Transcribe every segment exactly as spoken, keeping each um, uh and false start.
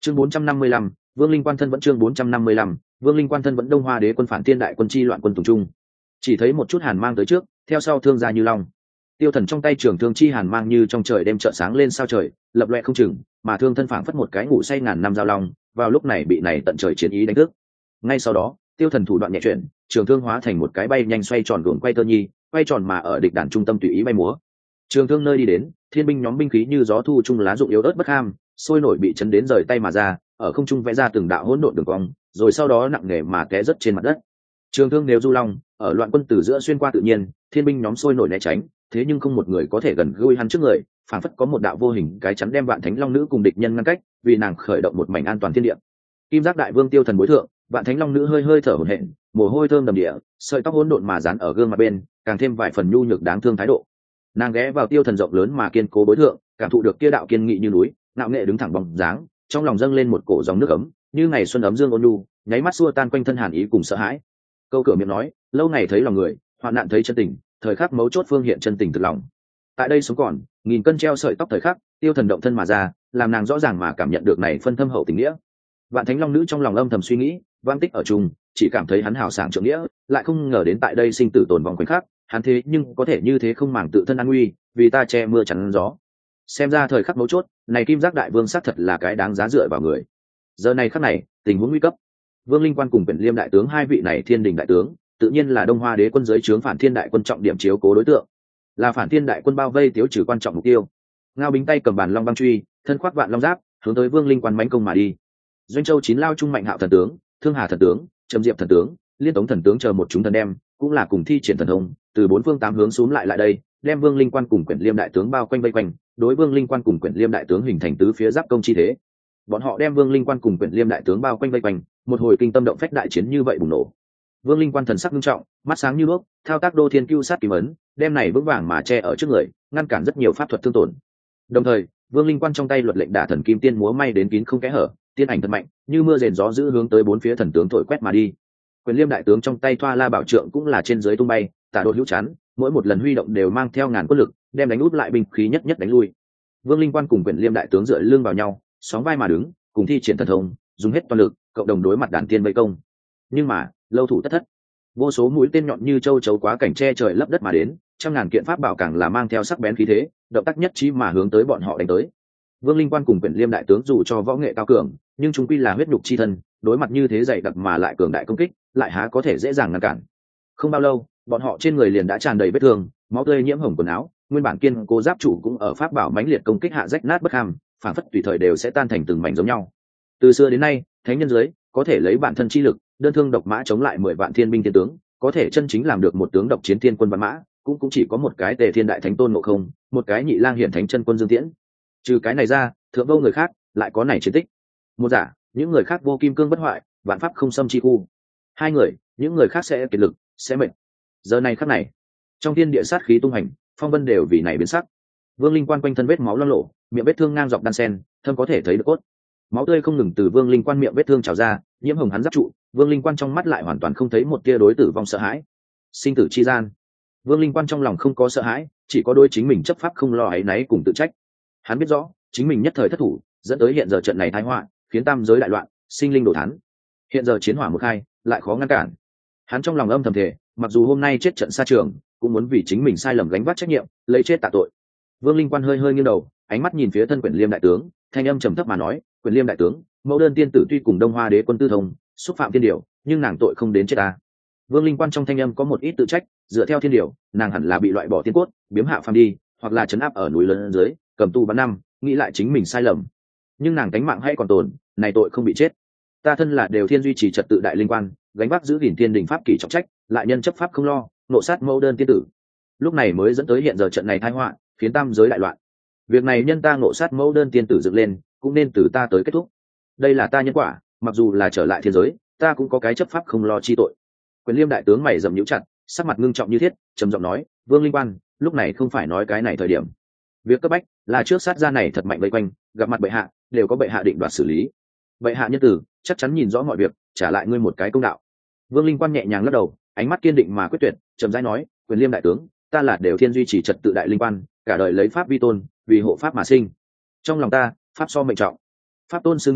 chương bốn trăm năm mươi lăm, vương linh quan thân vẫn chương bốn trăm năm mươi lăm, vương linh quan thân vẫn đông hoa đế quân phản thiên đại quân chi loạn quân tùng trung. Chỉ thấy một chút hàn mang tới trước, theo sau thương gia như long. Tiêu thần trong tay trường thương chi hàn mang như trong trời đêm chợt sáng lên sao trời, lập loè không chừng, mà thương thân phảng phất một cái ngủ say ngàn năm giao long, vào lúc này bị này tận trời chiến ý đánh thức. Ngay sau đó, tiêu thần thủ đoạn nhẹ chuyển, trường thương hóa thành một cái bay nhanh xoay tròn luồng quay tơ nhi, quay tròn mà ở địch đàn trung tâm tùy ý bay múa. Trường thương nơi đi đến, thiên binh nhóm binh khí như gió thu trung lá dụng yếu ớt bất ham, sôi nổi bị chấn đến rời tay mà ra, ở không trung vẽ ra từng đạo hỗn độn đường cong, rồi sau đó nặng nề mà té rớt trên mặt đất. Trường thương nếu du long, ở loạn quân từ giữa xuyên qua tự nhiên, thiên binh nhóm sôi nổi né tránh, thế nhưng không một người có thể gần gũi hắn trước người, phản phất có một đạo vô hình cái chắn đem vạn thánh long nữ cùng địch nhân ngăn cách, vì nàng khởi động một mảnh an toàn thiên địa. Kim giác đại vương tiêu thần bối thượng, vạn thánh long nữ hơi hơi thở hổn hển, mồ hôi thơm đầm địa, sợi tóc hỗn độn mà dán ở gương mặt bên, càng thêm vài phần nhu nhược đáng thương thái độ. Nàng ghé vào tiêu thần rộng lớn mà kiên cố bối thượng, cảm thụ được kia đạo kiên nghị như núi, ngạo nghệ đứng thẳng bóng dáng, trong lòng dâng lên một cổ dòng nước ấm, như ngày xuân ấm dương ôn nhu, nháy mắt xua tan quanh thân hàn ý cùng sợ hãi. Câu cửa miệng nói, lâu ngày thấy lòng người, hoạn nạn thấy chân tình, thời khắc mấu chốt phương hiện chân tình từ lòng. Tại đây sống còn, nghìn cân treo sợi tóc thời khắc, tiêu thần động thân mà ra, làm nàng rõ ràng mà cảm nhận được này phân thâm hậu tình nghĩa. Vạn thánh long nữ trong lòng âm thầm suy nghĩ, vang tích ở chung, chỉ cảm thấy hắn hào sảng trượng nghĩa, lại không ngờ đến tại đây sinh tử tồn vong khoảnh khắc, hắn thế nhưng có thể như thế không màng tự thân an nguy, vì ta che mưa chắn gió. Xem ra thời khắc mấu chốt, này kim giác đại vương xác thật là cái đáng giá dựa vào người. Giờ này khắc này, tình huống nguy cấp. Vương Linh Quan cùng Quyển Liêm đại tướng hai vị này thiên đình đại tướng, tự nhiên là Đông Hoa đế quân dưới trướng phản thiên đại quân trọng điểm chiếu cố đối tượng, là phản thiên đại quân bao vây tiêu trừ quan trọng mục tiêu. Ngao Bính tay cầm bàn long băng truy, thân khoác vạn long giáp, hướng tới Vương Linh Quan mãnh công mà đi. Doanh Châu chín lao trung mạnh hạo thần tướng, Thương Hà thần tướng, Trầm Diệp thần tướng, Liên Tống thần tướng chờ một chúng thần đem, cũng là cùng thi triển thần thông, từ bốn phương tám hướng xuống lại lại đây, đem Vương Linh Quan cùng Quyển Liêm đại tướng bao quanh vây quanh, đối Vương Linh Quan cùng Quyển Liêm đại tướng hình thành tứ phía giáp công chi thế. Bọn họ đem Vương Linh Quan cùng Quyển Liêm đại tướng bao quanh vây quanh, một hồi kinh tâm động phách đại chiến như vậy bùng nổ. Vương Linh Quan thần sắc nghiêm trọng, mắt sáng như đuốc, thao tác đô thiên cưu sát kỳ ấn, đem này vững vàng mà che ở trước người, ngăn cản rất nhiều pháp thuật thương tổn. Đồng thời, Vương Linh Quan trong tay luật lệnh đả thần kim tiên múa may đến kín không kẽ hở, tiên ảnh thật mạnh, như mưa rền gió dữ hướng tới bốn phía thần tướng thổi quét mà đi. Quyền Liêm đại tướng trong tay thoa la bảo trượng cũng là trên dưới tung bay, tả đột hữu chán, mỗi một lần huy động đều mang theo ngàn quân lực, đem đánh út lại binh khí nhất nhất đánh lui. Vương Linh Quan cùng Quyền Liêm đại tướng dựa lưng vào nhau, sóng vai mà đứng, cùng thi triển thần thông, dùng hết toàn lực, cộng đồng đối mặt đàn tiên vây công. Nhưng mà, lâu thủ tất thất. Vô số mũi tên nhọn như châu chấu quá cảnh che trời lấp đất mà đến, trăm ngàn kiện pháp bảo càng là mang theo sắc bén khí thế, động tác nhất trí mà hướng tới bọn họ đánh tới. Vương Linh Quan cùng Quyển Liêm đại tướng dù cho võ nghệ cao cường, nhưng chúng quy là huyết nhục chi thân, đối mặt như thế dày đặc mà lại cường đại công kích, lại há có thể dễ dàng ngăn cản. Không bao lâu, bọn họ trên người liền đã tràn đầy vết thương, máu tươi nhiễm hồng quần áo, nguyên bản kiên cố giáp trụ cũng ở pháp bảo mãnh liệt công kích hạ rách nát bất ham, phản phất tùy thời đều sẽ tan thành từng mảnh giống nhau. Từ xưa đến nay, thánh nhân dưới có thể lấy bản thân chi lực, đơn thương độc mã chống lại mười vạn thiên binh thiên tướng, có thể chân chính làm được một tướng độc chiến thiên quân văn mã, cũng cũng chỉ có một cái Tề Thiên đại thánh Tôn Ngộ Không, một cái Nhị Lang hiển thánh chân quân Dương Tiễn. Trừ cái này ra, thượng vô người khác, lại có này chiến tích. Một giả, những người khác vô kim cương bất hoại, vạn pháp không xâm chi khu. Hai người, những người khác sẽ kiệt lực, sẽ mệt. Giờ này khắc này, trong thiên địa sát khí tung hành, phong vân đều vì này biến sắc. Vương Linh Quan quanh thân vết máu loang lổ, miệng vết thương ngang dọc đan sen, thâm có thể thấy được cốt. Máu tươi không ngừng từ Vương Linh Quan miệng vết thương trào ra, nhiễm hồng hắn giáp trụ. Vương Linh Quan trong mắt lại hoàn toàn không thấy một tia đối tử vong sợ hãi. Sinh tử chi gian, Vương Linh Quan trong lòng không có sợ hãi, chỉ có đôi chính mình chấp pháp không lo áy náy cùng tự trách. Hắn biết rõ, chính mình nhất thời thất thủ, dẫn tới hiện giờ trận này tai họa, khiến tam giới đại loạn, sinh linh đổ thán. Hiện giờ chiến hỏa một hai, lại khó ngăn cản. Hắn trong lòng âm thầm thề, mặc dù hôm nay chết trận xa trường, cũng muốn vì chính mình sai lầm gánh vác trách nhiệm, lấy chết tạ tội. Vương Linh Quan hơi hơi nghiêng đầu, ánh mắt nhìn phía thân Quyển Liêm đại tướng, thanh âm trầm thấp mà nói, "Quyển Liêm đại tướng, mẫu đơn tiên tử tuy cùng Đông Hoa đế quân tư thông, xúc phạm thiên điều, nhưng nàng tội không đến chết ta." Vương Linh Quan trong thanh âm có một ít tự trách, dựa theo thiên điều, nàng hẳn là bị loại bỏ tiên cốt, biếm hạ phàm đi, hoặc là trấn áp ở núi lớn dưới, cầm tu bắn năm, nghĩ lại chính mình sai lầm. Nhưng nàng tánh mạng hay còn tồn, này tội không bị chết. Ta thân là đều thiên duy trì trật tự đại linh quan, gánh vác giữ gìn thiên đình pháp kỷ trọng trách, lại nhân chấp pháp không lo, nộ sát mẫu đơn tiên tử. Lúc này mới dẫn tới hiện giờ trận này tai họa, khiến tam giới đại loạn. Việc này nhân ta nộ sát mẫu đơn tiên tử dựng lên, cũng nên từ ta tới kết thúc. Đây là ta nhân quả, mặc dù là trở lại thiên giới, ta cũng có cái chấp pháp không lo chi tội. Quyền Liêm đại tướng mày rậm nhíu chặt, sắc mặt ngưng trọng như thiết, trầm giọng nói, Vương Linh Quan, lúc này không phải nói cái này thời điểm. Việc cấp bách là trước sát ra này thật mạnh vây quanh, gặp mặt bệ hạ, đều có bệ hạ định đoạt xử lý. Bệ hạ nhân tử, chắc chắn nhìn rõ mọi việc, trả lại ngươi một cái công đạo. Vương Linh Quan nhẹ nhàng lắc đầu, ánh mắt kiên định mà quyết tuyệt, trầm rãi nói, Quyền Liêm đại tướng, ta là đều thiên duy trì trật tự đại linh quan, cả đời lấy pháp vi tôn, vì hộ pháp mà sinh. Trong lòng ta, pháp so mệnh trọng. Pháp tôn sư nghiêm,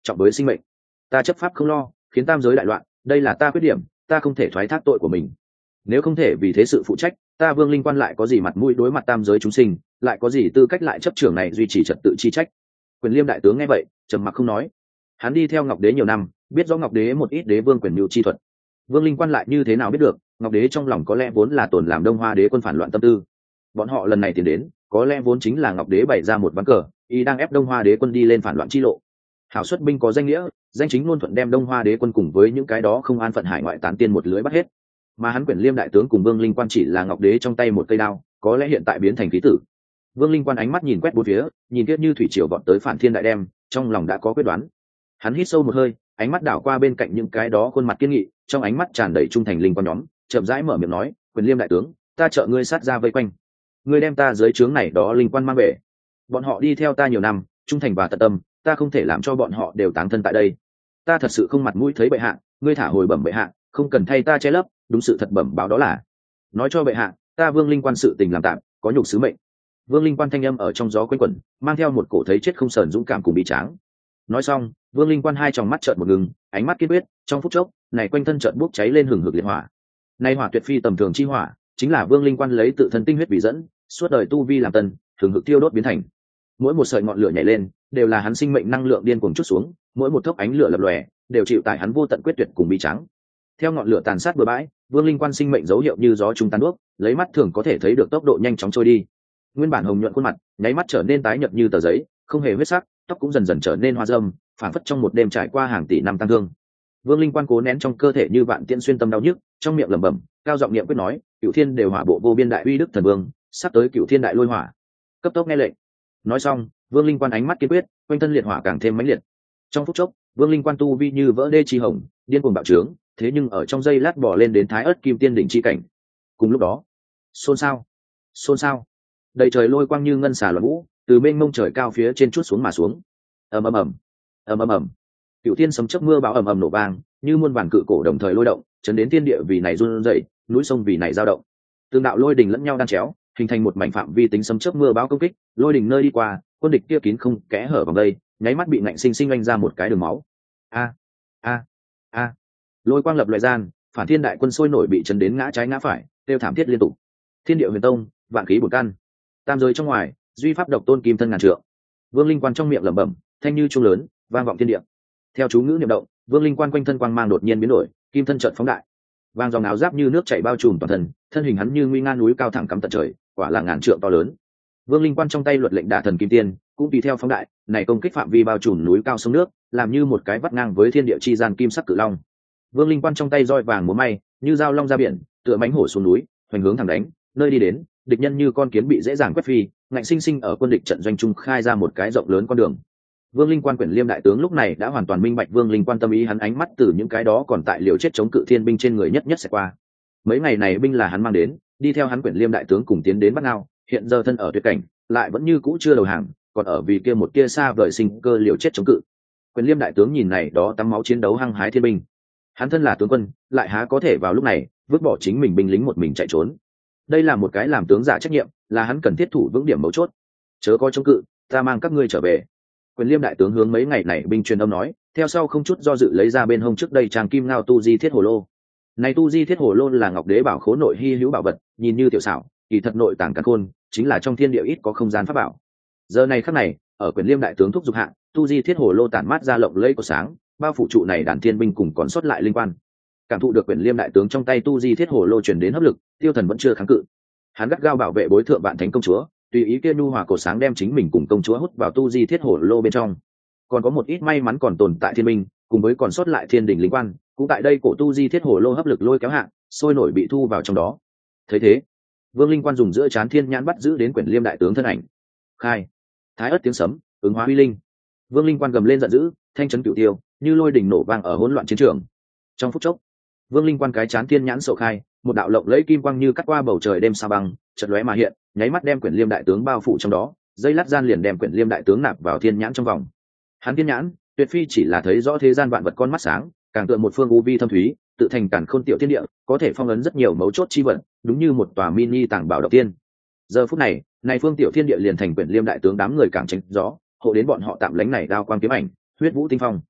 trọng với sinh mệnh. Ta chấp pháp không lo, khiến tam giới đại loạn, đây là ta khuyết điểm, ta không thể thoái thác tội của mình. Nếu không thể vì thế sự phụ trách, ta Vương Linh Quan lại có gì mặt mũi đối mặt tam giới chúng sinh, lại có gì tư cách lại chấp trưởng này duy trì trật tự chi trách. Quyền Liêm đại tướng nghe vậy trầm mặc không nói. Hắn đi theo Ngọc Đế nhiều năm, biết rõ Ngọc Đế một ít đế vương quyền mưu chi thuật. Vương Linh Quan lại như thế nào biết được, Ngọc Đế trong lòng có lẽ vốn là tồn làm Đông Hoa đế quân phản loạn tâm tư. Bọn họ lần này tiến đến, có lẽ vốn chính là Ngọc Đế bày ra một ván cờ, y đang ép Đông Hoa đế quân đi lên phản loạn chi lộ. Hảo xuất binh có danh nghĩa, danh chính luôn thuận đem Đông Hoa đế quân cùng với những cái đó không an phận hải ngoại tán tiên một lưới bắt hết. Mà hắn Quyền Liêm đại tướng cùng Vương Linh Quan chỉ là Ngọc Đế trong tay một cây đao, có lẽ hiện tại biến thành khí tử. Vương Linh Quan ánh mắt nhìn quét bốn phía, nhìn kiếp như thủy triều vọt tới Phản Thiên đại đem, trong lòng đã có quyết đoán. Hắn hít sâu một hơi, ánh mắt đảo qua bên cạnh những cái đó khuôn mặt kiên nghị, trong ánh mắt tràn đầy trung thành linh quan nhóm, chậm rãi mở miệng nói, Quyền Liêm đại tướng, ta trợ ngươi sát ra vây quanh, ngươi đem ta dưới trướng này đó linh quan mang về. Bọn họ đi theo ta nhiều năm, trung thành và tận tâm, ta không thể làm cho bọn họ đều táng thân tại đây. Ta thật sự không mặt mũi thấy bệ hạ, ngươi thả hồi bẩm bệ hạ, không cần thay ta che lấp, đúng sự thật bẩm báo đó là. Nói cho bệ hạ, ta Vương Linh Quan sự tình làm tạm, có nhục sứ mệnh. Vương Linh Quan thanh âm ở trong gió quanh quẩn, mang theo một cổ thấy chết không sờn dũng cảm cùng bi tráng. Nói xong, Vương Linh Quan hai tròng mắt trợn một ngừng, ánh mắt kiên quyết, trong phút chốc, này quanh thân chợt bốc cháy lên hừng hực liệt hỏa. Này hỏa tuyệt phi tầm thường chi hỏa, chính là Vương Linh Quan lấy tự thân tinh huyết vì dẫn, suốt đời tu vi làm tân, hừng hực tiêu đốt biến thành. Mỗi một sợi ngọn lửa nhảy lên, đều là hắn sinh mệnh năng lượng điên cuồng chút xuống, mỗi một thốc ánh lửa lập lòe, đều chịu tại hắn vô tận quyết tuyệt cùng bi trắng. Theo ngọn lửa tàn sát bừa bãi, Vương Linh Quan sinh mệnh dấu hiệu như gió trung tan đuốc, lấy mắt thường có thể thấy được tốc độ nhanh chóng trôi đi. Nguyên bản hồng nhuận khuôn mặt, nháy mắt trở nên tái nhợt như tờ giấy, không hề huyết sắc, tóc cũng dần dần trở nên hoa râm, phảng phất trong một đêm trải qua hàng tỷ năm tăng thương. Vương Linh Quan cố nén trong cơ thể như vạn tiễn xuyên tâm đau nhức, trong miệng lẩm bẩm, cao giọng niệm quyết nói, Cửu Thiên đều hỏa bộ vô biên đại uy đức thần vương, sắp tới Cửu Thiên đại lôi hỏa. Cấp tốc nghe lệnh. Nói xong, Vương Linh Quan ánh mắt kiên quyết, quanh thân liệt hỏa càng thêm mãnh liệt. Trong phút chốc, Vương Linh Quan tu vi như vỡ đê chi hồng, điên cuồng bạo trướng, thế nhưng ở trong giây lát bò lên đến Thái Ức Kim Tiên đỉnh chi cảnh. Cùng lúc đó, xôn xao, xôn xao, đầy trời lôi quang như ngân xà loạn vũ, từ bên mông trời cao phía trên chút xuống mà xuống. Ầm ầm ầm, ầm ầm ầm. Cửu Thiên sấm chớp mưa bão ầm ầm nổ vang, như muôn vàn cự cổ đồng thời lôi động, chấn đến thiên địa vì này run rẩy, núi sông vì này dao động. Tương đạo lôi đình lẫn nhau đan chéo, hình thành một mảnh phạm vi tính sấm chớp mưa bão công kích, lôi đình nơi đi qua, quân địch kia kín không kẽ hở vòng đây, nháy mắt bị ngạnh sinh sinh oanh ra một cái đường máu. A a a. Lôi quang lập loại gian, Phản Thiên đại quân sôi nổi bị chấn đến ngã trái ngã phải, kêu thảm thiết liên tục. Thiên địa huyền tông, vạn khí bổn căn, tam giới trong ngoài, duy pháp độc tôn kim thân ngàn trượng. Vương Linh Quan trong miệng lẩm bẩm, thanh như chuông lớn, vang vọng thiên địa. Theo chú ngữ niệm động, Vương Linh Quan quanh thân quang mang đột nhiên biến đổi, kim thân chợt phóng đại, vang dòng áo giáp như nước chảy bao trùm toàn thân, thân hình hắn như nguy nga núi cao thẳng cắm tận trời, quả là ngàn trượng to lớn. Vương Linh Quan trong tay luật lệnh đả thần kim tiên, cũng tùy theo phóng đại, này công kích phạm vi bao trùm núi cao sông nước, làm như một cái vắt ngang với thiên địa chi gian kim sắc cự long. Vương Linh Quan trong tay roi vàng múa may, như dao long ra biển, tựa mãnh hổ xuống núi, hoành hướng thẳng đánh, nơi đi đến, địch nhân như con kiến bị dễ dàng quét phi, ngạnh sinh sinh ở quân địch trận doanh trung khai ra một cái rộng lớn con đường. Vương Linh Quan Quyền Liêm đại tướng lúc này đã hoàn toàn minh bạch Vương Linh Quan tâm ý, hắn ánh mắt từ những cái đó còn tại liều chết chống cự thiên binh trên người nhất nhất sẽ qua. Mấy ngày này binh là hắn mang đến, đi theo hắn Quyền Liêm đại tướng cùng tiến đến Bắc Ngao, hiện giờ thân ở tuyệt cảnh, lại vẫn như cũ chưa đầu hàng, còn ở vì kia một kia xa vời sinh cơ liều chết chống cự. Quyền Liêm đại tướng nhìn này đó tắm máu chiến đấu hăng hái thiên binh, hắn thân là tướng quân, lại há có thể vào lúc này vứt bỏ chính mình binh lính một mình chạy trốn. Đây là một cái làm tướng giả trách nhiệm, là hắn cần thiết thủ vững điểm mấu chốt. Chớ có chống cự, ta mang các ngươi trở về. Quyền Liêm đại tướng hướng mấy ngày này binh truyền âm nói, theo sau không chút do dự lấy ra bên hông trước đây trang kim ngao tu di thiết hồ lô. Này tu di thiết hồ lô là Ngọc Đế bảo khố nội hi hữu bảo vật, nhìn như tiểu xảo, kỳ thật nội tàng càn khôn, chính là trong thiên địa ít có không gian pháp bảo. Giờ này khắc này, ở Quyền Liêm đại tướng thúc giục hạ, tu di thiết hồ lô tản mát ra lộng lẫy của sáng, bao phủ trụ này đàn thiên binh cùng còn sót lại linh quan. Cảm thụ được Quyền Liêm đại tướng trong tay tu di thiết hồ lô truyền đến hấp lực, Tiêu Thần vẫn chưa kháng cự. Hắn gắt gao bảo vệ bối thượng vạn thánh công chúa, tùy ý kia nhu hòa cổ sáng đem chính mình cùng công chúa hút vào tu di thiết hồ lô bên trong. Còn có một ít may mắn còn tồn tại thiên binh, cùng với còn sót lại thiên đỉnh linh quan, cũng tại đây cổ tu di thiết hồ lô hấp lực lôi kéo hạ, sôi nổi bị thu vào trong đó. Thấy thế, Vương Linh Quan dùng giữa chán thiên nhãn bắt giữ đến Quyền Liêm đại tướng thân ảnh. Khai, Thái Ất tiếng sấm, ứng hóa uy linh. Vương Linh Quan gầm lên giận dữ, thanh chấn cửu tiêu, như lôi đỉnh nổ vang ở hỗn loạn chiến trường. Trong phút chốc, Vương Linh Quan cái chán thiên nhãn sổ khai, một đạo lộng lẫy kim quang như cắt qua bầu trời đêm sa băng, chợt lóe mà hiện, nháy mắt đem Quyền Liêm đại tướng bao phủ trong đó, dây lát gian liền đem Quyền Liêm đại tướng nạp vào thiên nhãn trong vòng. Hắn thiên nhãn, tuyệt phi chỉ là thấy rõ thế gian vạn vật con mắt sáng, càng tựa một phương u vi thâm thúy, tự thành càn khôn tiểu thiên địa, có thể phong ấn rất nhiều mấu chốt chi vật, đúng như một tòa mini tàng bảo độc tiên. Giờ phút này, này phương tiểu thiên địa liền thành Quyền Liêm đại tướng đám người càng tránh gió, hộ đến bọn họ tạm lánh này đao quang kiếm ảnh, huyết vũ tinh phong.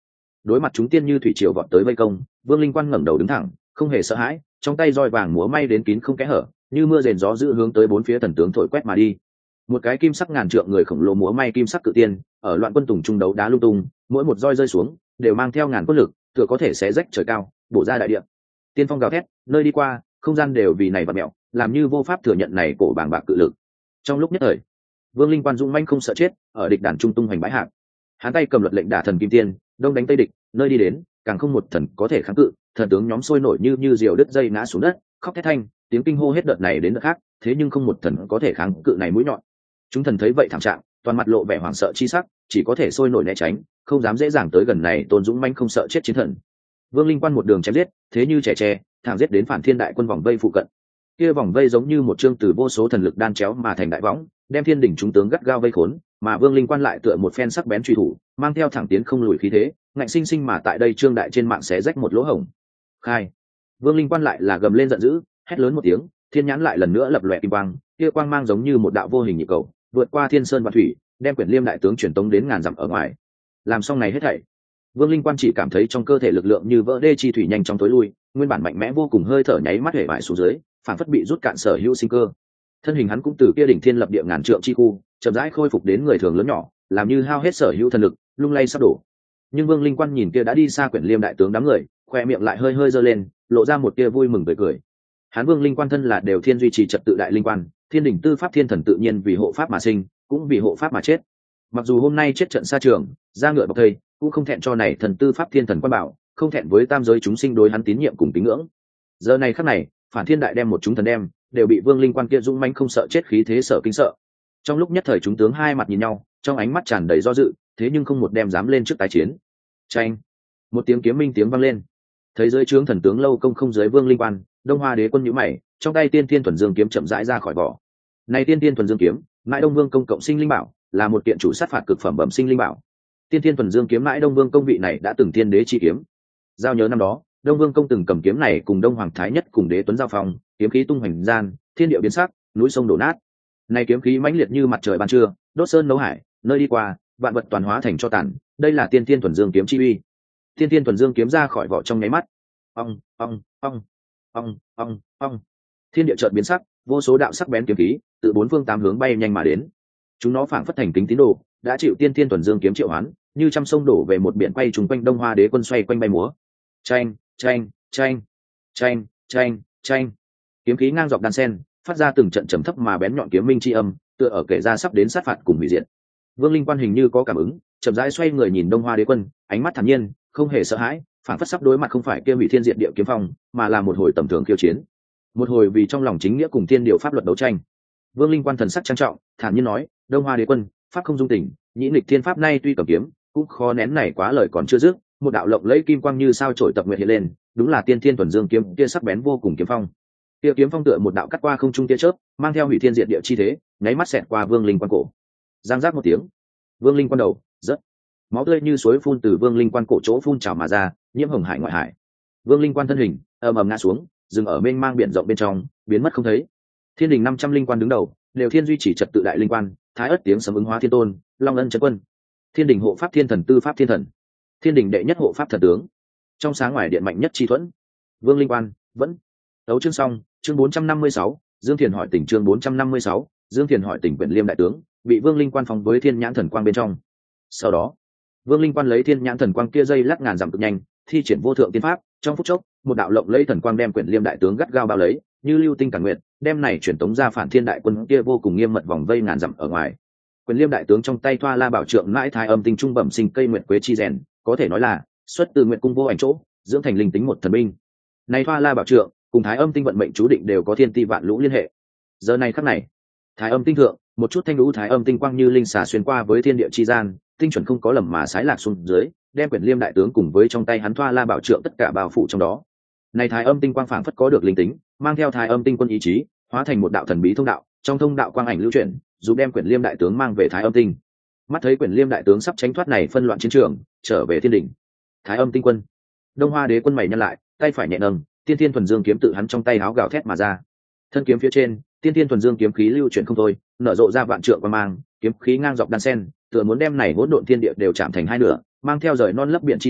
đối mặt chúng tiên như thủy triều vọt tới vây công, Vương Linh Quan ngẩng đầu đứng thẳng, không hề sợ hãi, trong tay roi vàng múa may đến kín không kẽ hở, như mưa rền gió dữ hướng tới bốn phía thần tướng thổi quét mà đi. Một cái kim sắc ngàn trượng người khổng lồ múa may kim sắc cự tiên, ở loạn quân tùng trung đấu đá lung tung, mỗi một roi rơi xuống đều mang theo ngàn quân lực, tựa có thể xé rách trời cao, bổ ra đại địa. Tiên phong gào thét, nơi đi qua, không gian đều vì này vặn mèo, làm như vô pháp thừa nhận này cổ bàng bạc cự lực. Trong lúc nhất thời, Vương Linh Quan dũng manh không sợ chết, ở địch đàn trung tung hoành bãi hạc. Hắn tay cầm luật lệnh đả thần kim tiên, đông đánh tây địch, nơi đi đến, càng không một thần có thể kháng cự, thần tướng nhóm sôi nổi như như diều đứt dây ngã xuống đất, khóc thét thanh, tiếng kinh hô hết đợt này đến đợt khác, thế nhưng không một thần có thể kháng cự này mũi nhọn. Chúng thần thấy vậy thảm trạng, toàn mặt lộ vẻ hoảng sợ chi sắc, chỉ có thể sôi nổi né tránh, không dám dễ dàng tới gần này tôn dũng manh không sợ chết chiến thần. Vương Linh Quan một đường chém giết, thế như trẻ tre, thẳng giết đến phản thiên đại quân vòng vây phụ cận. Kia vòng vây giống như một chương từ vô số thần lực đan chéo mà thành đại võng, đem thiên đỉnh chúng tướng gắt gao vây khốn, mà Vương Linh Quan lại tựa một phen sắc bén truy thủ, mang theo thẳng tiến không lùi khí thế, ngạnh sinh sinh mà tại đây trương đại trên mạng xé rách một lỗ hổng. Khai. Vương Linh Quan lại là gầm lên giận dữ, hét lớn một tiếng, thiên nhãn lại lần nữa lập lòe kim quang, kia quang mang giống như một đạo vô hình nhị cầu, vượt qua thiên sơn và thủy, đem Quyển Liêm đại tướng truyền tống đến ngàn dặm ở ngoài. Làm xong này hết thảy, Vương Linh Quan chỉ cảm thấy trong cơ thể lực lượng như vỡ đê chi thủy nhanh chóng tối lui, nguyên bản mạnh mẽ vô cùng hơi thở nháy mắt hể bại xuống dưới, phản phất bị rút cạn sở hữu sinh cơ. Thân hình hắn cũng từ kia đỉnh thiên lập địa ngàn trượng chi khu, chậm rãi khôi phục đến người thường lớn nhỏ, làm như hao hết sở hữu thần lực, lung lay sắp đổ. Nhưng Vương Linh Quan nhìn kia đã đi xa Quyển Liêm đại tướng đám người, khoe miệng lại hơi hơi giơ lên, lộ ra một tia vui mừng cười cười. Hắn Vương Linh Quan thân là đều thiên duy trì trật tự đại linh quan, thiên đỉnh tư pháp thiên thần tự nhiên vì hộ pháp mà sinh, cũng vì hộ pháp mà chết. Mặc dù hôm nay chết trận xa trường, ra ngựa bọc thây, cũng không thẹn cho này thần tư pháp thiên thần quan bảo, không thẹn với tam giới chúng sinh đối hắn tín nhiệm cùng tín ngưỡng. Giờ này khắc này, phản thiên đại đem một chúng thần đem, đều bị Vương Linh Quan kia dũng mãnh không sợ chết khí thế sợ kinh sợ. Trong lúc nhất thời chúng tướng hai mặt nhìn nhau, trong ánh mắt tràn đầy do dự, thế nhưng không một đem dám lên trước tái chiến. Chanh, một tiếng kiếm minh tiếng vang lên. Thấy dưới trướng thần tướng lâu công không dưới Vương Linh Quan, Đông Hoa Đế quân nhíu mày, trong tay Tiên Thiên thuần dương kiếm chậm rãi ra khỏi vỏ. Này Tiên Thiên thuần dương kiếm, mãi Đông Vương công cộng sinh linh bảo, là một kiện chủ sát phạt cực phẩm bẩm sinh linh bảo. Tiên Thiên thuần dương kiếm mãi Đông Vương công vị này đã từng tiên đế chi kiếm. Giao nhớ năm đó, Đông Vương công từng cầm kiếm này cùng Đông Hoàng Thái Nhất cùng Đế Tuấn giao phong, kiếm khí tung hoành gian, thiên địa biến sắc, núi sông đổ nát. Này kiếm khí mãnh liệt như mặt trời ban trưa, đốt sơn nấu hải, nơi đi qua, vạn vật toàn hóa thành cho tàn. Đây là Tiên Thiên thuần dương kiếm chi uy. Tiên Thiên thuần dương kiếm ra khỏi vỏ trong nháy mắt, ong ong ong ong ong ong, thiên địa chợt biến sắc, vô số đạo sắc bén kiếm khí từ bốn phương tám hướng bay nhanh mà đến. Chúng nó phảng phất thành kính tín đồ, đã chịu Tiên Thiên thuần dương kiếm triệu hoán, như trăm sông đổ về một biển quay trùng quanh Đông Hoa Đế quân xoay quanh bay múa. Chanh, chanh, chanh, chanh, chanh, chanh. Kiếm khí ngang dọc đan sen, phát ra từng trận trầm thấp mà bén nhọn kiếm minh chi âm, tựa ở kể ra sắp đến sát phạt cùng hủy diệt. Vương Linh Quan hình như có cảm ứng, chậm rãi xoay người nhìn Đông Hoa Đế quân, ánh mắt thản nhiên, không hề sợ hãi, phản phất sắp đối mặt không phải kia hủy thiên diệt địa kiếm phong, mà là một hồi tầm thường khiêu chiến, một hồi vì trong lòng chính nghĩa cùng thiên điều pháp luật đấu tranh. Vương Linh Quan thần sắc trang trọng, thản nhiên nói: Đông Hoa Đế quân, pháp không dung tình, nhĩ nghịch thiên pháp nay tuy cầm kiếm, cũng khó nén này quá lời còn chưa dứt. Một đạo lộng lẫy kim quang như sao chổi tập nguyệt hiện lên, đúng là Tiên Thiên thuần dương kiếm kia sắc bén vô cùng kiếm phong. Kia kiếm phong tựa một đạo cắt qua không trung tia chớp, mang theo hủy thiên diệt địa chi thế, nháy mắt xẹt qua Vương Linh Quan cổ. Giang giác một tiếng, Vương Linh Quan đầu rớt, máu tươi như suối phun từ Vương Linh Quan cổ chỗ phun trào mà ra, nhiễm hồng hải ngoại hải. Vương Linh Quan thân hình ầm ầm ngã xuống, dừng ở mênh mang biển rộng bên trong, biến mất không thấy. Thiên đình năm trăm linh quan đứng đầu, đều thiên duy chỉ trật tự đại linh quan, thái ất tiếng sấm ứng hóa thiên tôn, long ân trấn quân. Thiên đình hộ pháp thiên thần tư pháp thiên thần, thiên đình đệ nhất hộ pháp thần tướng, trong sáng ngoài điện mạnh nhất chi thuẫn. Vương Linh Quan vẫn. Đấu chương xong, chương bốn trăm năm mươi sáu, Dương Thiền hỏi tỉnh chương bốn trăm năm mươi sáu, Dương Thiền hỏi tỉnh Quyển Liêm đại tướng, bị Vương Linh Quan phóng với thiên nhãn thần quang bên trong. Sau đó, Vương Linh Quan lấy thiên nhãn thần quang kia dây lắc ngàn dặm cực nhanh, thi triển vô thượng tiên pháp, trong phút chốc, một đạo lộng lẫy thần quang đem Quyển Liêm đại tướng gắt gao bao lấy, như lưu tinh cản nguyệt, đem này chuyển tống ra phản thiên đại quân kia vô cùng nghiêm mật vòng vây ngàn dặm ở ngoài. Quyển Liêm đại tướng trong tay thoa la bảo trượng mãi thái âm tinh trung bẩm sinh cây nguyệt quế chi rèn, có thể nói là xuất từ nguyệt cung vô ảnh chỗ, dưỡng thành linh tính một thần binh. Này thoa la bảo trượng cùng thái âm tinh vận mệnh chú định đều có thiên ti vạn lũ liên hệ. Giờ này khắc này, thái âm tinh thượng, một chút thanh lũ thái âm tinh quang như linh xà xuyên qua với thiên địa chi gian, tinh chuẩn không có lầm mà sái lạc xuống dưới, đem Quyển Liêm đại tướng cùng với trong tay hắn thoa la bảo trượng tất cả bao phủ trong đó. Này thái âm tinh quang phảng phất có được linh tính, mang theo thái âm tinh quân ý chí, hóa thành một đạo thần bí thông đạo, trong thông đạo quang ảnh lưu chuyển, giúp đem Quyển Liêm đại tướng mang về thái âm tinh. Mắt thấy Quyển Liêm đại tướng sắp tránh thoát này phân loạn chiến trường, trở về thiên đỉnh. Thái âm tinh quân, Đông Hoa Đế quân mày nhăn lại, tay phải nhẹ nâng, Tiên Thiên thuần dương kiếm tự hắn trong tay háo gào thét mà ra. Thân kiếm phía trên, Tiên Thiên thuần dương kiếm khí lưu chuyển không thôi, nở rộ ra vạn trượng quang mang, kiếm khí ngang dọc đan sen, tựa muốn đem này hỗn độn thiên địa đều chạm thành hai nửa, mang theo rời non lấp biển chi thế,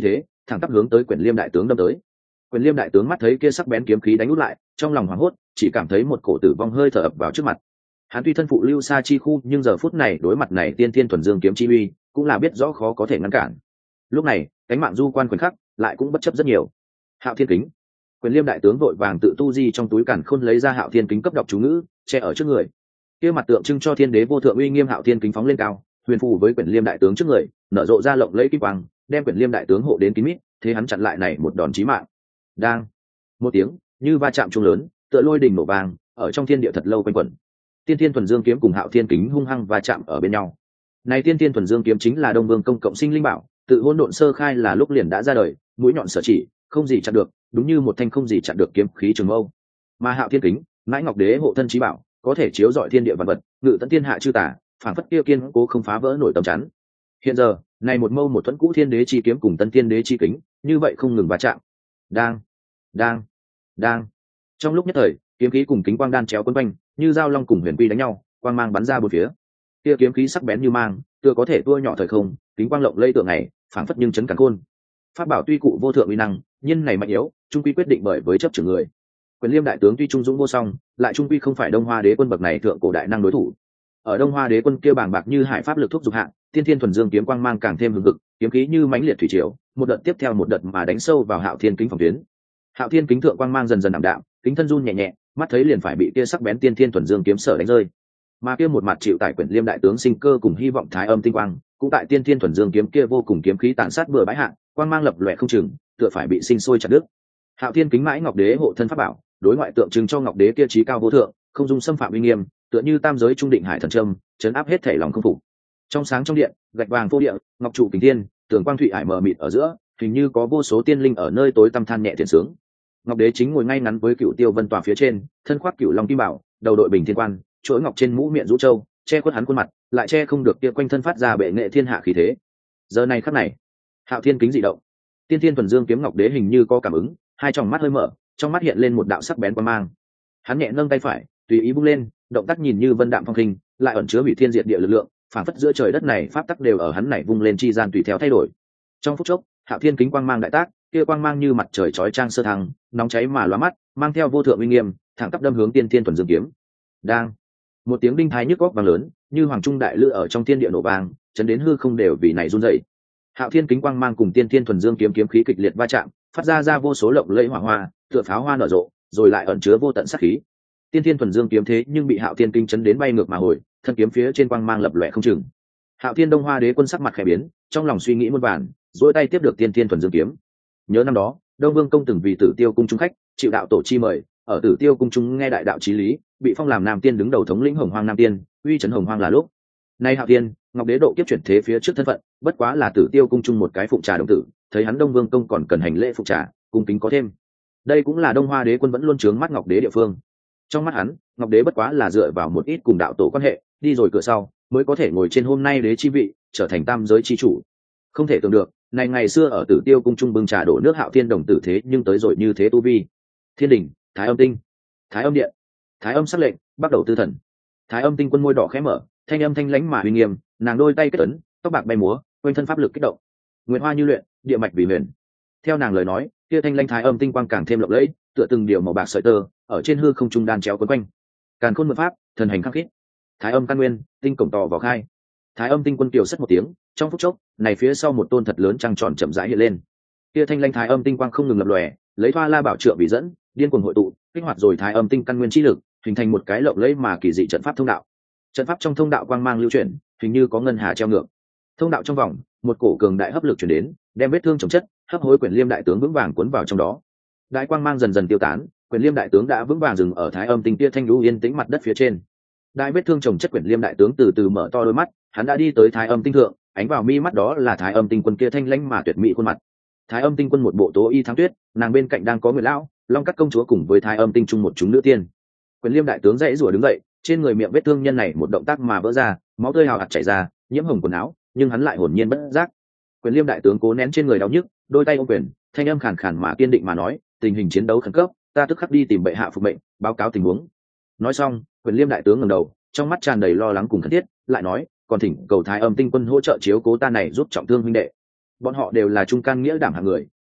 thẳng tắp hướng tới Quyển Liêm đại tướng đâm tới. Quyển Liêm đại tướng mắt thấy kia sắc bén kiếm khí đánh út lại, trong lòng hoảng hốt, chỉ cảm thấy một cổ tử vong hơi thở ập vào trước mặt. Hắn tuy thân phụ lưu xa chi khu, nhưng giờ phút này đối mặt này tiên thiên thuần dương kiếm chi uy, cũng là biết rõ khó có thể ngăn cản. Lúc này, cánh mạng du quan khoảnh khắc, lại cũng bất chấp rất nhiều. Hạo Thiên Kính. Quyền Liêm đại tướng vội vàng tự tu di trong túi càn khôn lấy ra Hạo Thiên Kính cấp đọc chú ngữ, che ở trước người. Kia mặt tượng trưng cho thiên đế vô thượng uy nghiêm Hạo Thiên Kính phóng lên cao, huyền phù với Quyền Liêm đại tướng trước người, nở rộ ra lộng lẫy kim quang, đem Quyền Liêm đại tướng hộ đến kín mít, thế hắn chặn lại này một đòn chí mạng. Đang. Một tiếng, như va chạm trung lớn, tựa lôi đình nổ vàng, ở trong thiên địa thật lâu quanh quẩn. Tiên Thiên thuần dương kiếm cùng Hạo Thiên Kính hung hăng va chạm ở bên nhau. Này Tiên Thiên thuần dương kiếm chính là Đông Vương công cộng sinh linh bảo, tự hỗn độn sơ khai là lúc liền đã ra đời, mũi nhọn sở chỉ, không gì chặn được, đúng như một thanh không gì chặn được kiếm khí trường mâu. Mà Hạo Thiên Kính, mãi ngọc đế hộ thân chí bảo, có thể chiếu rọi thiên địa vạn vật, ngự tận thiên hạ chư tả, phản phất kia kiên cố không phá vỡ nổi tấm chắn. Hiện giờ, này một mâu một thuẫn cũ thiên đế chi kiếm cùng tân thiên đế chi kính, như vậy không ngừng va chạm. Đang, đang, đang. Trong lúc nhất thời, kiếm khí cùng kính quang đan chéo quấn quanh, như dao long cùng huyền quy đánh nhau, quang mang bắn ra bốn phía. Kia kiếm khí sắc bén như mang, tựa có thể tua nhỏ thời không, kính quang lộng lây tượng này, phảng phất nhưng chấn càn khôn. Pháp bảo tuy cụ vô thượng uy năng, nhưng này mạnh yếu, trung quy quyết định bởi với chấp trưởng người. Quyền Liêm đại tướng tuy trung dũng vô song, lại trung quy không phải Đông Hoa đế quân bậc này thượng cổ đại năng đối thủ. Ở Đông Hoa đế quân kia bàng bạc như hải pháp lực thúc dục hạng, Tiên Thiên thuần dương kiếm quang mang càng thêm hừng hực, kiếm khí như mãnh liệt thủy triều, một đợt tiếp theo một đợt mà đánh sâu vào Hạo Thiên Kính phòng tuyến. Hạo Thiên Kính thượng quang mang dần dần ảm đạm, kính thân run nhẹ nhẹ, mắt thấy liền phải bị kia sắc bén Tiên Thiên thuần dương kiếm sở đánh rơi. Mà kia một mặt chịu tại Quyển Liêm đại tướng sinh cơ cùng hy vọng thái âm tinh quang, cũng tại Tiên Thiên thuần dương kiếm kia vô cùng kiếm khí tàn sát bừa bãi hạng, quang mang lập lòe không chừng, tựa phải bị sinh sôi chặt đứt. Hạo Thiên Kính mãi ngọc đế hộ thân pháp bảo, đối ngoại tượng trưng cho ngọc đế kia trí cao vô thượng, không dung xâm phạm uy nghiêm, tựa như tam giới trung định hải thần trâm, chấn áp hết thể lòng không phục. Trong sáng trong điện, gạch vàng phô địa, ngọc trụ kính thiên, tường quang thụy hải mờ mịt ở giữa, hình như có vô số tiên linh ở nơi tối tăm than nhẹ thiền sướng. Ngọc đế chính ngồi ngay ngắn với Cựu Tiêu Vân tòa phía trên, thân khoác cựu long kim bảo, đầu đội bình thiên quan, chuỗi ngọc trên mũ miệng rũ châu, che khuất hắn khuôn mặt, lại che không được kia quanh thân phát ra bệ nghệ thiên hạ khí thế. Giờ này khắc này, Hạo Thiên Kính dị động, Tiên Thiên thuần dương kiếm ngọc đế hình như có cảm ứng, hai tròng mắt hơi mở, trong mắt hiện lên một đạo sắc bén quang mang. Hắn nhẹ nâng tay phải, tùy ý bung lên, động tác nhìn như vân đạm phong khinh, lại ẩn chứa hủy thiên diệt địa lực lượng, phản phất giữa trời đất này pháp tắc đều ở hắn này vung lên chi gian tùy theo thay đổi. Trong phút chốc, Hạo Thiên Kính quang mang đại tác, kia quang mang như mặt trời chói chang sơ thăng, nóng cháy mà lóa mắt, mang theo vô thượng uy nghiêm, thẳng tắp đâm hướng Tiên Thiên thuần dương kiếm. Đang, một tiếng đinh thái nhức óc vang lớn, như hoàng trung đại lư ở trong thiên địa nổ vang, chấn đến hư không đều vì này run rẩy. Hạo Thiên Kính quang mang cùng Tiên Thiên thuần dương kiếm kiếm khí kịch liệt va chạm, phát ra ra vô số lộng lẫy hỏa hoa, tựa pháo hoa nở rộ, rồi lại ẩn chứa vô tận sát khí. Tiên Thiên thuần dương kiếm thế nhưng bị Hạo Thiên Kính chấn đến bay ngược mà hồi, thân kiếm phía trên quang mang lập lòe không chừng. Hạo Thiên Đông Hoa đế quân sắc mặt khẽ biến, trong lòng suy nghĩ muôn vàn, duỗi tay tiếp được Tiên Thiên thuần dương kiếm. Nhớ năm đó, Đông Vương công từng vì Tử Tiêu cung trung khách, chịu đạo tổ chi mời, ở Tử Tiêu cung trung nghe đại đạo chí lý, bị phong làm Nam Tiên đứng đầu thống lĩnh Hồng Hoang Nam Tiên, uy trấn Hồng Hoang là lúc. Nay Hạo Thiên, Ngọc Đế độ kiếp chuyển thế phía trước thân phận, bất quá là Tử Tiêu cung trung một cái phụng trà đồng tử, thấy hắn Đông Vương công còn cần hành lễ phụng trà, cung kính có thêm. Đây cũng là Đông Hoa đế quân vẫn luôn trướng mắt Ngọc Đế địa phương. Trong mắt hắn, Ngọc Đế bất quá là dựa vào một ít cùng đạo tổ quan hệ, đi rồi cửa sau, mới có thể ngồi trên hôm nay đế chi vị, trở thành tam giới chi chủ. Không thể tưởng được, này ngày xưa ở Tử Tiêu cung trung bưng trà đổ nước Hạo Thiên đồng tử thế nhưng tới rồi như thế tu vi. Thiên đình, Thái Âm tinh, Thái Âm điện, Thái Âm sắc lệnh, bắt đầu tư thần. Thái Âm tinh quân môi đỏ khẽ mở, thanh âm thanh lãnh mà uy nghiêm, nàng đôi tay kết ấn, tóc bạc bay múa, quanh thân pháp lực kích động. Nguyệt hoa như luyện, địa mạch vì huyền. Theo nàng lời nói, kia thanh lãnh Thái Âm tinh quang càng thêm lộng lẫy, tựa từng điều màu bạc sợi tơ, ở trên hư không trung đan chéo quấn quanh. Càn khôn mượn pháp, thần hành khắc khít. Thái Âm căn nguyên, tinh cổng tò vào khai. Thái Âm tinh quân kiều sất một tiếng, trong phút chốc, này phía sau một tôn thật lớn trăng tròn chậm rãi hiện lên. Kia thanh lãnh Thái Âm tinh quang không ngừng lập lòe, lấy Thoa La bảo trượng vì dẫn, điên cuồng hội tụ, kích hoạt rồi Thái Âm tinh căn nguyên chi lực, hình thành một cái lộng lẫy mà kỳ dị trận pháp thông đạo. Trận pháp trong thông đạo quang mang lưu chuyển, hình như có ngân hà treo ngược. Thông đạo trong vòng, một cổ cường đại hấp lực chuyển đến, đem vết thương chồng chất, hấp hối Quyển Liêm đại tướng vững vàng cuốn vào trong đó. Đại quang mang dần dần tiêu tán, Quyển Liêm đại tướng đã vững vàng dừng ở Thái Âm tinh kia thanh lũ yên tĩnh mặt đất phía trên. Đại vết thương chồng chất Quyển Liêm đại tướng từ từ mở to đôi mắt, hắn đã đi tới Thái Âm tinh thượng, ánh vào mi mắt đó là Thái Âm tinh quân kia thanh lãnh mà tuyệt mỹ khuôn mặt. Thái Âm tinh quân một bộ tố y thắng tuyết, nàng bên cạnh đang có Nguyệt lão, Long Cắt công chúa cùng với Thái Âm tinh trung một chúng nữ tiên. Quyển Liêm đại tướng dãy rủa đứng dậy, trên người miệng vết thương nhân này một động tác mà vỡ ra, máu tươi hào hạt chảy ra, nhiễm hồng quần áo, nhưng hắn lại hồn nhiên bất giác. Quyển Liêm đại tướng cố nén trên người đau nhức, đôi tay ôm quyền, thanh âm khàn khàn mà kiên định mà nói, tình hình chiến đấu khẩn cấp, ta tức khắc đi tìm bệ hạ phục mệnh, báo cáo tình huống. Nói xong, Quyển Liêm đại tướng ngẩng đầu, trong mắt tràn đầy lo lắng cùng khẩn thiết, lại nói, còn thỉnh cầu Thái Âm tinh quân hỗ trợ chiếu cố ta này giúp trọng thương huynh đệ. Bọn họ đều là trung can nghĩa đảm hạng người,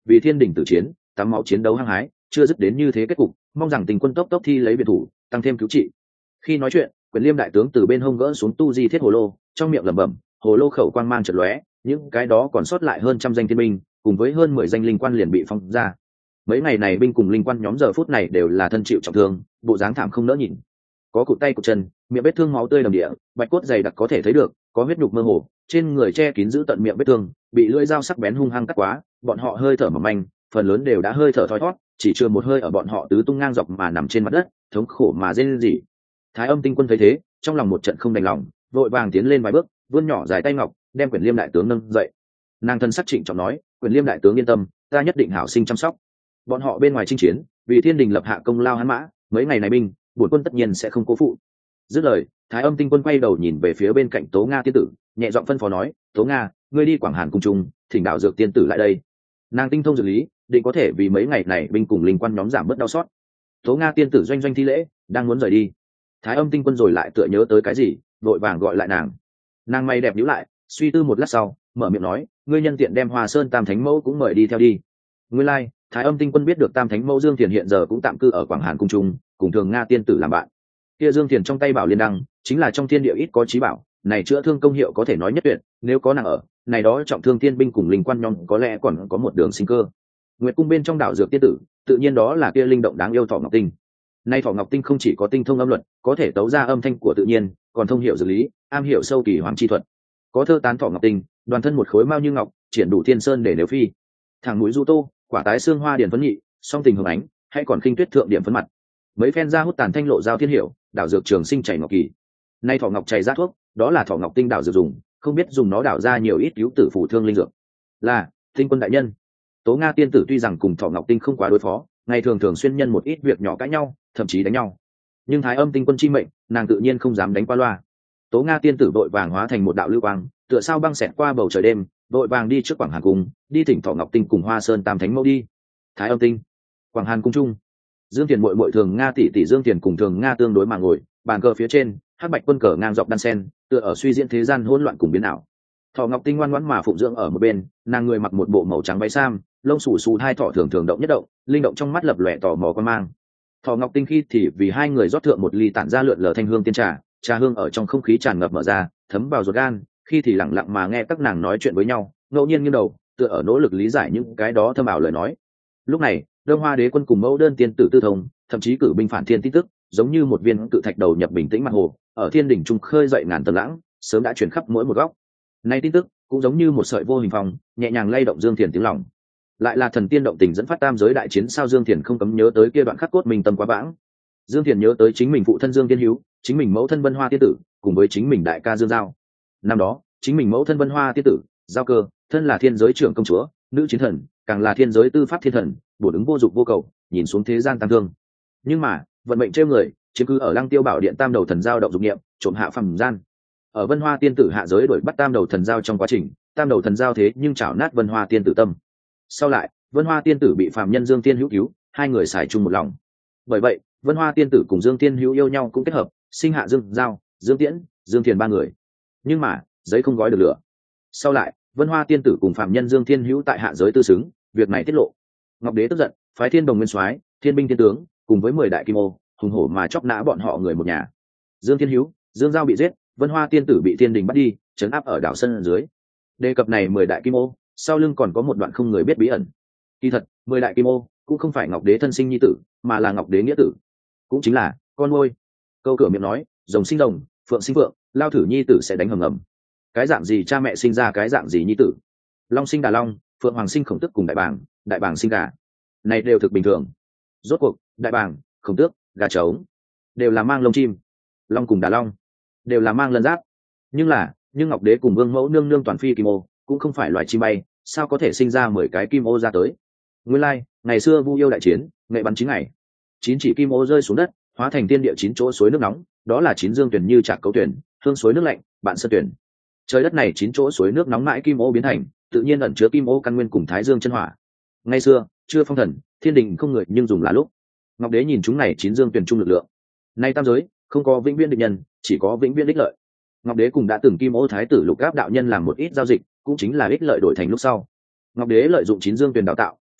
vì thiên đình tử chiến tắm máu chiến đấu hăng hái, chưa dứt đến như thế kết cục, mong rằng tình quân tốc tốc thi lấy biệt thủ, tăng thêm cứu trị. Khi nói chuyện, Quyền Liêm đại tướng từ bên hông gỡ xuống tu di thiết hồ lô, trong miệng lẩm bẩm, hồ lô khẩu quang mang chợt lóe, những cái đó còn sót lại hơn trăm danh thiên binh, cùng với hơn mười danh linh quan liền bị phong ra. Mấy ngày này binh cùng linh quan nhóm giờ phút này đều là thân chịu trọng thương, bộ dáng thảm không nỡ nhìn. Có cụt tay cụt chân, miệng vết thương máu tươi đầm địa, bạch cốt dày đặc có thể thấy được, có huyết nhục mơ hồ, trên người che kín giữ tận miệng vết thương, bị lưỡi dao sắc bén hung hăng cắt quá, bọn họ hơi thở mỏng manh, phần lớn đều đã hơi thở thoi thoát, chỉ chưa một hơi ở bọn họ tứ tung ngang dọc mà nằm trên mặt đất, thống khổ mà rên rỉ. Thái Âm Tinh Quân thấy thế, trong lòng một trận không đành lòng, vội vàng tiến lên vài bước, vươn nhỏ dài tay ngọc, đem Quyền Liêm đại tướng nâng dậy. Nàng thân sắc trịnh trọng nói, Quyền Liêm đại tướng yên tâm, ta nhất định hảo sinh chăm sóc. Bọn họ bên ngoài chinh chiến, vì thiên đình lập hạ công lao hắn mã, mấy ngày này binh, bổn quân tất nhiên sẽ không cố phụ. Dứt lời, Thái Âm Tinh Quân quay đầu nhìn về phía bên cạnh Tố Nga tiên tử, nhẹ giọng phân phó nói, Tố Nga, ngươi đi Quảng Hàn cung trung, thỉnh đạo dược tiên tử lại đây. Nàng tinh thông dược lý, định có thể vì mấy ngày này binh cùng linh quan nhóm giảm bớt đau xót. Tố Nga tiên tử doanh doanh thi lễ, đang muốn rời đi. Thái Âm Tinh Quân rồi lại tựa nhớ tới cái gì, vội vàng gọi lại nàng. Nàng mày đẹp nhíu lại, suy tư một lát sau, mở miệng nói, ngươi nhân tiện đem Hoa Sơn Tam Thánh Mẫu cũng mời đi theo đi. Nguyên lai, like, Thái Âm Tinh Quân biết được Tam Thánh Mẫu Dương Thiền hiện giờ cũng tạm cư ở Quảng Hàn cung trung, cùng Thường Nga tiên tử làm bạn. Kia Dương Thiền trong tay bảo liên đăng, chính là trong thiên địa ít có chí bảo, này chữa thương công hiệu có thể nói nhất tuyệt, nếu có nàng ở, này đó trọng thương tiên binh cùng linh quan nhóm có lẽ còn có một đường sinh cơ. Nguyệt cung bên trong đảo dược tiên tử, tự nhiên đó là kia linh động đáng yêu Thỏ Ngọc Tinh. Nay Thỏ Ngọc Tinh không chỉ có tinh thông âm luật, có thể tấu ra âm thanh của tự nhiên, còn thông hiểu dược lý, am hiểu sâu kỳ hoàng chi thuật. Có thơ tán Thỏ Ngọc Tinh, đoàn thân một khối mao như ngọc, triển đủ thiên sơn để nếu phi. Thẳng núi du tô, quả tái xương hoa điển phấn nhị, song tình hưởng ánh, hay còn khinh tuyết thượng điểm phấn mặt. Mấy phen ra hút tàn thanh lộ giao thiên hiểu, đảo dược trường sinh chảy ngọc kỳ. Nay Thỏ Ngọc chảy ra thuốc, đó là Thỏ Ngọc Tinh đảo dược dùng, không biết dùng nó đảo ra nhiều ít cứu tử phù thương linh dược. Là Tinh Quân đại nhân. Tố Nga tiên tử tuy rằng cùng Thỏ Ngọc Tinh không quá đối phó, ngày thường thường xuyên nhân một ít việc nhỏ cãi nhau, thậm chí đánh nhau. Nhưng Thái Âm Tinh Quân chi mệnh, nàng tự nhiên không dám đánh qua loa. Tố Nga tiên tử vội vàng hóa thành một đạo lưu quang, tựa sao băng xẹt qua bầu trời đêm, vội vàng đi trước Quảng Hàn cung, đi thỉnh Thỏ Ngọc Tinh cùng Hoa Sơn Tam Thánh Mẫu đi. Thái Âm Tinh, Quảng Hàn cung trung, Dương Tiền muội muội Thường Nga tỷ tỷ Dương Tiền cùng Thường Nga tương đối mà ngồi, bàn cờ phía trên, hắc bạch quân cờ ngang dọc đan sen, tựa ở suy diễn thế gian hỗn loạn cùng biến ảo. Thỏ Ngọc Tinh ngoan ngoãn mà phụng dưỡng ở một bên, nàng người mặc một bộ màu trắng váy sam, lông xù xù hai thỏ thường thường động nhất động, linh động trong mắt lập lòe tò mò quan mang. Thỏ Ngọc Tinh khi thì vì hai người rót thượng một ly tản ra lượn lờ thanh hương tiên trà, trà hương ở trong không khí tràn ngập mở ra, thấm vào ruột gan, khi thì lặng lặng mà nghe các nàng nói chuyện với nhau, ngẫu nhiên nghiêng đầu, tựa ở nỗ lực lý giải những cái đó thâm ảo lời nói. Lúc này, Đông Hoa Đế quân cùng Mẫu Đơn tiên tử tư thông, thậm chí cử binh phản thiên tin tức, giống như một viên cự thạch đầu nhập bình tĩnh mặt hồ, ở thiên đỉnh trung khơi dậy ngàn tầng lãng, sớm đã truyền khắp mỗi một góc. Nay tin tức cũng giống như một sợi vô hình phong, nhẹ nhàng lay động Dương Thiền tiếng lòng. Lại là thần tiên động tình dẫn phát tam giới đại chiến, sao Dương Thiền không cấm nhớ tới kia đoạn khắc cốt mình tâm quá vãng. Dương Thiền nhớ tới chính mình phụ thân Dương Tiên Hữu, chính mình mẫu thân Vân Hoa tiên tử, cùng với chính mình đại ca Dương Giao. Năm đó, chính mình mẫu thân Vân Hoa tiên tử, Giao Cơ, thân là thiên giới trưởng công chúa, nữ chiến thần, càng là thiên giới tư pháp thiên thần, bổ ứng vô dụng vô cầu, nhìn xuống thế gian tăng thương. Nhưng mà, vận mệnh trêu người, chiếm cứ ở Lăng Tiêu Bảo Điện tam đầu thần giao động dục niệm, trộm hạ phàm gian. Ở Vân Hoa tiên tử hạ giới đuổi bắt tam đầu thần giao trong quá trình, tam đầu thần giao thế nhưng chảo nát Vân Hoa tiên tử tâm. Sau lại, Vân Hoa tiên tử bị phàm nhân Dương Tiên Hữu cứu, hai người xài chung một lòng. Bởi vậy, Vân Hoa tiên tử cùng Dương Tiên Hữu yêu nhau cũng kết hợp, sinh hạ Dương Giao, Dương Tiễn, Dương Thiền ba người. Nhưng mà, giấy không gói được lửa. Sau lại, Vân Hoa tiên tử cùng phàm nhân Dương Tiên Hữu tại hạ giới tư xứng, việc này tiết lộ. Ngọc Đế tức giận, phái Thiên Đồng Nguyên Soái, Thiên binh thiên tướng, cùng với mười đại kim ô, hùng hổ mà chóc nã bọn họ người một nhà. Dương Tiên Hữu, Dương Giao bị giết, Vân Hoa tiên tử bị Thiên Đình bắt đi, trấn áp ở đảo sân dưới. Đề cập này mười đại kim ô, sau lưng còn có một đoạn không người biết bí ẩn. Kỳ thật, mười đại kim ô cũng không phải Ngọc Đế thân sinh nhi tử, mà là Ngọc Đế nghĩa tử, cũng chính là con nuôi. Câu cửa miệng nói, rồng sinh rồng, phượng sinh phượng, lao thử nhi tử sẽ đánh hầm ngầm. Cái dạng gì cha mẹ sinh ra cái dạng gì nhi tử. Long sinh đà long, phượng hoàng sinh khổng tước cùng đại bàng, đại bàng sinh gà. Này đều thực bình thường. Rốt cuộc, đại bàng, khổng tước, gà trống đều là mang lông chim. Long cùng đà long đều là mang lân giáp. Nhưng là, nhưng Ngọc Đế cùng Vương Mẫu nương nương toàn phi kim ô, cũng không phải loài chim bay, sao có thể sinh ra mười cái kim ô ra tới. Nguyên lai, like, ngày xưa Vu Yêu đại chiến, nghệ bắn chín ngày, chín chỉ kim ô rơi xuống đất, hóa thành tiên địa chín chỗ suối nước nóng, đó là chín dương tuyển như trạc cấu tuyển, hương suối nước lạnh, bạn sơn tuyển. Trời đất này chín chỗ suối nước nóng mãi kim ô biến thành, tự nhiên ẩn chứa kim ô căn nguyên cùng thái dương chân hỏa. Ngày xưa, chưa phong thần, thiên đình không người nhưng dùng là lúc. Ngọc Đế nhìn chúng này chín dương tuyển trung lực lượng. Nay tam giới, không có vĩnh viễn địch nhân, chỉ có vĩnh viễn ích lợi. Ngọc Đế cùng đã từng kim ô thái tử Lục Áp đạo nhân làm một ít giao dịch, cũng chính là ích lợi đổi thành lúc sau. Ngọc Đế lợi dụng chín dương tuyển đào tạo,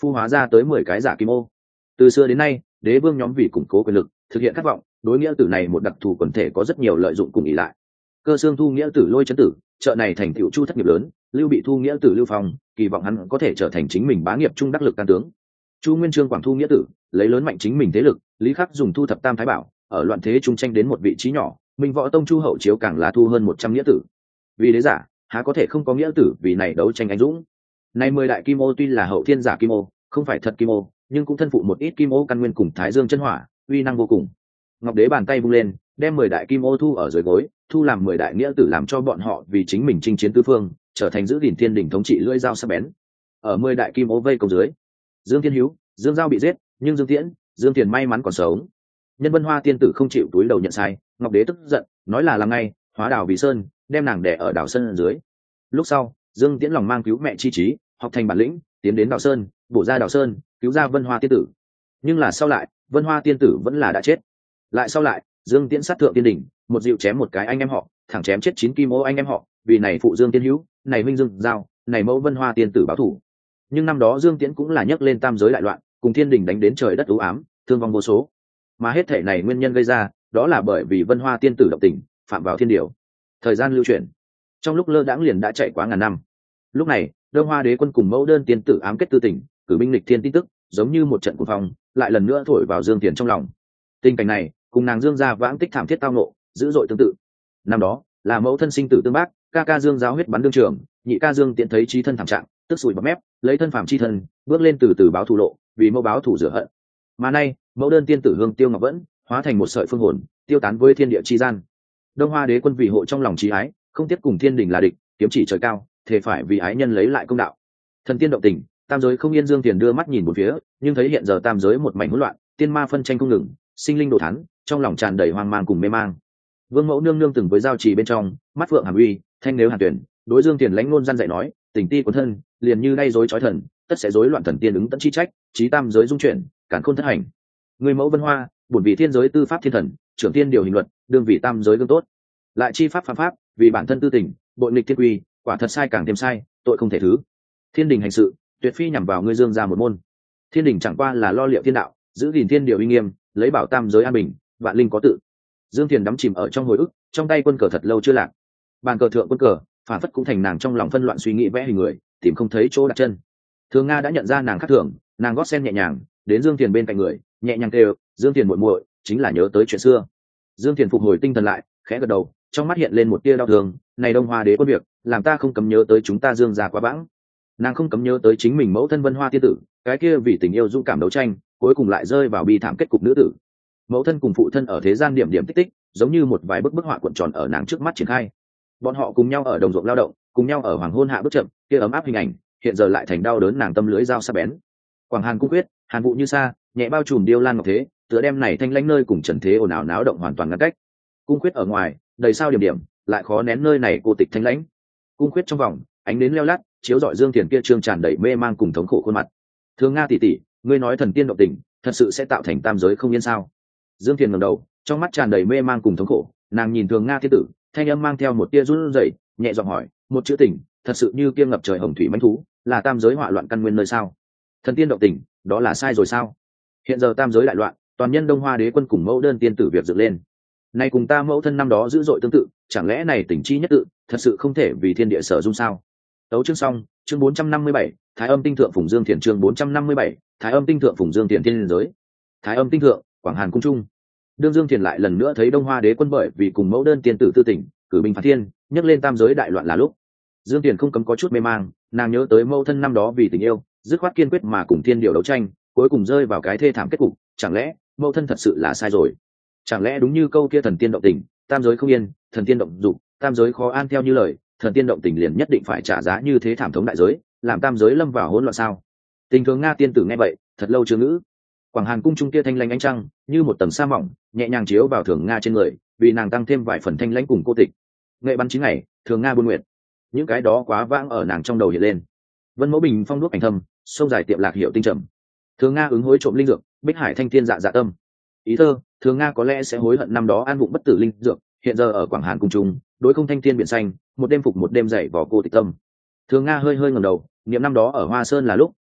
phu hóa ra tới mười cái giả kim ô. Từ xưa đến nay, đế vương nhóm vì củng cố quyền lực, thực hiện khát vọng, đối nghĩa tử này một đặc thù quần thể có rất nhiều lợi dụng cùng ỷ lại. Cơ xương thu nghĩa tử lôi chấn tử, chợ này thành tựu chu thất nghiệp lớn, lưu bị thu nghĩa tử lưu phong, kỳ vọng hắn có thể trở thành chính mình bá nghiệp trung đắc lực can tướng. Chu Nguyên Chương quảng thu nghĩa tử, lấy lớn mạnh chính mình thế lực, Lý Khắc dùng thu thập tam thái bảo, ở loạn thế trung tranh đến một vị trí nhỏ, Minh Võ Tông Chu Hậu Chiếu càng là thu hơn một trăm nghĩa tử. Vì đế giả, há có thể không có nghĩa tử vì này đấu tranh anh dũng. Nay mười đại kim ô tuy là hậu thiên giả kim ô, không phải thật kim ô, nhưng cũng thân phụ một ít kim ô căn nguyên cùng Thái Dương chân hỏa, uy năng vô cùng. Ngọc Đế bàn tay vung lên, đem mười đại kim ô thu ở dưới gối, thu làm mười đại nghĩa tử làm cho bọn họ vì chính mình chinh chiến tứ phương, trở thành giữ gìn thiên đình thống trị lưỡi dao sắc bén. Ở mười đại kim ô vây công dưới, Dương Thiên Hiếu, Dương Giao bị giết, nhưng Dương Tiễn, Dương Tiền may mắn còn sống. Nhân Vân Hoa tiên tử không chịu túi đầu nhận sai, Ngọc Đế tức giận, nói là làm ngay, hóa đảo vì sơn, đem nàng đè ở đảo sơn dưới. Lúc sau, Dương Tiễn lòng mang cứu mẹ chi trí, học thành bản lĩnh, tiến đến đảo sơn, bổ ra đảo sơn, cứu ra Vân Hoa tiên tử. Nhưng là sau lại, Vân Hoa tiên tử vẫn là đã chết. Lại sau lại, Dương Tiễn sát thượng tiên đỉnh, một dịu chém một cái anh em họ, thẳng chém chết chín kim ô anh em họ, vì này phụ Dương Tiên Hữu, này huynh Dương Giao, này mẫu Vân Hoa tiên tử báo thủ. Nhưng năm đó Dương Tiễn cũng là nhấc lên tam giới đại loạn, cùng thiên đình đánh đến trời đất u ám, thương vong vô số. Mà hết thể này nguyên nhân gây ra, đó là bởi vì Vân Hoa tiên tử động tình, phạm vào thiên điều. Thời gian lưu chuyển, trong lúc lơ đãng liền đã chạy quá ngàn năm. Lúc này, Đông Hoa đế quân cùng mẫu đơn tiên tử ám kết tư tình, cử binh lịch thiên tin tức, giống như một trận cuồng phong, lại lần nữa thổi vào Dương Tiền trong lòng. Tình cảnh này, cùng nàng Dương gia vãng tích thảm thiết tao nộ, dữ dội tương tự. Năm đó, là mẫu thân sinh tử tương bác, ca ca Dương Giáo huyết bắn đương trường, nhị ca Dương Tiễn thấy chí thân thảm trạng, tức sùi bọt mép, lấy thân phàm chi thân, bước lên từ từ báo thù lộ, vì mẫu báo thù rửa hận. Mà nay, mẫu đơn tiên tử Hương Tiêu Ngọc vẫn hóa thành một sợi phương hồn, tiêu tán với thiên địa chi gian. Đông Hoa đế quân vì hộ trong lòng chí ái, không tiếp cùng thiên đình là địch, kiếm chỉ trời cao, thề phải vì ái nhân lấy lại công đạo. Thần tiên động tình, tam giới không yên. Dương Tiền đưa mắt nhìn một phía, nhưng thấy hiện giờ tam giới một mảnh hỗn loạn, tiên ma phân tranh không ngừng, sinh linh đồ thán, trong lòng tràn đầy hoang mang cùng mê mang. Vương mẫu nương nương từng với giao trì bên trong, mắt phượng hàm uy, thanh nếu hàn tuyển, đối Dương Tiền lãnh ngôn gian dạy nói, tình ti cuốn thân, liền như đay rối chói thần, tất sẽ rối loạn thần tiên ứng tận chi trách, trí tam giới dung chuyển, cản khôn thất hành. Người mẫu Vân Hoa, bổn vị thiên giới tư pháp thiên thần, trưởng tiên điều hình luật, đương vị tam giới gương tốt, lại chi pháp phạm pháp, vì bản thân tư tình, bội nghịch thiên quy, quả thật sai càng thêm sai, tội không thể thứ. Thiên đình hành sự, tuyệt phi nhằm vào ngươi Dương gia một môn. Thiên đình chẳng qua là lo liệu thiên đạo, giữ gìn thiên điều uy nghiêm, lấy bảo tam giới an bình, vạn linh có tự. Dương Tiền đắm chìm ở trong hồi ức, trong tay quân cờ thật lâu chưa lạc. Bàn cờ thượng quân cờ, phản phất cũng thành nàng trong lòng phân loạn suy nghĩ vẽ hình người, tìm không thấy chỗ đặt chân. Thường Nga đã nhận ra nàng khác thường, nàng gót sen nhẹ nhàng, đến Dương Tiền bên cạnh người, nhẹ nhàng kêu, Dương Tiền muội muội, chính là nhớ tới chuyện xưa. Dương Tiền phục hồi tinh thần lại, khẽ gật đầu, trong mắt hiện lên một tia đau thương, này Đông Hoa đế quân việc, làm ta không cấm nhớ tới chúng ta Dương gia quá bãng. Nàng không cấm nhớ tới chính mình mẫu thân Vân Hoa tiên tử, cái kia vì tình yêu dũng cảm đấu tranh, cuối cùng lại rơi vào bi thảm kết cục nữ tử. Mẫu thân cùng phụ thân ở thế gian điểm điểm tích tích, giống như một vài bức bức họa cuộn tròn ở nàng trước mắt triển khai. Bọn họ cùng nhau ở đồng ruộng lao động, cùng nhau ở hoàng hôn hạ bước chậm, kia ấm áp hình ảnh, hiện giờ lại thành đau đớn nàng tâm lưới dao sắc bén. Quảng Hàn cung quyết, hàn vụ như sa, nhẹ bao trùm điêu lan ngọc thế, tựa đem này thanh lãnh nơi cùng trần thế ồn ào náo động hoàn toàn ngăn cách. Cung quyết ở ngoài, đầy sao điểm điểm, lại khó nén nơi này cô tịch thanh lãnh. Cung quyết trong vòng, ánh đến leo lắt, chiếu rọi Dương Tiền kia trương tràn đầy mê mang cùng thống khổ khuôn mặt. Thường Nga tỷ tỷ, ngươi nói thần tiên động tình, thật sự sẽ tạo thành tam giới không yên sao? Dương Tiền ngẩng đầu, trong mắt tràn đầy mê mang cùng thống khổ, nàng nhìn Thường Nga thiên tử, thanh âm mang theo một tia run rẩy, nhẹ giọng hỏi, một chữ tình, thật sự như kia ngập trời hồng thủy mãnh thú, là tam giới hỏa loạn căn nguyên nơi sao? Thần tiên động tình, đó là sai rồi sao? Hiện giờ tam giới đại loạn, toàn nhân Đông Hoa đế quân cùng mẫu đơn tiên tử việc dựng lên. Nay cùng ta mẫu thân năm đó dữ dội tương tự, chẳng lẽ này tình chi nhất tự, thật sự không thể vì thiên địa sở dung sao? Tấu chương xong, chương bốn trăm năm mươi bảy, Thái Âm tinh thượng Phùng Dương Thiền chương bốn trăm năm mươi bảy, Thái Âm tinh thượng Phùng Dương Thiền thiên giới. Thái Âm tinh thượng, Quảng Hàn cung trung. Đương Dương Thiền lại lần nữa thấy Đông Hoa đế quân bởi vì cùng mẫu đơn tiên tử tư tình, cử binh phạt thiên, nhấc lên tam giới đại loạn là lúc. Dương Thiền không cấm có chút mê mang, nàng nhớ tới mẫu thân năm đó vì tình yêu, dứt khoát kiên quyết mà cùng thiên điều đấu tranh, cuối cùng rơi vào cái thê thảm kết cục, chẳng lẽ mẫu thân thật sự là sai rồi? Chẳng lẽ đúng như câu kia thần tiên động tình, tam giới không yên, thần tiên động dục, tam giới khó an theo như lời, thần tiên động tình liền nhất định phải trả giá như thế thảm thống đại giới, làm tam giới lâm vào hỗn loạn sao? Tình thường Nga tiên tử nghe vậy, thật lâu chưa ngữ. Quảng Hàn cung trung kia thanh lãnh ánh trăng, như một tầng sa mỏng, nhẹ nhàng chiếu vào Thường Nga trên người, vì nàng tăng thêm vài phần thanh lãnh cùng cô tịch. Nghệ bắn chín ngày, Thường Nga buôn nguyện, những cái đó quá vãng ở nàng trong đầu hiện lên. Vân Mẫu Bình phong đuốc ảnh thâm, sông dài tiệm lạc hiệu tinh trầm. Thường Nga ứng hối trộm linh dược, Bích Hải thanh thiên dạ dạ tâm. Ý thơ, Thường Nga có lẽ sẽ hối hận năm đó an vụng bất tử linh dược, hiện giờ ở Quảng Hàn cung trung, đối không thanh thiên biển xanh, một đêm phục một đêm dậy vò cô tịch tâm. Thường Nga hơi hơi ngẩng đầu, niệm năm đó ở Hoa Sơn là lúc,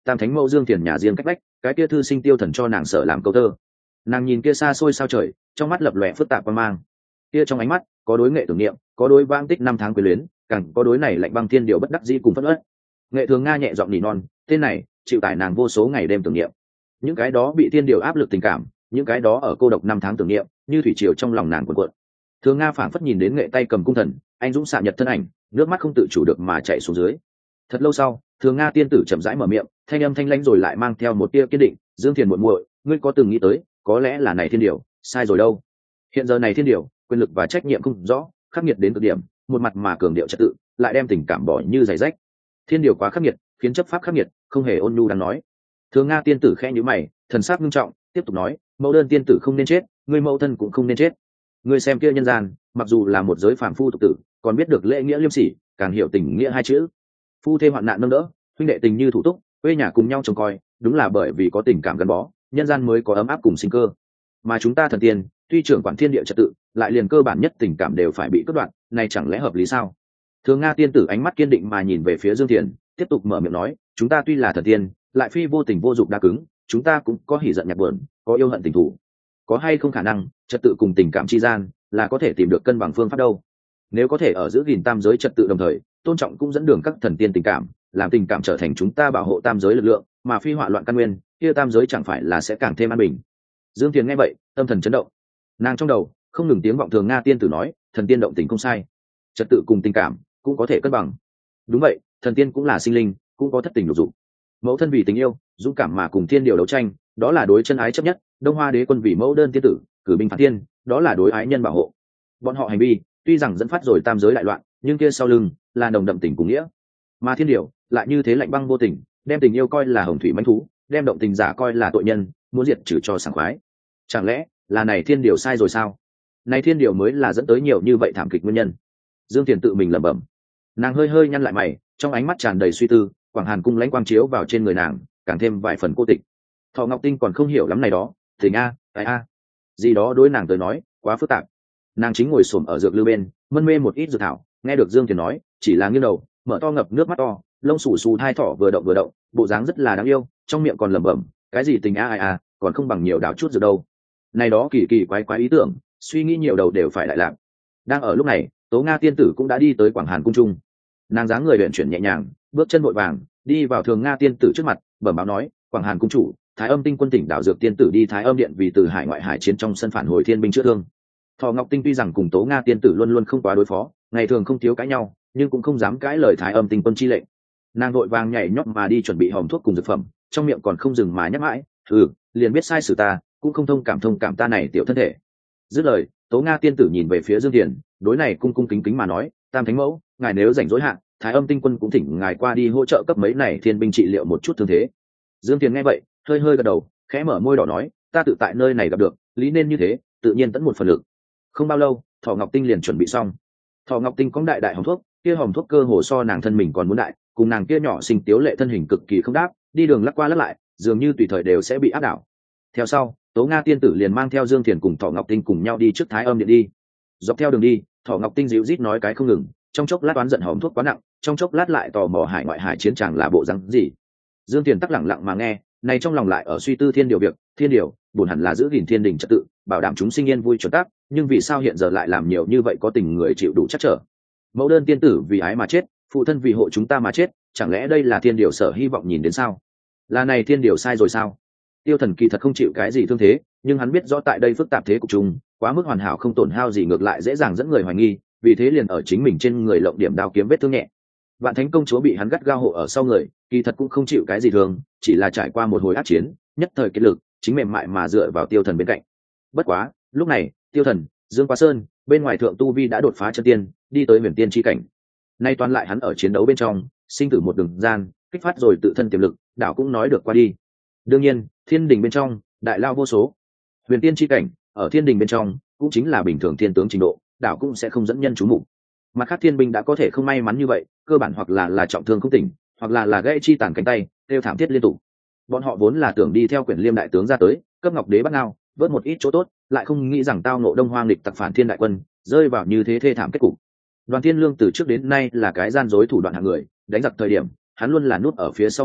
tam thánh mẫu Dương Thiền nhà riêng cách bách, cái kia thư sinh Tiêu Thần cho nàng sở làm câu thơ. Nàng nhìn kia xa xôi sao trời, trong mắt lập lòe phức tạp quan mang. Kia trong ánh mắt có đối nghệ tưởng niệm, có đối vang tích năm tháng quyến luyến, càng có đối này lạnh băng thiên điều bất đắc dĩ cùng phẫn uất. Nghệ thường Nga nhẹ giọng nỉ non, tên này chịu tải nàng vô số ngày đêm tưởng niệm. Những cái đó bị thiên điều áp lực tình cảm, những cái đó ở cô độc năm tháng tưởng niệm, như thủy triều trong lòng nàng cuộn cuộn. Thường Nga phảng phất nhìn đến nghệ tay cầm cung thần, anh dũng xạ nhật thân ảnh, nước mắt không tự chủ được mà chảy xuống dưới. Thật lâu sau, Thường Nga tiên tử chậm rãi mở miệng, thanh âm thanh lãnh rồi lại mang theo một tia kiên định, Dương Thiền muội muội, ngươi có từng nghĩ tới, có lẽ là này thiên điều sai rồi đâu. Hiện giờ này thiên điều quyền lực và trách nhiệm không rõ, khắc nghiệt đến cực điểm, một mặt mà cường điệu trật tự, lại đem tình cảm bỏ như giày rách. Thiên điều quá khắc nghiệt, khiến chấp pháp khắc nghiệt, không hề ôn nhu đáng nói. Thường Nga tiên tử khẽ nhíu mày, thần sắc nghiêm trọng, tiếp tục nói, mẫu đơn tiên tử không nên chết, ngươi mẫu thân cũng không nên chết. Ngươi xem kia nhân gian, mặc dù là một giới phàm phu tục tử, còn biết được lễ nghĩa liêm sỉ, càng hiểu tình nghĩa hai chữ. Phu thê hoạn nạn nâng đỡ, huynh đệ tình như thủ túc, quê nhà cùng nhau trông coi, đúng là bởi vì có tình cảm gắn bó, nhân gian mới có ấm áp cùng sinh cơ. Mà chúng ta thần tiên, tuy trưởng quản thiên địa trật tự, lại liền cơ bản nhất tình cảm đều phải bị cắt đoạn, này chẳng lẽ hợp lý sao? Thường Nga tiên tử ánh mắt kiên định mà nhìn về phía Dương Thiền, tiếp tục mở miệng nói, chúng ta tuy là thần tiên, lại phi vô tình vô dụng đa cứng, chúng ta cũng có hỉ giận nhạc buồn, có yêu hận tình thù. Có hay không khả năng, trật tự cùng tình cảm chi gian, là có thể tìm được cân bằng phương pháp đâu? Nếu có thể ở giữ gìn tam giới trật tự đồng thời, tôn trọng cũng dẫn đường các thần tiên tình cảm, làm tình cảm trở thành chúng ta bảo hộ tam giới lực lượng, mà phi họa loạn căn nguyên, kia tam giới chẳng phải là sẽ càng thêm an bình. Dương Thiền nghe vậy, tâm thần chấn động. Nàng trong đầu không ngừng tiếng vọng Thường Nga tiên tử nói, thần tiên động tình không sai, trật tự cùng tình cảm cũng có thể cân bằng. Đúng vậy, thần tiên cũng là sinh linh, cũng có thất tình lục dục. Mẫu thân vì tình yêu, dũng cảm mà cùng thiên điều đấu tranh, đó là đối chân ái chấp nhất. Đông Hoa đế quân vì mẫu đơn tiên tử, cử binh phạt thiên, đó là đối ái nhân bảo hộ. Bọn họ hành vi tuy rằng dẫn phát rồi tam giới đại loạn, nhưng kia sau lưng là nồng đậm tình cùng nghĩa. Mà thiên điều lại như thế lạnh băng vô tình, đem tình yêu coi là hồng thủy mãnh thú, đem động tình giả coi là tội nhân, muốn diệt trừ cho sảng khoái. Chẳng lẽ là này thiên điều sai rồi sao? Này thiên điều mới là dẫn tới nhiều như vậy thảm kịch nguyên nhân. Dương Thiền tự mình lẩm bẩm. Nàng hơi hơi nhăn lại mày, trong ánh mắt tràn đầy suy tư, Quảng Hàn cung lãnh quang chiếu vào trên người nàng, càng thêm vài phần cô tịch. Thọ Ngọc Tinh còn không hiểu lắm này đó, tình a, ai a, gì đó đối nàng tới nói quá phức tạp. Nàng chính ngồi xổm ở dược lưu bên, mân mê một ít dược thảo, nghe được Dương Thiền nói, chỉ là nghiêng đầu, mở to ngập nước mắt to, lông xù xù hai thỏ vừa động vừa động, bộ dáng rất là đáng yêu, trong miệng còn lẩm bẩm, cái gì tình a ai a, còn không bằng nhiều đảo chút dược đâu. Này đó kỳ kỳ quái quái ý tưởng, suy nghĩ nhiều đầu đều phải đại lạc. Đang ở lúc này, Tố Nga tiên tử cũng đã đi tới Quảng Hàn cung trung. Nàng dáng người luyện chuyển nhẹ nhàng, bước chân vội vàng, đi vào Thường Nga tiên tử trước mặt, bẩm báo nói, Quảng Hàn cung chủ, Thái Âm Tinh quân tỉnh đảo dược tiên tử đi Thái Âm điện vì từ hải ngoại hải chiến trong sân phản hồi thiên binh chữa thương. Thọ Ngọc Tinh tuy rằng cùng Tố Nga tiên tử luôn luôn không quá đối phó, ngày thường không thiếu cãi nhau, nhưng cũng không dám cãi lời Thái Âm Tinh quân chi lệnh. Nàng vội vàng nhảy nhót mà đi chuẩn bị hòm thuốc cùng dược phẩm, trong miệng còn không dừng mà nhắc mãi, ừ, liền biết sai sử ta, cũng không thông cảm thông cảm ta này tiểu thân thể. Dứt lời, Tố Nga tiên tử nhìn về phía Dương Thiền, đối này cung cung kính kính mà nói, tam thánh mẫu, ngài nếu rảnh rỗi hạn, Thái Âm Tinh quân cũng thỉnh ngài qua đi hỗ trợ cấp mấy này thiên binh trị liệu một chút thương thế. Dương Thiền nghe vậy, hơi hơi gật đầu, khẽ mở môi đỏ nói, ta tự tại nơi này gặp được, lý nên như thế, tự nhiên tận một phần lực. Không bao lâu, Thọ Ngọc Tinh liền chuẩn bị xong. Thọ Ngọc Tinh có đại đại hòm thuốc, kia hòm thuốc cơ hồ so nàng thân mình còn muốn đại, cùng nàng kia nhỏ xinh tiếu lệ thân hình cực kỳ không đáp, đi đường lắc qua lắc lại, dường như tùy thời đều sẽ bị áp đảo. Theo sau, Tố Nga tiên tử liền mang theo Dương Thiền cùng Thọ Ngọc Tinh cùng nhau đi trước Thái Âm điện đi. Dọc theo đường đi, Thọ Ngọc Tinh dịu rít nói cái không ngừng, trong chốc lát oán giận hòm thuốc quá nặng, trong chốc lát lại tò mò hải ngoại hải chiến tràng là bộ rắn gì. Dương Thiền tắc lặng lặng mà nghe, này trong lòng lại ở suy tư thiên điều việc, thiên điều buồn hẳn là giữ gìn thiên đình trật tự, bảo đảm chúng sinh yên vui chuẩn tắc, nhưng vì sao hiện giờ lại làm nhiều như vậy có tình người chịu đủ chắc trở. Mẫu đơn tiên tử vì ái mà chết, phụ thân vì hộ chúng ta mà chết, chẳng lẽ đây là thiên điều sở hy vọng nhìn đến sao? Là này thiên điều sai rồi sao? Tiêu Thần kỳ thật không chịu cái gì thương thế, nhưng hắn biết rõ tại đây phức tạp thế cục chung, quá mức hoàn hảo không tổn hao gì ngược lại dễ dàng dẫn người hoài nghi, vì thế liền ở chính mình trên người lộng điểm đao kiếm vết thương nhẹ. Vạn Thánh công chúa bị hắn gắt gao hộ ở sau người, kỳ thật cũng không chịu cái gì thường, chỉ là trải qua một hồi ác chiến, nhất thời kết lực, chính mềm mại mà dựa vào Tiêu Thần bên cạnh. Bất quá, lúc này, Tiêu Thần, Dương Quá Sơn, bên ngoài thượng tu vi đã đột phá chân tiên, đi tới huyền tiên chi cảnh. Nay toàn lại hắn ở chiến đấu bên trong, sinh tử một đường gian, kích phát rồi tự thân tiềm lực, đảo cũng nói được qua đi. Đương nhiên, thiên đình bên trong, đại lao vô số. Huyền tiên chi cảnh, ở thiên đình bên trong, cũng chính là bình thường thiên tướng trình độ, đảo cũng sẽ không dẫn nhân chú mục. Mặt khác thiên binh đã có thể không may mắn như vậy, cơ bản hoặc là là trọng thương không tỉnh, hoặc là là gãy chi tàn cánh tay, kêu thảm thiết liên tục. Bọn họ vốn là tưởng đi theo Quyển Liêm đại tướng ra tới, cấp Ngọc Đế bắt ngao, vớt một ít chỗ tốt, lại không nghĩ rằng tao ngộ Đông Hoang nghịch tặc phản thiên đại quân, rơi vào như thế thê thảm kết cục. Đoàn Thiên Lương từ trước đến nay là cái gian dối thủ đoạn hạng người, đánh giặc thời điểm, hắn luôn là núp ở phía sau mặt,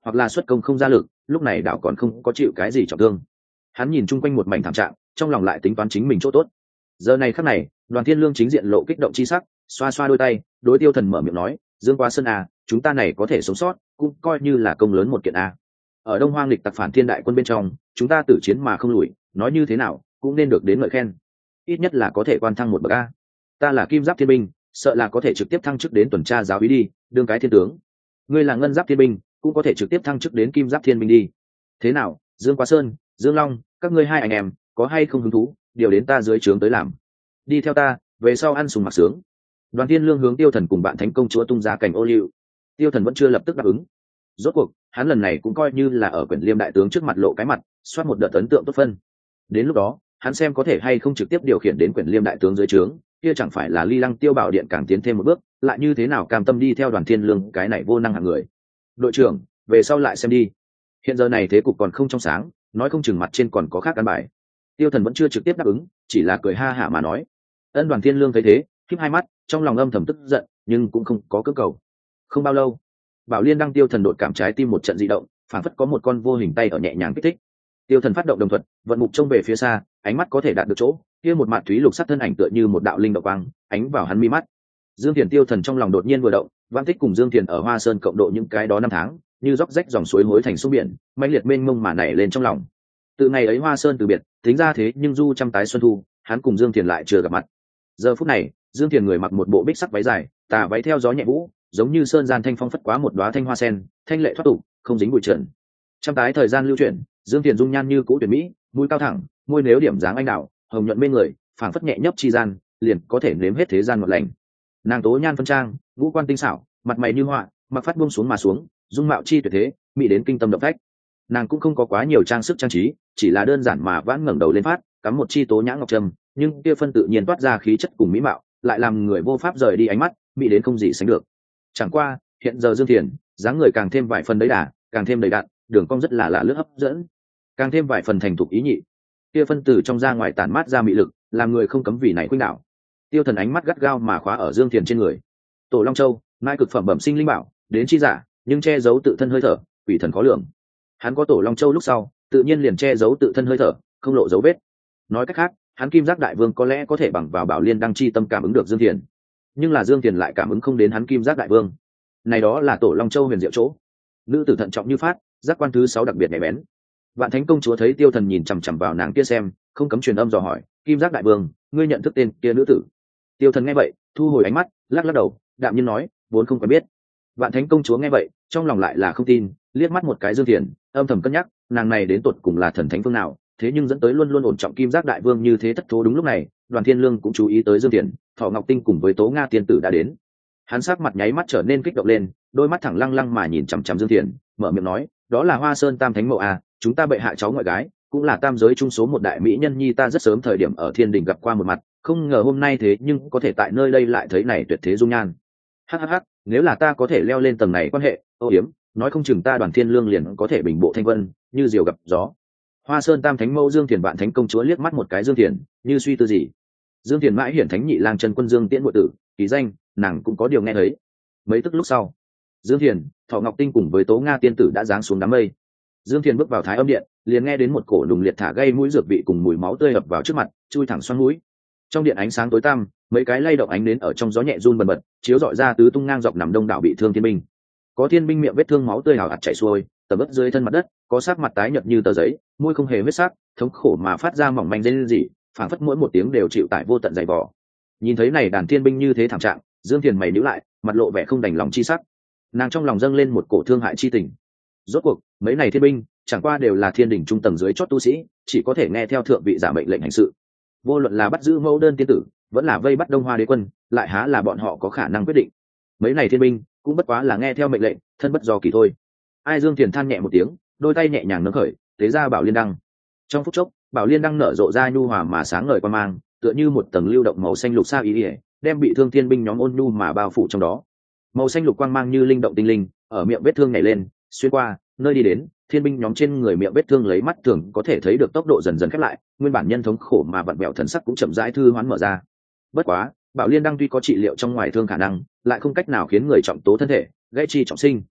hoặc là xuất công không ra lực, lúc này đảo còn không có chịu cái gì trọng thương. Hắn nhìn chung quanh một mảnh thảm trạng, trong lòng lại tính toán chính mình chỗ tốt. Giờ này khắc này, Đoàn Thiên Lương chính diện lộ kích động chi sắc, xoa xoa đôi tay, đối Tiêu Thần mở miệng nói, Dương Quá Sơn à, chúng ta này có thể sống sót, cũng coi như là công lớn một kiện a. Ở Đông Hoang lịch tặc phản thiên đại quân bên trong, chúng ta tử chiến mà không lùi, nói như thế nào cũng nên được đến ngợi khen, ít nhất là có thể quan thăng một bậc a. Ta là Kim Giáp Thiên binh, sợ là có thể trực tiếp thăng chức đến tuần tra giáo úy đi, đương cái thiên tướng. Ngươi là Ngân Giáp Thiên binh, cũng có thể trực tiếp thăng chức đến Kim Giáp Thiên binh đi. Thế nào, Dương Quá Sơn, Dương Long, các ngươi hai anh em có hay không hứng thú điều đến ta dưới trướng tới làm, đi theo ta về sau ăn sùng mặc sướng. Đoàn Thiên Lương hướng Tiêu Thần cùng bạn Thánh công chúa tung ra cảnh ô liu. Tiêu Thần vẫn chưa lập tức đáp ứng. Rốt cuộc hắn lần này cũng coi như là ở Quyển Liêm đại tướng trước mặt lộ cái mặt, soát một đợt ấn tượng tốt phân. Đến lúc đó hắn xem có thể hay không trực tiếp điều khiển đến Quyển Liêm đại tướng dưới trướng, kia chẳng phải là Ly Lăng Tiêu Bảo Điện càng tiến thêm một bước, lại như thế nào cam tâm đi theo Đoàn Thiên Lương cái này vô năng hạng người. Đội trưởng, về sau lại xem đi. Hiện giờ này thế cục còn không trong sáng, nói không chừng mặt trên còn có khác căn bài. Tiêu Thần vẫn chưa trực tiếp đáp ứng, chỉ là cười ha hả mà nói. Ân Đoàn Thiên Lương thấy thế, khép hai mắt, trong lòng âm thầm tức giận, nhưng cũng không có cưỡng cầu. Không bao lâu, Bảo Liên Đăng Tiêu Thần đột cảm trái tim một trận dị động, phản phất có một con vô hình tay ở nhẹ nhàng kích thích. Tiêu Thần phát động đồng thuật, vận mục trông về phía xa, ánh mắt có thể đạt được chỗ, kia một mạt thúy lục sắc thân ảnh tựa như một đạo linh động quang, ánh vào hắn mi mắt. Dương Thiền Tiêu Thần trong lòng đột nhiên vừa động, Vãng Thích cùng Dương Thiền ở Hoa Sơn cộng độ những cái đó năm tháng, như róc rách dòng suối hối thành sông biển, mãnh liệt mênh mông mà nảy lên trong lòng. Từ ngày ấy Hoa Sơn từ biệt, tính ra thế nhưng du trăm tái xuân thu, hắn cùng Dương Thiền lại chưa gặp mặt. Giờ phút này, Dương Thiền người mặc một bộ bích sắc váy dài, tà váy theo gió nhẹ vũ, giống như sơn gian thanh phong phất quá một đóa thanh hoa sen, thanh lệ thoát tục, không dính bụi trần. Trăm tái thời gian lưu chuyển, Dương Thiền dung nhan như cũ tuyệt mỹ, mũi cao thẳng, môi nếu điểm dáng anh đạo, hồng nhuận mê người, phảng phất nhẹ nhấp chi gian, liền có thể nếm hết thế gian ngọt lành. Nàng tố nhan phân trang, ngũ quan tinh xảo, mặt mày như họa, mặc phát buông xuống mà xuống, dung mạo chi tuyệt thế, mỹ đến kinh tâm động phách. Nàng cũng không có quá nhiều trang sức trang trí, chỉ là đơn giản mà vãn ngẩng đầu lên phát, cắm một chi tố nhã ngọc trâm, nhưng kia phân tự nhiên toát ra khí chất cùng mỹ mạo, lại làm người vô pháp rời đi ánh mắt, mỹ đến không gì sánh được. Chẳng qua, hiện giờ Dương Thiền, dáng người càng thêm vài phần đấy đà, càng thêm đầy đặn, đường cong rất là lạ lướt hấp dẫn, càng thêm vài phần thành thục ý nhị. Kia phân từ trong ra ngoài tản mát ra mị lực, làm người không cấm vì này khuynh đảo. Tiêu Thần ánh mắt gắt gao mà khóa ở Dương Thiền trên người. Tổ Long Châu, mai cực phẩm bẩm sinh linh bảo, đến chi giả, nhưng che giấu tự thân hơi thở, quỷ thần khó lường. Hắn có Tổ Long Châu lúc sau, tự nhiên liền che giấu tự thân hơi thở, không lộ dấu vết. Nói cách khác, hắn Kim Giác Đại Vương có lẽ có thể bằng vào Bảo Liên Đăng chi tâm cảm ứng được Dương Thiền, nhưng là Dương Thiền lại cảm ứng không đến hắn Kim Giác Đại Vương. Này đó là Tổ Long Châu huyền diệu chỗ. Nữ tử thận trọng như phát, giác quan thứ sáu đặc biệt nhạy bén. Vạn Thánh công chúa thấy Tiêu Thần nhìn chằm chằm vào nàng kia xem, không cấm truyền âm dò hỏi, Kim Giác Đại Vương, ngươi nhận thức tên kia nữ tử? Tiêu Thần nghe vậy, thu hồi ánh mắt, lắc lắc đầu, đạm nhiên nói, vốn không quen biết. Vạn Thánh công chúa nghe vậy, trong lòng lại là không tin, liếc mắt một cái Dương Thiền, âm thầm cân nhắc, nàng này đến tột cùng là thần thánh phương nào, thế nhưng dẫn tới luôn luôn ổn trọng Kim Giác Đại Vương như thế thất thố. Đúng lúc này, Đoàn Thiên Lương cũng chú ý tới Dương Thiền, Thọ Ngọc Tinh cùng với Tố Nga tiên tử đã đến. Hắn sắc mặt nháy mắt trở nên kích động lên, đôi mắt thẳng lăng lăng mà nhìn chằm chằm Dương Thiền, mở miệng nói, đó là Hoa Sơn Tam Thánh mẫu à, chúng ta bệ hạ cháu ngoại gái, cũng là tam giới trung số một đại mỹ nhân nhi, ta rất sớm thời điểm ở Thiên Đình gặp qua một mặt, không ngờ hôm nay thế nhưng có thể tại nơi đây lại thấy này tuyệt thế dung nhan. Hắc hắc hắc, nếu là ta có thể leo lên tầng này quan hệ, ô hiếm, nói không chừng ta Đoàn Thiên Lương liền có thể bình bộ thanh vân, như diều gặp gió. Hoa Sơn Tam Thánh mẫu Dương Thiền, Vạn Thánh công chúa liếc mắt một cái Dương Thiền, như suy tư gì. Dương Thiền mãi hiển thánh nhị lang chân quân Dương Tiễn muội tử, kỳ danh, nàng cũng có điều nghe thấy. Mấy tức lúc sau, Dương Thiền, Thọ Ngọc Tinh cùng với Tố Nga tiên tử đã giáng xuống đám mây. Dương Thiền bước vào Thái Âm điện, liền nghe đến một cổ đùng liệt thả gây mũi dược vị cùng mùi máu tươi ập vào trước mặt, chui thẳng xoắn mũi. Trong điện ánh sáng tối tăm, mấy cái lay động ánh nến ở trong gió nhẹ run bần bật, chiếu rọi ra tứ tung ngang dọc nằm đông đảo bị thương thiên binh. Có thiên binh miệng vết thương máu tươi hào hạt chảy xuôi, tầm ướp dưới thân mặt đất, có sắc mặt tái nhợt như tờ giấy, môi không hề huyết sắc, thống khổ mà phát ra mỏng manh rên rỉ, phảng phất mỗi một tiếng đều chịu tải vô tận dày vò. Nhìn thấy này đàn thiên binh như thế thảm trạng, Dương Thiền mày nhíu lại, mặt lộ vẻ không đành lòng chi sắc. Nàng trong lòng dâng lên một cổ thương hại chi tình. Rốt cuộc, mấy này thiên binh, chẳng qua đều là Thiên Đình trung tầng dưới chót tu sĩ, chỉ có thể nghe theo thượng vị giả mệnh lệnh hành sự. Vô luận là bắt giữ mẫu đơn tiên tử, vẫn là vây bắt Đông Hoa đế quân, lại há là bọn họ có khả năng quyết định. Mấy này thiên binh cũng bất quá là nghe theo mệnh lệnh, thân bất do kỳ thôi. Ai Dương Thiền than nhẹ một tiếng, đôi tay nhẹ nhàng nâng khởi, tế ra Bảo Liên Đăng. Trong phút chốc, Bảo Liên Đăng nở rộ ra nhu hòa mà sáng ngời quan mang, tựa như một tầng lưu động màu xanh lục sa ý ỉa, đem bị thương thiên binh nhóm ôn nhu mà bao phủ trong đó. Màu xanh lục quang mang như linh động tinh linh, ở miệng vết thương nhảy lên, xuyên qua, nơi đi đến, thiên binh nhóm trên người miệng vết thương lấy mắt thường có thể thấy được tốc độ dần dần khép lại, nguyên bản nhân thống khổ mà vặn vẹo thần sắc cũng chậm rãi thư hoán mở ra. Bất quá, Bảo Liên Đăng tuy có trị liệu trong ngoài thương khả năng, lại không cách nào khiến người trọng tố thân thể, gãy chi trọng sinh.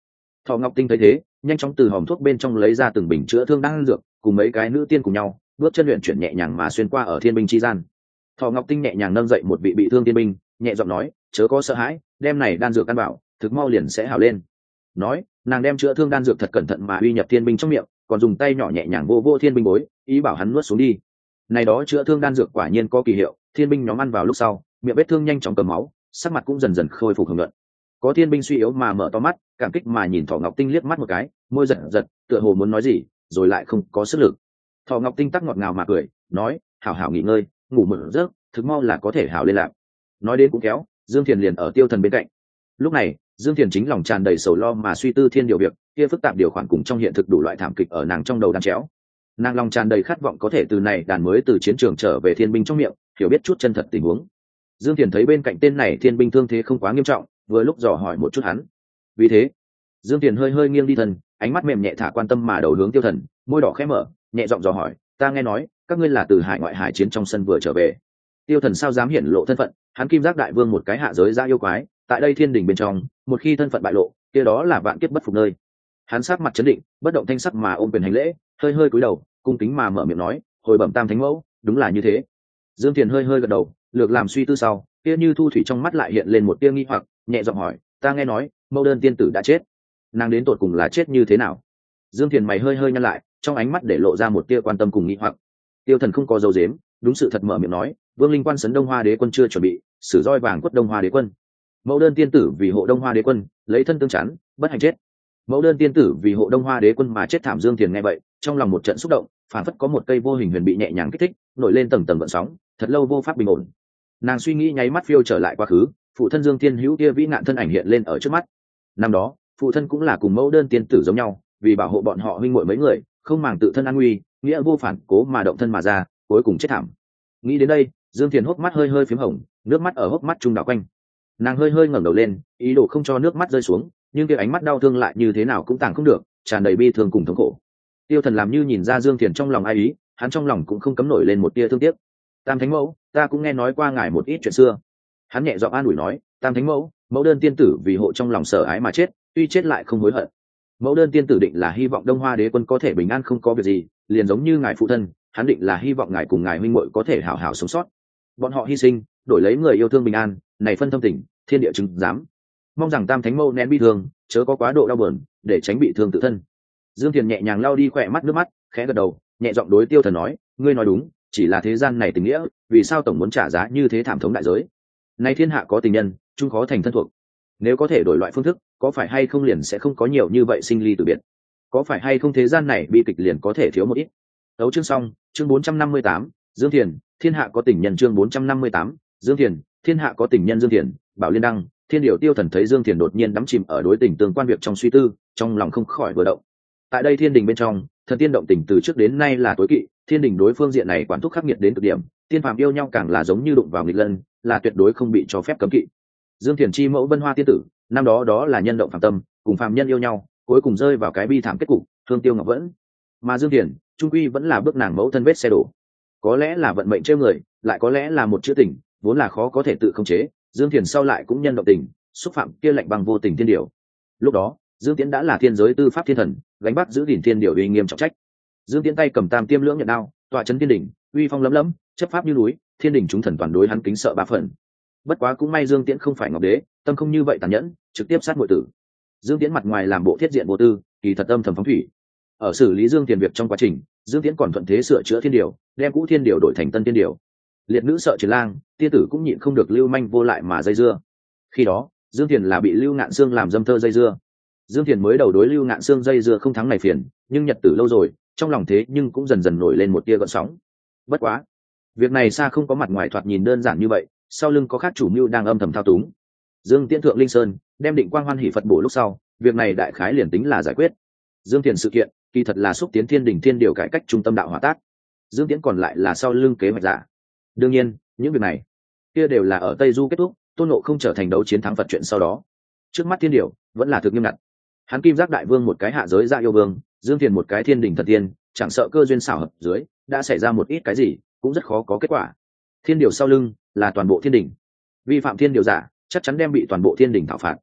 Thọ Ngọc Tinh thấy thế, nhanh chóng từ hòm thuốc bên trong lấy ra từng bình chữa thương đan dược, cùng mấy cái nữ tiên cùng nhau bước chân luyện chuyển nhẹ nhàng mà xuyên qua ở thiên binh chi gian. Thọ Ngọc Tinh nhẹ nhàng nâng dậy một vị bị thương tiên binh, nhẹ giọng nói, chớ có sợ hãi, đem này đan dược ăn bảo, thực mau liền sẽ hảo lên. Nói, nàng đem chữa thương đan dược thật cẩn thận mà uy nhập thiên binh trong miệng, còn dùng tay nhỏ nhẹ nhàng vô vô thiên binh bối, ý bảo hắn nuốt xuống đi. Này đó chữa thương đan dược quả nhiên có kỳ hiệu, thiên binh nhóm ăn vào lúc sau, miệng vết thương nhanh chóng cầm máu, sắc mặt cũng dần dần khôi phục hồng nhuận. Có thiên binh suy yếu mà mở to mắt, cảm kích mà nhìn Thọ Ngọc Tinh liếc mắt một cái, môi giật giật, tựa hồ muốn nói gì, rồi lại không có sức lực. Thọ Ngọc Tinh tắc ngọt ngào mà cười, nói, hảo hảo nghỉ ngơi, ngủ một giấc, thực mau là có thể hảo lên lạc. Nói đến cũng kéo, Dương Thiền liền ở Tiêu Thần bên cạnh. Lúc này, Dương Thiền chính lòng tràn đầy sầu lo mà suy tư thiên điều việc, kia phức tạp điều khoản cùng trong hiện thực đủ loại thảm kịch ở nàng trong đầu đan chéo. Nàng lòng tràn đầy khát vọng có thể từ này đàn mới từ chiến trường trở về thiên binh trong miệng, hiểu biết chút chân thật tình huống. Dương Thiền thấy bên cạnh tên này thiên binh thương thế không quá nghiêm trọng, vừa lúc dò hỏi một chút hắn. Vì thế, Dương Thiền hơi hơi nghiêng đi thân, ánh mắt mềm nhẹ thả quan tâm mà đầu hướng Tiêu Thần, môi đỏ khẽ mở, nhẹ giọng dò hỏi, ta nghe nói các ngươi là từ hải ngoại hải chiến trong sân vừa trở về. Tiêu Thần sao dám hiển lộ thân phận, hắn Kim Giác đại vương một cái hạ giới ra yêu quái, tại đây thiên đình bên trong, một khi thân phận bại lộ, kia đó là vạn kiếp bất phục nơi. Hắn sắc mặt chấn định, bất động thanh sắc mà ôm quyền hành lễ, hơi hơi cúi đầu, cung kính mà mở miệng nói, hồi bẩm Tam Thánh Mẫu, đúng là như thế. Dương Thiền hơi hơi gật đầu, lược làm suy tư sau, kia như thu thủy trong mắt lại hiện lên một tia nghi hoặc, nhẹ giọng hỏi, ta nghe nói Mẫu Đơn tiên tử đã chết, nàng đến tột cùng là chết như thế nào? Dương Thiền mày hơi hơi nhăn lại, trong ánh mắt để lộ ra một tia quan tâm cùng nghi hoặc. Tiêu Thần không có dấu dếm, đúng sự thật mở miệng nói, Vương Linh Quan sấn Đông Hoa Đế quân chưa chuẩn bị, sử roi vàng quất Đông Hoa Đế quân. Mẫu Đơn tiên tử vì hộ Đông Hoa Đế quân, lấy thân tương chắn, bất hạnh chết. Mẫu Đơn tiên tử vì hộ Đông Hoa Đế quân mà chết thảm. Dương Thiền nghe vậy, trong lòng một trận xúc động, phản phất có một cây vô hình huyền bị nhẹ nhàng kích thích, nổi lên tầng tầng gợn sóng, thật lâu vô pháp bình ổn. Nàng suy nghĩ nháy mắt phiêu trở lại quá khứ, phụ thân Dương Thiên Hữu kia vĩ nạn thân ảnh hiện lên ở trước mắt. Năm đó, phụ thân cũng là cùng Mẫu Đơn tiên tử giống nhau, vì bảo hộ bọn họ huynh muội mấy người, không màng tự thân an nguy, nghĩa vô phản cố mà động thân mà ra, cuối cùng chết thảm. Nghĩ đến đây, Dương Thiền hốc mắt hơi hơi phím hồng, nước mắt ở hốc mắt trung đảo quanh. Nàng hơi hơi ngẩng đầu lên, ý đồ không cho nước mắt rơi xuống, nhưng cái ánh mắt đau thương lại như thế nào cũng tàng không được, tràn đầy bi thương cùng thống khổ. Tiêu Thần làm như nhìn ra Dương Thiền trong lòng ai ý, hắn trong lòng cũng không cấm nổi lên một tia thương tiếc. Tam Thánh Mẫu, ta cũng nghe nói qua ngài một ít chuyện xưa. Hắn nhẹ giọng an ủi nói, Tam Thánh Mẫu, Mẫu Đơn tiên tử vì hộ trong lòng sợ ái mà chết, tuy chết lại không hối hận. Mẫu Đơn tiên tử định là hy vọng Đông Hoa Đế quân có thể bình an không có việc gì, liền giống như ngài phụ thân, hắn định là hy vọng ngài cùng ngài huynh muội có thể hảo hảo sống sót. Bọn họ hy sinh, đổi lấy người yêu thương bình an, này phân thâm tình, thiên địa chứng giám. Mong rằng Tam Thánh Mẫu nén bi thương, chớ có quá độ đau buồn, để tránh bị thương tự thân. Dương Thiền nhẹ nhàng lau đi khỏe mắt nước mắt, khẽ gật đầu, nhẹ giọng đối Tiêu Thần nói, ngươi nói đúng, chỉ là thế gian này tình nghĩa, vì sao tổng muốn trả giá như thế thảm thống đại giới? Nay thiên hạ có tình nhân, chung khó thành thân thuộc. Nếu có thể đổi loại phương thức, có phải hay không liền sẽ không có nhiều như vậy sinh ly tử biệt? Có phải hay không thế gian này bi kịch liền có thể thiếu một ít? Đấu chương xong, chương bốn trăm năm mươi tám, Dương Thiền, thiên hạ có tình nhân. Chương bốn trăm năm mươi tám, Dương Thiền, thiên hạ có tình nhân. Dương Thiền, Bảo Liên Đăng, Thiên Điểu. Tiêu Thần thấy Dương Thiền đột nhiên đắm chìm ở đối tình tương quan việc trong suy tư, trong lòng không khỏi vừa động. Tại đây thiên đình bên trong, thần tiên động tình từ trước đến nay là tối kỵ, thiên đình đối phương diện này quản thúc khắc nghiệt đến cực điểm, tiên phàm yêu nhau càng là giống như đụng vào nghịch lân, là tuyệt đối không bị cho phép cấm kỵ. Dương Thiền chi mẫu Vân Hoa tiên tử, năm đó đó là nhân động phàm tâm, cùng phàm nhân yêu nhau, cuối cùng rơi vào cái bi thảm kết cục, thương tiêu ngọc vẫn. Mà Dương Thiền, trung quy vẫn là bước nàng mẫu thân vết xe đổ. Có lẽ là vận mệnh trêu người, lại có lẽ là một chữ tình, vốn là khó có thể tự khống chế, Dương Thiền sau lại cũng nhân động tình, xúc phạm kia lạnh bằng vô tình thiên điều. Lúc đó, Dương Tiễn đã là thiên giới tư pháp thiên thần, gánh bắt giữ gìn thiên điều uy nghiêm trọng trách. Dương Tiễn tay cầm tam tiêm lưỡng nhận đao, tọa trấn thiên đỉnh, uy phong lấm lấm, chấp pháp như núi, thiên đỉnh chúng thần toàn đối hắn kính sợ ba phần. Bất quá cũng may Dương Tiễn không phải ngọc đế, tâm không như vậy tàn nhẫn, trực tiếp sát muội tử. Dương Tiễn mặt ngoài làm bộ thiết diện vô tư, kỳ thật âm thầm phóng thủy. Ở xử lý Dương Tiền việc trong quá trình, Dương Tiễn còn thuận thế sửa chữa thiên điều, đem cũ thiên điều đổi thành tân thiên điều. Liệt nữ sợ Triển Lang, tiên tử cũng nhịn không được lưu manh vô lại mà dây dưa. Khi đó, Dương Tiền là bị Lưu Ngạn Xương làm dâm thơ dây dưa. Dương Tiền mới đầu đối Lưu Ngạn Xương dây dưa không thắng này phiền, nhưng nhật tử lâu rồi, trong lòng thế nhưng cũng dần dần nổi lên một tia gợn sóng. Bất quá, việc này xa không có mặt ngoài thoạt nhìn đơn giản như vậy, sau lưng có khác chủ mưu đang âm thầm thao túng. Dương Tiễn thượng Linh Sơn, đem Định Quang Hoan Hỷ Phật bổ lúc sau, việc này đại khái liền tính là giải quyết. Dương Tiền sự kiện, kỳ thật là xúc tiến thiên đình thiên điều cải cách trung tâm đạo hỏa tác. Dương Tiễn còn lại là sau lưng kế hoạch giả. Đương nhiên, những việc này kia đều là ở Tây Du kết thúc, Tôn Ngộ không trở thành đấu chiến thắng Phật chuyện sau đó. Trước mắt thiên điều vẫn là thực nghiêm ngặt. Hắn Kim Giác đại vương một cái hạ giới dạ yêu vương, Dương Tiền một cái thiên đình thần tiên, chẳng sợ cơ duyên xảo hợp dưới, đã xảy ra một ít cái gì, cũng rất khó có kết quả. Thiên điều sau lưng là toàn bộ thiên đình. Vi phạm thiên điều giả, chắc chắn đem bị toàn bộ thiên đình thảo phạt.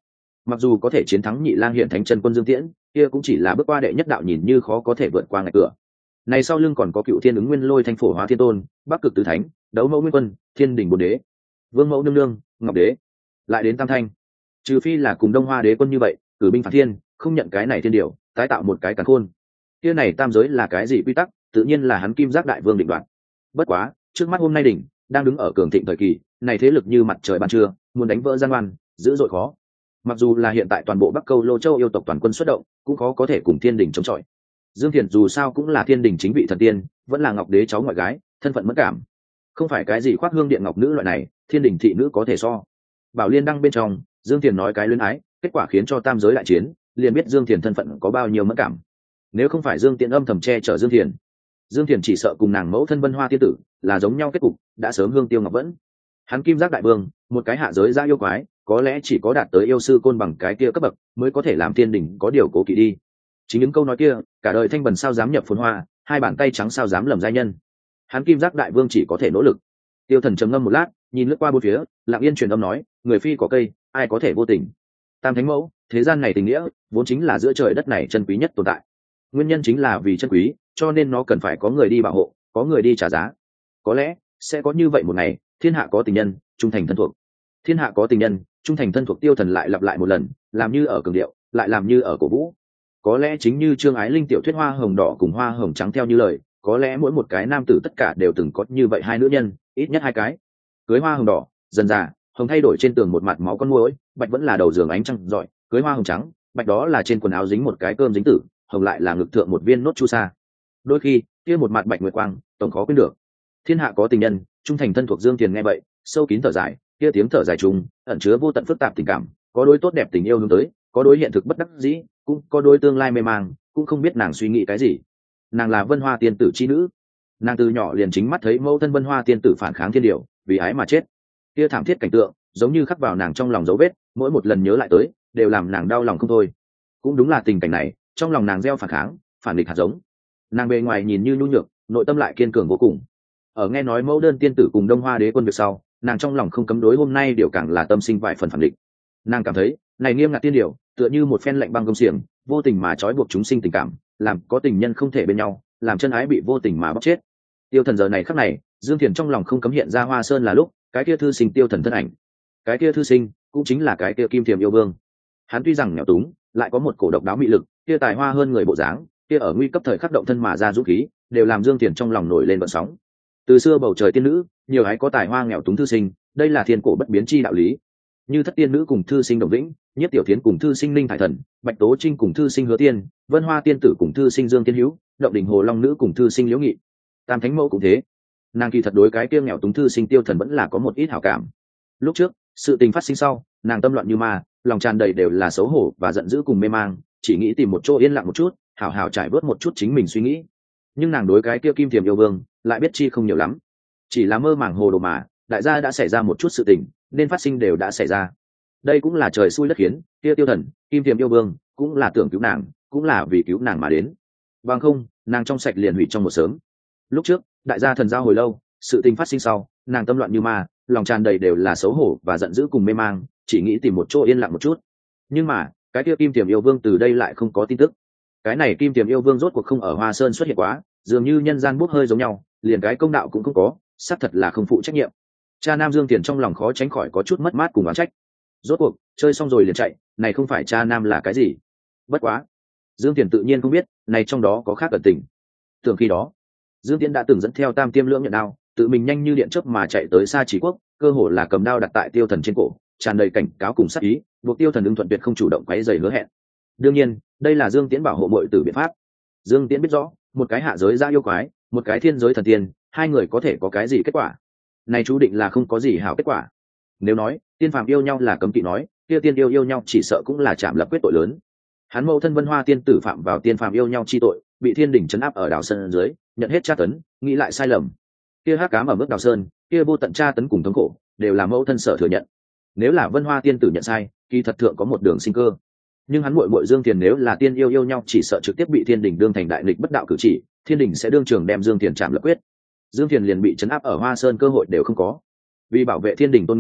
mặc dù có thể chiến thắng nhị lang hiện thánh chân quân Dương Tiễn, kia cũng chỉ là bước qua đệ nhất đạo, nhìn như khó có thể vượt qua ngạch cửa. Này sau lưng còn có cựu thiên ứng nguyên lôi thanh phổ hóa thiên tôn, bắc cực tứ thánh, đấu mẫu nguyên quân, thiên đình bồn đế, vương mẫu nương nương, ngọc đế, lại đến tam thanh. Trừ phi là cùng đông hoa đế quân như vậy cử binh phạt thiên, không nhận cái này thiên điều, tái tạo một cái càn khôn. Kia này tam giới là cái gì quy tắc, tự nhiên là hắn kim giác đại vương định đoạt. Bất quá trước mắt hôm nay đỉnh đang đứng ở cường thịnh thời kỳ, này thế lực như mặt trời ban trưa, muốn đánh vỡ gian ngoan dữ dội khó. Mặc dù là hiện tại toàn bộ bắc câu lô châu yêu tộc toàn quân xuất động, cũng khó có thể cùng thiên đình chống chọi. Dương Thiền dù sao cũng là thiên đình chính vị thần tiên, vẫn là ngọc đế cháu ngoại gái, thân phận mất cảm, không phải cái gì khoác hương điện ngọc nữ loại này thiên đình thị nữ có thể so. Bảo liên đăng bên trong, Dương Thiền nói cái luyến ái, kết quả khiến cho tam giới đại chiến, liền biết Dương Thiền thân phận có bao nhiêu mất cảm. Nếu không phải Dương Tiễn âm thầm che chở Dương Thiền, Dương Thiền chỉ sợ cùng nàng mẫu thân Vân Hoa tiên tử là giống nhau kết cục, đã sớm hương tiêu ngọc vẫn. Hắn kim giác đại vương, một cái hạ giới ra yêu quái, có lẽ chỉ có đạt tới yêu sư côn bằng cái kia cấp bậc mới có thể làm thiên đình có điều cố kỵ đi. Chính những câu nói kia, cả đời thanh bần sao dám nhập phồn hoa, hai bàn tay trắng sao dám lầm giai nhân. Hắn kim giác đại vương chỉ có thể nỗ lực. Tiêu Thần trầm ngâm một lát, nhìn lướt qua bốn phía, lặng yên truyền âm nói, người phi có cây, ai có thể vô tình. Tam thánh mẫu, thế gian này tình nghĩa vốn chính là giữa trời đất này chân quý nhất tồn tại. Nguyên nhân chính là vì chân quý, cho nên nó cần phải có người đi bảo hộ, có người đi trả giá. Có lẽ sẽ có như vậy một ngày, thiên hạ có tình nhân, trung thành thân thuộc. Thiên hạ có tình nhân, trung thành thân thuộc. Tiêu Thần lại lặp lại một lần, làm như ở cường điệu, lại làm như ở cổ vũ. Có lẽ chính như Trương Ái Linh tiểu thuyết Hoa hồng đỏ cùng Hoa hồng trắng theo như lời, có lẽ mỗi một cái nam tử tất cả đều từng có như vậy hai nữ nhân, ít nhất hai cái. Cưới hoa hồng đỏ, dần dà, hồng thay đổi trên tường một mặt máu con muỗi, bạch vẫn là đầu giường ánh trăng rọi. Cưới hoa hồng trắng, bạch đó là trên quần áo dính một cái cơm dính tử, hồng lại là ngực thượng một viên nốt chu sa. Đôi khi kia một mặt bạch nguyệt quang, tổng khó quên được. Thiên hạ có tình nhân, trung thành thân thuộc. Dương Tiền nghe vậy, sâu kín thở dài, kia tiếng thở dài trùng ẩn chứa vô tận phức tạp tình cảm, có đối tốt đẹp tình yêu hướng tới, có đối hiện thực bất đắc dĩ, cũng có đối tương lai mê mang, cũng không biết nàng suy nghĩ cái gì. Nàng là Vân Hoa tiên tử chi nữ, nàng từ nhỏ liền chính mắt thấy mẫu thân Vân Hoa tiên tử phản kháng thiên điều, vì ái mà chết. Kia thảm thiết cảnh tượng giống như khắc vào nàng trong lòng dấu vết, mỗi một lần nhớ lại tới đều làm nàng đau lòng không thôi. Cũng đúng là tình cảnh này, trong lòng nàng gieo phản kháng, phản địch hạt giống. Nàng bề ngoài nhìn như nhu nhược, nội tâm lại kiên cường vô cùng. Ở nghe nói mẫu đơn tiên tử cùng Đông Hoa đế quân việc sau, nàng trong lòng không cấm đối hôm nay điều càng là tâm sinh vài phần phản địch. Nàng cảm thấy này nghiêm ngặt tiên điều tựa như một phen lạnh băng công xiềng, vô tình mà trói buộc chúng sinh tình cảm, làm có tình nhân không thể bên nhau, làm chân ái bị vô tình mà bóc chết. Tiêu Thần giờ này khắc này, Dương Thiền trong lòng không cấm hiện ra Hoa Sơn là lúc cái kia thư sinh Tiêu Thần thân ảnh. Cái kia thư sinh cũng chính là cái kia Kim Thiềm yêu vương. Hắn tuy rằng nghèo túng, lại có một cổ độc đáo mị lực, kia tài hoa hơn người bộ dáng, kia ở nguy cấp thời khắc động thân mà ra dũng khí, đều làm Dương Thiền trong lòng nổi lên vận sóng. Từ xưa bầu trời tiên nữ, nhiều ái có tài hoa nghèo túng thư sinh, đây là thiên cổ bất biến chi đạo lý. Như Thất tiên nữ cùng thư sinh Đồng Vĩnh, Nhất tiểu thiến cùng thư sinh Ninh Thải Thần, Bạch Tố Trinh cùng thư sinh Hứa Tiên, Vân Hoa tiên tử cùng thư sinh Dương Tiên Hữu, Động Đình Hồ Long nữ cùng thư sinh Liễu Nghị. Tam thánh mẫu cũng thế. Nàng kỳ thật đối cái kia nghèo túng thư sinh Tiêu Thần vẫn là có một ít hảo cảm. Lúc trước sự tình phát sinh sau, nàng tâm loạn như ma, lòng tràn đầy đều là xấu hổ và giận dữ cùng mê mang, chỉ nghĩ tìm một chỗ yên lặng một chút, hảo hảo trải bớt một chút chính mình suy nghĩ. Nhưng nàng đối cái kia Kim Thiềm yêu vương lại biết chi không nhiều lắm, chỉ là mơ màng hồ đồ mà. Đại gia đã xảy ra một chút sự tình, nên phát sinh đều đã xảy ra. Đây cũng là trời xui đất khiến, kia Tiêu Thần, Kim Thiềm yêu vương cũng là tưởng cứu nàng, cũng là vì cứu nàng mà đến. Bằng không, nàng trong sạch liền hủy trong một sớm. Lúc trước đại gia thần giao hồi lâu, sự tình phát sinh sau, nàng tâm loạn như ma, lòng tràn đầy đều là xấu hổ và giận dữ cùng mê mang, chỉ nghĩ tìm một chỗ yên lặng một chút. Nhưng mà cái kia Kim Thiềm yêu vương từ đây lại không có tin tức. Cái này Kim Thiềm yêu vương rốt cuộc không ở Hoa Sơn xuất hiện quá, dường như nhân gian bốc hơi giống nhau, liền cái công đạo cũng không có, xác thật là không phụ trách nhiệm. Cha nam Dương Tiền trong lòng khó tránh khỏi có chút mất mát cùng oán trách. Rốt cuộc chơi xong rồi liền chạy, này không phải cha nam là cái gì? Bất quá Dương Tiền tự nhiên không biết này trong đó có khác ẩn tình. Tưởng khi đó Dương Tiễn đã từng dẫn theo Tam Tiêm Lưỡng Nhận Đao, tự mình nhanh như điện chớp mà chạy tới Sa Chỉ Quốc, cơ hồ là cầm đao đặt tại Tiêu Thần trên cổ, tràn đầy cảnh cáo cùng sát ý, buộc Tiêu Thần ưng thuận tuyệt không chủ động quấy rầy hứa hẹn. Đương nhiên đây là Dương Tiễn bảo hộ muội tử biện pháp. Dương Tiễn biết rõ, một cái hạ giới ra yêu quái, một cái thiên giới thần tiên, hai người có thể có cái gì kết quả? Này chú định là không có gì hảo kết quả. Nếu nói tiên phàm yêu nhau là cấm kỵ nói, kia tiên yêu yêu nhau chỉ sợ cũng là chạm lập quyết tội lớn. Hắn mẫu thân Vân Hoa tiên tử phạm vào tiên phàm yêu nhau chi tội, bị thiên đỉnh trấn áp ở đảo sơn dưới, nhận hết tra tấn, nghĩ lại sai lầm. Kia hắc ám ở mức đảo sơn, kia vô tận tra tấn cùng thống khổ, đều là mẫu thân sở thừa nhận. Nếu là Vân Hoa tiên tử nhận sai, kỳ thật thượng có một đường sinh cơ. Nhưng hắn muội muội Dương Tiền nếu là tiên yêu yêu nhau, chỉ sợ trực tiếp bị thiên đỉnh đương thành đại nghịch bất đạo cử chỉ, thiên đỉnh sẽ đương trường đem Dương Tiền chạm lập quyết. Dương Tiền liền bị trấn áp ở Hoa Sơn cơ hội đều không có. Vì bảo vệ thiên đỉnh tôn nghiêm,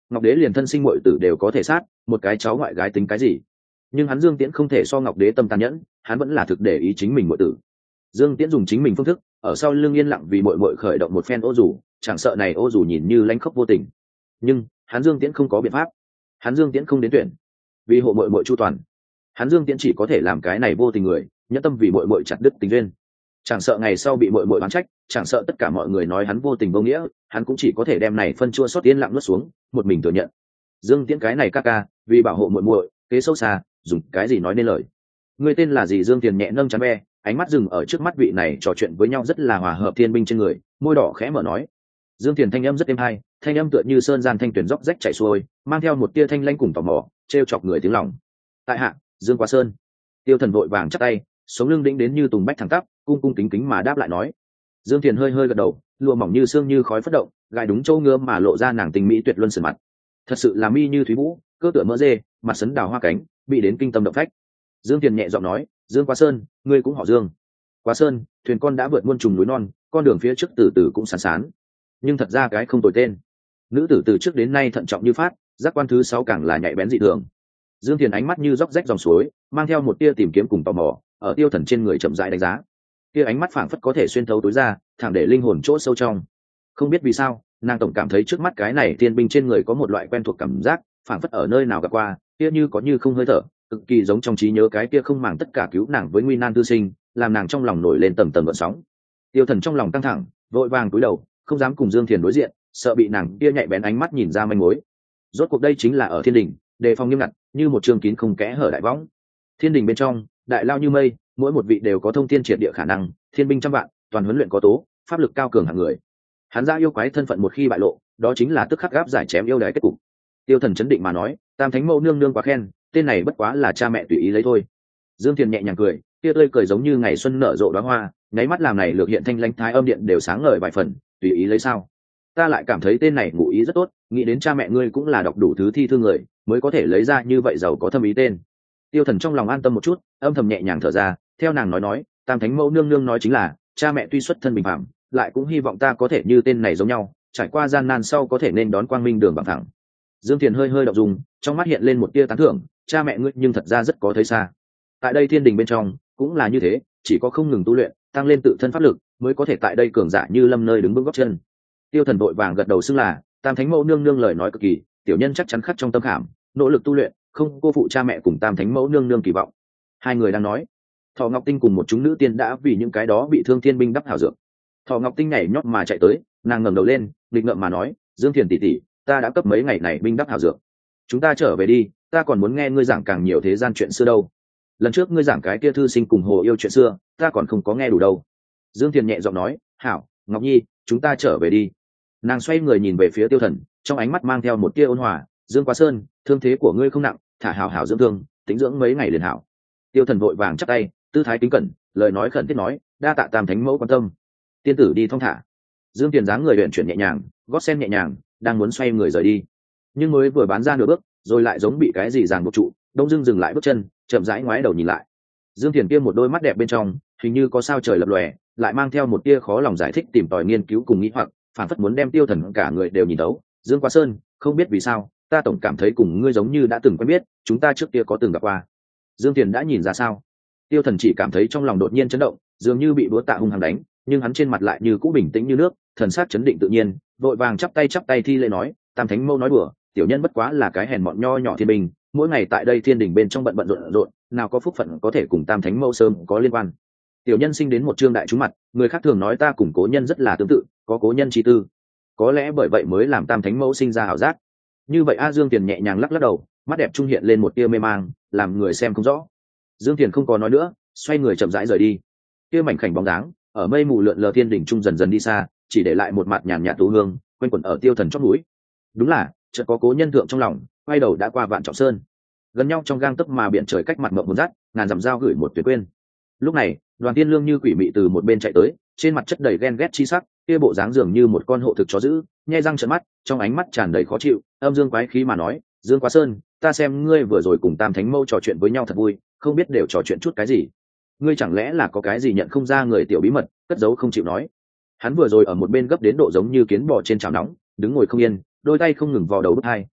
Ngọc Đế liền thân sinh muội tử đều có thể sát, một cái cháu ngoại gái tính cái gì? Nhưng hắn Dương Tiễn không thể so Ngọc Đế tâm tàn nhẫn, hắn vẫn là thực để ý chính mình muội tử. Dương Tiễn dùng chính mình phương thức, ở sau lưng yên lặng vì muội muội khởi động một phen ô dù, chẳng sợ này ô dù nhìn như lanh khốc vô tình. Nhưng, hắn Dương Tiễn không có biện pháp. Hắn Dương Tiễn không đến tuyển. Vì hộ muội muội chu toàn, hắn Dương Tiễn chỉ có thể làm cái này vô tình người, nhẫn tâm vì muội muội chặt đứt tình duyên. Chẳng sợ ngày sau bị muội muội oán trách, chẳng sợ tất cả mọi người nói hắn vô tình vô nghĩa, hắn cũng chỉ có thể đem này phân chua xót yên lặng nuốt xuống, một mình thừa nhận. Dương Tiễn cái này ca ca, vì bảo hộ muội muội, kế sâu xa, dùng cái gì nói nên lời. Người tên là gì? Dương Tiền nhẹ nâng chán be, ánh mắt dừng ở trước mắt vị này trò chuyện với nhau rất là hòa hợp thiên binh trên người, môi đỏ khẽ mở nói. Dương Tiền thanh âm rất êm hay, thanh âm tựa như sơn gian thanh tuyển róc rách chảy xuôi, mang theo một tia thanh lãnh cùng tò mò, trêu chọc người tiếng lòng. Tại hạ, Dương Quá Sơn. Tiêu Thần vội vàng chắp tay, sống lưng đĩnh đến như tùng bách thẳng tắp, cung cung kính kính mà đáp lại nói. Dương Tiền hơi hơi gật đầu, lụa mỏng như sương như khói phất động, gai đúng châu ngứa mà lộ ra nàng tình mỹ tuyệt luân sườn mặt. Thật sự là mi như thúy vũ, cơ tựa mỡ dê, mặt sấn đào hoa cánh, bị đến kinh tâm động phách. Dương Tiền nhẹ giọng nói, Dương Quá Sơn, ngươi cũng họ Dương. Quá Sơn, thuyền con đã vượt muôn trùng núi non, con đường phía trước từ từ cũng sán sán. Nhưng thật ra cái không tồi tên. Nữ tử từ trước đến nay thận trọng như phát, giác quan thứ sáu càng là nhạy bén dị thường. Dương Tiền ánh mắt như róc rách dòng suối, mang theo một tia tìm kiếm cùng tò mò, ở Tiêu Thần trên người chậm rãi đánh giá. Tia ánh mắt phảng phất có thể xuyên thấu tối ra, thẳng để linh hồn chỗ sâu trong. Không biết vì sao, nàng tổng cảm thấy trước mắt cái này tiên binh trên người có một loại quen thuộc cảm giác, phảng phất ở nơi nào gặp qua, kia như có như không hơi thở, cực kỳ giống trong trí nhớ cái kia không màng tất cả cứu nàng với nguy nan tư sinh, làm nàng trong lòng nổi lên tầng tầng gợn sóng. Tiêu Thần trong lòng căng thẳng, vội vàng cúi đầu, không dám cùng Dương Thiền đối diện, sợ bị nàng kia nhạy bén ánh mắt nhìn ra manh mối. Rốt cuộc đây chính là ở thiên đình, đề phòng nghiêm ngặt, như một trường kín không kẽ hở đại võng. Thiên đình bên trong, đại lao như mây, mỗi một vị đều có thông thiên triệt địa khả năng, thiên binh trăm vạn, toàn huấn luyện có tố, pháp lực cao cường hạng người. Hắn ra yêu quái thân phận một khi bại lộ, đó chính là tức khắc gáp giải chém yêu đái kết cục. Tiêu Thần chấn định mà nói, Tam Thánh Mẫu nương nương quá khen, tên này bất quá là cha mẹ tùy ý lấy thôi. Dương Thiền nhẹ nhàng cười, tia tươi cười giống như ngày xuân nở rộ đóa hoa, nháy mắt làm này lược hiện thanh lãnh thái âm điện đều sáng ngời vài phần. Tùy ý lấy sao? Ta lại cảm thấy tên này ngụ ý rất tốt, nghĩ đến cha mẹ ngươi cũng là đọc đủ thứ thi thương người, mới có thể lấy ra như vậy giàu có thâm ý tên. Tiêu Thần trong lòng an tâm một chút, âm thầm nhẹ nhàng thở ra, theo nàng nói nói, Tam Thánh Mẫu nương nương nói chính là, cha mẹ tuy xuất thân bình phàm, lại cũng hy vọng ta có thể như tên này giống nhau, trải qua gian nan sau có thể nên đón quang minh đường bằng thẳng. Dương Thiền hơi hơi động dung, trong mắt hiện lên một tia tán thưởng, cha mẹ ngươi nhưng thật ra rất có thấy xa. Tại đây thiên đình bên trong cũng là như thế, chỉ có không ngừng tu luyện, tăng lên tự thân pháp lực, mới có thể tại đây cường giả như lâm nơi đứng vững gót chân. Tiêu Thần vội vàng gật đầu xưng là, Tam Thánh Mẫu nương nương lời nói cực kỳ, tiểu nhân chắc chắn khắc trong tâm khảm, nỗ lực tu luyện, không cô phụ cha mẹ cùng Tam Thánh Mẫu nương nương kỳ vọng. Hai người đang nói, Thọ Ngọc Tinh cùng một chúng nữ tiên đã vì những cái đó bị thương thiên binh đắp hảo dược. Thọ Ngọc Tinh nhảy nhót mà chạy tới, nàng ngẩng đầu lên, định ngậm mà nói, Dương Thiền tỷ tỷ, ta đã cấp mấy ngày này binh đắp hảo dược, chúng ta trở về đi, ta còn muốn nghe ngươi giảng càng nhiều thế gian chuyện xưa đâu. Lần trước ngươi giảng cái kia thư sinh cùng hồ yêu chuyện xưa, ta còn không có nghe đủ đâu. Dương Thiền nhẹ giọng nói, hảo, Ngọc Nhi, chúng ta trở về đi. Nàng xoay người nhìn về phía Tiêu Thần, trong ánh mắt mang theo một tia ôn hòa, Dương Quá Sơn, thương thế của ngươi không nặng, thả hảo hảo dưỡng thương, tính dưỡng mấy ngày liền hảo. Tiêu Thần vội vàng chắp tay, tư thái kính cẩn, lời nói khẩn thiết nói, đa tạ Tam Thánh Mẫu quan tâm. Tiên tử đi thong thả. Dương Thiền dáng người luyện chuyển nhẹ nhàng, gót sen nhẹ nhàng, đang muốn xoay người rời đi, nhưng mới vừa bán ra nửa bước, rồi lại giống bị cái gì ràng buộc trụ, đông dưng dừng lại bước chân, chậm rãi ngoái đầu nhìn lại. Dương Thiền kia một đôi mắt đẹp bên trong, hình như có sao trời lập lòe, lại mang theo một tia khó lòng giải thích tìm tòi nghiên cứu cùng nghĩ hoặc, phản phất muốn đem Tiêu Thần cả người đều nhìn thấu. Dương Quá Sơn, không biết vì sao, ta tổng cảm thấy cùng ngươi giống như đã từng quen biết, chúng ta trước kia có từng gặp qua. Dương Thiền đã nhìn ra sao? Tiêu Thần chỉ cảm thấy trong lòng đột nhiên chấn động, dường như bị búa tạ hung hăng đánh, nhưng hắn trên mặt lại như cũ bình tĩnh như nước, thần sắc chấn định tự nhiên, vội vàng chắp tay chắp tay thi lễ nói, Tam Thánh Mẫu nói đùa, tiểu nhân bất quá là cái hèn mọn nho nhỏ thiên bình, mỗi ngày tại đây thiên đình bên trong bận bận rộn rộn, nào có phúc phận có thể cùng Tam Thánh Mẫu sớm có liên quan. Tiểu nhân sinh đến một trương đại trúng mặt, người khác thường nói ta cùng cố nhân rất là tương tự, có cố nhân chi tư, có lẽ bởi vậy mới làm Tam Thánh Mẫu sinh ra ảo giác. Như vậy a. Dương Tiền nhẹ nhàng lắc lắc đầu, mắt đẹp trung hiện lên một tia mê mang, làm người xem không rõ. Dương Tiền không có nói nữa, xoay người chậm rãi rời đi. Tia mảnh khảnh bóng dáng ở mây mù lượn lờ thiên đỉnh trung dần dần đi xa, chỉ để lại một mặt nhàn nhạt tú hương quanh quẩn ở Tiêu Thần chót núi. Đúng là chợt có cố nhân thượng trong lòng, quay đầu đã qua vạn trọng sơn, gần nhau trong gang tấc mà biển trời cách mặt mộng một rát, ngàn dặm giao gửi một tuyệt quên. Lúc này Đoàn Tiên Lương như quỷ mị từ một bên chạy tới, trên mặt chất đầy ghen ghét chi sắc, kia bộ dáng dường như một con hộ thực chó dữ, nhe răng trợn mắt, trong ánh mắt tràn đầy khó chịu, âm dương quái khí mà nói, Dương Quá Sơn, ta xem ngươi vừa rồi cùng Tam Thánh Mẫu trò chuyện với nhau thật vui, không biết đều trò chuyện chút cái gì. Ngươi chẳng lẽ là có cái gì nhận không ra người tiểu bí mật, cất giấu không chịu nói. Hắn vừa rồi ở một bên gấp đến độ giống như kiến bò trên chảo nóng, đứng ngồi không yên, đôi tay không ngừng vò đầu bứt hai,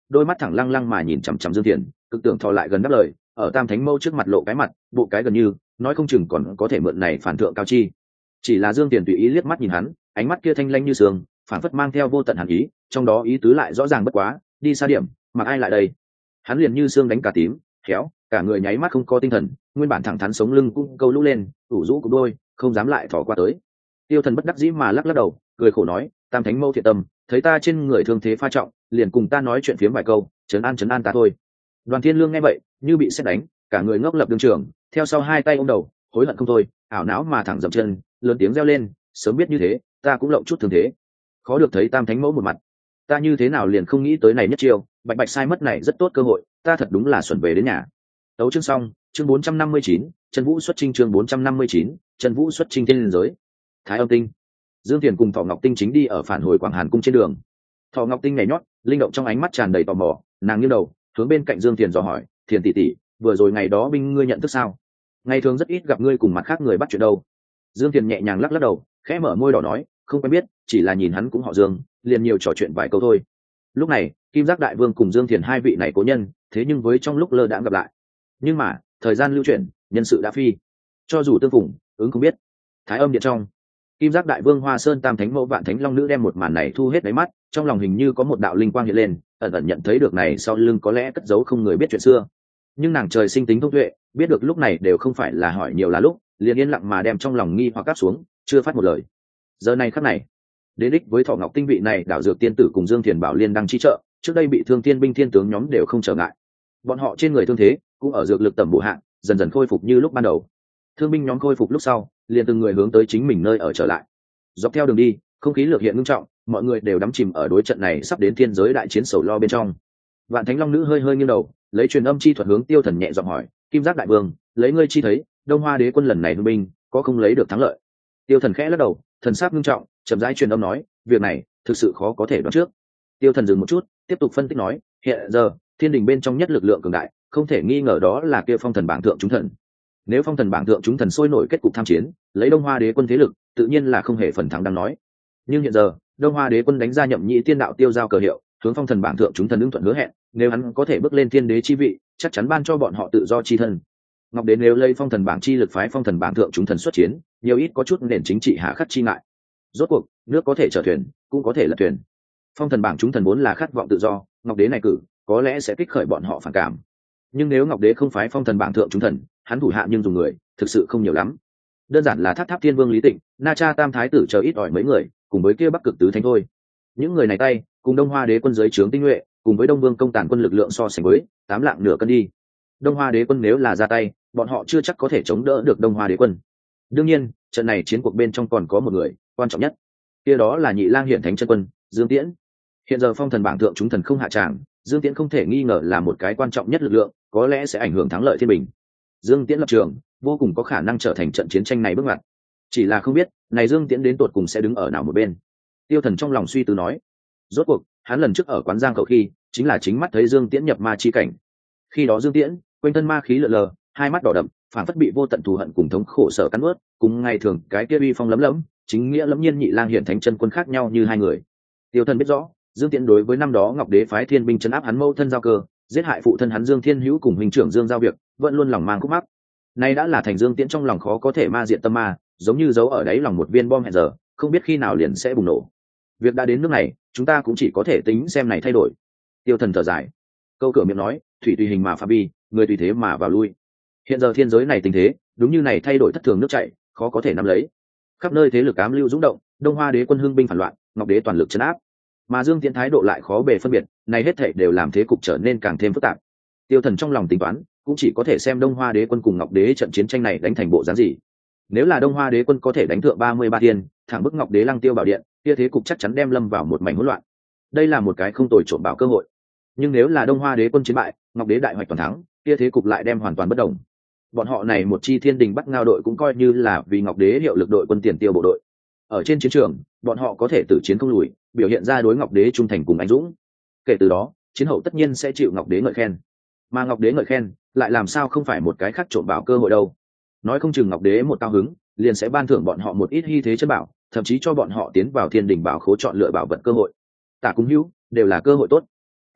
đôi mắt thẳng lăng lăng mà nhìn chằm chằm Dương Tiền, cực tưởng thò lại gần đáp lời, ở Tam Thánh Mẫu trước mặt lộ cái mặt, bộ cái gần như, nói không chừng còn có thể mượn này phản thượng cao chi. Chỉ là Dương Tiền tùy ý liếc mắt nhìn hắn, ánh mắt kia thanh lanh như sương, phản phất mang theo vô tận hàn ý, trong đó ý tứ lại rõ ràng bất quá, đi xa điểm, mặc ai lại đây. Hắn liền như xương đánh cả tím, khéo, cả người nháy mắt không có tinh thần, nguyên bản thẳng thắn sống lưng cũng câu lũ lên, ủ rũ cục đôi, không dám lại thò qua tới. Tiêu Thần bất đắc dĩ mà lắc lắc đầu, cười khổ nói, Tam Thánh Mẫu thiện tâm, thấy ta trên người thương thế pha trọng, liền cùng ta nói chuyện phiếm vài câu, trấn an trấn an ta thôi. Đoàn Thiên Lương nghe vậy, như bị sét đánh, cả người ngốc lập đường trường, theo sau hai tay ôm đầu, hối hận không thôi, ảo não mà thẳng dậm chân, lớn tiếng reo lên, sớm biết như thế, ta cũng lộng chút thương thế. Khó được thấy Tam Thánh Mẫu một mặt, ta như thế nào liền không nghĩ tới này nhất chiêu, bạch bạch sai mất này rất tốt cơ hội, ta thật đúng là xuẩn về đến nhà. Tấu chương xong, chương bốn trăm năm mươi chín, Trần Vũ xuất chinh chương bốn trăm năm mươi chín, Trần Vũ xuất chinh thiên giới. Thái Âm Tinh. Dương Tiền cùng Thỏ Ngọc Tinh chính đi ở phản hồi Quảng Hàn cung trên đường. Thỏ Ngọc Tinh nhảy nhót, linh động trong ánh mắt tràn đầy tò mò, nàng nghiêng đầu, hướng bên cạnh Dương Tiền dò hỏi, "Thiền tỷ tỷ, vừa rồi ngày đó binh ngươi nhận thức sao? Ngày thường rất ít gặp ngươi cùng mặt khác người bắt chuyện đâu." Dương Tiền nhẹ nhàng lắc lắc đầu, khẽ mở môi đỏ nói, "Không quen biết, chỉ là nhìn hắn cũng họ Dương, liền nhiều trò chuyện vài câu thôi." Lúc này, Kim Giác Đại Vương cùng Dương Tiền hai vị này cố nhân, thế nhưng với trong lúc lơ đãng gặp lại. Nhưng mà, thời gian lưu chuyển, nhân sự đã phi, cho dù tương phùng, ứng không biết. Thái Âm điện trong, Kim Giác Đại Vương Hoa Sơn Tam Thánh Mẫu Vạn Thánh Long Nữ đem một màn này thu hết đáy mắt, trong lòng hình như có một đạo linh quang hiện lên, ẩn ẩn nhận thấy được này sau lưng có lẽ cất giấu không người biết chuyện xưa. Nhưng nàng trời sinh tính thông tuệ, biết được lúc này đều không phải là hỏi nhiều là lúc, liền yên lặng mà đem trong lòng nghi hoặc cáp xuống, chưa phát một lời. Giờ này khắc này, đến đích với Thọ Ngọc Tinh vị này đảo dược tiên tử cùng Dương Thiền Bảo liên đang chi trợ, trước đây bị thương tiên binh thiên tướng nhóm đều không trở ngại. Bọn họ trên người thương thế cũng ở dược lực tầm bổ hạng, dần dần khôi phục như lúc ban đầu. Thương binh nhóm khôi phục lúc sau, liền từng người hướng tới chính mình nơi ở trở lại. Dọc theo đường đi, không khí lược hiện ngưng trọng, mọi người đều đắm chìm ở đối trận này sắp đến thiên giới đại chiến sầu lo bên trong. Vạn Thánh Long Nữ hơi hơi nghiêng đầu, lấy truyền âm chi thuật hướng Tiêu Thần nhẹ giọng hỏi, "Kim Giác Đại Vương, lấy ngươi chi thấy, Đông Hoa Đế quân lần này hưng binh, có không lấy được thắng lợi?" Tiêu Thần khẽ lắc đầu, thần sắc ngưng trọng, chậm rãi truyền âm nói, "Việc này thực sự khó có thể đoán trước." Tiêu Thần dừng một chút, tiếp tục phân tích nói, "Hiện giờ, thiên đình bên trong nhất lực lượng cường đại, không thể nghi ngờ đó là kia Phong Thần bảng thượng chúng thần. Nếu Phong Thần bảng thượng chúng thần sôi nổi kết cục tham chiến, lấy Đông Hoa Đế quân thế lực, tự nhiên là không hề phần thắng đang nói. Nhưng hiện giờ, Đông Hoa Đế quân đánh ra nhậm nhị tiên đạo tiêu giao cờ hiệu, hướng Phong Thần bảng thượng chúng thần ứng thuận hứa hẹn, nếu hắn có thể bước lên thiên đế chi vị, chắc chắn ban cho bọn họ tự do chi thân. Ngọc Đế nếu lấy Phong Thần bảng chi lực phái Phong Thần bảng thượng chúng thần xuất chiến, nhiều ít có chút nền chính trị hạ khắc chi ngại. Rốt cuộc, nước có thể chở thuyền, cũng có thể lật thuyền. Phong Thần bảng chúng thần vốn là khát vọng tự do, Ngọc Đế này cử, có lẽ sẽ kích khởi bọn họ phản cảm. Nhưng nếu Ngọc Đế không phái Phong Thần bảng thượng chúng thần, hắn thủ hạ nhưng dùng người, thực sự không nhiều lắm. Đơn giản là Tháp Tháp Thiên Vương Lý Tịnh, Na Cha Tam Thái tử chờ ít ỏi mấy người, cùng với kia Bắc Cực tứ thánh thôi. Những người này tay, cùng Đông Hoa Đế quân dưới trướng tinh nhuệ, cùng với Đông Vương công tản quân lực lượng so sánh với, tám lạng nửa cân đi. Đông Hoa Đế quân nếu là ra tay, bọn họ chưa chắc có thể chống đỡ được Đông Hoa Đế quân. Đương nhiên, trận này chiến cuộc bên trong còn có một người quan trọng nhất, kia đó là Nhị Lang Hiển Thánh chân quân, Dương Tiễn. Hiện giờ Phong Thần bảng thượng chúng thần không hạ tràng, Dương Tiễn không thể nghi ngờ là một cái quan trọng nhất lực lượng, có lẽ sẽ ảnh hưởng thắng lợi thiên bình. Dương Tiễn lập trường, vô cùng có khả năng trở thành trận chiến tranh này bước ngoặt. Chỉ là không biết, này Dương Tiễn đến tột cùng sẽ đứng ở nào một bên. Tiêu Thần trong lòng suy tư nói, rốt cuộc, hắn lần trước ở quán Giang Khẩu khi, chính là chính mắt thấy Dương Tiễn nhập ma chi cảnh. Khi đó Dương Tiễn, quanh thân ma khí lờ lờ, hai mắt đỏ đậm, phản phất bị vô tận thù hận cùng thống khổ sở cắn nuốt, cùng ngày thường cái kia uy phong lấm lấm, chính nghĩa lẫm nhiên Nhị Lang Hiển Thánh chân quân khác nhau như hai người. Tiêu Thần biết rõ, Dương Tiễn đối với năm đó Ngọc Đế phái thiên binh trấn áp hắn mâu thân giao cơ, giết hại phụ thân hắn Dương Thiên Hữu cùng huynh trưởng Dương Giao Việc, vẫn luôn lòng mang khúc mắc. Nay đã là thành Dương Tiễn trong lòng khó có thể ma diện tâm ma, giống như giấu ở đáy lòng một viên bom hẹn giờ, không biết khi nào liền sẽ bùng nổ. Việc đã đến nước này, chúng ta cũng chỉ có thể tính xem này thay đổi. Tiêu Thần thở dài, câu cửa miệng nói, thủy tùy hình mà pha bi, người tùy thế mà vào lui. Hiện giờ thiên giới này tình thế, đúng như này thay đổi thất thường nước chảy, khó có thể nắm lấy. Khắp nơi thế lực ám lưu dũng động, Đông Hoa Đế quân hưng binh phản loạn, Ngọc Đế toàn lực trấn áp, mà Dương Tiễn thái độ lại khó bề phân biệt, này hết thảy đều làm thế cục trở nên càng thêm phức tạp. Tiêu Thần trong lòng tính toán, cũng chỉ có thể xem Đông Hoa Đế quân cùng Ngọc Đế trận chiến tranh này đánh thành bộ dáng gì. Nếu là Đông Hoa Đế quân có thể đánh thượng ba mươi ba thiên, thẳng bức Ngọc Đế Lăng Tiêu Bảo Điện, kia thế cục chắc chắn đem lâm vào một mảnh hỗn loạn. Đây là một cái không tồi trộm bảo cơ hội. Nhưng nếu là Đông Hoa Đế quân chiến bại, Ngọc Đế đại hoạch toàn thắng, kia thế cục lại đem hoàn toàn bất đồng. Bọn họ này một chi Thiên Đình Bắc Ngao đội cũng coi như là vì Ngọc Đế hiệu lực đội quân tiền tiêu bộ đội. Ở trên chiến trường, bọn họ có thể tử chiến không lùi, biểu hiện ra đối Ngọc Đế trung thành cùng anh dũng. Kể từ đó, chiến hậu tất nhiên sẽ chịu Ngọc Đế ngợi khen. Mà Ngọc Đế ngợi khen, lại làm sao không phải một cái khác trộm bảo cơ hội đâu. Nói không chừng Ngọc Đế một cao hứng, liền sẽ ban thưởng bọn họ một ít hy thế chân bảo, thậm chí cho bọn họ tiến vào Thiên Đình bảo khố chọn lựa bảo vật cơ hội. Tả cung hữu, đều là cơ hội tốt.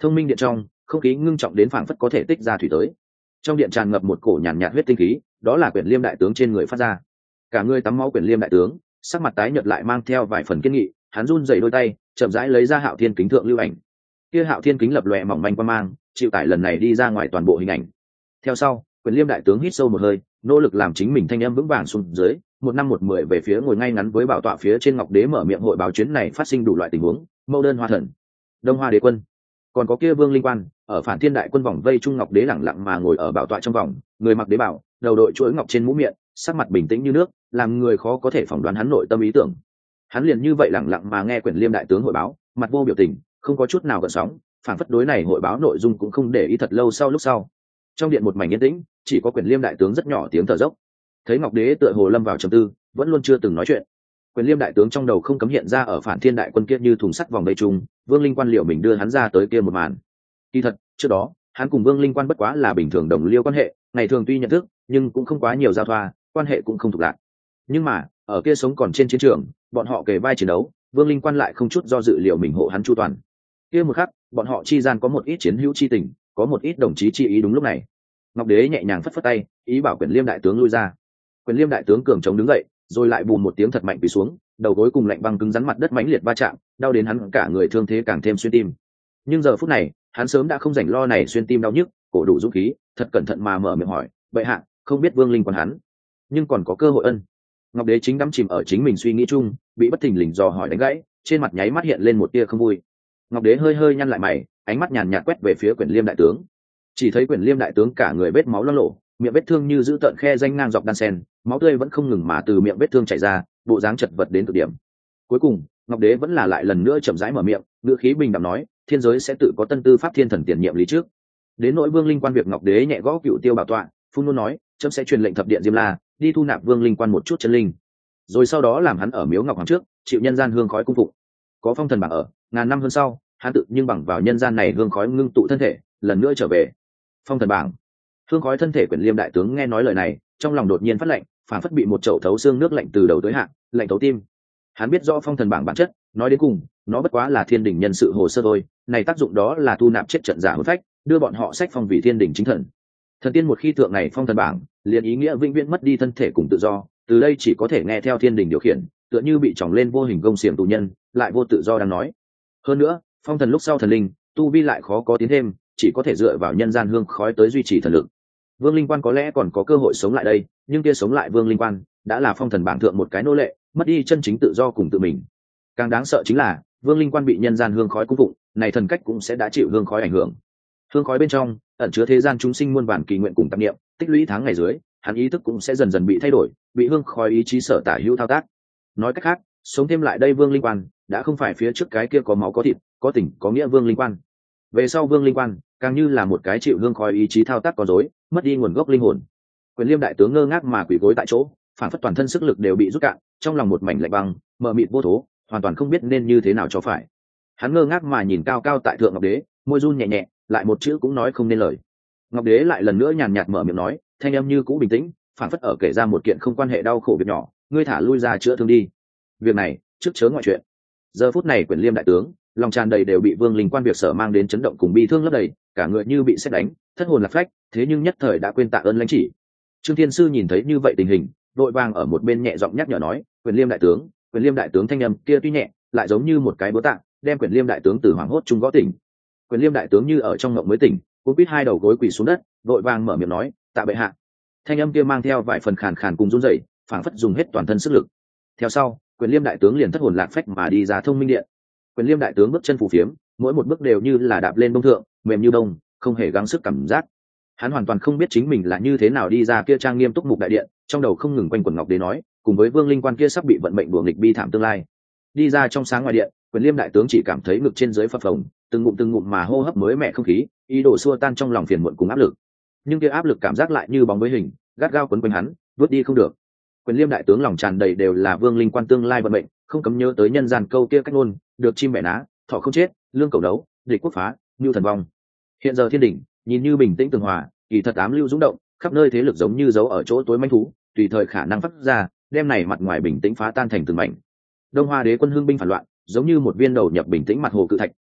Thông minh điện trong không khí ngưng trọng đến phảng phất có thể tích ra thủy tới. Trong điện tràn ngập một cổ nhàn nhạt, nhạt huyết tinh khí, đó là Quyển Liêm đại tướng trên người phát ra. Cả người tắm máu Quyển Liêm đại tướng, sắc mặt tái nhợt lại mang theo vài phần kiên nghị, hắn run rẩy đôi tay, chậm rãi lấy ra Hạo Thiên kính thượng lưu ảnh. Kia Hạo Thiên kính lập lòe mỏng manh quang mang, chịu tải lần này đi ra ngoài toàn bộ hình ảnh. Theo sau, Quyển Liêm đại tướng hít sâu một hơi, nỗ lực làm chính mình thanh âm vững vàng xuống dưới, một năm một mười về phía ngồi ngay ngắn với bảo tọa phía trên Ngọc Đế mở miệng hội báo chuyến này phát sinh đủ loại tình huống, mẫu đơn hoa thần, Đông Hoa đế quân, còn có kia Vương Linh Quan, ở Phản Thiên đại quân vòng vây trung Ngọc Đế lẳng lặng mà ngồi ở bảo tọa trong vòng, người mặc đế bảo, đầu đội chuỗi ngọc trên mũ miệng, sắc mặt bình tĩnh như nước, làm người khó có thể phỏng đoán hắn nội tâm ý tưởng. Hắn liền như vậy lẳng lặng mà nghe Quyển Liêm đại tướng hội báo, mặt vô biểu tình, không có chút nào gợn sóng, phản phất đối này hội báo nội dung cũng không để ý thật lâu. Sau lúc sau, trong điện một mảnh yên tĩnh, chỉ có Quyển Liêm đại tướng rất nhỏ tiếng thở dốc. Thấy Ngọc Đế tựa hồ lâm vào trầm tư, vẫn luôn chưa từng nói chuyện. Quyển Liêm đại tướng trong đầu không cấm hiện ra ở Phản Thiên đại quân kia như thùng sắt vòng vây chung, Vương Linh Quan liệu mình đưa hắn ra tới kia một màn. Kỳ thật, trước đó, hắn cùng Vương Linh Quan bất quá là bình thường đồng liêu quan hệ, ngày thường tuy nhận thức, nhưng cũng không quá nhiều giao thoa, quan hệ cũng không thuộc lạc. Nhưng mà, ở kia sống còn trên chiến trường, bọn họ kề vai chiến đấu, Vương Linh Quan lại không chút do dự liệu mình hộ hắn chu toàn. Kia một khắc, bọn họ chi gian có một ít chiến hữu chi tình, có một ít đồng chí chi ý. Đúng lúc này, Ngọc Đế nhẹ nhàng phất phất tay, ý bảo Quyển Liêm đại tướng lui ra. Quyển Liêm đại tướng cường chống đứng dậy, rồi lại bùm một tiếng thật mạnh quỳ xuống, đầu gối cùng lạnh băng cứng rắn mặt đất mãnh liệt va chạm, đau đến hắn cả người thương thế càng thêm xuyên tim. Nhưng giờ phút này, hắn sớm đã không rảnh lo này xuyên tim đau nhức, cổ đủ dũng khí, thật cẩn thận mà mở miệng hỏi, bệ hạ, không biết Vương Linh Quan hắn, nhưng còn có cơ hội ân. Ngọc Đế chính đắm chìm ở chính mình suy nghĩ chung, bị bất thình lình dò hỏi đánh gãy, trên mặt nháy mắt hiện lên một tia không vui. Ngọc Đế hơi hơi nhăn lại mày, ánh mắt nhàn nhạt quét về phía Quyển Liêm đại tướng. Chỉ thấy Quyển Liêm đại tướng cả người vết máu loang lổ, miệng vết thương như giữ tợn khe danh ngang dọc đan sen, máu tươi vẫn không ngừng mà từ miệng vết thương chảy ra, bộ dáng chật vật đến cực điểm. Cuối cùng, Ngọc Đế vẫn là lại lần nữa chậm rãi mở miệng, ngữ khí bình đạm nói, thiên giới sẽ tự có tân tư pháp thiên thần tiền nhiệm lý trước. Đến nỗi Vương Linh Quan việc, Ngọc Đế nhẹ gõ cựu tiêu bảo tọa, phun luôn nói, chấm sẽ truyền lệnh thập điện Diêm La đi thu nạp Vương Linh Quan một chút chân linh, rồi sau đó làm hắn ở miếu ngọc hoàng trước chịu nhân gian hương khói cung phụng. Có phong thần bảng ở, ngàn năm hơn sau, hắn tự nhưng bằng vào nhân gian này hương khói ngưng tụ thân thể, lần nữa trở về. Phong thần bảng, hương khói thân thể. Quyển Liêm đại tướng nghe nói lời này, trong lòng đột nhiên phát lạnh, phản phất bị một chậu thấu xương nước lạnh từ đầu tới hạ, lạnh thấu tim. Hắn biết rõ phong thần bảng bản chất, nói đến cùng, nó bất quá là thiên đình nhân sự hồ sơ thôi, này tác dụng đó là thu nạp chết trận giả hồn phách, đưa bọn họ sách phong vì thiên đình chính thần. Thần tiên một khi thượng này phong thần bảng, liền ý nghĩa vĩnh viễn mất đi thân thể cùng tự do, từ đây chỉ có thể nghe theo thiên đình điều khiển, tựa như bị tròng lên vô hình gông xiềng tù nhân, lại vô tự do đang nói. Hơn nữa, phong thần lúc sau thần linh, tu vi lại khó có tiến thêm, chỉ có thể dựa vào nhân gian hương khói tới duy trì thần lực. Vương Linh Quan có lẽ còn có cơ hội sống lại đây, nhưng kia sống lại Vương Linh Quan đã là phong thần bảng thượng một cái nô lệ, mất đi chân chính tự do cùng tự mình. Càng đáng sợ chính là, Vương Linh Quan bị nhân gian hương khói cung phụng, này thần cách cũng sẽ đã chịu hương khói ảnh hưởng. Hương khói bên trong ẩn chứa thế gian chúng sinh muôn vàn kỳ nguyện cùng tâm niệm, tích lũy tháng ngày dưới, hắn ý thức cũng sẽ dần dần bị thay đổi, bị hương khói ý chí sở tả hữu thao tác. Nói cách khác, sống thêm lại đây Vương Linh Quan đã không phải phía trước cái kia có máu có thịt, có tình có nghĩa Vương Linh Quan. Về sau Vương Linh Quan càng như là một cái chịu hương khói ý chí thao tác con rối, mất đi nguồn gốc linh hồn. Quyển Liêm đại tướng ngơ ngác mà quỳ gối tại chỗ, phản phất toàn thân sức lực đều bị rút cạn, trong lòng một mảnh lạnh băng, mờ mịt vô thố, hoàn toàn không biết nên như thế nào cho phải. Hắn ngơ ngác mà nhìn cao cao tại thượng Ngọc Đế, môi run nhẹ nhẹ, lại một chữ cũng nói không nên lời. Ngọc Đế lại lần nữa nhàn nhạt mở miệng nói, thanh âm như cũ bình tĩnh, phản phất ở kể ra một kiện không quan hệ đau khổ việc nhỏ, ngươi thả lui ra chữa thương đi. Việc này trước chớ ngoại chuyện. Giờ phút này Quyển Liêm đại tướng, lòng tràn đầy đều bị Vương Linh Quan việc sở mang đến chấn động cùng bi thương lấp đầy, cả người như bị sét đánh, thất hồn lạc phách, thế nhưng nhất thời đã quên tạ ơn lãnh chỉ. Trương Thiên Sư nhìn thấy như vậy tình hình, vội vàng ở một bên nhẹ giọng nhắc nhở nói, Quyển Liêm đại tướng, Quyển Liêm đại tướng thanh âm kia tuy nhẹ, lại giống như một cái búa tạ, đem Quyển Liêm đại tướng từ hoảng hốt trung gõ tỉnh. Quyển Liêm đại tướng như ở trong ngộng mới tỉnh, cũng biết hai đầu gối quỳ xuống đất, vội vàng mở miệng nói, tạ bệ hạ. Thanh âm kia mang theo vài phần khàn khàn cùng run rẩy, phảng phất dùng hết toàn thân sức lực. Theo sau, Quyển Liêm đại tướng liền thất hồn lạc phách mà đi ra Thông Minh điện. Quyển Liêm đại tướng bước chân phù phiếm, mỗi một bước đều như là đạp lên bông thượng, mềm như bông, không hề gắng sức cảm giác. Hắn hoàn toàn không biết chính mình là như thế nào đi ra kia trang nghiêm túc mục đại điện, trong đầu không ngừng quanh quẩn Ngọc Đế nói, cùng với Vương Linh Quan kia sắp bị vận mệnh đùa nghịch bi thảm tương lai. Đi ra trong sáng ngoài điện, Quyển Liêm đại tướng chỉ cảm thấy ngực trên dưới phập phồng, từng ngụm từng ngụm mà hô hấp mới mẻ không khí, ý đồ xua tan trong lòng phiền muộn cùng áp lực. Nhưng kia áp lực cảm giác lại như bóng với hình, gắt gao quấn quanh hắn, vứt đi không được. Quyển Liêm đại tướng lòng tràn đầy đều là Vương Linh Quan tương lai vận mệnh, không cấm nhớ tới nhân gian câu kia cách ngôn, được chim bẻ ná, thọ không chết, lương cầu đấu, địch quốc phá, nhu thần vong. Hiện giờ thiên đỉnh nhìn như bình tĩnh tường hòa, kỳ thật ám lưu dũng động, khắp nơi thế lực giống như giấu ở chỗ tối manh thú, tùy thời khả năng phát ra, đem này mặt ngoài bình tĩnh phá tan thành từng mảnh. Đông Hoa đế quân hưng binh phản loạn, giống như một viên đầu nhập bình tĩnh mặt hồ cự thạch,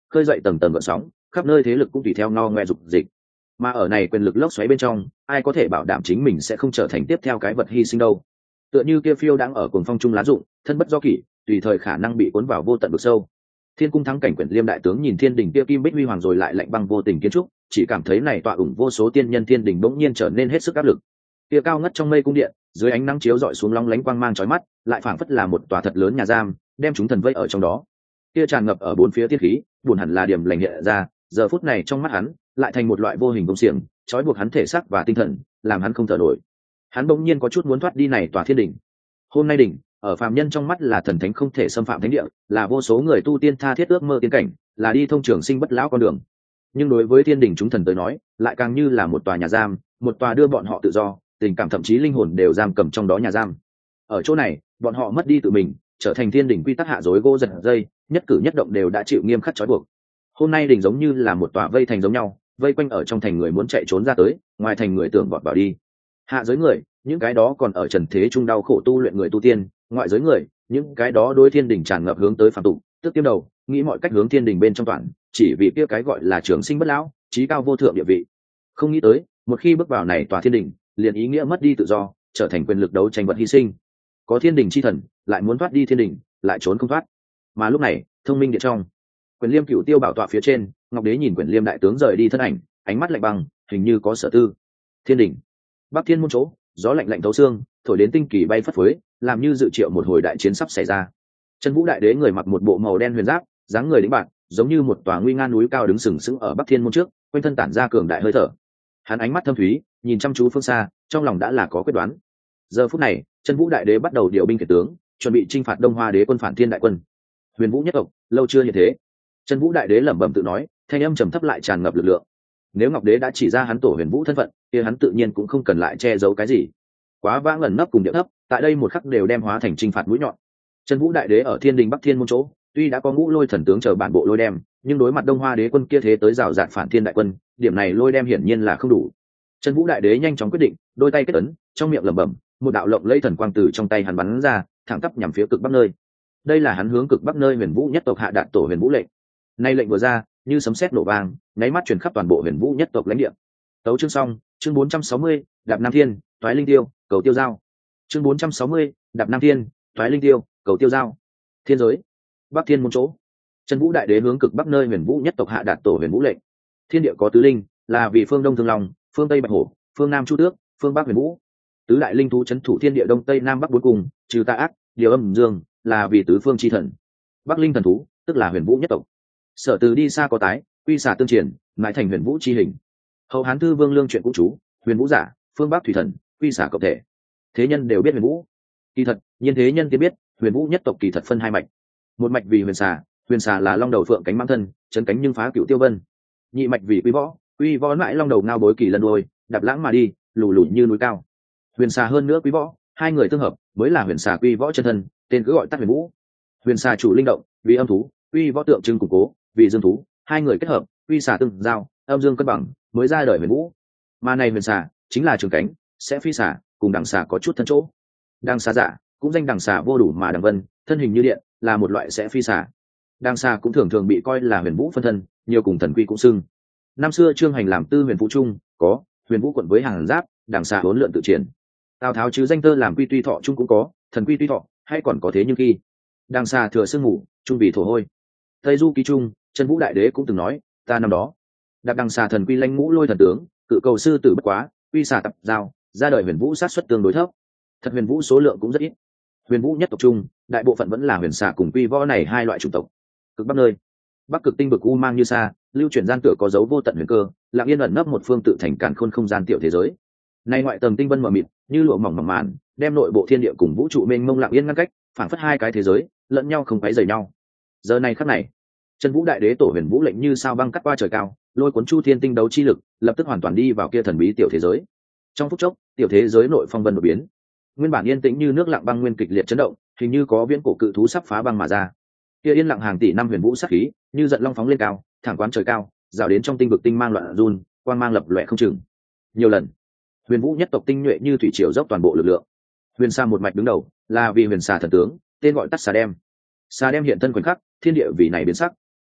khơi dậy tầng tầng gợn sóng, khắp nơi thế lực cũng tùy theo ngao ngoe dục dịch. Mà ở này quyền lực lốc xoáy bên trong, ai có thể bảo đảm chính mình sẽ không trở thành tiếp theo cái vật hy sinh đâu? Tựa như kia phiêu đang ở cuồng phong trung lá rụng, thân bất do kỷ, tùy thời khả năng bị cuốn vào vô tận vực sâu. Thiên cung thắng cảnh quyển liêm đại tướng nhìn thiên đỉnh kia kim bích huy hoàng rồi lại lạnh băng vô tình kiến trúc, chỉ cảm thấy này tọa ủng vô số tiên nhân thiên đỉnh bỗng nhiên trở nên hết sức áp lực. Kia cao ngất trong mây cung điện, dưới ánh nắng chiếu rọi xuống long lánh quang mang chói mắt, lại phảng phất là một tòa thật lớn nhà giam, đem chúng thần vây ở trong đó. Kia tràn ngập ở bốn phía tiên khí, buồn hẳn là điểm lành hiện ra, giờ phút này trong mắt hắn, lại thành một loại vô hình công xiềng, trói buộc hắn thể xác và tinh thần, làm hắn không thở nổi. Hắn bỗng nhiên có chút muốn thoát đi này tòa thiên đỉnh. Hôm nay đỉnh, ở phàm nhân trong mắt là thần thánh không thể xâm phạm thánh địa, là vô số người tu tiên tha thiết ước mơ tiên cảnh, là đi thông trường sinh bất lão con đường. Nhưng đối với thiên đỉnh chúng thần tới nói, lại càng như là một tòa nhà giam, một tòa đưa bọn họ tự do, tình cảm thậm chí linh hồn đều giam cầm trong đó nhà giam. Ở chỗ này, bọn họ mất đi tự mình, trở thành thiên đỉnh quy tắc hạ rối gô giật dây, nhất cử nhất động đều đã chịu nghiêm khắc trói buộc. Hôm nay đỉnh giống như là một tòa vây thành giống nhau, vây quanh ở trong thành người muốn chạy trốn ra tới, ngoài thành người tưởng vọt vào đi. Hạ giới người, những cái đó còn ở trần thế trung đau khổ tu luyện người tu tiên, ngoại giới người, những cái đó đối thiên đỉnh tràn ngập hướng tới phàm tục, tức tiêm đầu, nghĩ mọi cách hướng thiên đỉnh bên trong toàn, chỉ vì kia cái gọi là trường sinh bất lão, trí cao vô thượng địa vị. Không nghĩ tới, một khi bước vào này tòa thiên đỉnh, liền ý nghĩa mất đi tự do, trở thành quyền lực đấu tranh vật hy sinh. Có thiên đỉnh chi thần, lại muốn thoát đi thiên đỉnh, lại trốn không thoát. Mà lúc này, thông minh điện trong, Quyền Liêm Cửu Tiêu bảo tọa phía trên, Ngọc Đế nhìn Quyền Liêm đại tướng rời đi thân ảnh, ánh mắt lạnh băng, hình như có sở tư. Thiên đỉnh, Bắc Thiên môn chỗ, gió lạnh lạnh thấu xương, thổi đến tinh kỳ bay phất phới, làm như dự triệu một hồi đại chiến sắp xảy ra. Chân Vũ đại đế người mặc một bộ màu đen huyền giáp, dáng người đĩnh bạc, giống như một tòa nguy nga núi cao đứng sừng sững ở Bắc Thiên môn trước, quanh thân tản ra cường đại hơi thở. Hắn ánh mắt thâm thúy, nhìn chăm chú phương xa, trong lòng đã là có quyết đoán. Giờ phút này, Chân Vũ đại đế bắt đầu điều binh kể tướng, chuẩn bị chinh phạt Đông Hoa đế quân phản thiên đại quân. Huyền Vũ nhất tộc, lâu chưa hiện thế. Chân Vũ đại đế lẩm bẩm tự nói, thanh âm trầm thấp lại tràn ngập lực lượng. Nếu Ngọc đế đã chỉ ra hắn tổ Huyền Vũ thân phận, kia hắn tự nhiên cũng không cần lại che giấu cái gì. Quá vãng ẩn nấp cùng điệu thấp, tại đây một khắc đều đem hóa thành chinh phạt mũi nhọn. Chân Vũ đại đế ở Thiên Đình Bắc Thiên môn chỗ, tuy đã có Ngũ Lôi thần tướng chờ bản bộ lôi đem, nhưng đối mặt Đông Hoa đế quân kia thế tới rào rạt phản thiên đại quân, điểm này lôi đem hiển nhiên là không đủ. Chân Vũ đại đế nhanh chóng quyết định, đôi tay kết ấn, trong miệng lẩm bẩm, một đạo lộng lẫy thần quang từ trong tay hắn bắn ra, thẳng tắp nhằm phía cực bắc nơi. Đây là hắn hướng cực bắc nơi Huyền Vũ nhất tộc hạ đạt tổ Huyền Vũ lệnh. Nay lệnh vừa ra, như sấm sét nổ vang, nháy mắt truyền khắp toàn bộ Huyền Vũ nhất tộc lãnh địa. Tấu chương xong, chương bốn trăm sáu mươi, Đạp Nam Thiên, Toái Linh Tiêu, Cầu Tiêu Giao. Chương bốn trăm sáu mươi, Đạp Nam Thiên, Toái Linh Tiêu, Cầu Tiêu Giao. Thiên giới, Bắc Thiên môn chỗ. Chân Vũ đại đế hướng cực bắc nơi Huyền Vũ nhất tộc hạ đạt tổ Huyền Vũ lệnh. Thiên địa có tứ linh, là vì phương Đông Thương Long, phương Tây Bạch Hổ, phương Nam Chu Tước, phương Bắc Huyền Vũ. Tứ đại linh thú trấn thủ thiên địa Đông Tây Nam Bắc bốn cùng, trừ tà ác, điều âm dương, là vì tứ phương chi thần. Bắc linh thần thú, tức là Huyền Vũ nhất tộc. Sở từ đi xa có tái, quy xả tương triển, mãi thành Huyền Vũ chi hình. Hậu Hán thư Vương Lương chuyện cũng chú, Huyền Vũ giả, phương Bắc thủy thần, quy xả cộng thể. Thế nhân đều biết Huyền Vũ. Kỳ thật, nhiên thế nhân tiên biết, Huyền Vũ nhất tộc kỳ thật phân hai mạch. Một mạch vì Huyền Xà, Huyền Xà là long đầu phượng cánh mãng thân, chấn cánh nhưng phá cựu tiêu vân. Nhị mạch vì Quy Võ, Quy Võ mãi long đầu ngao bối kỳ lân đôi, đạp lãng mà đi, lù lù như núi cao. Huyền Xà hơn nữa Quý Võ, hai người tương hợp mới là Huyền Xà Quy Võ chân thân, tên cứ gọi tắt Huyền Vũ. Huyền Xà chủ linh động, vì âm thú, Quy Võ tượng trưng củng cố, vì dương thú, hai người kết hợp, Quy Xà tương giao, âm dương cân bằng, mới ra đời Huyền Vũ. Mà này Huyền Xà chính là trường cánh, sẽ phi xà, cùng đằng xà có chút thân chỗ. Đằng xà giả, cũng danh đằng xà vô đủ mà đằng vân, thân hình như điện, là một loại sẽ phi xà. Đằng xà cũng thường thường bị coi là Huyền Vũ phân thân, nhiều cùng thần quy cũng xưng. Năm xưa Trương Hành làm tư Huyền Vũ trung, có Huyền Vũ quận với hàng giáp, đằng xà huấn lượn tự triển. Tào Tháo chứ danh tơ làm quy tuy thọ trung cũng có, thần quy tuy thọ, hay còn có thế nhưng khi đằng xà thừa sương ngủ, trung vì thổ hôi. Tây Du ký trung, Chân Vũ đại đế cũng từng nói, ta năm đó đạp đằng xà thần quy lãnh ngũ lôi thần tướng, cự cầu sư tử bất quá, quy xà tập giao, ra đời Huyền Vũ sát xuất tương đối thấp. Thật Huyền Vũ số lượng cũng rất ít. Huyền Vũ nhất tộc trung, đại bộ phận vẫn là Huyền Xà cùng Quy Võ này hai loại chủng tộc. Cực bắc nơi, Bắc cực tinh vực u mang như xa, lưu chuyển gian tựa có dấu vô tận huyền cơ, lặng yên ẩn nấp một phương tự thành càn khôn không gian tiểu thế giới. Nay ngoại tầng tinh vân mờ mịt, như lụa mỏng mỏng màn, đem nội bộ thiên địa cùng vũ trụ mênh mông lặng yên ngăn cách, phảng phất hai cái thế giới, lẫn nhau không quấy rầy nhau. Giờ này khắc này, Chân Vũ đại đế tổ Huyền Vũ lệnh như sao băng cắt qua trời cao, lôi cuốn chu thiên tinh đấu chi lực, lập tức hoàn toàn đi vào kia thần bí tiểu thế giới. Trong phút chốc, tiểu thế giới nội phong vân đột biến. Nguyên bản yên tĩnh như nước lặng băng nguyên kịch liệt chấn động, hình như có viễn cổ cự thú sắp phá băng mà ra. Kia yên lặng hàng tỷ năm Huyền Vũ sát khí, như giận long phóng lên cao, thẳng quán trời cao, rào đến trong tinh vực tinh mang loạn run, quang mang lập loè không chừng. Nhiều lần, Huyền Vũ nhất tộc tinh nhuệ như thủy triều dốc toàn bộ lực lượng. Huyền Sa một mạch đứng đầu, là vì Huyền Xà thần tướng, tên gọi tắt Xà Đem. Xà Đem hiện thân khoảnh khắc, thiên địa vì này biến sắc.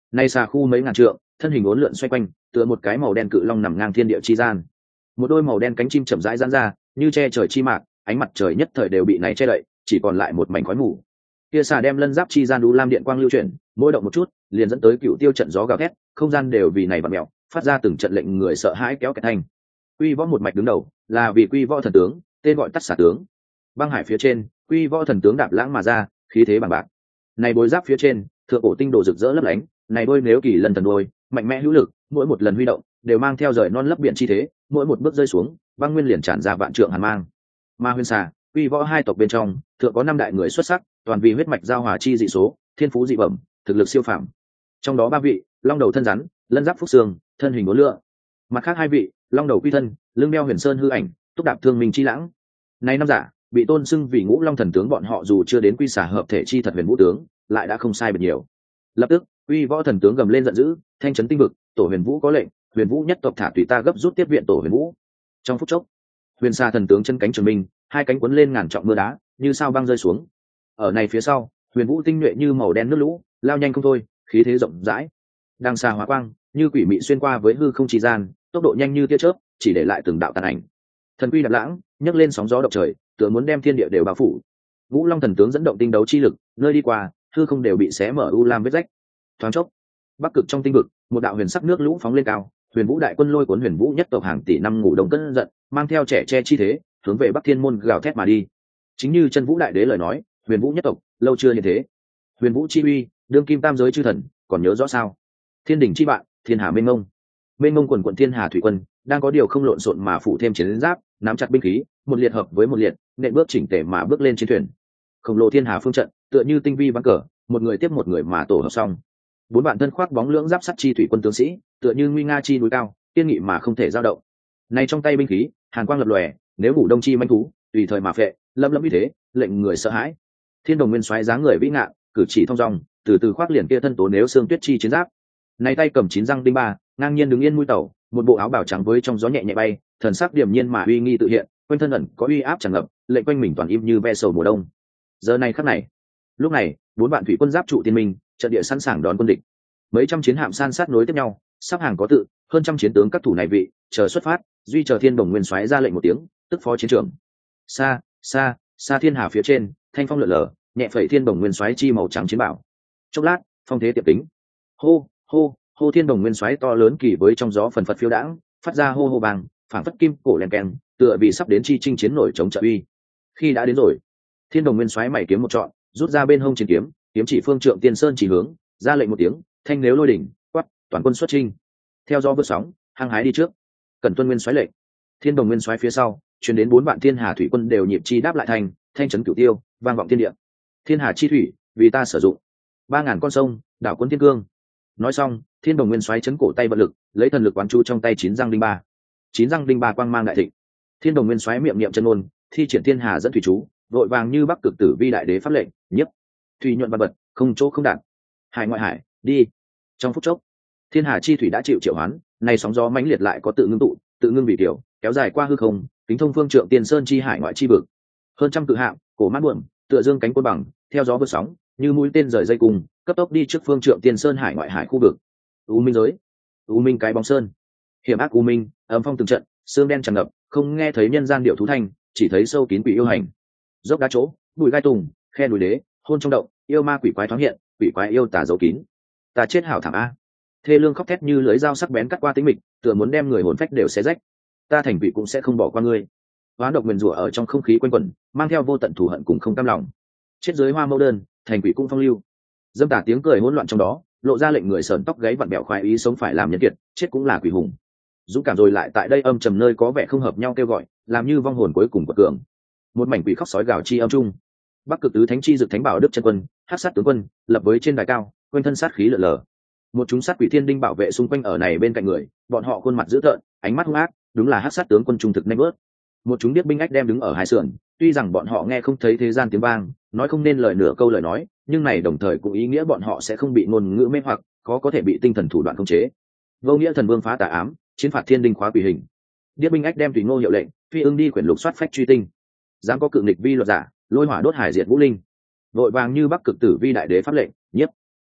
Nay xà khu mấy ngàn trượng, thân hình uốn lượn xoay quanh, tựa một cái màu đen cự long nằm ngang thiên địa chi gian. Một đôi màu đen cánh chim chậm rãi giãn ra, như che trời chi mạc, ánh mặt trời nhất thời đều bị này che đậy, chỉ còn lại một mảnh khói mù. Kia xà đem lân giáp chi gian đu lam điện quang lưu chuyển, mỗi động một chút, liền dẫn tới cựu tiêu trận gió gào thét, không gian đều vì này vặn mèo, phát ra từng trận lệnh người sợ hãi kéo kẹt thanh. Quy Võ một mạch đứng đầu, là vì Quy Võ thần tướng, tên gọi tắt xà tướng. Băng hải phía trên, Quy Võ thần tướng đạp lãng mà ra, khí thế bằng bạc. Này bối giáp phía trên, thượng cổ tinh đồ rực rỡ lấp lánh, này đôi nếu kỳ lần thần đôi, mạnh mẽ hữu lực, mỗi một lần huy động, đều mang theo rời non lấp biển chi thế, mỗi một bước rơi xuống, băng nguyên liền tràn ra vạn trượng hàn mang. Ma Huyền Xà, Quy Võ hai tộc bên trong, thượng có năm đại người xuất sắc, toàn vì huyết mạch giao hòa chi dị số, thiên phú dị bẩm, thực lực siêu phàm. Trong đó ba vị, long đầu thân rắn, lân giáp phúc xương, thân hình uốn lượn. Mặt khác hai vị, long đầu quy thân, lưng đeo huyền sơn hư ảnh, túc đạp thương minh chi lãng. Nay năm giả, bị tôn xưng vì ngũ long thần tướng, bọn họ dù chưa đến quy xà hợp thể chi thật huyền vũ tướng, lại đã không sai biệt nhiều. Lập tức, Quy Võ thần tướng gầm lên giận dữ, thanh trấn tinh vực, tổ huyền vũ có lệnh, huyền vũ nhất tộc thả tùy ta gấp rút tiếp viện tổ huyền vũ. Trong phút chốc, huyền xà thần tướng chân cánh trường minh, hai cánh cuốn lên ngàn trọng mưa đá, như sao băng rơi xuống. Ở này phía sau, huyền vũ tinh nhuệ như màu đen nước lũ, lao nhanh không thôi, khí thế rộng rãi. Đang xa hóa quang, như quỷ mị xuyên qua với hư không chi gian, tốc độ nhanh như tia chớp, chỉ để lại từng đạo tàn ảnh. Thần quy đạp lãng, nhấc lên sóng gió động trời, tựa muốn đem thiên địa đều bao phủ. Ngũ Long thần tướng dẫn động tinh đấu chi lực, nơi đi qua, hư không đều bị xé mở u lam vết rách. Thoáng chốc, bắc cực trong tinh vực, một đạo huyền sắc nước lũ phóng lên cao, huyền vũ đại quân lôi cuốn huyền vũ nhất tộc hàng tỷ năm ngủ đông cơn giận, mang theo trẻ che chi thế, hướng về bắc thiên môn gào thét mà đi. Chính như chân vũ đại đế lời nói, huyền vũ nhất tộc lâu chưa hiện thế, huyền vũ chi uy, đương kim tam giới chư thần còn nhớ rõ sao? Thiên đỉnh chi bạn, thiên hà mênh mông, mênh mông quần quận thiên hà thủy quân đang có điều không lộn xộn mà phủ thêm chiến giáp, nắm chặt binh khí, một liệt hợp với một liệt, nện bước chỉnh tề mà bước lên chiến thuyền. Khổng lồ thiên hà phương trận, tựa như tinh vi bắn cờ, một người tiếp một người mà tổ hợp xong. Bốn bạn thân khoác bóng lưỡng giáp sắt chi thủy quân tướng sĩ, tựa như nguy nga chi núi cao, kiên nghị mà không thể dao động. Này trong tay binh khí, hàn quang lập lòe, nếu ngủ đông chi manh thú, tùy thời mà phệ, lâm lâm như thế, lệnh người sợ hãi. Thiên Đồng Nguyên Soái dáng người vĩ ngạn, cử chỉ thong dong, từ từ khoác liền kia thân tố nếu xương tuyết chi chiến giáp. Này tay cầm chín răng đinh ba, ngang nhiên đứng yên mũi tàu, một bộ áo bào trắng với trong gió nhẹ nhẹ bay, thần sắc điềm nhiên mà uy nghi tự hiện, quanh thân ẩn có uy áp tràn ngập, lệnh quanh mình toàn im như ve sầu mùa đông. Giờ này khắc này, lúc này, bốn vạn thủy quân giáp trụ tiên minh, trận địa sẵn sàng đón quân địch. Mấy trăm chiến hạm san sát nối tiếp nhau, sắp hàng có tự, hơn trăm chiến tướng các thủ này vị, chờ xuất phát, duy chờ Thiên Đồng Nguyên Soái ra lệnh một tiếng, tức phó chiến trường. Xa, xa, xa thiên hà phía trên, thanh phong lượn lờ, nhẹ phẩy Thiên Đồng Nguyên Soái chi màu trắng chiến bảo. Chốc lát, phong thế tiệp tính. Hô, hô, hô Thiên Đồng Nguyên Soái to lớn kỳ với trong gió phần phật phiêu đãng, phát ra hô hô bàng, phảng phất kim cổ len keng, tựa vì sắp đến chi chinh chiến nổi chống trợ uy. Khi đã đến rồi, Thiên Đồng Nguyên Soái mày kiếm một trọn, rút ra bên hông chiến kiếm, kiếm chỉ phương trượng tiên sơn chỉ hướng, ra lệnh một tiếng, thanh nếu lôi đỉnh, quát, toàn quân xuất chinh. Theo gió vượt sóng, hăng hái đi trước. Cần tuân Nguyên Soái lệnh. Thiên Đồng Nguyên Soái phía sau, truyền đến bốn vạn thiên hà thủy quân đều nhịp chi đáp lại thành, thanh trấn cửu tiêu, vang vọng thiên địa. Thiên hà chi thủy, vì ta sử dụng. Ba ngàn con sông, đảo cuốn thiên cương. Nói xong, Thiên Đồng Nguyên Soái chấn cổ tay vận lực, lấy thần lực quán chu trong tay chín răng đinh ba. Chín răng đinh ba quang mang đại thịnh. Thiên Đồng Nguyên Soái miệng niệm chân ngôn, thi triển thiên hà dẫn thủy chú, vội vàng như bắc cực tử vi đại đế pháp lệnh, nhấp. Thủy nhuận văn bật, không chỗ không đạt. Hải ngoại hải, đi. Trong phút chốc, thiên hà chi thủy đã chịu triệu hoán, này sóng gió mãnh liệt lại có tự ngưng tụ, tự ngưng vì tiểu, kéo dài qua hư không, kính thông phương trượng tiên sơn chi hải ngoại chi vực. Hơn trăm cự hạm, cổ mát buồm, tựa dương cánh côn bằng, theo gió vượt sóng, như mũi tên rời dây cùng, cấp tốc đi trước phương trượng tiên sơn hải ngoại hải khu vực. U minh giới, U minh cái bóng sơn, hiểm ác U minh, âm phong từng trận, xương đen tràn ngập, không nghe thấy nhân gian điệu thú thanh, chỉ thấy sâu kín quỷ yêu hành. Dốc đá chỗ, bụi gai tùng, khe núi đế, hôn trong động, yêu ma quỷ quái thoáng hiện, quỷ quái yêu tà giấu kín. Ta chết hảo thảm a. Thê lương khóc thét như lưỡi dao sắc bén cắt qua tĩnh mịch, tựa muốn đem người hồn phách đều xé rách. Ta thành quỷ cũng sẽ không bỏ qua ngươi. Hoán độc nguyền rủa ở trong không khí quanh quẩn, mang theo vô tận thù hận cùng không cam lòng. Chết dưới hoa mẫu đơn, thành quỷ cũng phong lưu. Dâm tả tiếng cười hỗn loạn trong đó, lộ ra lệnh người sờn tóc gáy vặn bẹo khoái ý sống phải làm nhân kiệt, chết cũng là quỷ hùng. Dũng cảm rồi lại tại đây âm trầm nơi có vẻ không hợp nhau kêu gọi, làm như vong hồn cuối cùng của cường. Một mảnh quỷ khóc sói gào chi âm trung. Bắc cực tứ thánh chi dực thánh bảo đức chân quân, hắc sát tướng quân, lập với trên đài cao, quanh thân sát khí lở lở. Một chúng sát quỷ thiên đinh bảo vệ xung quanh ở này bên cạnh người, bọn họ khuôn mặt dữ tợn, ánh mắt hung ác, đúng là hắc sát tướng quân trung thực nhanh bớt. Một chúng biết binh ách đem đứng ở hai sườn, tuy rằng bọn họ nghe không thấy thế gian tiếng vang, nói không nên lời nửa câu lời nói, nhưng này đồng thời cũng ý nghĩa bọn họ sẽ không bị ngôn ngữ mê hoặc, có có thể bị tinh thần thủ đoạn khống chế. Vô nghĩa thần vương phá tà ám, chiến phạt thiên đinh khóa quỷ hình. Điết binh ách đem tùy ngô hiệu lệnh, phi ưng đi quyển lục soát phách truy tinh. Dám có cự nghịch vi luật giả, lôi hỏa đốt hải diệt vũ linh. Vội vàng như bắc cực tử vi đại đế pháp lệnh, nhiếp.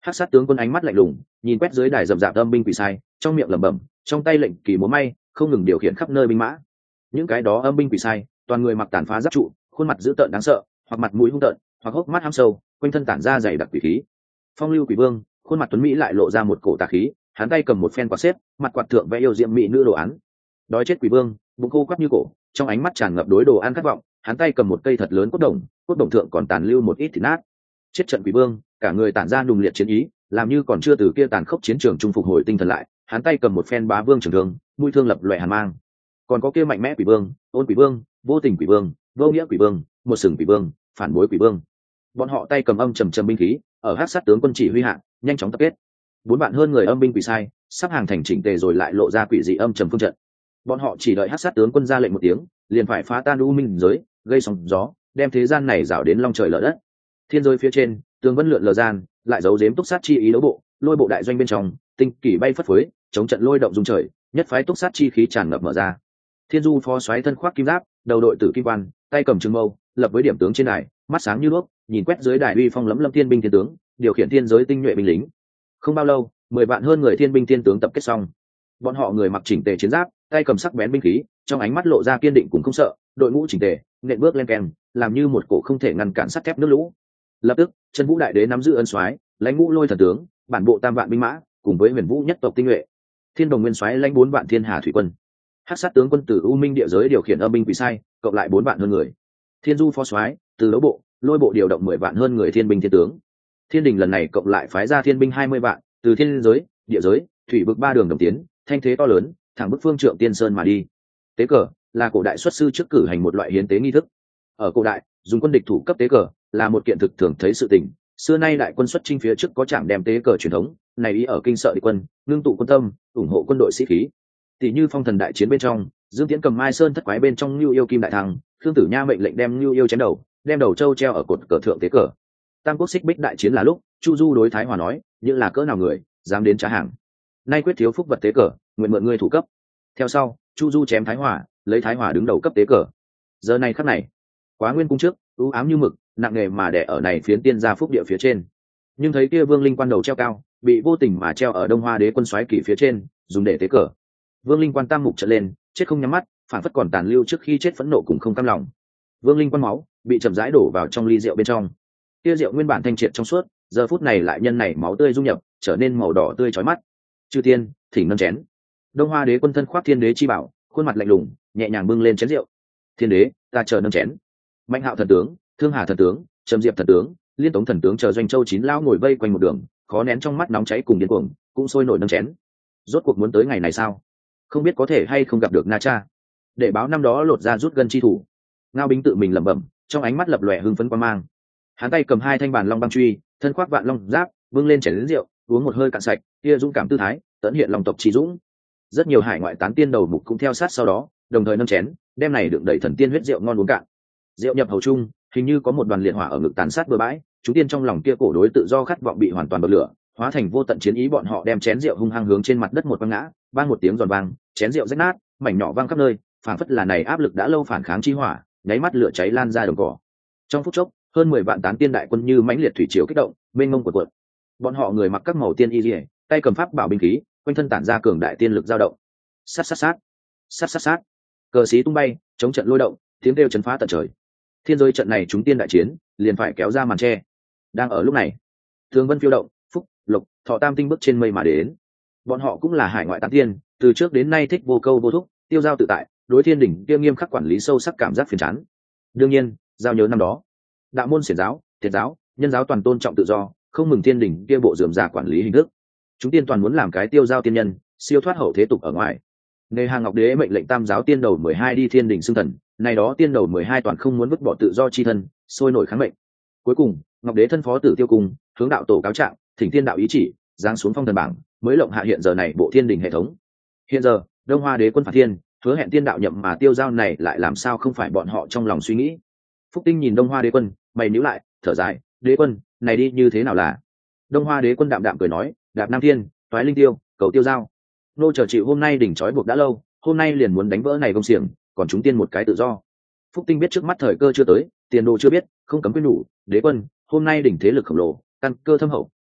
Hắc sát tướng quân ánh mắt lạnh lùng, nhìn quét dưới đài rậm rạp âm binh quỷ sai, trong miệng lẩm bẩm, trong tay lệnh kỳ múa may, không ngừng điều khiển khắp nơi binh mã. Những cái đó âm binh quỷ sai, toàn người mặc tàn phá giáp trụ, khuôn mặt dữ tợn đáng sợ, hoặc mặt mũi hung tợn, hoặc hốc mắt hăm sâu, quanh thân tản ra dày đặc quỷ khí. Phong lưu quỷ vương, khuôn mặt tuấn mỹ lại lộ ra một cổ tà khí, hắn tay cầm một phen quạt xếp, mặt quạt thượng vẽ yêu diệm mỹ nữ đồ án. Đói chết quỷ vương, bụng khô quắp như cổ, trong ánh mắt tràn ngập đối đồ ăn khát vọng, hắn tay cầm một cây thật lớn cốt đồng, cốt đồng thượng còn tàn lưu một ít thịt nát. Chết trận quỷ vương, cả người tản ra nùng liệt chiến ý, làm như còn chưa từ kia tàn khốc chiến trường trung phục hồi tinh thần lại, hắn tay cầm một phen bá vương trường thương, mũi thương lập loè hàn mang. Còn có kia mạnh mẽ quỷ vương, ôn quỷ vương, vô tình quỷ vương, vô nghĩa quỷ vương, một sừng quỷ vương, phản bối quỷ vương. Bọn họ tay cầm âm trầm trầm binh khí, ở hắc sát tướng quân chỉ huy hạ, nhanh chóng tập kết. Bốn bạn hơn người âm binh quỷ sai, sắp hàng thành chỉnh tề rồi lại lộ ra quỷ dị âm trầm phương trận. Bọn họ chỉ đợi hắc sát tướng quân ra lệnh một tiếng, liền phải phá tan u minh giới, gây sóng gió, đem thế gian này rảo đến long trời lở đất. Thiên giới phía trên, tường vân lượn lờ gian, lại giấu giếm túc sát chi ý đấu bộ, lôi bộ đại doanh bên trong, tinh kỳ bay phất phới, chống trận lôi động dung trời, nhất phái túc sát chi khí tràn ngập mở ra. Thiên du phó soái thân khoác kim giáp, đầu đội tử kim quan, tay cầm trường mâu, lập với điểm tướng trên đài, mắt sáng như đuốc, nhìn quét dưới đài uy phong lẫm lâm thiên binh thiên tướng, điều khiển thiên giới tinh nhuệ binh lính. Không bao lâu, mười vạn hơn người thiên binh thiên tướng tập kết xong. Bọn họ người mặc chỉnh tề chiến giáp, tay cầm sắc bén binh khí, trong ánh mắt lộ ra kiên định cùng không sợ, đội ngũ chỉnh tề, nện bước lên kèn, làm như một cổ không thể ngăn cản sắt thép nước lũ. Lập tức, chân vũ đại đế nắm giữ ân soái, lãnh ngũ lôi thần tướng, bản bộ tam vạn binh mã, cùng với huyền vũ nhất tộc tinh nhuệ, thiên đồng nguyên soái lãnh bốn vạn thiên hà thủy quân, hắc sát tướng quân từ u minh địa giới điều khiển âm binh quỷ sai, cộng lại bốn vạn hơn người. Thiên du phó soái từ đấu bộ, lôi bộ điều động mười vạn hơn người thiên binh thiên tướng. Thiên đình lần này cộng lại phái ra thiên binh hai mươi vạn, từ thiên giới, địa giới, thủy vực ba đường đồng tiến, thanh thế to lớn, thẳng bức phương trượng tiên sơn mà đi. Tế cờ là cổ đại xuất sư trước cử hành một loại hiến tế nghi thức. Ở cổ đại, dùng quân địch thủ cấp tế cờ là một kiện thực thường thấy sự tình. Xưa nay đại quân xuất chinh phía trước có trạm đem tế cờ truyền thống, này ý ở kinh sợ địch quân, ngưng tụ quân tâm, ủng hộ quân đội sĩ khí. Tỷ như phong thần đại chiến bên trong, Dương Tiễn cầm Mai Sơn thất quái bên trong Nưu Yêu kim đại thăng, Khương Tử Nha mệnh lệnh đem Nưu Yêu chém đầu, đem đầu châu treo ở cột cờ thượng tế cờ. Tam quốc xích bích đại chiến là lúc, Chu Du đối Thái Hòa nói, những là cỡ nào người, dám đến trả hàng. Nay quyết thiếu phúc vật tế cờ, nguyện mượn ngươi thủ cấp. Theo sau, Chu Du chém Thái Hòa, lấy Thái Hòa đứng đầu cấp tế cờ. Giờ này khắc này, Quá Nguyên cung trước, u ám như mực, nặng nề mà đè ở này phiến tiên gia phúc địa phía trên. Nhưng thấy kia Vương Linh Quan đầu treo cao, bị vô tình mà treo ở Đông Hoa Đế quân soái kỷ phía trên, dùng để tế cờ. Vương Linh Quan tam mục trợn lên, chết không nhắm mắt, phản phất còn tàn lưu trước khi chết phẫn nộ cũng không cam lòng. Vương Linh Quan máu bị chậm rãi đổ vào trong ly rượu bên trong. Kia rượu nguyên bản thanh triệt trong suốt, giờ phút này lại nhân này máu tươi dung nhập, trở nên màu đỏ tươi chói mắt. Chư tiên, thỉnh nâng chén. Đông Hoa Đế quân thân khoác thiên đế chi bảo, khuôn mặt lạnh lùng, nhẹ nhàng bưng lên chén rượu. Thiên đế, ta chờ nâng chén. Mạnh Hạo thần tướng, Thương Hà thần tướng, Trầm Diệp thần tướng, Liên Tống thần tướng chờ doanh châu chín lão ngồi vây quanh một đường, khó nén trong mắt nóng cháy cùng điên cuồng, cũng sôi nổi nâng chén. Rốt cuộc muốn tới ngày này sao? Không biết có thể hay không gặp được Na Cha, để báo năm đó lột ra rút gân chi thủ. Ngao Bính tự mình lẩm bẩm, trong ánh mắt lập lòe hưng phấn quan mang. Hắn tay cầm hai thanh bàn long băng truy, thân khoác vạn long giáp, vươn lên chén lớn rượu, uống một hơi cạn sạch, kia dũng cảm tư thái, tận hiện lòng tộc trí dũng. Rất nhiều hải ngoại tán tiên đầu mục cũng theo sát sau đó, đồng thời nâng chén, đem này đựng đầy thần tiên huyết rượu ngon uống cạn. Rượu nhập hầu trung, hình như có một đoàn liệt hỏa ở ngực tàn sát bừa bãi, chúng tiên trong lòng kia cổ đối tự do khát vọng bị hoàn toàn bậc lửa, hóa thành vô tận chiến ý. Bọn họ đem chén rượu hung hăng hướng trên mặt đất một văng ngã, vang một tiếng giòn vang, chén rượu rách nát, mảnh nhỏ vang khắp nơi, phảng phất là này áp lực đã lâu phản kháng chi hỏa, nháy mắt lửa cháy lan ra đồng cỏ. Trong phút chốc, hơn mười vạn tán tiên đại quân như mãnh liệt thủy triều kích động, mênh mông của cuộn. Bọn họ người mặc các màu tiên y liễu, tay cầm pháp bảo binh khí, quanh thân tản ra cường đại tiên lực dao động. Sát sát sát, sát sát sát, cờ xí tung bay, chống trận lôi động, tiếng kêu chấn phá tận trời. Thiên giới trận này chúng tiên đại chiến, liền phải kéo ra màn che. Đang ở lúc này, Thương Vân phiêu động, Phúc, Lục, Thọ tam tinh bước trên mây mà đến. Bọn họ cũng là hải ngoại tán tiên, từ trước đến nay thích vô câu vô thúc, tiêu giao tự tại, đối thiên đỉnh kia nghiêm khắc quản lý sâu sắc cảm giác phiền chán. Đương nhiên, giao nhớ năm đó, đạo môn xiển giáo, thiệt giáo, nhân giáo toàn tôn trọng tự do, không mừng thiên đỉnh kia bộ dườm già quản lý hình thức. Chúng tiên toàn muốn làm cái tiêu giao tiên nhân, siêu thoát hậu thế tục ở ngoài. Nề Hàng Ngọc Đế mệnh lệnh tam giáo tiên đầu mười hai đi thiên đỉnh xưng thần, này đó tiên đầu mười hai toàn không muốn vứt bỏ tự do chi thân, sôi nổi kháng mệnh. Cuối cùng, Ngọc Đế thân phó Tử Tiêu Cung, hướng đạo tổ cáo trạng, thỉnh thiên đạo ý chỉ, giáng xuống phong thần bảng, mới lộng hạ hiện giờ này bộ thiên đỉnh hệ thống. Hiện giờ, Đông Hoa Đế quân phạt thiên, hứa hẹn tiên đạo nhậm mà tiêu giao này lại làm sao không phải bọn họ trong lòng suy nghĩ. Phúc Tinh nhìn Đông Hoa Đế quân, mày nhíu lại, thở dài, "Đế quân, này đi như thế nào là?" Đông Hoa Đế quân đạm đạm cười nói, "Đạp Nam Thiên, toái linh tiêu, cầu tiêu giao. Nô chờ chịu hôm nay đỉnh trói buộc đã lâu, hôm nay liền muốn đánh vỡ này công xiềng, còn chúng tiên một cái tự do." Phúc Tinh biết trước mắt thời cơ chưa tới, tiền đồ chưa biết, không cấm quyết nhủ, "Đế quân, hôm nay đỉnh thế lực khổng lồ, căn cơ thâm hậu,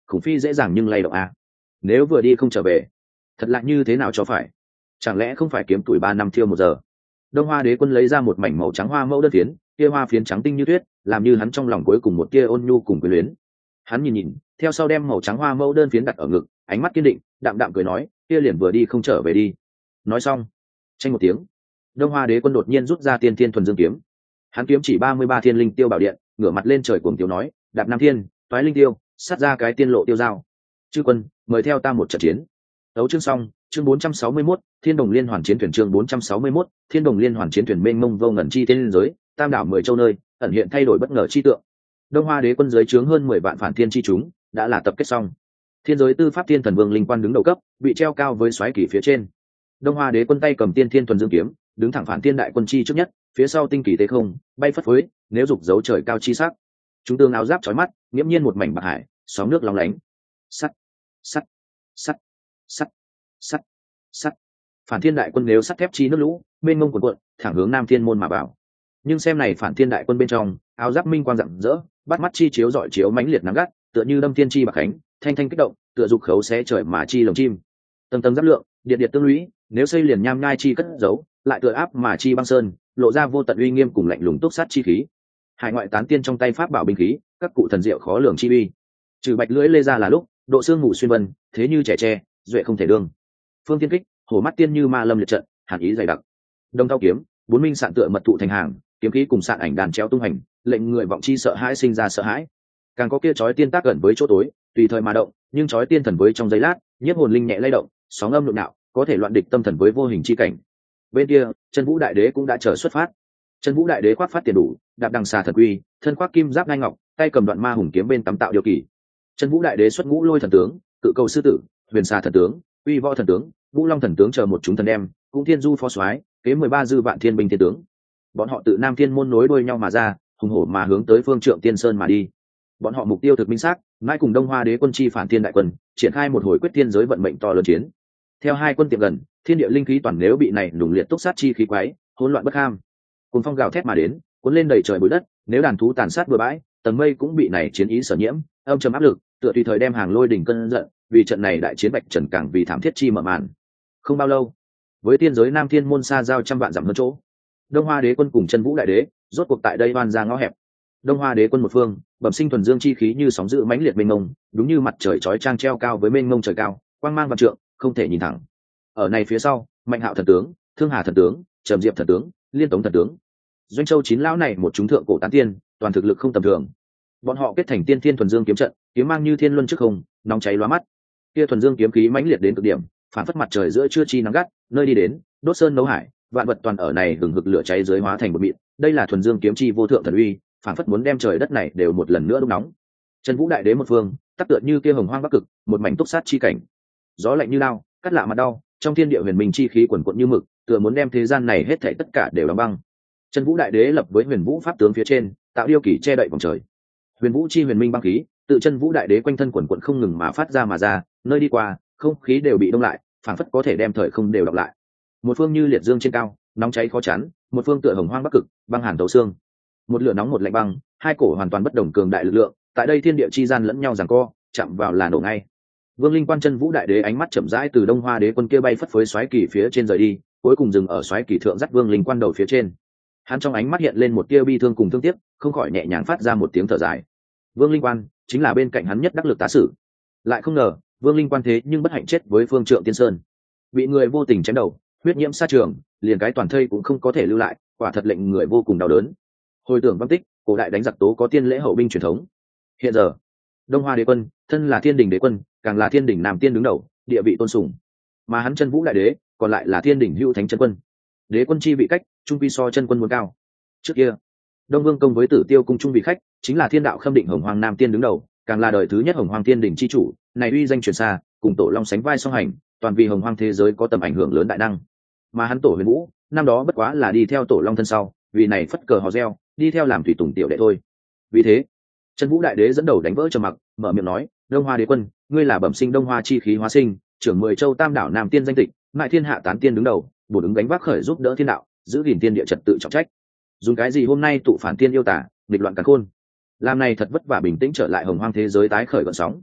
khủng phi dễ dàng nhưng lay động a. Nếu vừa đi không trở về, thật lạ như thế nào cho phải? Chẳng lẽ không phải kiếm tuổi ba năm thiêu một giờ? Đông Hoa Đế Quân lấy ra một mảnh màu trắng hoa mẫu đơn phiến, kia hoa phiến trắng tinh như tuyết, làm như hắn trong lòng cuối cùng một tia ôn nhu cùng quyến luyến. Hắn nhìn nhìn, theo sau đem màu trắng hoa mẫu đơn phiến đặt ở ngực, ánh mắt kiên định, đạm đạm cười nói, kia liền vừa đi không trở về đi. Nói xong, tranh một tiếng, Đông Hoa Đế Quân đột nhiên rút ra Tiên Thiên Thuần Dương kiếm. Hắn kiếm chỉ ba mươi ba thiên linh tiêu bảo điện, ngửa mặt lên trời cuồng tiêu nói, đạp nam thiên, toái linh tiêu, sát ra cái tiên lộ tiêu dao. Chư quân, mời theo ta một trận chiến. Đấu chương xong, chương bốn trăm sáu mươi mốt, Thiên Đồng Liên Hoàn Chiến Thuyền chương bốn trăm sáu mươi mốt, Thiên Đồng Liên Hoàn Chiến Thuyền mênh mông vô ngần chi tiên giới, tam đảo mười châu nơi, ẩn hiện thay đổi bất ngờ chi tượng. Đông Hoa Đế Quân dưới trướng hơn mười vạn phản thiên chi chúng, đã là tập kết xong. Thiên giới tư pháp thiên thần vương linh quan đứng đầu cấp, bị treo cao với xoáy kỷ phía trên. Đông Hoa Đế Quân tay cầm Tiên Thiên Thuần Dương kiếm, đứng thẳng phản thiên đại quân chi trước nhất, phía sau tinh kỳ tế không, bay phất phới, nếu dục dấu trời cao chi sắc. Chúng tương áo giáp chói mắt, nghiễm nhiên một mảnh bạc hải, sóng nước lóng lánh. Sắt, sắt, sắt, sắt, sắt, sắt. Phản thiên đại quân nếu sắt thép chi nước lũ, mênh mông cuồn cuộn, thẳng hướng Nam Thiên môn mà vào. Nhưng xem này phản thiên đại quân bên trong, áo giáp minh quang rạng rỡ, bắt mắt chi chiếu rọi chiếu mãnh liệt nắng gắt, tựa như đâm thiên chi bạc khánh, thanh thanh kích động, tựa dục khấu xé trời mà chi lồng chim. Tầng tầng giáp lượng, điện điện tương lũy, nếu xây liền nham nhai chi cất giấu, lại tựa áp mà chi băng sơn, lộ ra vô tận uy nghiêm cùng lạnh lùng túc sát chi khí. Hải ngoại tán tiên trong tay pháp bảo binh khí, các cụ thần diệu khó lường chi uy. Trừ bạch lưỡi lê ra là lúc, độ xương ngủ xuyên vân, thế như trẻ tre, duệ không thể đương. Phương tiên kích, hổ mắt tiên như ma lâm liệt trận, hàn ý dày đặc. Đông thao kiếm, bốn minh sạn tựa mật thụ thành hàng, kiếm khí cùng sạn ảnh đàn treo tung hành, lệnh người vọng chi sợ hãi sinh ra sợ hãi. Càng có kia chói tiên tác gần với chỗ tối, tùy thời mà động, nhưng chói tiên thần với trong giây lát, nhiếp hồn linh nhẹ lay động, sóng âm nhộn nhạo, có thể loạn địch tâm thần với vô hình chi cảnh. Bên kia, Chân Vũ Đại Đế cũng đã chờ xuất phát. Chân Vũ Đại Đế khoác phát tiền đủ, đạp đằng xà thần quy, thân khoác kim giáp ngai ngọc, tay cầm đoạn ma hùng kiếm bên tắm tạo điều kỳ. Chân Vũ Đại Đế xuất ngũ lôi thần tướng, cự cầu sư tử, huyền xà thần tướng, uy võ thần tướng, vũ long thần tướng chờ một chúng thần đem, cũng thiên du phó soái, kế mười ba dư vạn thiên binh thiên tướng. Bọn họ tự Nam Thiên môn nối đuôi nhau mà ra, hùng hổ mà hướng tới phương Trượng Tiên Sơn mà đi. Bọn họ mục tiêu thực minh xác, mãi cùng Đông Hoa Đế Quân chi phản thiên đại quân, triển khai một hồi quyết thiên giới vận mệnh to lớn chiến. Theo hai quân tiệm gần, thiên địa linh khí toàn nếu bị này đùng liệt túc sát chi khí quái, hỗn loạn bất ham. Cùng phong gào thét mà đến, cuốn lên đầy trời bụi đất, nếu đàn thú tàn sát bừa bãi, tầng mây cũng bị này chiến ý sở nhiễm, âm trầm áp lực, tựa tùy thời đem hàng lôi đỉnh cơn giận, vì trận này đại chiến bạch trần càng vì thảm thiết chi mở màn. Không bao lâu, với tiên giới Nam Thiên môn xa giao trăm vạn dặm hơn chỗ, Đông Hoa Đế Quân cùng Chân Vũ Đại Đế, rốt cuộc tại đây oan ra ngõ hẹp. Đông Hoa Đế Quân một phương, bẩm sinh thuần dương chi khí như sóng dữ mãnh liệt mênh mông, đúng như mặt trời chói chang treo cao với mênh mông trời cao, quang mang vạn trượng, không thể nhìn thẳng. Ở này phía sau, Mạnh Hạo thần tướng, Thương Hà thần tướng, Trầm Diệp thần tướng, Liên Tống thần tướng, Doanh Châu chín lão này một chúng thượng cổ tán tiên, toàn thực lực không tầm thường. Bọn họ kết thành Tiên Thiên Thuần Dương kiếm trận, kiếm mang như thiên luân trước không, nóng cháy lóa mắt. Kia thuần dương kiếm khí mãnh liệt đến cực điểm, phản phất mặt trời giữa trưa chi nắng gắt, nơi đi đến, đốt sơn nấu hải, vạn vật toàn ở này hừng hực lửa cháy dưới hóa thành một mịn. Đây là thuần dương kiếm chi vô thượng thần uy, phản phất muốn đem trời đất này đều một lần nữa đốt nóng. Chân Vũ Đại Đế một phương, tắc tựa như kia hồng hoang bắc cực, một mảnh túc sát chi cảnh. Gió lạnh như lao, cắt lạ mặt đau, trong thiên địa huyền minh chi khí quần quận như mực, tựa muốn đem thế gian này hết thảy tất cả đều đóng băng. Chân Vũ Đại Đế lập với Huyền Vũ pháp tướng phía trên, tạo điêu kỳ che đậy vòng trời. Huyền Vũ chi huyền minh băng khí, tự Chân Vũ Đại Đế quanh thân quần quận không ngừng mà phát ra mà ra, nơi đi qua, không khí đều bị đông lại, phảng phất có thể đem thời không đều đọc lại. Một phương như liệt dương trên cao, nóng cháy khó chắn, một phương tựa hồng hoang bắc cực, băng hàn thấu xương. Một lửa nóng một lạnh băng, hai cổ hoàn toàn bất đồng cường đại lực lượng, tại đây thiên địa chi gian lẫn nhau giằng co, chạm vào là nổ ngay. Vương Linh Quan Chân Vũ Đại Đế ánh mắt chậm rãi từ Đông Hoa Đế Quân kia bay phất phới xoáy kỳ phía trên rời đi, cuối cùng dừng ở xoáy kỳ thượng dắt Vương Linh Quan đầu phía trên. Hắn trong ánh mắt hiện lên một tia bi thương cùng thương tiếc, không khỏi nhẹ nhàng phát ra một tiếng thở dài. Vương Linh Quan chính là bên cạnh hắn nhất đắc lực tá sử, lại không ngờ Vương Linh Quan thế nhưng bất hạnh chết với phương Trượng Tiên Sơn, bị người vô tình chém đầu, huyết nhiễm sát trường, liền cái toàn thây cũng không có thể lưu lại, quả thật lệnh người vô cùng đau đớn. Hồi tưởng văn tích, cổ đại đánh giặc tố có tiên lễ hậu binh truyền thống. Hiện giờ, Đông Hoa Đế Quân thân là Thiên Đình Đế Quân, càng là Thiên Đình Nam Tiên đứng đầu, địa vị tôn sùng, mà hắn Chân Vũ Đại Đế còn lại là Thiên Đình Hữu Thánh Chân Quân. Đế Quân chi vị cách, trung quy so chân quân muốn cao. Trước kia, Đông Vương công với Tử Tiêu cung trung vị khách, chính là Thiên Đạo Khâm Định Hồng Hoàng Nam Tiên đứng đầu, càng là đời thứ nhất Hồng Hoàng Thiên Đình chi chủ, này uy danh truyền xa, cùng Tổ Long sánh vai song hành, toàn vì Hồng Hoàng thế giới có tầm ảnh hưởng lớn đại năng. Mà hắn Tổ Huyền Vũ, năm đó bất quá là đi theo Tổ Long thân sau, vì này phất cờ hò reo, đi theo làm tùy tùng tiểu đệ thôi. Vì thế, Chân Vũ Đại Đế dẫn đầu đánh vỡ trầm mặc, mở miệng nói: "Đông Hoa Đế Quân, ngươi là bẩm sinh Đông Hoa chi khí hóa sinh, trưởng mười châu Tam đảo Nam Tiên danh tịch, mại thiên hạ tán tiên đứng đầu, bổn ứng gánh vác khởi giúp đỡ thiên đạo, giữ gìn tiên địa trật tự trọng trách. Dùng cái gì hôm nay tụ phản tiên yêu tả, nghịch loạn càn khôn, làm này thật vất vả bình tĩnh trở lại hồng hoang thế giới tái khởi gợn sóng.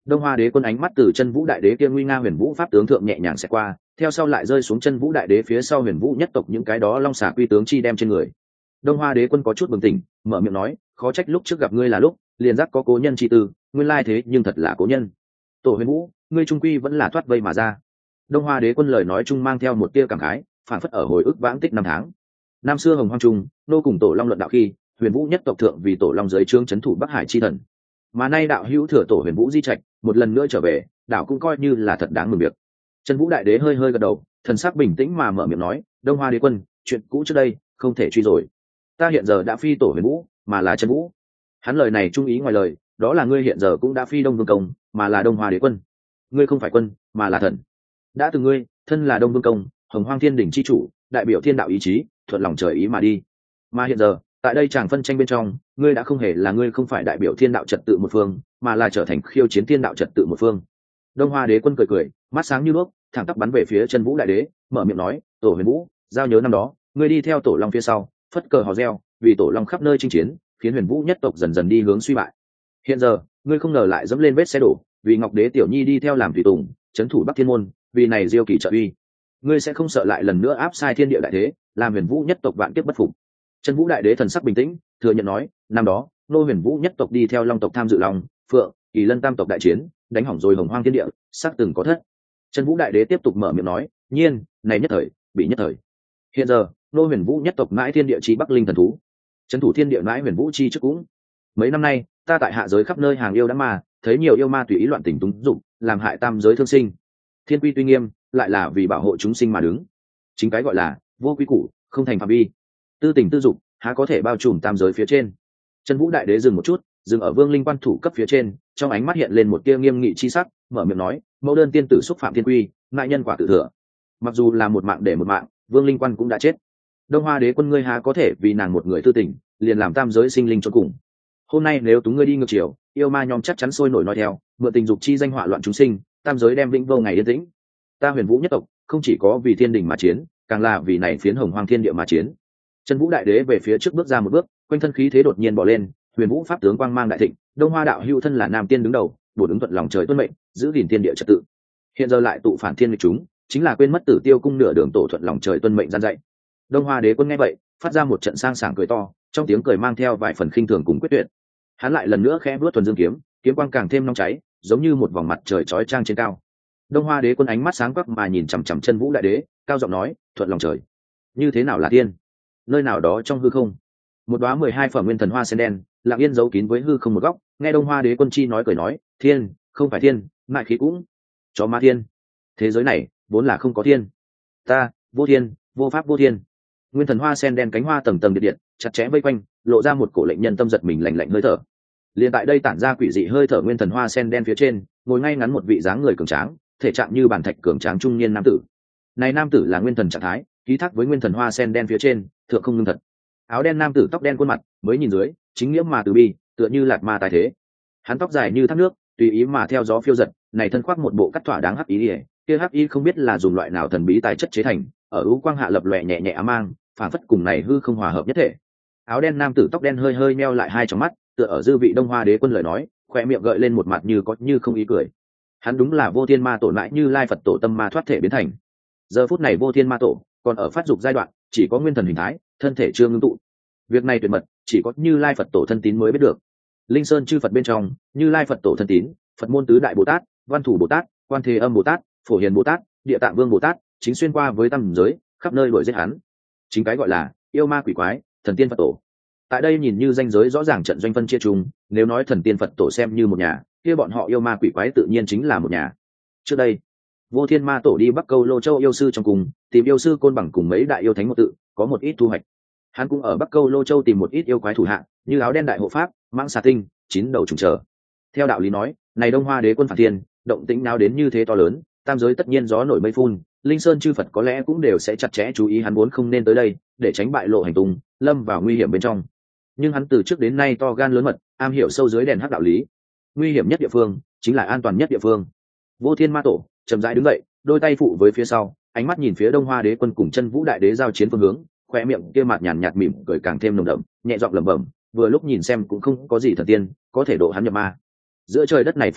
Đông Hoa Đế quân ánh mắt từ chân vũ đại đế kia nguy nga huyền vũ pháp tướng thượng nhẹ nhàng sẽ qua, theo sau lại rơi xuống chân vũ đại đế phía sau huyền vũ nhất tộc những cái đó long xà quy tướng chi đem trên người. Đông Hoa Đế quân có chút bừng tỉnh, mở miệng nói, khó trách lúc trước gặp ngươi là lúc liền giác có cố nhân chi tư, nguyên lai thế nhưng thật là cố nhân. Tổ huyền vũ, ngươi trung quy vẫn là thoát vây mà ra. Đông Hoa Đế quân lời nói chung mang theo một tia cảm khái, phản phất ở hồi ức vãng tích năm tháng. Năm xưa hồng hoang trung, nô cùng tổ long luận đạo khi, huyền vũ nhất tộc thượng vì tổ long giới trướng chấn thủ Bắc Hải chi thần, mà nay đạo hữu thừa tổ huyền vũ di trạch một lần nữa trở về, đạo cũng coi như là thật đáng mừng việc. Chân vũ đại đế hơi hơi gật đầu, thần sắc bình tĩnh mà mở miệng nói, Đông Hoa Đế quân, chuyện cũ trước đây không thể truy rồi, ta hiện giờ đã phi tổ huyền vũ mà là chân vũ. Hắn lời này trung ý ngoài lời, đó là ngươi hiện giờ cũng đã phi Đông Vương Công mà là Đông Hoa Đế quân. Ngươi không phải quân mà là thần. Đã từng ngươi thân là Đông Vương Công, hồng hoang thiên đỉnh chi chủ, đại biểu thiên đạo ý chí, thuận lòng trời ý mà đi. Mà hiện giờ tại đây chàng phân tranh bên trong, ngươi đã không hề là ngươi không phải đại biểu thiên đạo trật tự một phương, mà là trở thành khiêu chiến thiên đạo trật tự một phương. Đông Hoa Đế quân cười cười, mắt sáng như đuốc, thẳng tắp bắn về phía chân vũ đại đế, mở miệng nói, tổ huyền vũ, giao nhớ năm đó ngươi đi theo tổ long phía sau, phất cờ hò reo, vì tổ long khắp nơi chinh chiến, khiến huyền vũ nhất tộc dần dần đi hướng suy bại. Hiện giờ ngươi không ngờ lại dẫm lên vết xe đổ, vì ngọc đế tiểu nhi đi theo làm tùy tùng, trấn thủ bắc thiên môn, vì này diêu kỳ trợ uy, ngươi sẽ không sợ lại lần nữa áp sai thiên địa đại thế, làm huyền vũ nhất tộc vạn kiếp bất phục. Chân vũ đại đế thần sắc bình tĩnh, thừa nhận nói, năm đó nô huyền vũ nhất tộc đi theo long tộc tham dự long phượng kỳ lân tam tộc đại chiến, đánh hỏng rồi hồng hoang thiên địa, xác từng có thất. Chân vũ đại đế tiếp tục mở miệng nói, nhiên này nhất thời bị nhất thời, hiện giờ nô huyền vũ nhất tộc mãi thiên địa chi bắc linh thần thú, trấn thủ thiên địa mãi huyền vũ chi trước cũng. Mấy năm nay ta tại hạ giới khắp nơi hàng yêu đã mà thấy nhiều yêu ma tùy ý loạn tình túng dụng, làm hại tam giới thương sinh. Thiên quy tuy nghiêm, lại là vì bảo hộ chúng sinh mà đứng. Chính cái gọi là vô quy củ, không thành phạm vi, tư tình tư dục, há có thể bao trùm tam giới phía trên. Chân vũ đại đế dừng một chút, dừng ở vương linh quan thủ cấp phía trên, trong ánh mắt hiện lên một tia nghiêm nghị chi sắc, mở miệng nói, mẫu đơn tiên tử xúc phạm thiên quy, ngại nhân quả tự thừa. Mặc dù là một mạng để một mạng, vương linh quan cũng đã chết. Đông Hoa Đế quân ngươi há có thể vì nàng một người tư tình, liền làm tam giới sinh linh cho cùng. Hôm nay nếu túng ngươi đi ngược chiều, yêu ma nhóm chắc chắn sôi nổi nói theo, mượn tình dục chi danh họa loạn chúng sinh, tam giới đem vĩnh vô ngày yên tĩnh. Ta huyền vũ nhất tộc không chỉ có vì thiên đình mà chiến, càng là vì này phiến hồng hoang thiên địa mà chiến. Chân vũ đại đế về phía trước bước ra một bước, quanh thân khí thế đột nhiên bỏ lên, huyền vũ pháp tướng quang mang đại thịnh. Đông Hoa đạo hữu thân là nam tiên đứng đầu, bổn ứng thuận lòng trời tuân mệnh, giữ gìn thiên địa trật tự. Hiện giờ lại tụ phản thiên nghịch chúng, chính là quên mất tử tiêu cung nửa đường tổ thuận lòng trời tuân mệnh gian dạy. Đông Hoa Đế quân nghe vậy, phát ra một trận sang sảng cười to, trong tiếng cười mang theo vài phần khinh thường cùng quyết tuyệt. Hắn lại lần nữa khẽ vuốt thuần dương kiếm, kiếm quang càng thêm nóng cháy, giống như một vòng mặt trời chói chang trên cao. Đông Hoa Đế quân ánh mắt sáng quắc mà nhìn chằm chằm chân vũ đại đế, cao giọng nói, thuận lòng trời, như thế nào là thiên? Nơi nào đó trong hư không, một đóa mười hai phẩm nguyên thần hoa sen đen lặng yên giấu kín với hư không một góc. Nghe Đông Hoa Đế quân chi nói cười nói, thiên không phải thiên, mại khí cũng cho ma thiên. Thế giới này vốn là không có thiên, ta vô thiên, vô pháp vô thiên. Nguyên thần hoa sen đen cánh hoa tầng tầng điện điện chặt chẽ vây quanh, lộ ra một cổ lệnh nhân tâm giật mình lạnh lạnh hơi thở. Liền tại đây tản ra quỷ dị hơi thở nguyên thần hoa sen đen phía trên, ngồi ngay ngắn một vị dáng người cường tráng, thể trạng như bàn thạch cường tráng trung niên nam tử. Này nam tử là nguyên thần trạng thái, ký thác với nguyên thần hoa sen đen phía trên, thượng không ngưng thật. Áo đen nam tử tóc đen khuôn mặt, mới nhìn dưới, chính nghĩa mà từ bi, tựa như lạt ma tài thế. Hắn tóc dài như thác nước, tùy ý mà theo gió phiêu giật, này thân khoác một bộ cắt thỏa đáng hắc ý, kia hắc ý không biết là dùng loại nào thần bí tài chất chế thành, ở ưu quang hạ lập lòe nhẹ nhẹ ám mang, phản phất cùng này hư không hòa hợp nhất thể. Áo đen nam tử tóc đen hơi hơi meo lại hai tròng mắt, tựa ở dư vị Đông Hoa Đế quân lời nói, khoe miệng gợi lên một mặt như có như không ý cười. Hắn đúng là vô thiên ma tổ lại như lai Phật tổ tâm ma thoát thể biến thành. Giờ phút này vô thiên ma tổ còn ở phát dục giai đoạn, chỉ có nguyên thần hình thái, thân thể chưa ngưng tụ. Việc này tuyệt mật, chỉ có như lai Phật tổ thân tín mới biết được. Linh Sơn chư Phật bên trong, như lai Phật tổ thân tín, Phật môn tứ đại Bồ Tát, Văn Thủ Bồ Tát, Quan Thế Âm Bồ Tát, Phổ Hiền Bồ Tát, Địa Tạng Vương Bồ Tát, chính xuyên qua với tam giới, khắp nơi đuổi giết hắn. Chính cái gọi là yêu ma quỷ quái, thần tiên Phật tổ. Tại đây nhìn như danh giới rõ ràng trận doanh phân chia chung, nếu nói thần tiên Phật tổ xem như một nhà, kia bọn họ yêu ma quỷ quái tự nhiên chính là một nhà. Trước đây, vô thiên ma tổ đi Bắc Câu Lô Châu yêu sư trong cùng, tìm yêu sư côn bằng cùng mấy đại yêu thánh một tự, có một ít thu hoạch. Hắn cũng ở Bắc Câu Lô Châu tìm một ít yêu quái thủ hạng, như áo đen đại hộ pháp, mãng xà tinh, chín đầu trùng trở. Theo đạo lý nói, này Đông Hoa Đế quân phản thiên, động tĩnh nào đến như thế to lớn, tam giới tất nhiên gió nổi mây phun, Linh Sơn chư Phật có lẽ cũng đều sẽ chặt chẽ chú ý hắn muốn không nên tới đây, để tránh bại lộ hành tung, lâm vào nguy hiểm bên trong. Nhưng hắn từ trước đến nay to gan lớn mật, am hiểu sâu dưới đèn hắc đạo lý. Nguy hiểm nhất địa phương chính là an toàn nhất địa phương. Vô thiên ma tổ chậm rãi đứng dậy, đôi tay phụ với phía sau, ánh mắt nhìn phía Đông Hoa Đế quân cùng chân vũ đại đế giao chiến phương hướng, khoe miệng kia mặt nhàn nhạt mỉm cười càng thêm nồng đậm, nhẹ giọng lẩm bẩm, vừa lúc nhìn xem cũng không có gì thần tiên có thể độ hắn nhập ma. Giữa trời đất này phân tranh,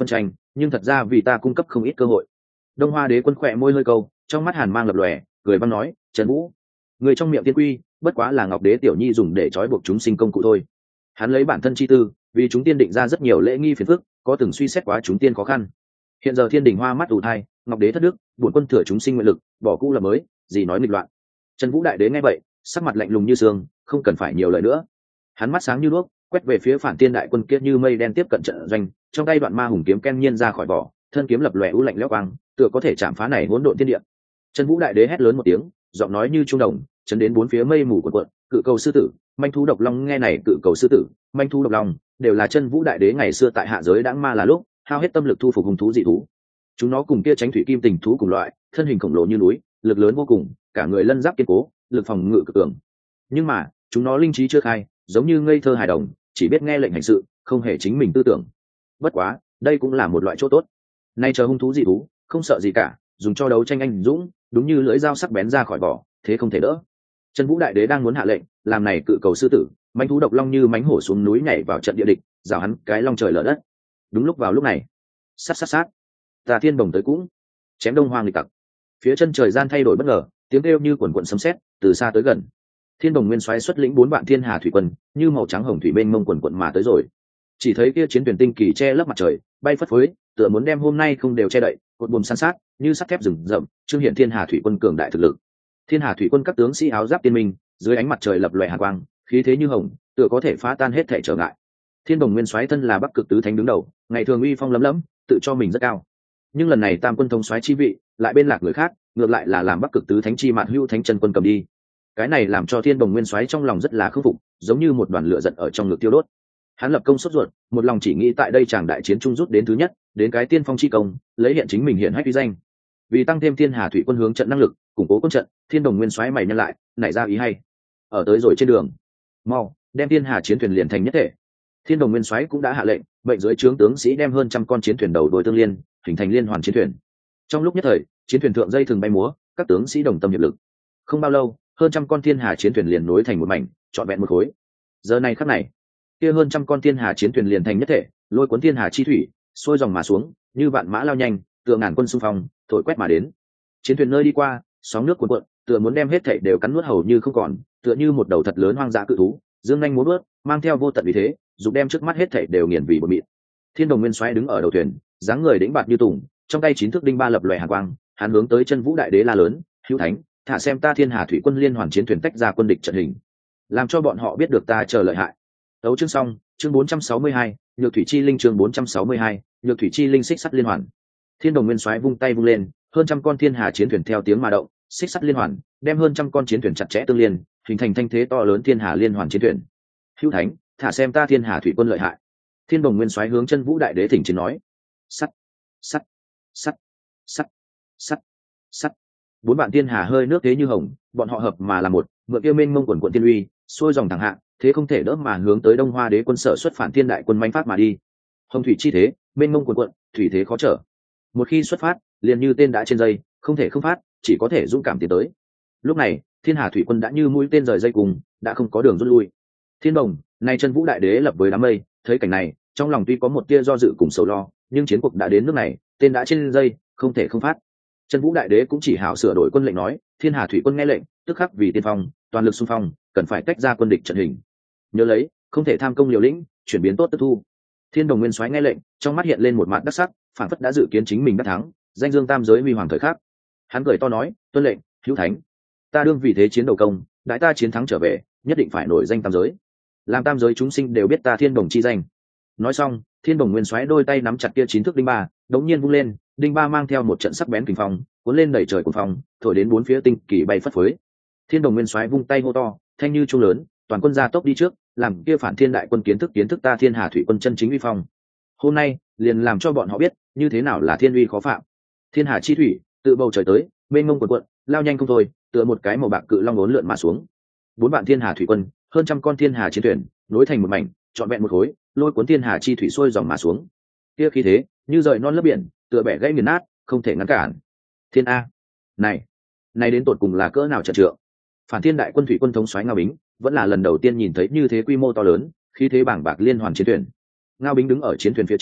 nhưng thật ra vì ta cung cấp không ít cơ hội. Đông Hoa Đế quân khỏe môi hơi câu, trong mắt hàn mang lập lòe, cười băng nói, Trần Vũ, người trong miệng tiên quy bất quá là Ngọc Đế tiểu nhi dùng để trói buộc chúng sinh công cụ thôi. Hắn lấy bản thân chi tư, vì chúng tiên định ra rất nhiều lễ nghi phiền phức, có từng suy xét quá chúng tiên khó khăn. Hiện giờ thiên đình hoa mắt ù thai, Ngọc Đế thất đức, bổn quân thừa chúng sinh nguyện lực, bỏ cũ là mới, gì nói nghịch loạn. Trần Vũ đại đế nghe vậy, sắc mặt lạnh lùng như sương, không cần phải nhiều lời nữa. Hắn mắt sáng như đuốc, quét về phía phản tiên đại quân kia như mây đen tiếp cận trận doanh, trong tay đoạn ma hùng kiếm ken nhiên ra khỏi vỏ, thân kiếm lập lòe u lạnh lẽo quang, tựa có thể chạm phá này hỗn độn thiên địa. Trần Vũ đại đế hét lớn một tiếng, giọng nói như trung đồng, chấn đến bốn phía mây mù cuộn cuộn. Cự cầu sư tử, manh thú độc long nghe này, cự cầu sư tử, manh thú độc long đều là Trần Vũ đại đế ngày xưa tại hạ giới đãng ma là lúc hao hết tâm lực thu phục hung thú dị thú. Chúng nó cùng kia tránh thủy kim tình thú cùng loại, thân hình khổng lồ như núi, lực lớn vô cùng, cả người lân giáp kiên cố, lực phòng ngự cực cường. Nhưng mà chúng nó linh trí chưa khai, giống như ngây thơ hài đồng, chỉ biết nghe lệnh hành sự, không hề chính mình tư tưởng. Bất quá đây cũng là một loại chỗ tốt. Nay chờ hung thú dị thú không sợ gì cả, dùng cho đấu tranh anh dũng, đúng như lưỡi dao sắc bén ra khỏi vỏ, thế không thể đỡ. Trần Vũ đại đế đang muốn hạ lệnh làm này cự cầu sư tử, mãnh thú độc long như mãnh hổ xuống núi nhảy vào trận địa địch, rào hắn cái long trời lở đất. Đúng lúc vào lúc này, sát sát sát, Tà Thiên Đồng tới cũng chém Đông Hoang nghịch tặc. Phía chân trời gian thay đổi bất ngờ, tiếng kêu như quần quần sấm sét từ xa tới gần. Thiên Đồng Nguyên Soái xuất lĩnh bốn vạn thiên hà thủy quân, như màu trắng hồng thủy bên mông quần quần mà tới rồi. Chỉ thấy kia chiến thuyền tinh kỳ che lấp mặt trời, bay phất phới, tựa muốn đem hôm nay không đều che đậy, cột buồm san sát, như sắt thép rừng rậm, trương hiện thiên hà thủy quân cường đại thực lực. Thiên hà thủy quân các tướng sĩ áo giáp tiên minh, dưới ánh mặt trời lập lòe hàn quang, khí thế như hồng, tựa có thể phá tan hết thể trở ngại. Thiên Đồng Nguyên Soái thân là Bắc Cực tứ thánh đứng đầu, ngày thường uy phong lấm lấm, tự cho mình rất cao. Nhưng lần này tam quân thống soái chi vị lại bên lạc người khác, ngược lại là làm Bắc Cực tứ thánh chi mạn hưu thánh chân quân cầm đi. Cái này làm cho Thiên Đồng Nguyên Soái trong lòng rất là khâm phục, giống như một đoàn lửa giận ở trong ngực tiêu đốt. Hắn lập công sốt ruột, một lòng chỉ nghĩ tại đây chàng đại chiến trung rút đến thứ nhất, đến cái tiên phong chi công, lấy hiện chính mình hiện hách uy danh. Vì tăng thêm thiên hà thủy quân hướng trận năng lực, củng cố quân trận, Thiên Đồng Nguyên Soái mày nhân lại, nảy ra ý hay. Ở tới rồi trên đường, mau đem thiên hà chiến thuyền liền thành nhất thể. Thiên Đồng Nguyên Soái cũng đã hạ lệnh, mệnh dưới trướng tướng sĩ đem hơn trăm con chiến thuyền đầu đuôi tương liên, hình thành liên hoàn chiến thuyền. Trong lúc nhất thời, chiến thuyền thượng dây thường bay múa, các tướng sĩ đồng tâm hiệp lực. Không bao lâu, hơn trăm con thiên hà chiến thuyền liền nối thành một mảnh, trọn vẹn một khối. Giờ này khắc này, kia hơn trăm con thiên hà chiến thuyền liền thành nhất thể, lôi cuốn thiên hà chi thủy, xuôi dòng mà xuống, như vạn mã lao nhanh, tựa ngàn quân xung phong, thổi quét mà đến. Chiến thuyền nơi đi qua, sóng nước cuồn cuộn, tựa muốn đem hết thảy đều cắn nuốt hầu như không còn, tựa như một đầu thật lớn hoang dã cự thú, dương nhanh múa vớt, mang theo vô tận uy thế, dục đem trước mắt hết thảy đều nghiền vì bột mịn. Thiên Đồng Nguyên Soái đứng ở đầu thuyền, dáng người đĩnh bạt như tùng, trong tay chín thước đinh ba lập lòe hàn quang, hắn hướng tới Chân Vũ đại đế la lớn, "Hữu Thánh, thả xem ta thiên hà thủy quân liên hoàn chiến thuyền tách ra quân địch trận hình, làm cho bọn họ biết được ta chờ lợi hại." Đấu chương xong, chương bốn trăm sáu mươi hai, Nhược Thủy Chi Linh chương bốn trăm sáu mươi hai, Nhược Thủy Chi Linh xích sắt liên hoàn. Thiên Đồng Nguyên Soái vung tay vung lên, hơn trăm con thiên hà chiến thuyền theo tiếng mà động, xích sắt liên hoàn, đem hơn trăm con chiến thuyền chặt chẽ tương liên, hình thành thanh thế to lớn thiên hà liên hoàn chiến thuyền. "Hữu Thánh, thả xem ta thiên hà thủy quân lợi hại." Thiên Đồng Nguyên Soái hướng Chân Vũ đại đế thỉnh chiến nói. Sắt, sắt, sắt, sắt, sắt, sắt. Bốn bạn thiên hà hơi nước thế như hồng, bọn họ hợp mà là một, mượn kia mênh mông quần quận thiên uy, xuôi dòng thẳng hạ, thế không thể đỡ mà hướng tới Đông Hoa đế quân sở xuất phản thiên đại quân mãnh phát mà đi. Hồng thủy chi thế, mênh mông quần quận, thủy thế khó trở. Một khi xuất phát, liền như tên đã trên dây, không thể không phát, chỉ có thể dũng cảm tiến tới. Lúc này, thiên hà thủy quân đã như mũi tên rời dây cùng, đã không có đường rút lui. Thiên Đồng, nay Chân Vũ đại đế lập với đám mây, thấy cảnh này, trong lòng tuy có một tia do dự cùng sầu lo, nhưng chiến cuộc đã đến nước này, tên đã trên dây, không thể không phát. Chân Vũ đại đế cũng chỉ hảo sửa đổi quân lệnh nói, thiên hà thủy quân nghe lệnh, tức khắc vì tiên phong, toàn lực xung phong, cần phải tách ra quân địch trận hình. Nhớ lấy, không thể tham công liều lĩnh, chuyển biến tốt tức thu. Thiên Đồng Nguyên Soái nghe lệnh, trong mắt hiện lên một mặt đắc sắc, phản phất đã dự kiến chính mình đắc thắng, danh dương tam giới huy hoàng thời khắc. Hắn cười to nói, tuân lệnh, Hữu Thánh, ta đương vì thế chiến đầu công, đại ta chiến thắng trở về, nhất định phải nổi danh tam giới, làm tam giới chúng sinh đều biết ta Thiên Đồng chi danh. Nói xong, Thiên Đồng Nguyên Soái đôi tay nắm chặt kia chín thước đinh ba, đống nhiên vung lên, đinh ba mang theo một trận sắc bén kình phong, cuốn lên đẩy trời cuồng phong, thổi đến bốn phía tinh kỳ bay phất phới. Thiên Đồng Nguyên Soái vung tay hô to, thanh như trung lớn, toàn quân ra tốc đi trước, làm kia phản thiên đại quân kiến thức kiến thức ta thiên hà thủy quân chân chính uy phong. Hôm nay, liền làm cho bọn họ biết, như thế nào là thiên uy khó phạm. Thiên hà chi thủy, tự bầu trời tới, mênh mông cuộn cuộn, lao nhanh không thôi, tựa một cái màu bạc cự long uốn lượn mà xuống. Bốn vạn thiên hà thủy quân, hơn trăm con thiên hà chiến thuyền, nối thành một mảnh, trọn vẹn một khối, lôi cuốn thiên hà chi thủy xuôi dòng mà xuống. Kia khí thế, như rời non lấp biển, tựa bẻ gãy nghiền nát, không thể ngăn cản. Thiên a, này, này đến tột cùng là cỡ nào trận trượng? Phản thiên đại quân thủy quân thống soái Ngao Bính, vẫn là lần đầu tiên nhìn thấy như thế quy mô to lớn, khí thế bảng bạc liên hoàn chiến thuyền. Ngao Bính đứng ở chiến thuyền phía trên,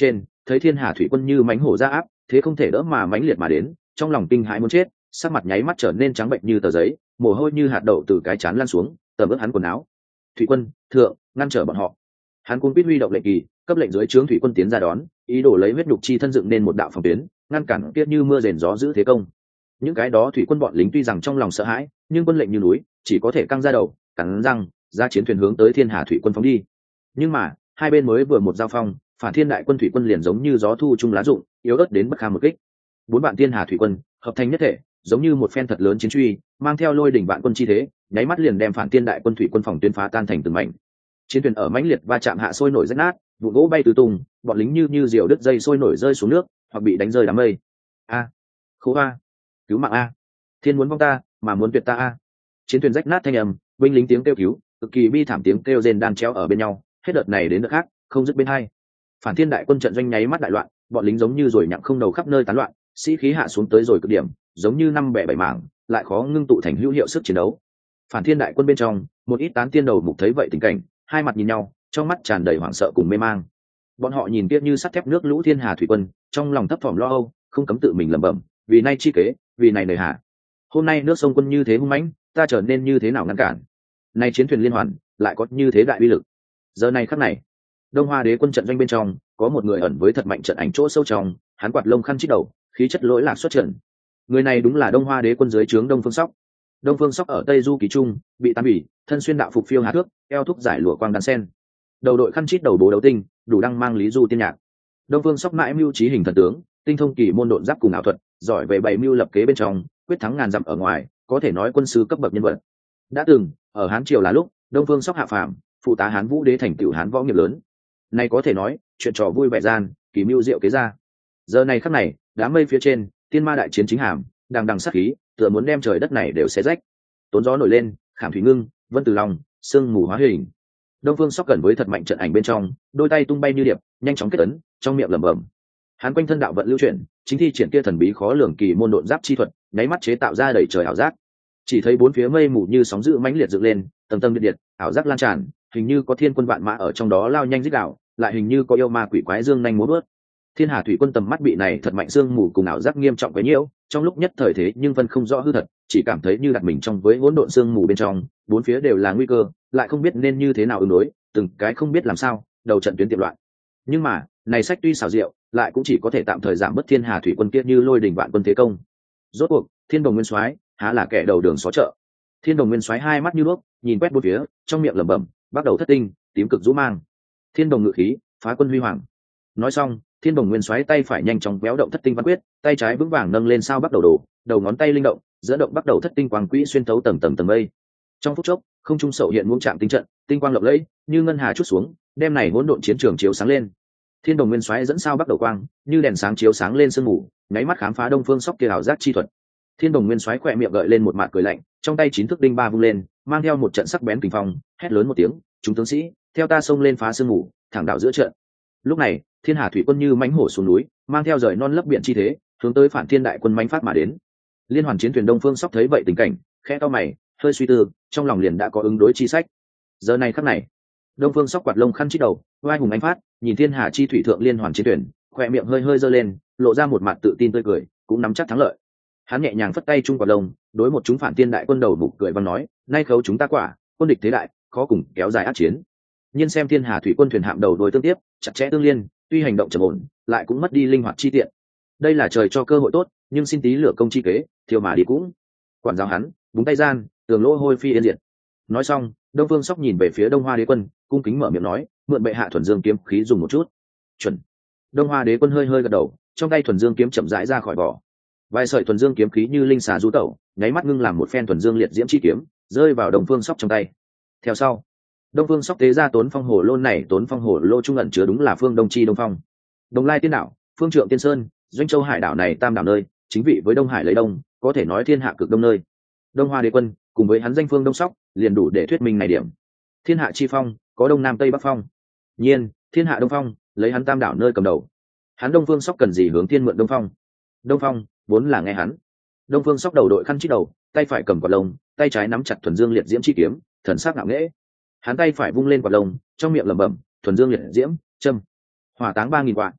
thấy thiên hà thủy quân như mánh hổ ra áp, thế không thể đỡ mà mãnh liệt mà đến, trong lòng kinh hãi muốn chết, sắc mặt nháy mắt trở nên trắng bệnh như tờ giấy, mồ hôi như hạt đậu từ cái trán lan xuống, tầm ướt hắn quần áo. Thủy quân thượng, ngăn trở bọn họ. Hắn cuống quýt huy động lệnh kỳ, cấp lệnh dưới trướng thủy quân tiến ra đón, ý đồ lấy huyết nhục chi thân dựng nên một đạo phòng tuyến, ngăn cản kia như mưa rền gió giữ thế công. Những cái đó thủy quân bọn lính tuy rằng trong lòng sợ hãi, nhưng quân lệnh như núi, chỉ có thể căng ra đầu, cắn răng, ra chiến thuyền hướng tới thiên hà thủy quân phóng đi. Nhưng mà hai bên mới vừa một giao phong, phản thiên đại quân thủy quân liền giống như gió thu chung lá rụng, yếu ớt đến bất kham một kích. Bốn vạn thiên hà thủy quân hợp thành nhất thể, giống như một phen thật lớn chiến truy, mang theo lôi đỉnh vạn quân chi thế, nháy mắt liền đem phản thiên đại quân thủy quân phòng tuyến phá tan thành từng mảnh. Chiến thuyền ở mãnh liệt va chạm hạ sôi nổi rách nát, vụ gỗ bay tứ tung, bọn lính như như diều đứt dây sôi nổi rơi xuống nước, hoặc bị đánh rơi đám mây. A, khổ a, cứu mạng a, thiên muốn vong ta, mà muốn tuyệt ta a. Chiến thuyền rách nát thanh âm, binh lính tiếng kêu cứu, cực kỳ bi thảm tiếng kêu rên đan chéo ở bên nhau, hết đợt này đến đợt khác, không dứt bên hai. Phản thiên đại quân trận doanh nháy mắt đại loạn, bọn lính giống như rồi nhặng không đầu khắp nơi tán loạn, sĩ khí hạ xuống tới rồi cực điểm, giống như năm bẻ bảy mảng, lại khó ngưng tụ thành hữu hiệu sức chiến đấu. Phản thiên đại quân bên trong, một ít tán tiên đầu mục thấy vậy tình cảnh, hai mặt nhìn nhau, trong mắt tràn đầy hoảng sợ cùng mê mang. Bọn họ nhìn kia như sắt thép nước lũ thiên hà thủy quân, trong lòng thấp thỏm lo âu, không cấm tự mình lẩm bẩm, vì nay chi kế, vì này nời hạ. Hôm nay nước sông quân như thế hung mãnh, ta trở nên như thế nào ngăn cản? Nay chiến thuyền liên hoàn, lại có như thế đại uy lực. Giờ này khắc này, Đông Hoa Đế quân trận doanh bên trong, có một người ẩn với thật mạnh trận ảnh chỗ sâu trong, hắn quạt lông khăn chít đầu, khí chất lỗi lạc xuất trận. Người này đúng là Đông Hoa Đế quân dưới trướng Đông Phương Sóc. Đông Phương Sóc ở Tây Du Ký Trung, bị tam bỉ, thân xuyên đạo phục phiêu hà thước, eo thúc giải lụa quang đan sen. Đầu đội khăn chít đầu bố đấu tinh, đủ đăng mang lý du tiên nhạc. Đông Phương Sóc mãi mưu trí hình thần tướng, tinh thông kỳ môn độn giáp cùng ảo thuật, giỏi về bày mưu lập kế bên trong, quyết thắng ngàn dặm ở ngoài, có thể nói quân sư cấp bậc nhân vật. Đã từng ở Hán triều là lúc, Đông Phương Sóc hạ phàm, phụ tá Hán Vũ Đế thành tựu Hán võ nghiệp lớn. Này có thể nói, chuyện trò vui vẻ gian, kỳ mưu diệu kế ra. Giờ này khắc này, đám mây phía trên, tiên ma đại chiến chính hàm, đằng đằng sát khí, tựa muốn đem trời đất này đều xé rách. Tốn gió nổi lên, khảm thủy ngưng, vân từ lòng, sương mù hóa hình. Đông Phương Sóc gần với thật mạnh trận ảnh bên trong, đôi tay tung bay như điệp, nhanh chóng kết ấn, trong miệng lẩm bẩm. Hắn quanh thân đạo vận lưu chuyển, chính thi triển kia thần bí khó lường kỳ môn độn giáp chi thuật, nháy mắt chế tạo ra đầy trời ảo giác. Chỉ thấy bốn phía mây mù như sóng dữ mãnh liệt dựng lên, tầng tầng điện điện, ảo giác lan tràn, hình như có thiên quân vạn mã ở trong đó lao nhanh rít gào, lại hình như có yêu ma quỷ quái dương nhanh múa bước. Thiên hà thủy quân tầm mắt bị này thật mạnh sương mù cùng ảo giác nghiêm trọng quấy nhiễu, trong lúc nhất thời thế nhưng phân không rõ hư thật, chỉ cảm thấy như đặt mình trong với hỗn độn sương mù bên trong, bốn phía đều là nguy cơ, lại không biết nên như thế nào ứng đối, từng cái không biết làm sao, đầu trận tuyến tiệm loạn. Nhưng mà, này sách tuy xảo diệu, lại cũng chỉ có thể tạm thời giảm bớt thiên hà thủy quân kia như lôi đỉnh vạn quân thế công. Rốt cuộc, Thiên Đồng Nguyên Soái há là kẻ đầu đường xó chợ. Thiên Đồng Nguyên Soái hai mắt như đuốc, nhìn quét bốn phía, trong miệng lẩm bẩm, bắt đầu thất tinh, tím cực rũ mang. Thiên Đồng ngự khí, phá quân huy hoàng. Nói xong, Thiên Đồng Nguyên Soái tay phải nhanh chóng béo động thất tinh văn quyết, tay trái vững vàng nâng lên sao bắt đầu đổ, đầu ngón tay linh động, giữa động bắt đầu thất tinh quang quỹ xuyên thấu tầng tầng tầng mây. Trong phút chốc, không trung sậu hiện muỗng chạm tinh trận, tinh quang lộng lẫy, như ngân hà chút xuống, đem này hỗn độn chiến trường chiếu sáng lên. Thiên Đồng Nguyên Soái dẫn sao bắt đầu quang, như đèn sáng chiếu sáng lên sương mù, nháy mắt khám phá Đông Phương Sóc kia ảo giác chi thuật. Thiên Đồng Nguyên Soái khỏe miệng gợi lên một mạt cười lạnh, trong tay chín thước đinh ba vung lên, mang theo một trận sắc bén kình phong, hét lớn một tiếng, "Chúng tướng sĩ, theo ta xông lên phá sương mù, thẳng đạo giữa trận." Lúc này, Thiên Hà thủy quân như mãnh hổ xuống núi, mang theo rời non lấp biển chi thế, hướng tới phản thiên đại quân mãnh phát mà đến. Liên hoàn chiến thuyền Đông Phương Sóc thấy vậy tình cảnh, khẽ cau mày, hơi suy tư, trong lòng liền đã có ứng đối chi sách. Giờ này khắc này, Đông Phương Sóc quạt lông khăn chít đầu, oai hùng ánh phát, nhìn Thiên Hà chi thủy thượng liên hoàn chiến thuyền, khỏe miệng hơi hơi giơ lên, lộ ra một mặt tự tin tươi cười, cũng nắm chắc thắng lợi. Hắn nhẹ nhàng phất tay trung quạt lông, đối một chúng phản thiên đại quân đầu mục cười văn nói, nay khấu chúng ta quả, quân địch thế đại, khó cùng kéo dài ác chiến. Nhưng xem Thiên Hà thủy quân thuyền hạm đầu đuôi tương tiếp, chặt chẽ tương liên, tuy hành động trầm ổn, lại cũng mất đi linh hoạt chi tiện. Đây là trời cho cơ hội tốt, nhưng xin tí lửa công chi kế, thiêu mà đi cũng. Quản giáo hắn, búng tay gian, tường lỗ hôi phi yên diệt. Nói xong, Đông Phương Sóc nhìn về phía Đông Hoa Đế quân, cung kính mở miệng nói, mượn bệ hạ thuần dương kiếm khí dùng một chút. Chuẩn. Đông Hoa Đế quân hơi hơi gật đầu, trong tay thuần dương kiếm chậm rãi ra khỏi vỏ. Vài sợi thuần dương kiếm khí như linh xà du tẩu, nháy mắt ngưng làm một phen thuần dương liệt diễm chi kiếm, rơi vào Đông Phương Sóc trong tay. Theo sau, Đông Phương Sóc tế ra Tốn Phong Hồ Lô này, Tốn Phong Hồ Lô trung ẩn chứa đúng là phương Đông chi Đông Phong. Đồng Lai Tiên Đảo, Phương Trượng Tiên Sơn, Doanh Châu Hải đảo này tam đảo nơi, chính vị với Đông Hải lấy đông, có thể nói thiên hạ cực đông nơi. Đông Hoa Đế quân cùng với hắn danh phương Đông Sóc, liền đủ để thuyết minh này điểm. Thiên hạ chi phong, có đông nam tây bắc phong. Nhiên, thiên hạ đông phong, lấy hắn tam đảo nơi cầm đầu. Hắn Đông Phương Sóc cần gì hướng thiên mượn đông phong? Đông phong vốn là nghe hắn. Đông Phương Sóc đầu đội khăn chít đầu, tay phải cầm quạt lông, tay trái nắm chặt thuần dương liệt diễm chi kiếm, thần sắc ngạo nghễ. Hắn tay phải vung lên quạt lông, trong miệng lẩm bẩm, thuần dương liệt diễm, châm, hỏa táng ba nghìn quạ.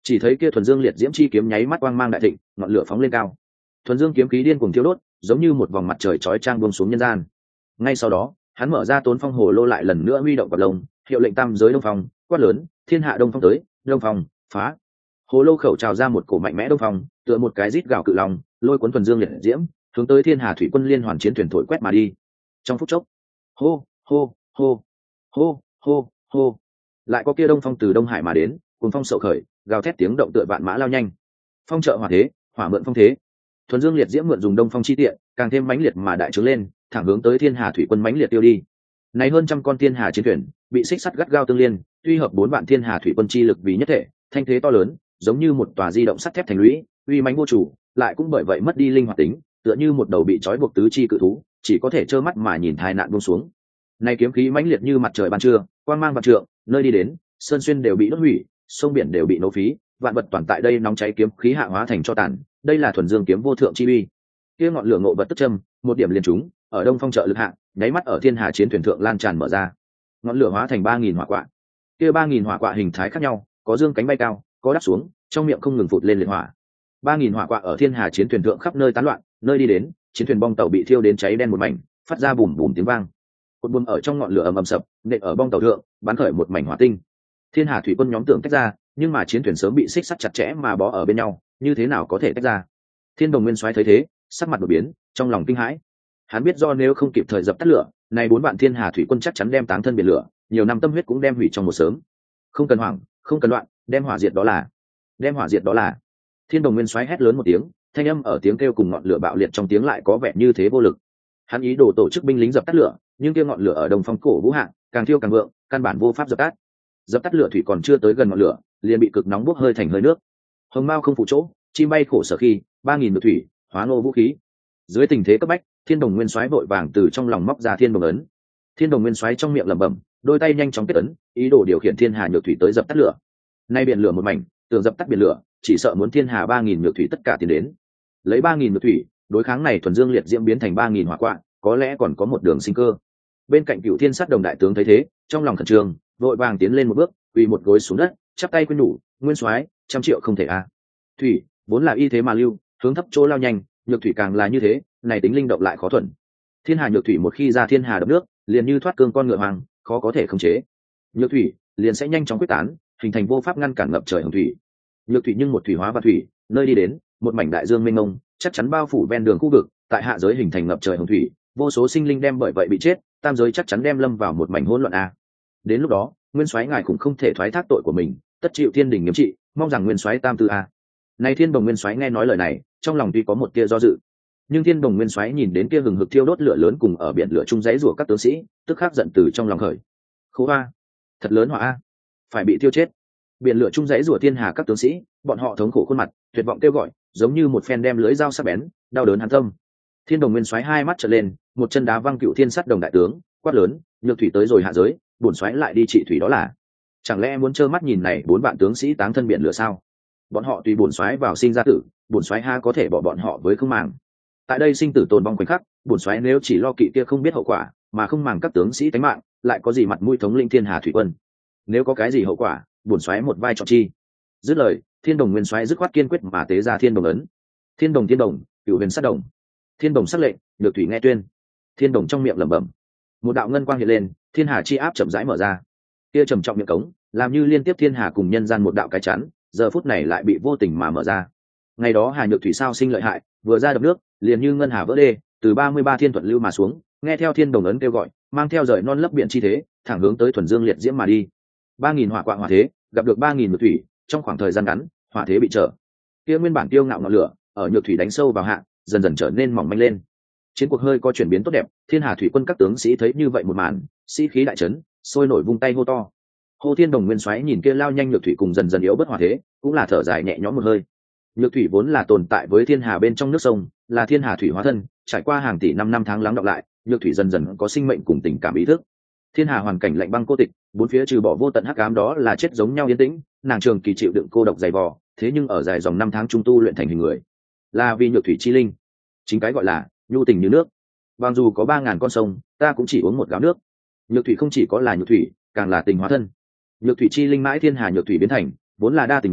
Chỉ thấy kia thuần dương liệt diễm chi kiếm nháy mắt quang mang đại thịnh, ngọn lửa phóng lên cao. Thuần dương kiếm khí điên cuồng thiêu đốt, giống như một vòng mặt trời chói chang buông xuống nhân gian. Ngay sau đó, hắn mở ra Tốn Phong hồ lô lại lần nữa huy động cặp lông, hiệu lệnh tam giới đông phong, quát lớn, thiên hạ đông phong tới, đông phong, phá. Hồ lô khẩu trào ra một cổ mạnh mẽ đông phong, tựa một cái rít gào cự long, lôi cuốn thuần dương liệt diễm, hướng tới thiên hà thủy quân liên hoàn chiến thuyền thổi quét mà đi. Trong phút chốc, hô, hô, hô, hô, hô, hô, lại có kia đông phong từ đông hải mà đến, cùng phong sậu khởi, gào thét tiếng động tựa vạn mã lao nhanh. Phong trợ hỏa thế, hỏa mượn phong thế. Thuần dương liệt diễm mượn dùng đông phong chi tiện, càng thêm mãnh liệt mà đại trướng lên, thẳng hướng tới thiên hà thủy quân mãnh liệt tiêu đi. Này hơn trăm con thiên hà chiến thuyền, bị xích sắt gắt gao tương liên, tuy hợp bốn vạn thiên hà thủy quân chi lực vì nhất thể, thanh thế to lớn, giống như một tòa di động sắt thép thành lũy, uy mãnh vô chủ, lại cũng bởi vậy mất đi linh hoạt tính, tựa như một đầu bị trói buộc tứ chi cự thú, chỉ có thể trơ mắt mà nhìn tai nạn buông xuống. Này kiếm khí mãnh liệt như mặt trời ban trưa, quang mang vạn trượng, nơi đi đến, sơn xuyên đều bị đốt hủy, sông biển đều bị nổ phí, vạn vật toàn tại đây nóng cháy kiếm khí hạ hóa thành cho tàn. Đây là thuần dương kiếm vô thượng chi uy. Kia ngọn lửa ngộ vật tức châm, một điểm liền trúng, ở đông phong trợ lực hạ, nháy mắt ở thiên hà chiến thuyền thượng lan tràn mở ra. Ngọn lửa hóa thành ba nghìn hỏa quạ. Kia ba nghìn hỏa quạ hình thái khác nhau, có dương cánh bay cao, có đáp xuống, trong miệng không ngừng phụt lên liệt hỏa. ba nghìn hỏa quạ ở thiên hà chiến thuyền thượng khắp nơi tán loạn, nơi đi đến, chiến thuyền bong tàu bị thiêu đến cháy đen một mảnh, phát ra bùm bùm tiếng vang. Cột buồm ở trong ngọn lửa ầm ầm sập, nện ở bong tàu thượng, bắn khởi một mảnh hỏa tinh. Thiên hà thủy quân nhóm tưởng tách ra, nhưng mà chiến thuyền sớm bị xích sắt chặt chẽ mà bó ở bên nhau, như thế nào có thể tách ra? Thiên Đồng Nguyên Soái thấy thế, sắc mặt đổi biến, trong lòng kinh hãi. Hắn biết do nếu không kịp thời dập tắt lửa, này bốn vạn thiên hà thủy quân chắc chắn đem táng thân biển lửa, nhiều năm tâm huyết cũng đem hủy trong một sớm. Không cần hoảng, không cần loạn, đem hỏa diệt đó là, đem hỏa diệt đó là. Thiên Đồng Nguyên Soái hét lớn một tiếng, thanh âm ở tiếng kêu cùng ngọn lửa bạo liệt trong tiếng lại có vẻ như thế vô lực. Hắn ý đồ tổ chức binh lính dập tắt lửa, nhưng kia ngọn lửa ở Đông Phong cổ vũ hạ, càng thiêu càng vượng, căn bản vô pháp dập tắt. Dập tắt lửa thủy còn chưa tới gần ngọn lửa, liền bị cực nóng bốc hơi thành hơi nước. Hồng Mao không phụ chỗ, chim bay khổ sở khi, ba nghìn nước thủy, hóa ngô vũ khí. Dưới tình thế cấp bách, Thiên Đồng Nguyên Soái vội vàng từ trong lòng móc ra Thiên Đồng ấn. Thiên Đồng Nguyên Soái trong miệng lẩm bẩm, đôi tay nhanh chóng kết ấn, ý đồ điều khiển thiên hà nhược thủy tới dập tắt lửa. Nay biển lửa một mảnh, tưởng dập tắt biển lửa, chỉ sợ muốn thiên hà ba nghìn nhược thủy tất cả tiến đến. Lấy ba nghìn nhược thủy, đối kháng này thuần dương liệt diễm biến thành ba nghìn hỏa quạ, có lẽ còn có một đường sinh cơ. Bên cạnh Cửu Thiên Sát Đồng đại tướng thấy thế, trong lòng khẩn trương, vội vàng tiến lên một bước, quỳ một gối xuống đất, chắp tay khuyên nhủ, Nguyên Soái, trăm triệu không thể a. À. Thủy, vốn là y thế mà lưu, hướng thấp chỗ lao nhanh, nhược thủy càng là như thế, này tính linh động lại khó thuần. Thiên hà nhược thủy một khi ra thiên hà đập nước, liền như thoát cương con ngựa hoàng, khó có thể khống chế. Nhược thủy liền sẽ nhanh chóng quyết tán, hình thành vô pháp ngăn cản ngập trời hồng thủy. Nhược thủy nhưng một thủy hóa và thủy, nơi đi đến, một mảnh đại dương mênh mông, chắc chắn bao phủ ven đường khu vực, tại hạ giới hình thành ngập trời hồng thủy, vô số sinh linh đem bởi vậy bị chết, tam giới chắc chắn đem lâm vào một mảnh hỗn loạn a. Đến lúc đó, Nguyên Soái ngài cũng không thể thoái thác tội của mình, tất chịu thiên đình nghiêm trị, mong rằng Nguyên Soái tam tư a. Này Thiên Đồng Nguyên Soái nghe nói lời này, trong lòng tuy có một tia do dự, nhưng Thiên Đồng Nguyên Soái nhìn đến kia hừng hực thiêu đốt lửa lớn cùng ở biển lửa chung giấy rủa các tướng sĩ, tức khắc giận từ trong lòng khởi. Khố a, thật lớn hỏa a, phải bị thiêu chết. Biển lửa chung giấy rủa thiên hà các tướng sĩ, bọn họ thống khổ khuôn mặt, tuyệt vọng kêu gọi, giống như một phen đem lưới dao sắc bén, đau đớn hắn tâm. Thiên Đồng Nguyên Soái hai mắt trợn lên, một chân đá văng Cựu Thiên Sát Đồng đại tướng, quát lớn, nhược thủy tới rồi hạ giới, bổn soái lại đi trị thủy đó là. Chẳng lẽ muốn trơ mắt nhìn này bốn vạn tướng sĩ táng thân biển lửa sao? Bọn họ tùy bổn soái vào sinh ra tử, bổn soái ha có thể bỏ bọn họ với không màng. Tại đây sinh tử tồn vong khoảnh khắc, bổn soái nếu chỉ lo kỵ kia không biết hậu quả, mà không màng các tướng sĩ tánh mạng, lại có gì mặt mũi thống lĩnh thiên hà thủy quân? Nếu có cái gì hậu quả, bổn soái một vai chọn chi. Dứt lời, Thiên Đồng Nguyên Soái dứt khoát kiên quyết mà tế ra Thiên Đồng ấn. Thiên Đồng Thiên Đồng, Cửu Huyền Sát Đồng. Thiên Đồng sắc lệnh, nhược thủy nghe tuyên. Thiên Đồng trong miệng lẩm bẩm. Một đạo ngân quang hiện lên, thiên hà chi áp chậm rãi mở ra. Kia trầm trọng miệng cống, làm như liên tiếp thiên hà cùng nhân gian một đạo cái chắn, giờ phút này lại bị vô tình mà mở ra. Ngày đó hà nhược thủy sao sinh lợi hại, vừa ra đập nước, liền như ngân hà vỡ đê, từ ba mươi ba thiên thuận lưu mà xuống, nghe theo Thiên Đồng ấn kêu gọi, mang theo rời non lấp biển chi thế, thẳng hướng tới thuần dương liệt diễm mà đi. ba nghìn hỏa quạ hỏa thế, gặp được ba nghìn nhược thủy, trong khoảng thời gian ngắn, hỏa thế bị trở. Kia nguyên bản tiêu ngạo ngọn lửa, ở nhược thủy đánh sâu vào hạ, dần dần trở nên mỏng manh lên. Chiến cuộc hơi có chuyển biến tốt đẹp, thiên hà thủy quân các tướng sĩ thấy như vậy một màn, sĩ khí đại chấn, sôi nổi vung tay hô to. Hồ Thiên Đồng Nguyên Soái nhìn kia lao nhanh nhược thủy cùng dần dần yếu bất hỏa thế, cũng là thở dài nhẹ nhõm một hơi. Nhược thủy vốn là tồn tại với thiên hà bên trong nước sông, là thiên hà thủy hóa thân, trải qua hàng tỷ năm năm tháng lắng đọng lại, nhược thủy dần dần có sinh mệnh cùng tình cảm ý thức. Thiên hà hoàn cảnh lạnh băng cô tịch, bốn phía trừ bỏ vô tận hắc ám đó là chết giống nhau yên tĩnh, nàng trường kỳ chịu đựng cô độc dày vò, thế nhưng ở dài dòng năm tháng trung tu luyện thành hình người, là vì nhược thủy chi linh. Chính cái gọi là nhu tình như nước. Bằng dù có ba ngàn con sông, ta cũng chỉ uống một gáo nước. Nhược thủy không chỉ có là nhược thủy, càng là tình hóa thân. Nhược thủy chi linh mãi thiên hà nhược thủy biến thành, vốn là đa tình người,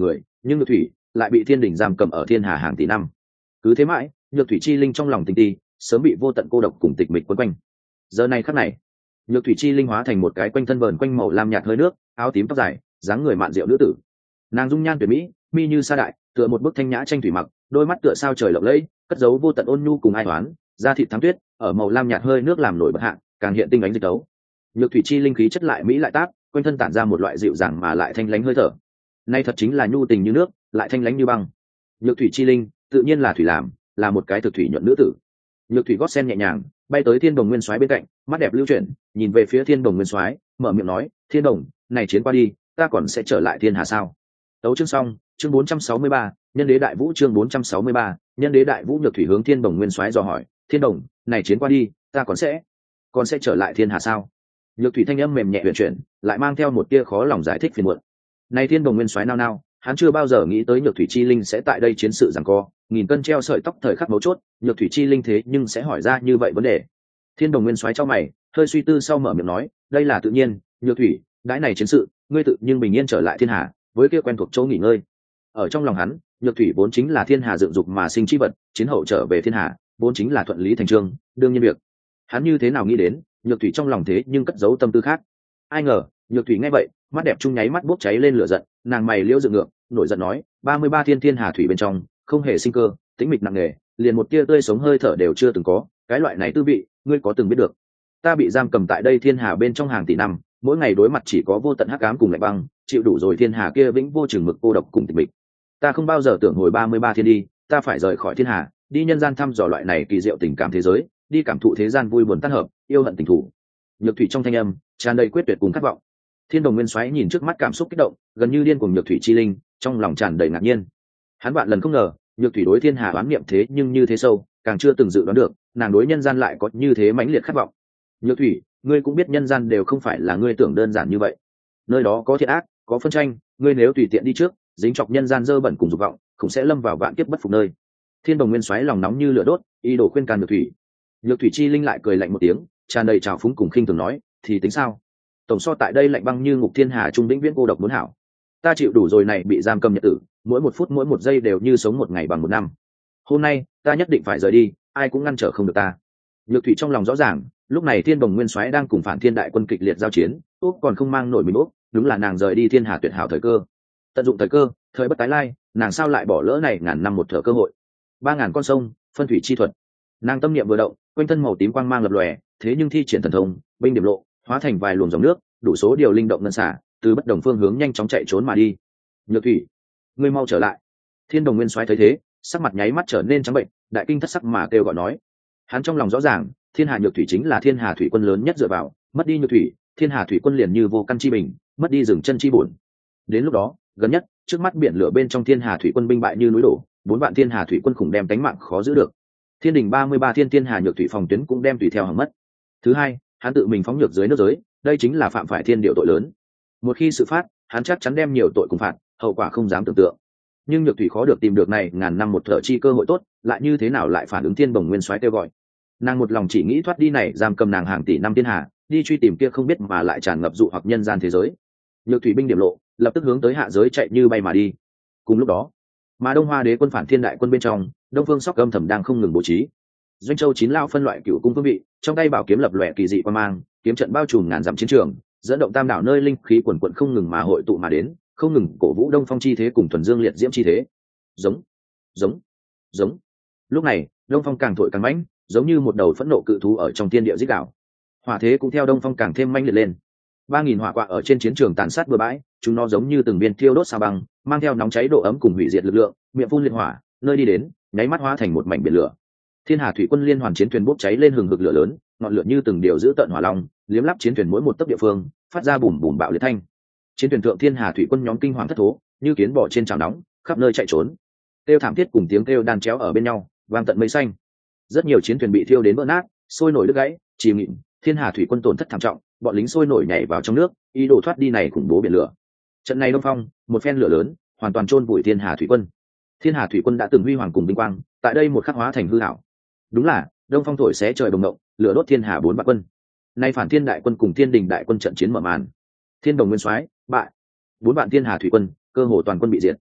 nhưng nhược thủy lại bị thiên đình giam cầm ở thiên hà hàng tỷ năm. Cứ thế mãi, nhược thủy chi linh trong lòng tình ti sớm bị vô tận cô độc cùng tịch mịch quấn quanh. Giờ này khắc này, nhược thủy chi linh hóa thành một cái quanh thân vờn quanh màu lam nhạt hơi nước, áo tím tóc dài, dáng người mạn diệu nữ tử. Nàng dung nhan tuyệt mỹ, mi như sa đại, tựa một bức thanh nhã tranh thủy mặc, đôi mắt tựa sao trời lộng lẫy, cất giấu vô tận ôn nhu cùng ai toán, da thịt thắm tuyết, ở màu lam nhạt hơi nước làm nổi bật hạng, càng hiện tinh ánh dịch tấu. Nhược thủy chi linh khí chất lại mỹ lại tác, quanh thân tản ra một loại dịu dàng mà lại thanh lãnh hơi thở. Nay thật chính là nhu tình như nước, lại thanh lãnh như băng. Nhược thủy chi linh, tự nhiên là thủy làm, là một cái thực thủy nhuận nữ tử. Nhược thủy gót sen nhẹ nhàng, bay tới thiên đồng nguyên soái bên cạnh, mắt đẹp lưu chuyển, nhìn về phía thiên đồng nguyên soái, mở miệng nói: thiên đồng, này chiến qua đi, ta còn sẽ trở lại thiên hà sao? Tấu chương xong. Chương bốn trăm sáu mươi ba, nhân đế đại vũ. Chương bốn trăm sáu mươi ba, nhân đế đại vũ. Nhược thủy hướng thiên đồng nguyên soái dò hỏi: thiên đồng, này chiến qua đi, ta còn sẽ còn sẽ trở lại thiên hà sao? Nhược thủy thanh âm mềm nhẹ huyền chuyển, lại mang theo một tia khó lòng giải thích phiền muộn. Này thiên đồng nguyên soái nao nao, hắn chưa bao giờ nghĩ tới nhược thủy chi linh sẽ tại đây chiến sự giằng co, nghìn cân treo sợi tóc thời khắc mấu chốt, nhược thủy chi linh thế nhưng sẽ hỏi ra như vậy vấn đề. Thiên đồng nguyên soái trong mày, hơi suy tư sau mở miệng nói: đây là tự nhiên, nhược thủy, đãi này chiến sự, ngươi tự nhưng bình yên trở lại thiên hà, với kia quen thuộc chỗ nghỉ ngơi. Ở trong lòng hắn, nhược thủy vốn chính là thiên hà dựng dục mà sinh chi vật, chiến hậu trở về thiên hà, vốn chính là thuận lý thành trương, đương nhiên việc. Hắn như thế nào nghĩ đến, nhược thủy trong lòng thế nhưng cất giấu tâm tư khác. Ai ngờ, nhược thủy nghe vậy, mắt đẹp trung nháy mắt bốc cháy lên lửa giận, nàng mày liễu dựng ngược, nổi giận nói: ba mươi ba thiên thiên hà thủy bên trong, không hề sinh cơ, tĩnh mịch nặng nề, liền một tia tươi sống hơi thở đều chưa từng có, cái loại này tư vị, ngươi có từng biết được? Ta bị giam cầm tại đây thiên hà bên trong hàng tỷ năm, mỗi ngày đối mặt chỉ có vô tận hắc ám cùng lạnh băng, chịu đủ rồi thiên hà kia vĩnh vô chừng mực cô độc cùng tịch mịch. Ta không bao giờ tưởng hồi ba mươi ba thiên đi, ta phải rời khỏi thiên hà, đi nhân gian thăm dò loại này kỳ diệu tình cảm thế giới, đi cảm thụ thế gian vui buồn tan hợp, yêu hận tình thủ. Nhược thủy trong thanh âm tràn đầy quyết tuyệt cùng khát vọng. Thiên đồng nguyên soái nhìn trước mắt cảm xúc kích động, gần như điên cuồng nhược thủy chi linh, trong lòng tràn đầy ngạc nhiên. Hắn vạn lần không ngờ, nhược thủy đối thiên hà oán niệm thế nhưng như thế sâu, càng chưa từng dự đoán được, nàng đối nhân gian lại có như thế mãnh liệt khát vọng. Nhược thủy, ngươi cũng biết nhân gian đều không phải là ngươi tưởng đơn giản như vậy. Nơi đó có thiện ác, có phân tranh, ngươi nếu tùy tiện đi trước, dính chọc nhân gian dơ bẩn cùng dục vọng, cũng sẽ lâm vào vạn kiếp bất phục nơi. Thiên đồng nguyên soái lòng nóng như lửa đốt, ý đồ khuyên can nhược thủy. Nhược thủy chi linh lại cười lạnh một tiếng, tràn đầy trào phúng cùng khinh thường nói: thì tính sao? Tổng so tại đây lạnh băng như ngục thiên hà trung vĩnh viễn cô độc muốn hảo. Ta chịu đủ rồi này bị giam cầm nhật tử, mỗi một phút mỗi một giây đều như sống một ngày bằng một năm. Hôm nay ta nhất định phải rời đi, ai cũng ngăn trở không được ta. Nhược thủy trong lòng rõ ràng, lúc này thiên đồng nguyên soái đang cùng phản thiên đại quân kịch liệt giao chiến, úc còn không mang nổi mình úc, đúng là nàng rời đi thiên hà tuyệt hảo thời cơ. Tận dụng thời cơ, thời bất tái lai, nàng sao lại bỏ lỡ này ngàn năm một thở cơ hội. Ba ngàn con sông, phân thủy chi thuật. Nàng tâm niệm vừa động, quanh thân màu tím quang mang lập lòe, thế nhưng thi triển thần thông, binh điểm lộ, hóa thành vài luồng dòng nước, đủ số điều linh động ngân xả, từ bất đồng phương hướng nhanh chóng chạy trốn mà đi. Nhược thủy, ngươi mau trở lại. Thiên đồng nguyên soái thấy thế, sắc mặt nháy mắt trở nên trắng bệnh, đại kinh thất sắc mà kêu gọi nói. Hắn trong lòng rõ ràng, thiên hà nhược thủy chính là thiên hà thủy quân lớn nhất dựa vào, mất đi nhược thủy, thiên hà thủy quân liền như vô căn chi bình, mất đi dừng chân chi bổn. Đến lúc đó, gần nhất, trước mắt biển lửa bên trong thiên hà thủy quân binh bại như núi đổ, bốn vạn thiên hà thủy quân khủng đem tánh mạng khó giữ được. Thiên đình ba mươi ba thiên thiên hà nhược thủy phòng tuyến cũng đem tùy theo hỏng mất. Thứ hai, hắn tự mình phóng nhược dưới nước giới, đây chính là phạm phải thiên điệu tội lớn. Một khi sự phát, hắn chắc chắn đem nhiều tội cùng phạt, hậu quả không dám tưởng tượng. Nhưng nhược thủy khó được tìm được này ngàn năm một thở chi cơ hội tốt, lại như thế nào lại phản ứng thiên bồng nguyên soái kêu gọi. Nàng một lòng chỉ nghĩ thoát đi này giam cầm nàng hàng tỷ năm thiên hà, đi truy tìm kia không biết mà lại tràn ngập dụ hoặc nhân gian thế giới. Nhược thủy binh điểm lộ, lập tức hướng tới hạ giới chạy như bay mà đi. Cùng lúc đó, mà Đông Hoa Đế quân phản thiên đại quân bên trong, Đông Phương Sóc âm thầm đang không ngừng bố trí. Doanh Châu chín lao phân loại cửu cung phương vị, trong tay bảo kiếm lập lòe kỳ dị quan mang, kiếm trận bao trùm ngàn dặm chiến trường, dẫn động tam đảo nơi linh khí quần quần không ngừng mà hội tụ mà đến, không ngừng cổ vũ Đông Phong chi thế cùng thuần dương liệt diễm chi thế. Giống, giống, giống. Lúc này, Đông Phong càng thổi càng mãnh, giống như một đầu phẫn nộ cự thú ở trong thiên địa rít gào. Hỏa thế cũng theo Đông Phong càng thêm mãnh liệt lên. Ba nghìn hỏa quạ ở trên chiến trường tàn sát bừa bãi, chúng nó giống như từng viên thiêu đốt sao băng, mang theo nóng cháy độ ấm cùng hủy diệt lực lượng, miệng phun liệt hỏa, nơi đi đến, nháy mắt hóa thành một mảnh biển lửa. Thiên hà thủy quân liên hoàn chiến thuyền bốc cháy lên hừng hực lửa lớn, ngọn lửa như từng điều giữ tận hỏa long, liếm lắp chiến thuyền mỗi một tấc địa phương, phát ra bùm bùm bạo liệt thanh. Chiến thuyền thượng thiên hà thủy quân nhóm kinh hoàng thất thố, như kiến bò trên chảo nóng, khắp nơi chạy trốn. Kêu thảm thiết cùng tiếng kêu đan chéo ở bên nhau, vang tận mây xanh. Rất nhiều chiến thuyền bị thiêu đến vỡ nát, sôi nổi đứt gãy, chìm nghỉm. Thiên hà thủy quân tổn thất thảm trọng, bọn lính sôi nổi nhảy vào trong nước, ý đồ thoát đi này khủng bố biển lửa. Trận này Đông Phong, một phen lửa lớn, hoàn toàn chôn vùi thiên hà thủy quân. Thiên hà thủy quân đã từng huy hoàng cùng vinh quang, tại đây một khắc hóa thành hư ảo. Đúng là Đông Phong thổi xé trời bồng động, lửa đốt thiên hà bốn vạn quân. Nay phản thiên đại quân cùng thiên đình đại quân trận chiến mở màn. Thiên đồng nguyên soái bại, bốn vạn thiên hà thủy quân cơ hồ toàn quân bị diệt.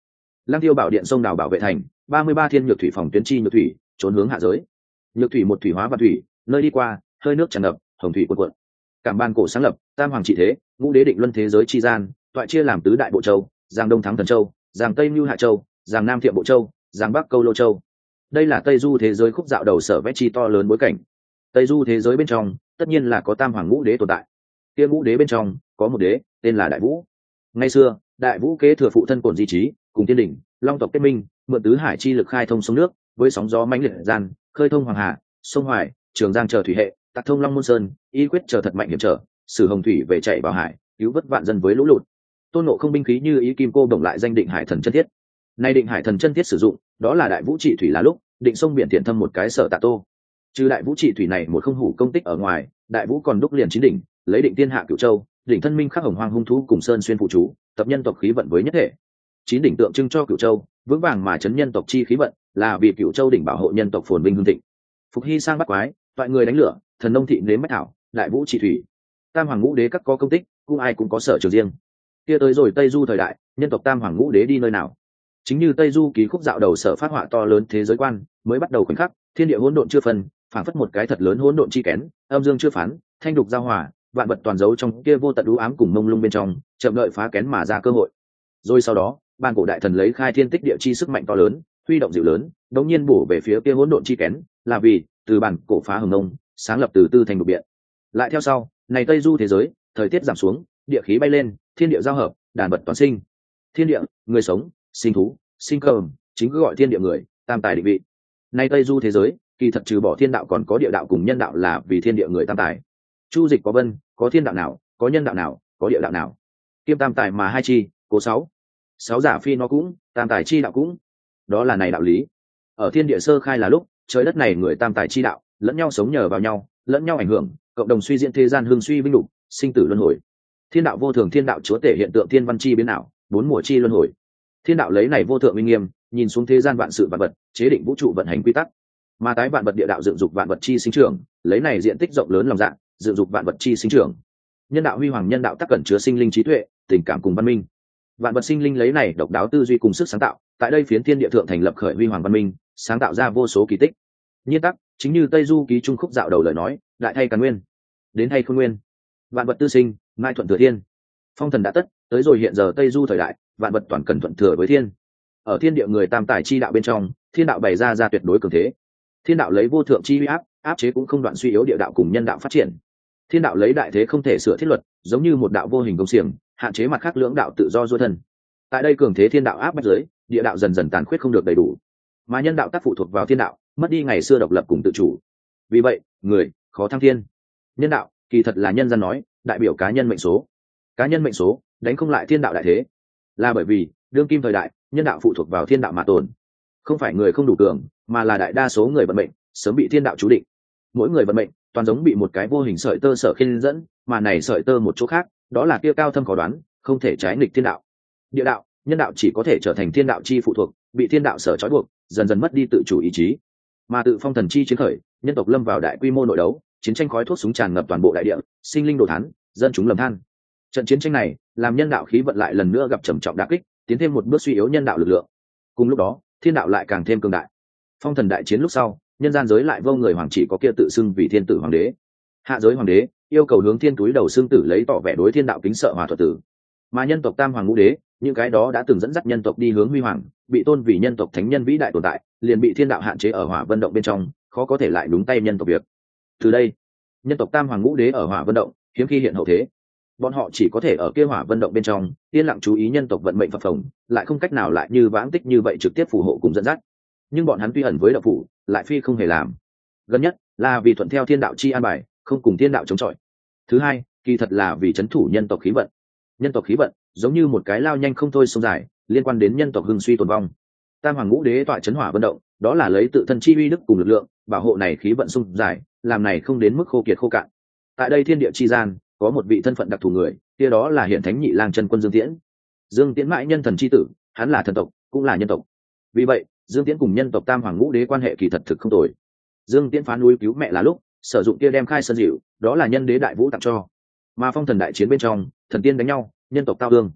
Lăng Tiêu bảo điện sông đào bảo vệ thành, ba mươi ba thiên nhược thủy phòng tuyến chi nhược thủy, trốn hướng hạ giới. Nhược thủy một thủy hóa và thủy, nơi đi qua, hơi nước tràn ngập, hồng thủy cuộn cuộn. Cảm ban cổ sáng lập, tam hoàng trị thế, ngũ đế định luân thế giới chi gian, toại chia làm tứ đại bộ châu, giang đông thắng thần châu, giang tây mưu hạ châu, giang nam thiệm bộ châu, giang bắc câu lô châu. Đây là tây du thế giới khúc dạo đầu sở vẽ chi to lớn bối cảnh. Tây du thế giới bên trong, tất nhiên là có tam hoàng ngũ đế tồn tại. Kia ngũ đế bên trong, có một đế, tên là Đại Vũ. Ngày xưa, Đại Vũ kế thừa phụ thân cổn di trí, cùng thiên đỉnh, long tộc kết minh, mượn tứ hải chi lực khai thông sông nước, với sóng gió mãnh liệt gian, khơi thông hoàng hà, sông Hoài, Trường Giang chờ thủy hệ, tạc thông Long Môn Sơn, y quyết chờ thật mạnh hiểm trở, sử hồng thủy về chạy vào hải, cứu vớt vạn dân với lũ lụt. Tôn Ngộ Không binh khí như ý kim cô đồng lại danh định hải thần chân thiết. Nay định hải thần chân thiết sử dụng, đó là Đại Vũ trị thủy là lúc, định sông biển thiện thâm một cái sở tạ tô. Trừ Đại Vũ trị thủy này một không hủ công tích ở ngoài, Đại Vũ còn đúc liền chín đỉnh, lấy định tiên hạ cửu châu, đỉnh thân minh khắc hồng hoang hung thú cùng sơn xuyên phụ chú, tập nhân tộc khí vận với nhất thể. Chín đỉnh tượng trưng cho cửu châu, vững vàng mà chấn nhân tộc chi khí vận, là vì cửu châu đỉnh bảo hộ nhân tộc phồn vinh hưng thịnh. Phục hy sang bắt quái, toại người đánh lửa, thần nông thị nếm bách thảo, Đại Vũ trị thủy. Tam hoàng ngũ đế các có công tích, cũng ai cũng có sở trường riêng. Kia tới rồi Tây Du thời đại, nhân tộc tam hoàng ngũ đế đi nơi nào? Chính như Tây Du ký khúc dạo đầu sở phát họa to lớn thế giới quan, mới bắt đầu khoảnh khắc, thiên địa hỗn độn chưa phân, phảng phất một cái thật lớn hỗn độn chi kén, âm dương chưa phán, thanh đục giao hòa, vạn vật toàn giấu trong kia vô tận đú ám cùng mông lung bên trong, chậm đợi phá kén mà ra cơ hội. Rồi sau đó, ban cổ đại thần lấy khai thiên tích địa chi sức mạnh to lớn, huy động dịu lớn, đống nhiên bổ về phía kia hỗn độn chi kén, là vì từ bản cổ phá hồng nông, sáng lập từ tư thành đục biện. Lại theo sau, này Tây Du thế giới, thời tiết giảm xuống, địa khí bay lên, thiên địa giao hợp, đàn vật toàn sinh. Thiên địa, người sống, sinh thú, sinh cơ, chính cứ gọi thiên địa người, tam tài định vị. Này Tây Du thế giới, kỳ thật trừ bỏ thiên đạo còn có địa đạo cùng nhân đạo là vì thiên địa người tam tài. Chu dịch có vân, có thiên đạo nào, có nhân đạo nào, có địa đạo nào. Kiêm tam tài mà hai chi, cố sáu. Sáu giả phi nó cũng, tam tài chi đạo cũng. Đó là này đạo lý. Ở thiên địa sơ khai là lúc, trời đất này người tam tài chi đạo, lẫn nhau sống nhờ vào nhau, lẫn nhau ảnh hưởng, cộng đồng suy diễn thế gian hưng suy vinh lục, sinh tử luân hồi. Thiên đạo vô thường, thiên đạo chúa tể hiện tượng thiên văn chi biến ảo, bốn mùa chi luân hồi. Thiên đạo lấy này vô thượng uy nghiêm, nhìn xuống thế gian vạn sự vạn vật, chế định vũ trụ vận hành quy tắc. Mà tái vạn vật địa đạo dựng dục vạn vật chi sinh trưởng, lấy này diện tích rộng lớn lòng dạ, dựng dục vạn vật chi sinh trưởng. Nhân đạo huy hoàng, nhân đạo tắc cẩn chứa sinh linh trí tuệ, tình cảm cùng văn minh. Vạn vật sinh linh lấy này độc đáo tư duy cùng sức sáng tạo, tại đây phiến thiên địa thượng thành lập khởi huy hoàng văn minh, sáng tạo ra vô số kỳ tích. Nhiên tắc, chính như Tây Du ký trung khúc dạo đầu lời nói, đại thay càn nguyên, đến thay khôn nguyên, vạn vật tư sinh, mai thuận thừa thiên. Phong thần đã tất, tới rồi hiện giờ Tây Du thời đại, vạn vật toàn cần thuận thừa với thiên. Ở thiên địa người tam tài chi đạo bên trong, thiên đạo bày ra ra tuyệt đối cường thế. Thiên đạo lấy vô thượng chi uy áp, áp chế cũng không đoạn suy yếu địa đạo cùng nhân đạo phát triển. Thiên đạo lấy đại thế không thể sửa thiết luật, giống như một đạo vô hình công xiềng, hạn chế mặt khác lưỡng đạo tự do duy thân. Tại đây cường thế thiên đạo áp bách giới, địa đạo dần dần tàn khuyết không được đầy đủ, mà nhân đạo tác phụ thuộc vào thiên đạo, mất đi ngày xưa độc lập cùng tự chủ. Vì vậy, người khó thăng thiên. Nhân đạo kỳ thật là nhân gian nói, đại biểu cá nhân mệnh số. Cá nhân mệnh số đánh không lại thiên đạo đại thế, là bởi vì đương kim thời đại, nhân đạo phụ thuộc vào thiên đạo mà tồn. Không phải người không đủ cường, mà là đại đa số người vận mệnh sớm bị thiên đạo chú định. Mỗi người vận mệnh toàn giống bị một cái vô hình sợi tơ sở khiên dẫn, mà này sợi tơ một chỗ khác, đó là kia cao thâm khó đoán, không thể trái nghịch thiên đạo. Địa đạo, nhân đạo chỉ có thể trở thành thiên đạo chi phụ thuộc, bị thiên đạo sở trói buộc, dần dần mất đi tự chủ ý chí. Mà tự phong thần chi chiến khởi, nhân tộc lâm vào đại quy mô nội đấu, chiến tranh khói thuốc súng tràn ngập toàn bộ đại địa, sinh linh đồ thán, dân chúng lầm than. Trận chiến tranh này làm nhân đạo khí vận lại lần nữa gặp trầm trọng đả kích, tiến thêm một bước suy yếu nhân đạo lực lượng. Cùng lúc đó, thiên đạo lại càng thêm cường đại. Phong thần đại chiến lúc sau, nhân gian giới lại vô người hoàng chỉ có kia tự xưng vì thiên tử hoàng đế. Hạ giới hoàng đế yêu cầu hướng thiên túi đầu xưng tử lấy tỏ vẻ đối thiên đạo kính sợ hòa thuật tử. Mà nhân tộc tam hoàng ngũ đế, những cái đó đã từng dẫn dắt nhân tộc đi hướng huy hoàng, bị tôn vì nhân tộc thánh nhân vĩ đại tồn tại, liền bị thiên đạo hạn chế ở hỏa vân động bên trong, khó có thể lại đúng tay nhân tộc việc. Từ đây, nhân tộc tam hoàng ngũ đế ở hỏa vân động hiếm khi hiện hậu thế. Bọn họ chỉ có thể ở kia hỏa vân động bên trong yên lặng chú ý nhân tộc vận mệnh phập phồng, lại không cách nào lại như vãng tích như vậy trực tiếp phù hộ cùng dẫn dắt. Nhưng bọn hắn tuy ẩn với đạo phủ, lại phi không hề làm. Gần nhất là vì thuận theo thiên đạo chi an bài, không cùng thiên đạo chống chọi. Thứ hai, kỳ thật là vì trấn thủ nhân tộc khí vận. Nhân tộc khí vận giống như một cái lao nhanh không thôi sông dài, liên quan đến nhân tộc hưng suy tồn vong. Tam hoàng ngũ đế tọa trấn hỏa vận động, đó là lấy tự thân chi uy đức cùng lực lượng bảo hộ này khí vận sông dài, làm này không đến mức khô kiệt khô cạn. Tại đây thiên địa chi gian có một vị thân phận đặc thù người, kia đó là hiện thánh nhị lang chân quân Dương Tiễn. Dương Tiễn mãi nhân thần chi tử, hắn là thần tộc, cũng là nhân tộc. Vì vậy, Dương Tiễn cùng nhân tộc tam hoàng ngũ đế quan hệ kỳ thật thực không tồi. Dương Tiễn phá núi cứu mẹ là lúc sử dụng kia đem khai sơn dịu, đó là nhân đế đại vũ tặng cho. Mà phong thần đại chiến bên trong, thần tiên đánh nhau, nhân tộc tao thương.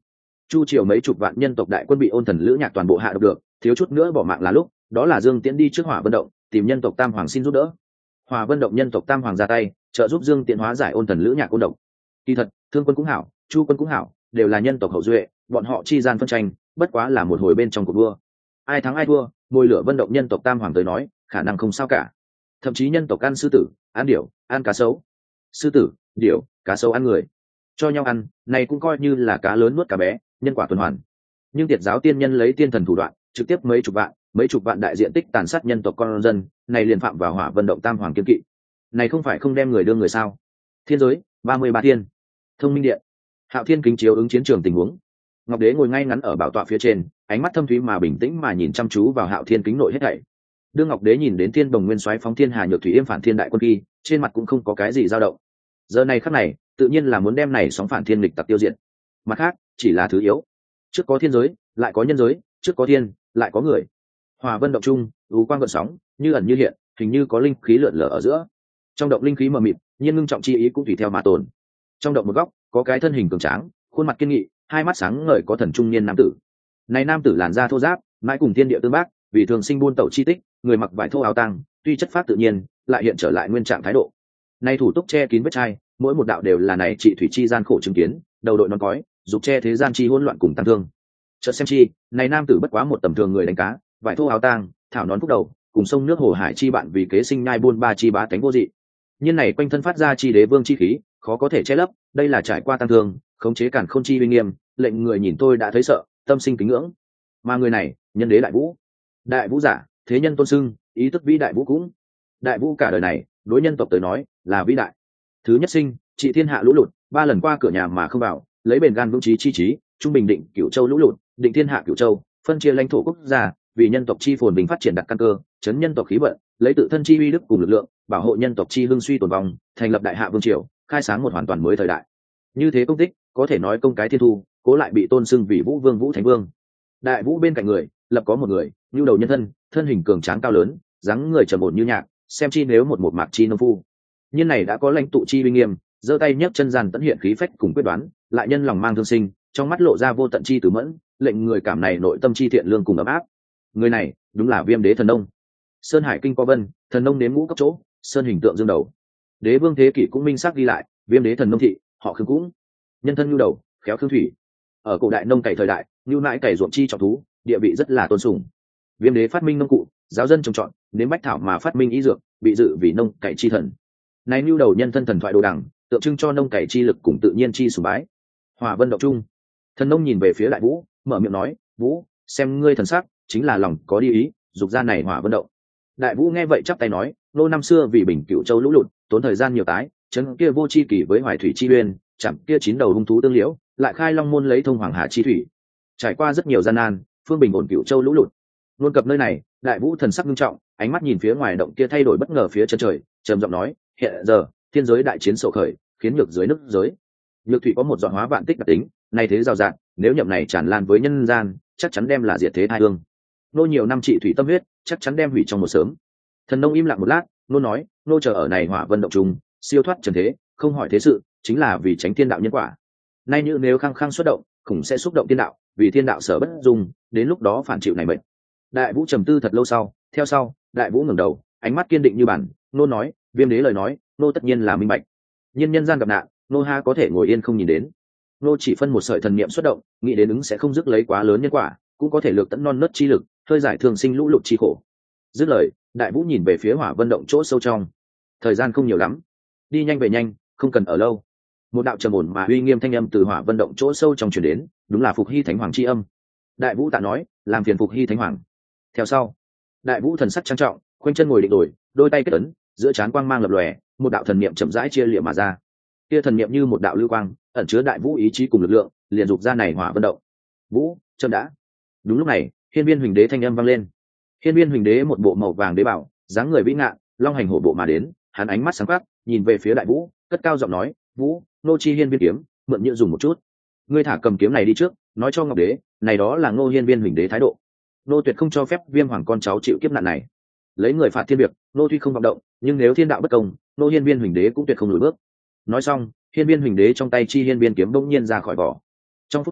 chu triều mấy chục vạn nhân tộc đại quân bị ôn thần lữ nhạc toàn bộ hạ độc được, thiếu chút nữa bỏ mạng là lúc đó là Dương Tiễn đi trước Hỏa Vân Động tìm nhân tộc Tam Hoàng xin giúp đỡ. Hỏa Vân Động nhân tộc Tam Hoàng ra tay trợ giúp Dương Tiễn hóa giải ôn thần lữ nhạc ôn độc. Kỳ thật Thương quân cũng hảo, Chu quân cũng hảo, đều là nhân tộc hậu duệ, bọn họ chi gian phân tranh bất quá là một hồi bên trong cuộc đua, ai thắng ai thua môi lửa Vân Động nhân tộc Tam Hoàng tới nói khả năng không sao cả. Thậm chí nhân tộc ăn sư tử, ăn điểu, ăn cá sấu, sư tử, điểu, cá sấu ăn người, cho nhau ăn, này cũng coi như là cá lớn nuốt cá bé, nhân quả tuần hoàn. Nhưng Tiệt giáo tiên nhân lấy tiên thần thủ đoạn trực tiếp mấy chục vạn mấy chục vạn đại diện tích tàn sát nhân tộc con dân, này liền phạm vào Hỏa Vân Động Tam Hoàng kiên kỵ, này không phải không đem người đưa người sao? Thiên giới ba mươi ba thiên, Thông Minh Điện, Hạo Thiên kính chiếu ứng chiến trường tình huống. Ngọc Đế ngồi ngay ngắn ở bảo tọa phía trên, ánh mắt thâm thúy mà bình tĩnh mà nhìn chăm chú vào Hạo Thiên kính nội hết thảy. Đương Ngọc Đế nhìn đến Thiên Đồng Nguyên Soái phóng thiên hà nhược thủy yêm phản thiên đại quân kỳ, trên mặt cũng không có cái gì dao động. Giờ này khắc này, tự nhiên là muốn đem này sóng phản thiên lịch tặc tiêu diệt. Mặt khác, chỉ là thứ yếu. Trước có thiên giới, lại có nhân giới, trước có thiên, lại có người. Hỏa Vân Động trung, u quang gợn sóng, như ẩn như hiện, hình như có linh khí lượn lờ ở giữa. Trong động linh khí mờ mịt, nhiên ngưng trọng chi ý cũng tùy theo mà tồn. Trong động một góc, có cái thân hình cường tráng, khuôn mặt kiên nghị, hai mắt sáng ngời có thần trung niên nam tử. Này nam tử làn da thô ráp, mãi cùng thiên địa tương bác, vì thường sinh buôn tẩu chi tích, người mặc vải thô áo tang, tuy chất phát tự nhiên, lại hiện trở lại nguyên trạng thái độ. Nay thủ túc che kín vết chai, mỗi một đạo đều là này trị thủy chi gian khổ chứng kiến, đầu đội nón cói, dục che thế gian chi hỗn loạn cùng tăng thương. Chợt xem chi, này nam tử bất quá một tầm thường người đánh cá, vải thô áo tang, thảo nón phúc đầu, cùng sông nước hồ hải chi bạn vì kế sinh nhai buôn ba chi bá tánh vô dị. Nhân này quanh thân phát ra chi đế vương chi khí, khó có thể che lấp, đây là trải qua tăng thương, khống chế cản khôn chi uy nghiêm, lệnh người nhìn tôi đã thấy sợ, tâm sinh kính ngưỡng. Mà người này, nhân đế đại vũ. Đại vũ giả, thế nhân tôn xưng, ý tức vĩ đại vũ cũng. Đại vũ cả đời này, đối nhân tộc tới nói, là vĩ đại. Thứ nhất sinh, trị thiên hạ lũ lụt, ba lần qua cửa nhà mà không vào, lấy bền gan vững chí chi trí, trung bình định cửu châu lũ lụt, định thiên hạ cửu châu, phân chia lãnh thổ quốc gia, vì nhân tộc chi phồn bình phát triển đặt căn cơ, chấn nhân tộc khí vận, lấy tự thân chi uy đức cùng lực lượng, bảo hộ nhân tộc chi hưng suy tồn vong, thành lập đại hạ vương triều, khai sáng một hoàn toàn mới thời đại. Như thế công tích, có thể nói công cái thiên thu, cố lại bị tôn xưng vì vũ vương vũ thánh vương. Đại vũ bên cạnh người, lập có một người, nhu đầu nhân thân, thân hình cường tráng cao lớn, dáng người trầm ổn như nhạc, xem chi nếu một một mạc chi nông phu. Nhân này đã có lãnh tụ chi uy nghiêm, giơ tay nhấc chân dàn tận hiện khí phách cùng quyết đoán, lại nhân lòng mang thương sinh, trong mắt lộ ra vô tận chi tử mẫn, lệnh người cảm này nội tâm chi thiện lương cùng ấm áp. Người này, đúng là Viêm Đế Thần Nông. Sơn Hải Kinh có vân, Thần Nông nếm ngũ cấp chỗ, sơn hình tượng dương đầu. Đế vương thế kỷ cũng minh xác ghi lại, Viêm Đế Thần Nông thị, họ Khương cũng. Nhân thân nhu đầu, khéo khương thủy. Ở cổ đại nông cày thời đại, nhu nãi cày ruộng chi trọng thú, địa vị rất là tôn sùng. Viêm Đế phát minh nông cụ, giáo dân trồng trọt, nếm bách thảo mà phát minh ý dược, bị dự vì nông cày chi thần. Này nhu đầu nhân thân thần thoại đồ đằng, tượng trưng cho nông cày chi lực cùng tự nhiên chi sùng bái. Hỏa Vân Động trung, Thần Nông nhìn về phía Đại Vũ, mở miệng nói, Vũ, xem ngươi thần sắc, chính là lòng có đi ý, dục ra này Hỏa Vân Động. Đại Vũ nghe vậy chắp tay nói, nô năm xưa vì bình cửu châu lũ lụt, tốn thời gian nhiều tái, chấn kia vô chi kỷ với hoài thủy chi uyên, chạm kia chín đầu hung thú tương liễu, lại khai long môn lấy thông hoàng hà chi thủy. Trải qua rất nhiều gian nan, phương bình ổn cửu châu lũ lụt. Luôn cập nơi này, Đại Vũ thần sắc nghiêm trọng, ánh mắt nhìn phía ngoài động kia thay đổi bất ngờ phía chân trời, trầm giọng nói, hiện giờ, thiên giới đại chiến sổ khởi, khiến nhược giới nước giới. Nhược thủy có một dọn hóa vạn tích đặc tính, này thế rào rạt, nếu nhậm này tràn lan với nhân gian, chắc chắn đem là diệt thế thai hương. Nô nhiều năm trị thủy tâm huyết, chắc chắn đem hủy trong một sớm. Thần Nông im lặng một lát, nô nói, nô chờ ở này Hỏa Vân Động trùng, siêu thoát trần thế, không hỏi thế sự, chính là vì tránh thiên đạo nhân quả. Nay như nếu khăng khăng xuất động, cũng sẽ xúc động thiên đạo, vì thiên đạo sở bất dung, đến lúc đó phản chịu này mệnh. Đại Vũ trầm tư thật lâu sau, theo sau, Đại Vũ ngẩng đầu, ánh mắt kiên định như bản, nô nói, Viêm Đế lời nói, nô tất nhiên là minh bạch. Nhân nhân gian gặp nạn, nô ha có thể ngồi yên không nhìn đến. Nô chỉ phân một sợi thần niệm xuất động, nghĩ đến ứng sẽ không dứt lấy quá lớn nhân quả, cũng có thể lược tận non nớt chi lực, hơi giải thường sinh lũ lụt chi khổ. Dứt lời, Đại Vũ nhìn về phía Hỏa Vân Động chỗ sâu trong. Thời gian không nhiều lắm, đi nhanh về nhanh, không cần ở lâu. Một đạo trầm ổn mà uy nghiêm thanh âm từ Hỏa Vân Động chỗ sâu trong truyền đến, đúng là Phục Hy Thánh Hoàng chi âm. Đại Vũ tạ nói, làm phiền Phục Hy Thánh Hoàng. Theo sau, Đại Vũ thần sắc trang trọng, khoanh chân ngồi định đổi, đôi tay kết ấn, giữa trán quang mang lập lòe, một đạo thần niệm chậm rãi chia liệm mà ra. Kia thần niệm như một đạo lưu quang, ẩn chứa Đại Vũ ý chí cùng lực lượng, liền dục ra này Hỏa Vân Động. Vũ, chậm đã. Đúng lúc này, Hiên Viên Huỳnh Đế thanh âm vang lên. Hiên Viên Huỳnh Đế một bộ màu vàng đế bảo, dáng người vĩ ngạn, long hành hổ bộ mà đến, hắn ánh mắt sáng quắc, nhìn về phía Đại Vũ, cất cao giọng nói, Vũ, nô chi Hiên Viên kiếm, mượn nhựa dùng một chút. Ngươi thả cầm kiếm này đi trước, nói cho Ngọc Đế, này đó là Ngô Hiên Viên Huỳnh Đế thái độ. Nô tuyệt không cho phép Viêm Hoàng con cháu chịu kiếp nạn này. Lấy người phạt thiên việc, nô tuy không vọng động, nhưng nếu thiên đạo bất công, nô Hiên Viên Huỳnh Đế cũng tuyệt không lùi bước. Nói xong, Hiên Viên Huỳnh Đế trong tay chi Hiên Viên kiếm bỗng nhiên ra khỏi vỏ. Trong phút chốc,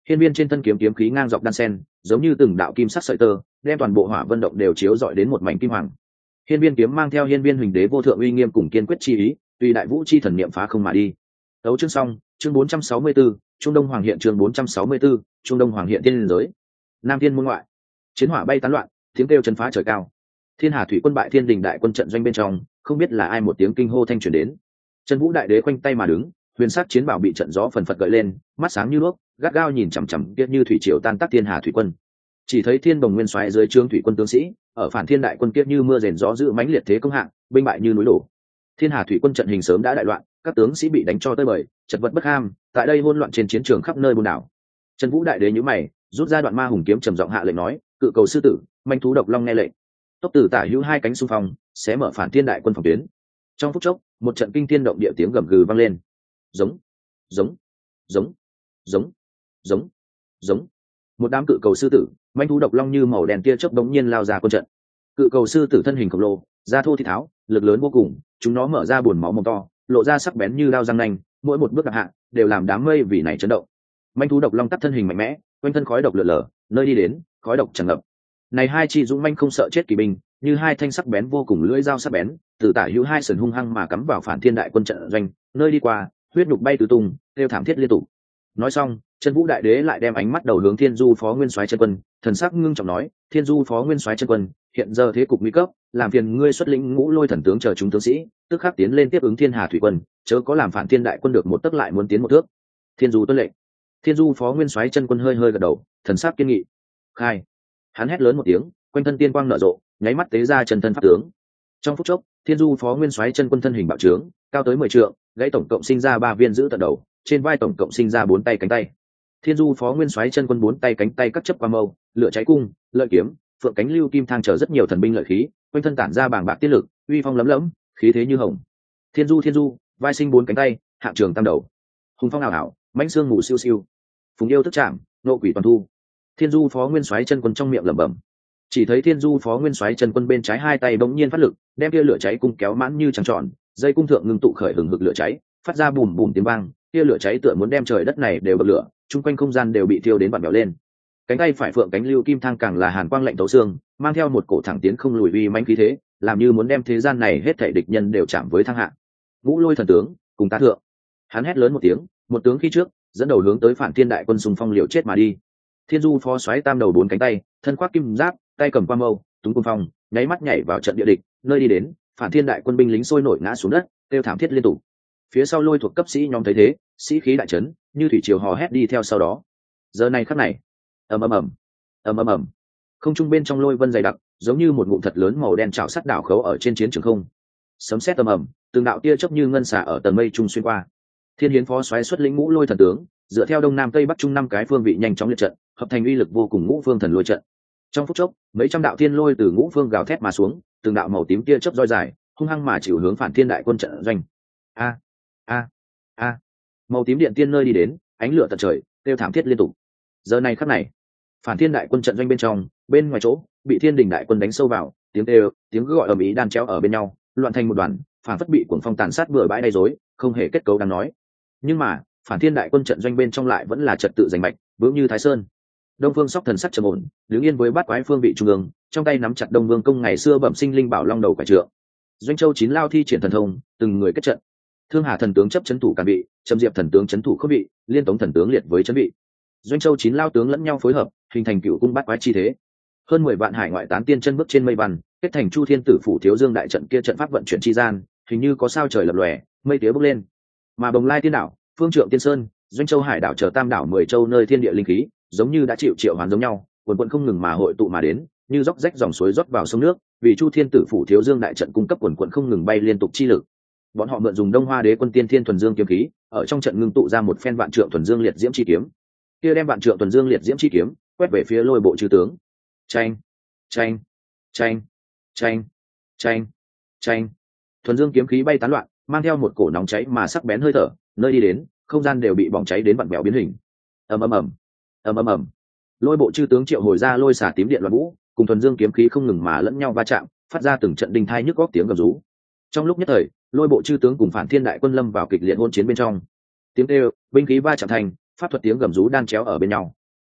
Hiên viên trên thân kiếm kiếm khí ngang dọc đan sen, giống như từng đạo kim sắc sợi tơ, đem toàn bộ hỏa vân động đều chiếu rọi đến một mảnh kim hoàng. Hiên viên kiếm mang theo hiên viên huỳnh đế vô thượng uy nghiêm cùng kiên quyết chi ý, tùy đại vũ chi thần niệm phá không mà đi. Đấu chương xong, chương bốn trăm sáu mươi tư, Trung Đông Hoàng hiện chương bốn trăm sáu mươi tư, Trung Đông Hoàng hiện tiên giới. Nam Thiên môn ngoại, chiến hỏa bay tán loạn, tiếng kêu chấn phá trời cao. Thiên Hà thủy quân bại Thiên Đình đại quân trận doanh bên trong, không biết là ai một tiếng kinh hô thanh truyền đến. Chân Vũ đại đế khoanh tay mà đứng, huyền sắc chiến bảo bị trận gió phần phật gợi lên, mắt sáng như đuốc, gắt gao nhìn chằm chằm kia như thủy triều tan tác Thiên Hà thủy quân. Chỉ thấy Thiên Bồng Nguyên Soái dưới trướng thủy quân tướng sĩ, ở phản thiên đại quân kia như mưa rền gió dữ mãnh liệt thế công hạng, binh bại như núi đổ. Thiên Hà thủy quân trận hình sớm đã đại loạn, các tướng sĩ bị đánh cho tơi bời, chật vật bất ham, tại đây hỗn loạn trên chiến trường khắp nơi buôn đảo. Chân Vũ đại đế nhíu mày, rút ra đoạn ma hùng kiếm trầm giọng hạ lệnh nói, cự cầu sư tử, manh thú độc long nghe lệnh. Tốc tử tả hữu hai cánh xung phong, sẽ mở phản thiên đại quân phòng tuyến. Trong phút chốc, một trận kinh thiên động địa tiếng gầm gừ vang lên. Giống, giống, giống, giống, giống, giống. Một đám cự cầu sư tử, manh thú độc long như màu đen tia chớp đống nhiên lao ra quân trận. Cự cầu sư tử thân hình khổng lồ, da thô thịt tháo, lực lớn vô cùng, chúng nó mở ra buồn máu mồm to, lộ ra sắc bén như dao răng nanh, mỗi một bước đạp hạ đều làm đám mây vì này chấn động. Manh thú độc long tắt thân hình mạnh mẽ, quanh thân khói độc lượn lờ, nơi đi đến, khói độc tràn ngập. Này hai chi dũng manh không sợ chết kỳ binh, như hai thanh sắc bén vô cùng lưỡi dao sắc bén, từ tả hữu hai sườn hung hăng mà cắm vào phản thiên đại quân trận doanh, nơi đi qua, huyết nhục bay tứ tung, kêu thảm thiết liên tục. Nói xong, Chân Vũ đại đế lại đem ánh mắt đầu hướng Thiên Du phó nguyên soái chân quân, thần sắc ngưng trọng nói, Thiên Du phó nguyên soái chân quân, hiện giờ thế cục nguy cấp, làm phiền ngươi xuất lĩnh ngũ lôi thần tướng chờ chúng tướng sĩ, tức khắc tiến lên tiếp ứng Thiên Hà thủy quân, chớ có làm phản thiên đại quân được một tấc lại muốn tiến một thước. Thiên Du tuân lệnh. Thiên Du phó nguyên soái chân quân hơi hơi gật đầu, thần sắc kiên nghị. Khai. Hắn hét lớn một tiếng, quanh thân tiên quang nở rộ, nháy mắt tế ra chân thân pháp tướng. Trong phút chốc, Thiên Du phó nguyên soái chân quân thân hình bạo trướng, cao tới mười trượng, gãy tổng cộng sinh ra ba viên giữ tận đầu, trên vai tổng cộng sinh ra bốn tay cánh tay. Thiên Du phó nguyên soái chân quân bốn tay cánh tay cắt chấp qua mâu, lửa cháy cung, lợi kiếm, phượng cánh lưu kim thang chờ rất nhiều thần binh lợi khí, quanh thân tản ra bàng bạc tiết lực, uy phong lấm lẫm, khí thế như hồng. Thiên Du Thiên Du, vai sinh bốn cánh tay, hạng trường tam đầu. Hùng phong ảo ảo, mãnh xương ngủ siêu siêu. Phùng yêu tức chạm, nộ quỷ toàn thu. Thiên Du phó nguyên soái chân quân trong miệng lẩm bẩm. Chỉ thấy Thiên Du phó nguyên soái chân quân bên trái hai tay bỗng nhiên phát lực, đem kia lửa cháy cung kéo mãn như trăng tròn, dây cung thượng ngưng tụ khởi hừng hực lửa cháy, phát ra bùm bùm tiếng vang, kia lửa cháy tựa muốn đem trời đất này đều bật lửa, chung quanh không gian đều bị thiêu đến bặm bèo lên. Cánh tay phải phượng cánh lưu kim thang càng là hàn quang lạnh tấu xương, mang theo một cổ thẳng tiến không lùi uy mãnh khí thế, làm như muốn đem thế gian này hết thảy địch nhân đều chạm với thăng hạ. Ngũ lôi thần tướng, cùng tá thượng. Hắn hét lớn một tiếng, một tướng khi trước, dẫn đầu hướng tới phản thiên đại quân xung phong liều chết mà đi. Thiên Du phó xoáy tam đầu bốn cánh tay, thân khoác kim giáp, tay cầm quang mâu, túng cung phong, nháy mắt nhảy vào trận địa địch, nơi đi đến, phản thiên đại quân binh lính sôi nổi ngã xuống đất, kêu thảm thiết liên tục. Phía sau lôi thuộc cấp sĩ nhóm thấy thế, sĩ khí đại chấn, như thủy triều hò hét đi theo sau đó. Giờ này khắc này, ầm ầm ầm, ầm ầm ầm, không trung bên trong lôi vân dày đặc, giống như một ngụm thật lớn màu đen chảo sắt đảo khấu ở trên chiến trường không. Sấm sét ầm ầm, từng đạo tia chớp như ngân xả ở tầng mây trung xuyên qua. Thiên Hiến phó xoáy xuất lĩnh ngũ lôi thần tướng, dựa theo đông nam tây bắc trung năm cái phương vị nhanh chóng liệt trận, hợp thành uy lực vô cùng ngũ phương thần lôi trận. Trong phút chốc, mấy trăm đạo thiên lôi từ ngũ phương gào thét mà xuống, từng đạo màu tím tia chớp roi dài, hung hăng mà chịu hướng phản thiên đại quân trận doanh. A a a, màu tím điện tiên nơi đi đến, ánh lửa tận trời, kêu thảm thiết liên tục. Giờ này khắc này, phản thiên đại quân trận doanh bên trong, bên ngoài chỗ bị thiên đình đại quân đánh sâu vào, tiếng kêu, tiếng gọi ầm ĩ đan chéo ở bên nhau, loạn thành một đoàn, phản phất bị cuồng phong tàn sát bừa bãi đầy rối, không hề kết cấu đáng nói. Nhưng mà phản thiên đại quân trận doanh bên trong lại vẫn là trật tự giành mạch, vững như thái sơn. Đông phương sóc thần sắc trầm ổn, đứng yên với bát quái phương vị trung ương, trong tay nắm chặt đông vương công ngày xưa bẩm sinh linh bảo long đầu quả trượng. Doanh châu chín lao thi triển thần thông, từng người kết trận. Thương Hà thần tướng chấp chấn thủ cản vị, Trầm Diệp thần tướng chấn thủ khớp vị, Liên Tống thần tướng liệt với chấn vị. Doanh châu chín lao tướng lẫn nhau phối hợp, hình thành cựu cung bát quái chi thế. Hơn mười vạn hải ngoại tán tiên chân bước trên mây văn, kết thành Chu Thiên Tử phủ thiếu dương đại trận kia trận pháp vận chuyển chi gian, hình như có sao trời lập lòe, mây tía bốc lên. Mà Bồng Lai Tiên đảo, Phương Trượng Tiên Sơn, Doanh châu hải đảo chờ tam đảo mười châu nơi thiên địa linh khí, giống như đã chịu triệu hoán giống nhau, quần quần không ngừng mà hội tụ mà đến, như róc rách dòng suối rót vào sông nước, vì Chu Thiên Tử phủ thiếu dương đại trận cung cấp quần quần không ngừng bay liên tục chi lực. Bọn họ mượn dùng Đông Hoa Đế quân tiên thiên thuần dương kiếm khí, ở trong trận ngưng tụ ra một phen vạn trượng thuần dương liệt diễm chi kiếm. Kia đem vạn trượng thuần dương liệt diễm chi kiếm quét về phía lôi bộ chư tướng. Chanh, chanh, chanh, chanh, chanh, chanh. Thuần dương kiếm khí bay tán loạn, mang theo một cổ nóng cháy mà sắc bén hơi thở, nơi đi đến, không gian đều bị bỏng cháy đến vặn vẹo biến hình. Ầm ầm ầm, ầm ầm ầm. Lôi bộ chư tướng triệu hồi ra lôi xả tím điện loạn vũ, cùng thuần dương kiếm khí không ngừng mà lẫn nhau va chạm, phát ra từng trận đinh thai nhức góc tiếng gầm rú. Trong lúc nhất thời, lôi bộ chư tướng cùng phản thiên đại quân lâm vào kịch liệt hôn chiến bên trong. Tiếng kêu, binh khí va chạm thành, pháp thuật tiếng gầm rú đan chéo ở bên nhau.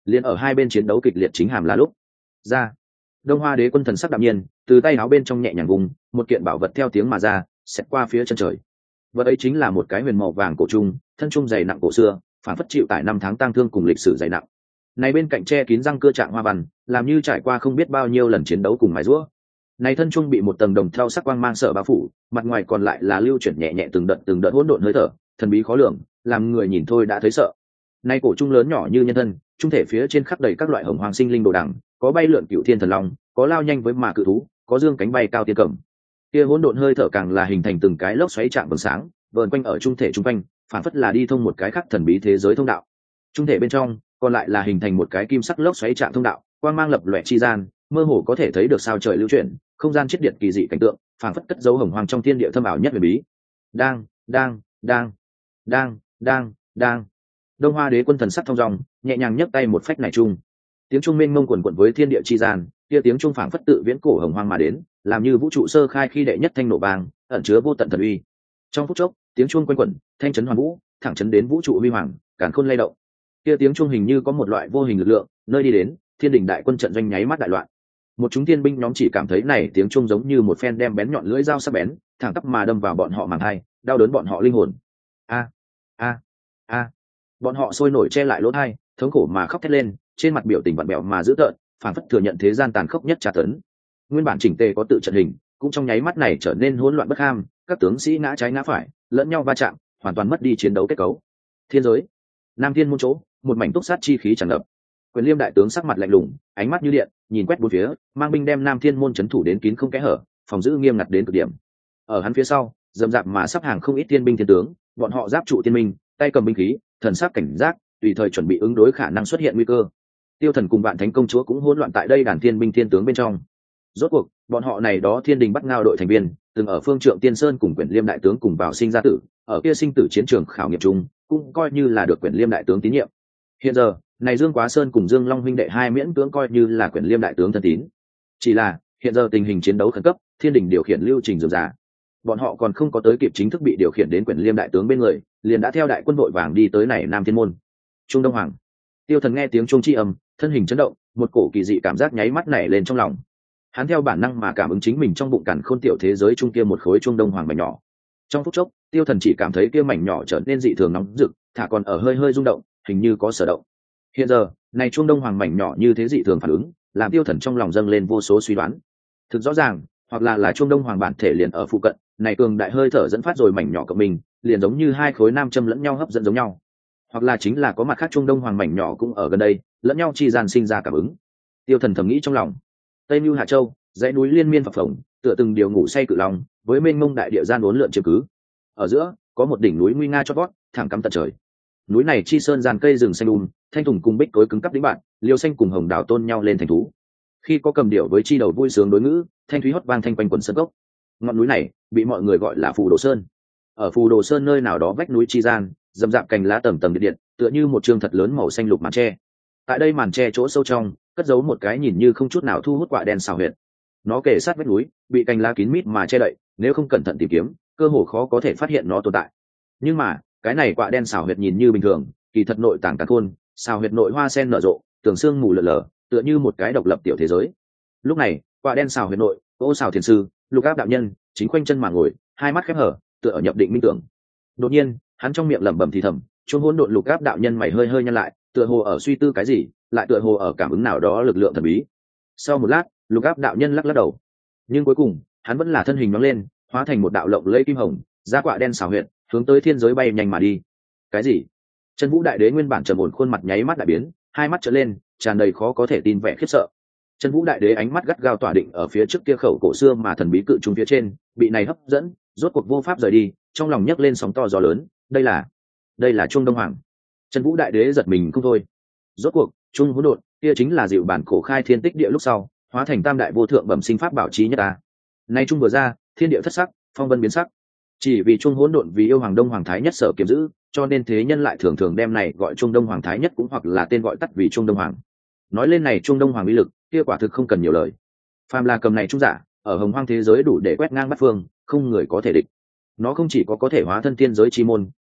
liền ở hai bên chiến đấu kịch liệt chính hàm là lúc ra, Đông Hoa Đế Quân thần sắc đạm nhiên, từ tay áo bên trong nhẹ nhàng vùng một kiện bảo vật theo tiếng mà ra, xẹt qua phía chân trời. Vật ấy chính là một cái huyền màu vàng cổ trung, thân trung dày nặng cổ xưa, phản phất chịu tải năm tháng tang thương cùng lịch sử dày nặng. Này bên cạnh che kín răng cưa trạng hoa văn, làm như trải qua không biết bao nhiêu lần chiến đấu cùng mài rũa. Này thân trung bị một tầng đồng thau sắc quang mang sợ bao phủ, mặt ngoài còn lại là lưu chuyển nhẹ nhẹ từng đợt từng đợt hỗn độn hơi thở, thần bí khó lường, làm người nhìn thôi đã thấy sợ. Này cổ trung lớn nhỏ như nhân thân, trung thể phía trên khắc đầy các loại hồng hoàng sinh linh đồ đằng, có bay lượn cựu thiên thần long, có lao nhanh với mà cự thú, có dương cánh bay cao tiên cầm. Kia hỗn độn hơi thở càng là hình thành từng cái lốc xoáy trạng vầng sáng, vờn quanh ở trung thể trung quanh, phản phất là đi thông một cái khác thần bí thế giới thông đạo. Trung thể bên trong, còn lại là hình thành một cái kim sắc lốc xoáy trạng thông đạo, quang mang lập lòe chi gian, mơ hồ có thể thấy được sao trời lưu chuyển, không gian chiết điện kỳ dị cảnh tượng, phản phất cất dấu hồng hoàng trong thiên địa thâm ảo nhất huyền bí. Đang, đang, đang, đang, đang, đang. Đông Hoa Đế Quân thần sắc thông dong, nhẹ nhàng nhấc tay một phách này trung. Tiếng trung mênh mông quần quật với thiên địa chi gian, kia tiếng trung phảng phất tự viễn cổ hồng hoang mà đến, làm như vũ trụ sơ khai khi đệ nhất thanh nổ vang, ẩn chứa vô tận thần uy. Trong phút chốc, tiếng chuông quanh quẩn, thanh chấn hoàn vũ, thẳng chấn đến vũ trụ huy hoàng, càn khôn lay động. Kia tiếng chuông hình như có một loại vô hình lực lượng, nơi đi đến, thiên đình đại quân trận doanh nháy mắt đại loạn. Một chúng tiên binh nhóm chỉ cảm thấy này tiếng chuông giống như một phen đem bén nhọn lưỡi dao sắc bén, thẳng tắp mà đâm vào bọn họ màng hai, đau đớn bọn họ linh hồn. A, a, a. Bọn họ sôi nổi che lại lỗ tai, thống khổ mà khóc thét lên, trên mặt biểu tình vặn bẹo mà dữ tợn, phản phất thừa nhận thế gian tàn khốc nhất tra tấn. Nguyên bản chỉnh tề có tự trận hình, cũng trong nháy mắt này trở nên hỗn loạn bất ham, các tướng sĩ ngã trái ngã phải, lẫn nhau va chạm, hoàn toàn mất đi chiến đấu kết cấu. Thiên giới, Nam Thiên môn chỗ, một mảnh túc sát chi khí tràn ngập. Quyền Liêm đại tướng sắc mặt lạnh lùng, ánh mắt như điện, nhìn quét bốn phía, mang binh đem Nam Thiên môn trấn thủ đến kín không kẽ hở, phòng giữ nghiêm ngặt đến cực điểm. Ở hắn phía sau, dầm dạp mà sắp hàng không ít tiên binh thiên tướng, bọn họ giáp trụ tiên minh, tay cầm binh khí, thần sắc cảnh giác, tùy thời chuẩn bị ứng đối khả năng xuất hiện nguy cơ. Tiêu Thần cùng Vạn Thánh công chúa cũng hỗn loạn tại đây đàn thiên binh thiên tướng bên trong. Rốt cuộc, bọn họ này đó thiên đình bắt ngao đội thành viên, từng ở phương trượng tiên sơn cùng Quyền Liêm đại tướng cùng vào sinh ra tử, ở kia sinh tử chiến trường khảo nghiệm chung, cũng coi như là được Quyền Liêm đại tướng tín nhiệm. Hiện giờ, này Dương Quá Sơn cùng Dương Long huynh đệ hai miễn tướng coi như là Quyền Liêm đại tướng thân tín. Chỉ là, hiện giờ tình hình chiến đấu khẩn cấp, thiên đình điều khiển lưu trình dườm rà. Bọn họ còn không có tới kịp chính thức bị điều khiển đến Quyền Liêm đại tướng bên người, liền đã theo đại quân đội vàng đi tới này Nam Thiên môn. Trung Đông Hoàng. Tiêu Thần nghe tiếng chuông chi âm, thân hình chấn động, một cổ kỳ dị cảm giác nháy mắt nảy lên trong lòng. Hắn theo bản năng mà cảm ứng chính mình trong bụng càn khôn tiểu thế giới trung kia một khối Trung Đông Hoàng mảnh nhỏ. Trong phút chốc, Tiêu Thần chỉ cảm thấy kia mảnh nhỏ trở nên dị thường nóng rực, thả còn ở hơi hơi rung động, hình như có sở động. Hiện giờ, này Trung Đông Hoàng mảnh nhỏ như thế dị thường phản ứng, làm Tiêu Thần trong lòng dâng lên vô số suy đoán. Thực rõ ràng, hoặc là là Trung Đông Hoàng bản thể liền ở phụ cận, này cường đại hơi thở dẫn phát rồi mảnh nhỏ của mình, liền giống như hai khối nam châm lẫn nhau hấp dẫn giống nhau. Hoặc là chính là có mặt khác Trung Đông Hoàng mảnh nhỏ cũng ở gần đây, lẫn nhau chi gian sinh ra cảm ứng. Tiêu Thần thầm nghĩ trong lòng. Tây Nưu Hạ Châu, dãy núi liên miên phập phồng, tựa từng điều ngủ say cự long, với mênh mông đại địa gian uốn lượn chiếm cứ. Ở giữa, có một đỉnh núi nguy nga chót vót, thẳng cắm tận trời. Núi này chi sơn gian cây rừng xanh um, thanh tùng cùng bích cối cứng cắp đĩnh bạn, liêu xanh cùng hồng đào tôn nhau lên thành thú. Khi có cầm điệu với chi đầu vui sướng đối ngữ, thanh thúy hót vang thanh quanh quần sơn gốc. Ngọn núi này bị mọi người gọi là Phù Đồ Sơn. Ở Phù Đồ Sơn nơi nào đó vách núi chi gian, rậm rạp cành lá tầng tầng điện điện, tựa như một trường thật lớn màu xanh lục màn tre. Tại đây màn tre chỗ sâu trong, cất giấu một cái nhìn như không chút nào thu hút quả đen xào huyệt. Nó kề sát vách núi, bị cành lá kín mít mà che đậy, nếu không cẩn thận tìm kiếm, cơ hồ khó có thể phát hiện nó tồn tại. Nhưng mà, cái này quả đen xào huyệt nhìn như bình thường, kỳ thật nội tàng càn khôn, xào huyệt nội hoa sen nở rộ, tường xương mù lờ lờ, tựa như một cái độc lập tiểu thế giới. Lúc này, quả đen xào huyệt nội, Ô Xào Thiền sư, Lục Áp đạo nhân, chính khoanh chân mà ngồi, hai mắt khép hở, tựa ở nhập định minh tưởng. Đột nhiên, hắn trong miệng lẩm bẩm thì thầm, chuông hỗn độn Lục Áp đạo nhân mày hơi hơi nhăn lại, tựa hồ ở suy tư cái gì, lại tựa hồ ở cảm ứng nào đó lực lượng thần bí. Sau một lát, Lục Áp đạo nhân lắc lắc đầu, nhưng cuối cùng, hắn vẫn là thân hình nhoáng lên, hóa thành một đạo lộng lẫy kim hồng, ra quả đen xào huyệt, hướng tới thiên giới bay nhanh mà đi. Cái gì? Chân Vũ Đại Đế nguyên bản trầm ổn khuôn mặt nháy mắt đại biến, hai mắt trợn lên, tràn đầy khó có thể tin vẻ khiếp sợ. Chân Vũ Đại Đế ánh mắt gắt gao tỏa định ở phía trước kia khẩu cổ xưa mà thần bí cự trùng phía trên, bị này hấp dẫn, rốt cuộc vô pháp rời đi, trong lòng nhấc lên sóng to gió lớn, đây là, đây là Trung Đông Hoàng. Chân Vũ Đại Đế giật mình không thôi. Rốt cuộc, Trung hỗn độn, kia chính là dịu bản cổ khai thiên tích địa lúc sau, hóa thành tam đại vô thượng bẩm sinh pháp bảo chí nhất ta. Nay Trung vừa ra, thiên địa thất sắc, phong vân biến sắc. Chỉ vì Trung hỗn độn vì yêu Hoàng Đông Hoàng Thái Nhất sở kiềm giữ, cho nên thế nhân lại thường thường đem này gọi Trung Đông Hoàng Thái Nhất cũng hoặc là tên gọi tắt vì Trung Đông Hoàng. Nói lên này Trung Đông Hoàng uy lực, kia quả thực không cần nhiều lời. Phàm là cầm này trung giả, ở hồng hoang thế giới đủ để quét ngang bát phương, không người có thể địch. Nó không chỉ có có thể hóa thân tiên giới chi môn,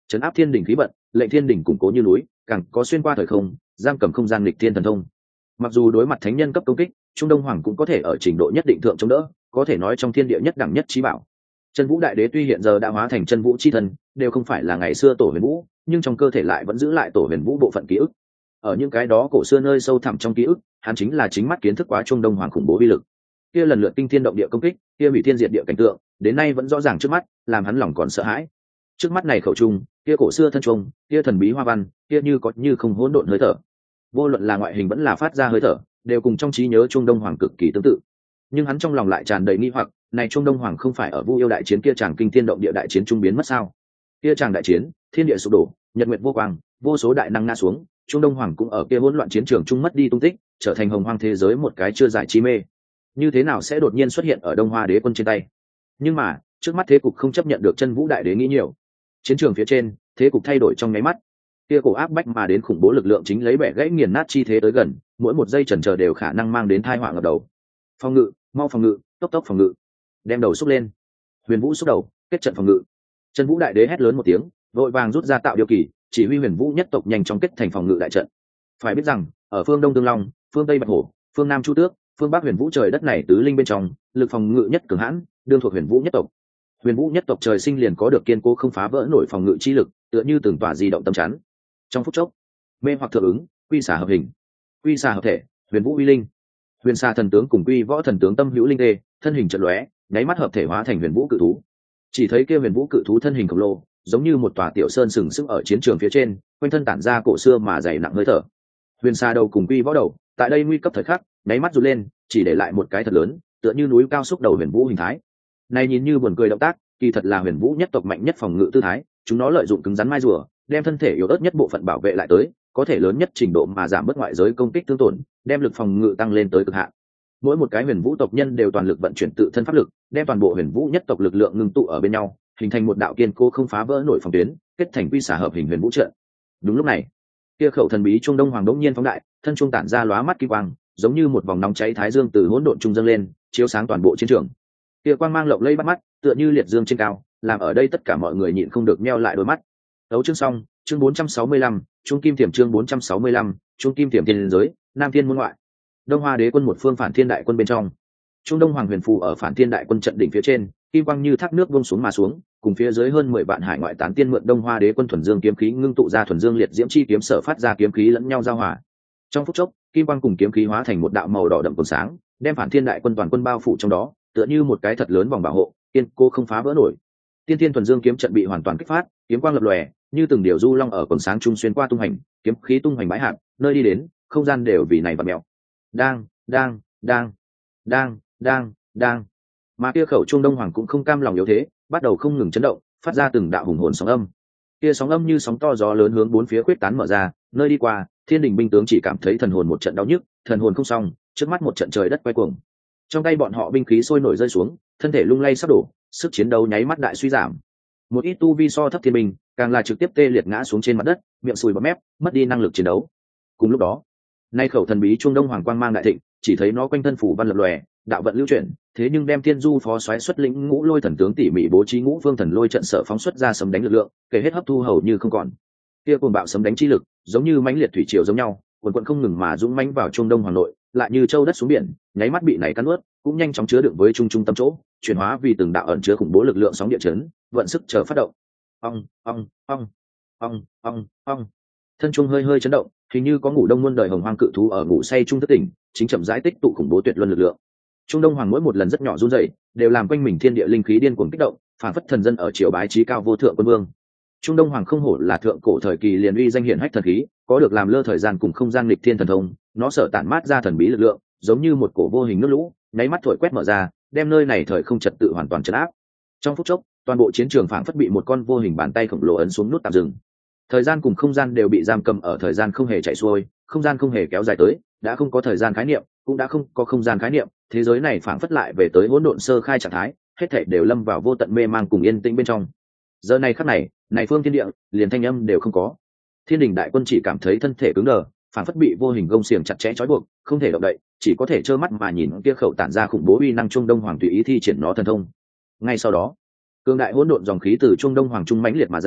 chấn áp thiên đình khí vận, lệnh thiên đình củng cố như núi, càng có xuyên qua thời không, giam cầm không gian lịch thiên thần thông. Mặc dù đối mặt thánh nhân cấp công kích, Trung Đông Hoàng cũng có thể ở trình độ nhất định thượng chống đỡ, có thể nói trong thiên địa nhất đẳng nhất trí bảo. Chân Vũ Đại Đế tuy hiện giờ đã hóa thành chân vũ chi thần, đều không phải là ngày xưa tổ huyền vũ, nhưng trong cơ thể lại vẫn giữ lại tổ huyền vũ bộ phận ký ức. Ở những cái đó cổ xưa nơi sâu thẳm trong ký ức, hắn chính là chính mắt kiến thức quá Trung Đông Hoàng khủng bố uy lực. Kia lần lượt kinh thiên động địa công kích, kia hủy thiên diệt địa cảnh tượng, đến nay vẫn rõ ràng trước mắt, làm hắn lòng còn sợ hãi. Trước mắt này khẩu trung, kia cổ xưa thân trung, kia thần bí hoa văn, kia như có như không hỗn độn hơi thở. Vô luận là ngoại hình vẫn là phát ra hơi thở, đều cùng trong trí nhớ Trung Đông Hoàng cực kỳ tương tự. Nhưng hắn trong lòng lại tràn đầy nghi hoặc, này Trung Đông Hoàng không phải ở Vu Yêu đại chiến kia chàng kinh thiên động địa đại chiến trung biến mất sao? Kia chàng đại chiến, thiên địa sụp đổ, nhật nguyệt vô quang, vô số đại năng ngã xuống, Trung Đông Hoàng cũng ở kia hỗn loạn chiến trường trung mất đi tung tích, trở thành hồng hoang thế giới một cái chưa giải chi mê. Như thế nào sẽ đột nhiên xuất hiện ở Đông Hoa Đế quân trên tay? Nhưng mà, trước mắt thế cục không chấp nhận được Chân Vũ Đại Đế nghĩ nhiều. Chiến trường phía trên, thế cục thay đổi trong nháy mắt. Kia cổ áp bách mà đến khủng bố lực lượng chính lấy bẻ gãy nghiền nát chi thế tới gần, mỗi một giây chần chờ đều khả năng mang đến tai họa ngập đầu. Phòng ngự, mau phòng ngự, tốc tốc phòng ngự. Đem đầu xúc lên. Huyền Vũ xúc đầu, kết trận phòng ngự. Chân Vũ Đại Đế hét lớn một tiếng, vội vàng rút ra tạo điều kỳ, chỉ huy Huyền Vũ nhất tộc nhanh chóng kết thành phòng ngự đại trận. Phải biết rằng, ở phương Đông Tương Long, phương Tây Bạch Hổ, phương Nam Chu Tước, phương Bắc Huyền Vũ trời đất này tứ linh bên trong, lực phòng ngự nhất cường hãn, đương thuộc Huyền Vũ nhất tộc. Huyền Vũ nhất tộc trời sinh liền có được kiên cố không phá vỡ nổi phòng ngự chi lực, tựa như từng tòa di động tâm chắn. Trong phút chốc, mê hoặc thượng ứng, quy xả hợp hình, quy xả hợp thể, Huyền Vũ uy linh. Huyền Sa thần tướng cùng Quy Võ thần tướng tâm hữu linh tê, thân hình chợt lóe, nháy mắt hợp thể hóa thành Huyền Vũ cự thú. Chỉ thấy kia Huyền Vũ cự thú thân hình khổng lồ, giống như một tòa tiểu sơn sừng sững ở chiến trường phía trên, quanh thân tản ra cổ xưa mà dày nặng hơi thở. Huyền Sa đầu cùng Quy Võ đầu, tại đây nguy cấp thời khắc, nháy mắt rụt lên, chỉ để lại một cái thật lớn, tựa như núi cao xúc đầu Huyền Vũ hình thái. Này nhìn như buồn cười động tác, kỳ thật là Huyền Vũ nhất tộc mạnh nhất phòng ngự tư thái, chúng nó lợi dụng cứng rắn mai rùa, đem thân thể yếu ớt nhất bộ phận bảo vệ lại tới, có thể lớn nhất trình độ mà giảm bớt ngoại giới công kích tương tổn, đem lực phòng ngự tăng lên tới cực hạn. Mỗi một cái Huyền Vũ tộc nhân đều toàn lực vận chuyển tự thân pháp lực, đem toàn bộ Huyền Vũ nhất tộc lực lượng ngưng tụ ở bên nhau, hình thành một đạo kiên cố không phá vỡ nổi phòng tuyến, kết thành quy xả hợp hình Huyền Vũ trận. Đúng lúc này, kia khẩu thần bí Trung Đông Hoàng đống nhiên phóng đại, thân trung tản ra lóa mắt kim quang, giống như một vòng nóng cháy thái dương từ hỗn độn trung dâng lên, chiếu sáng toàn bộ chiến trường. Kia quang mang lộng lẫy bắt mắt, tựa như liệt dương trên cao, làm ở đây tất cả mọi người nhịn không được nheo lại đôi mắt. Đấu chương xong, chương bốn trăm sáu mươi lăm, Trung Kim Tiềm chương bốn trăm sáu mươi lăm, Trung Kim Tiềm thiên giới, Nam Thiên môn ngoại. Đông Hoa Đế quân một phương phản thiên đại quân bên trong. Trung Đông Hoàng Huyền Phù ở phản thiên đại quân trận đỉnh phía trên, kim quang như thác nước vông xuống mà xuống, cùng phía dưới hơn mười vạn hải ngoại tán tiên mượn Đông Hoa Đế quân thuần dương kiếm khí ngưng tụ ra thuần dương liệt diễm chi kiếm sở phát ra kiếm khí lẫn nhau giao hòa. Trong phút chốc, kim quang cùng kiếm khí hóa thành một đạo màu đỏ đậm còn sáng, đem phản thiên đại quân toàn quân bao phủ trong đó, tựa như một cái thật lớn vòng bảo hộ, kiên cố không phá vỡ nổi. Tiên Thiên thuần dương kiếm trận bị hoàn toàn kích phát, kiếm quang lập lòe, như từng điều du long ở còn sáng trung xuyên qua tung hành, kiếm khí tung hoành bãi hạt, nơi đi đến, không gian đều vì này vặn mèo. Đang, đang, đang, đang, đang, đang. Mà kia khẩu Trung Đông Hoàng cũng không cam lòng yếu thế, bắt đầu không ngừng chấn động, phát ra từng đạo hùng hồn sóng âm. Kia sóng âm như sóng to gió lớn hướng bốn phía khuyết tán mở ra, nơi đi qua, thiên đình binh tướng chỉ cảm thấy thần hồn một trận đau nhức, thần hồn không xong, trước mắt một trận trời đất quay cuồng. Trong tay bọn họ binh khí sôi nổi rơi xuống, thân thể lung lay sắp đổ, sức chiến đấu nháy mắt đại suy giảm. Một ít tu vi so thấp thiên binh, càng là trực tiếp tê liệt ngã xuống trên mặt đất, miệng sùi bọt mép, mất đi năng lực chiến đấu. Cùng lúc đó, nay khẩu thần bí Trung Đông Hoàng quang mang đại thịnh, chỉ thấy nó quanh thân phủ văn lập lòe, đạo vận lưu chuyển, thế nhưng đem Thiên Du phó soái xuất lĩnh ngũ lôi thần tướng tỉ mỉ bố trí ngũ phương thần lôi trận sở phóng xuất ra sấm đánh lực lượng, kể hết hấp thu hầu như không còn. Kia cuồng bạo sấm đánh chi lực, giống như mãnh liệt thủy triều giống nhau, quần quần không ngừng mà dũng mãnh vào Trung Đông Hoàng nội, lại như châu đất xuống biển, nháy mắt bị này cắn nuốt, cũng nhanh chóng chứa đựng với trung trung tâm chỗ, chuyển hóa vì từng đạo ẩn chứa khủng bố lực lượng sóng địa chấn, vận sức chờ phát động. Ong, ong, ong, ong, ong, ong. Thân trung hơi hơi chấn động, hình như có ngủ đông muôn đời hồng hoang cự thú ở ngủ say trung thức tỉnh, chính chậm rãi tích tụ khủng bố tuyệt luân lực lượng. Trung Đông Hoàng mỗi một lần rất nhỏ run rẩy, đều làm quanh mình thiên địa linh khí điên cuồng kích động, phản phất thần dân ở triều bái trí cao vô thượng quân vương. Trung Đông Hoàng không hổ là thượng cổ thời kỳ liền uy danh hiển hách thần khí, có được làm lơ thời gian cùng không gian nghịch thiên thần thông, nó sở tản mát ra thần bí lực lượng, giống như một cổ vô hình nước lũ, nháy mắt thổi quét mở ra, đem nơi này thời không trật tự hoàn toàn trấn áp. Trong phút chốc, toàn bộ chiến trường phảng phất bị một con vô hình bàn tay khổng lồ ấn xuống nút tạm dừng. Thời gian cùng không gian đều bị giam cầm ở thời gian không hề chạy xuôi, không gian không hề kéo dài tới, đã không có thời gian khái niệm, cũng đã không có không gian khái niệm, thế giới này phảng phất lại về tới hỗn độn sơ khai trạng thái, hết thảy đều lâm vào vô tận mê mang cùng yên tĩnh bên trong. Giờ này khắc này, này phương thiên địa, liền thanh âm đều không có. Thiên đình đại quân chỉ cảm thấy thân thể cứng đờ, phảng phất bị vô hình gông xiềng chặt chẽ trói buộc, không thể động đậy, chỉ có thể trơ mắt mà nhìn kia khẩu tản ra khủng bố uy năng Trung Đông Hoàng tùy ý thi triển nó thần thông. Ngay sau đó, cường đại hỗn độn dòng khí từ Trung Đông Hoàng trung mãnh liệt mà ra,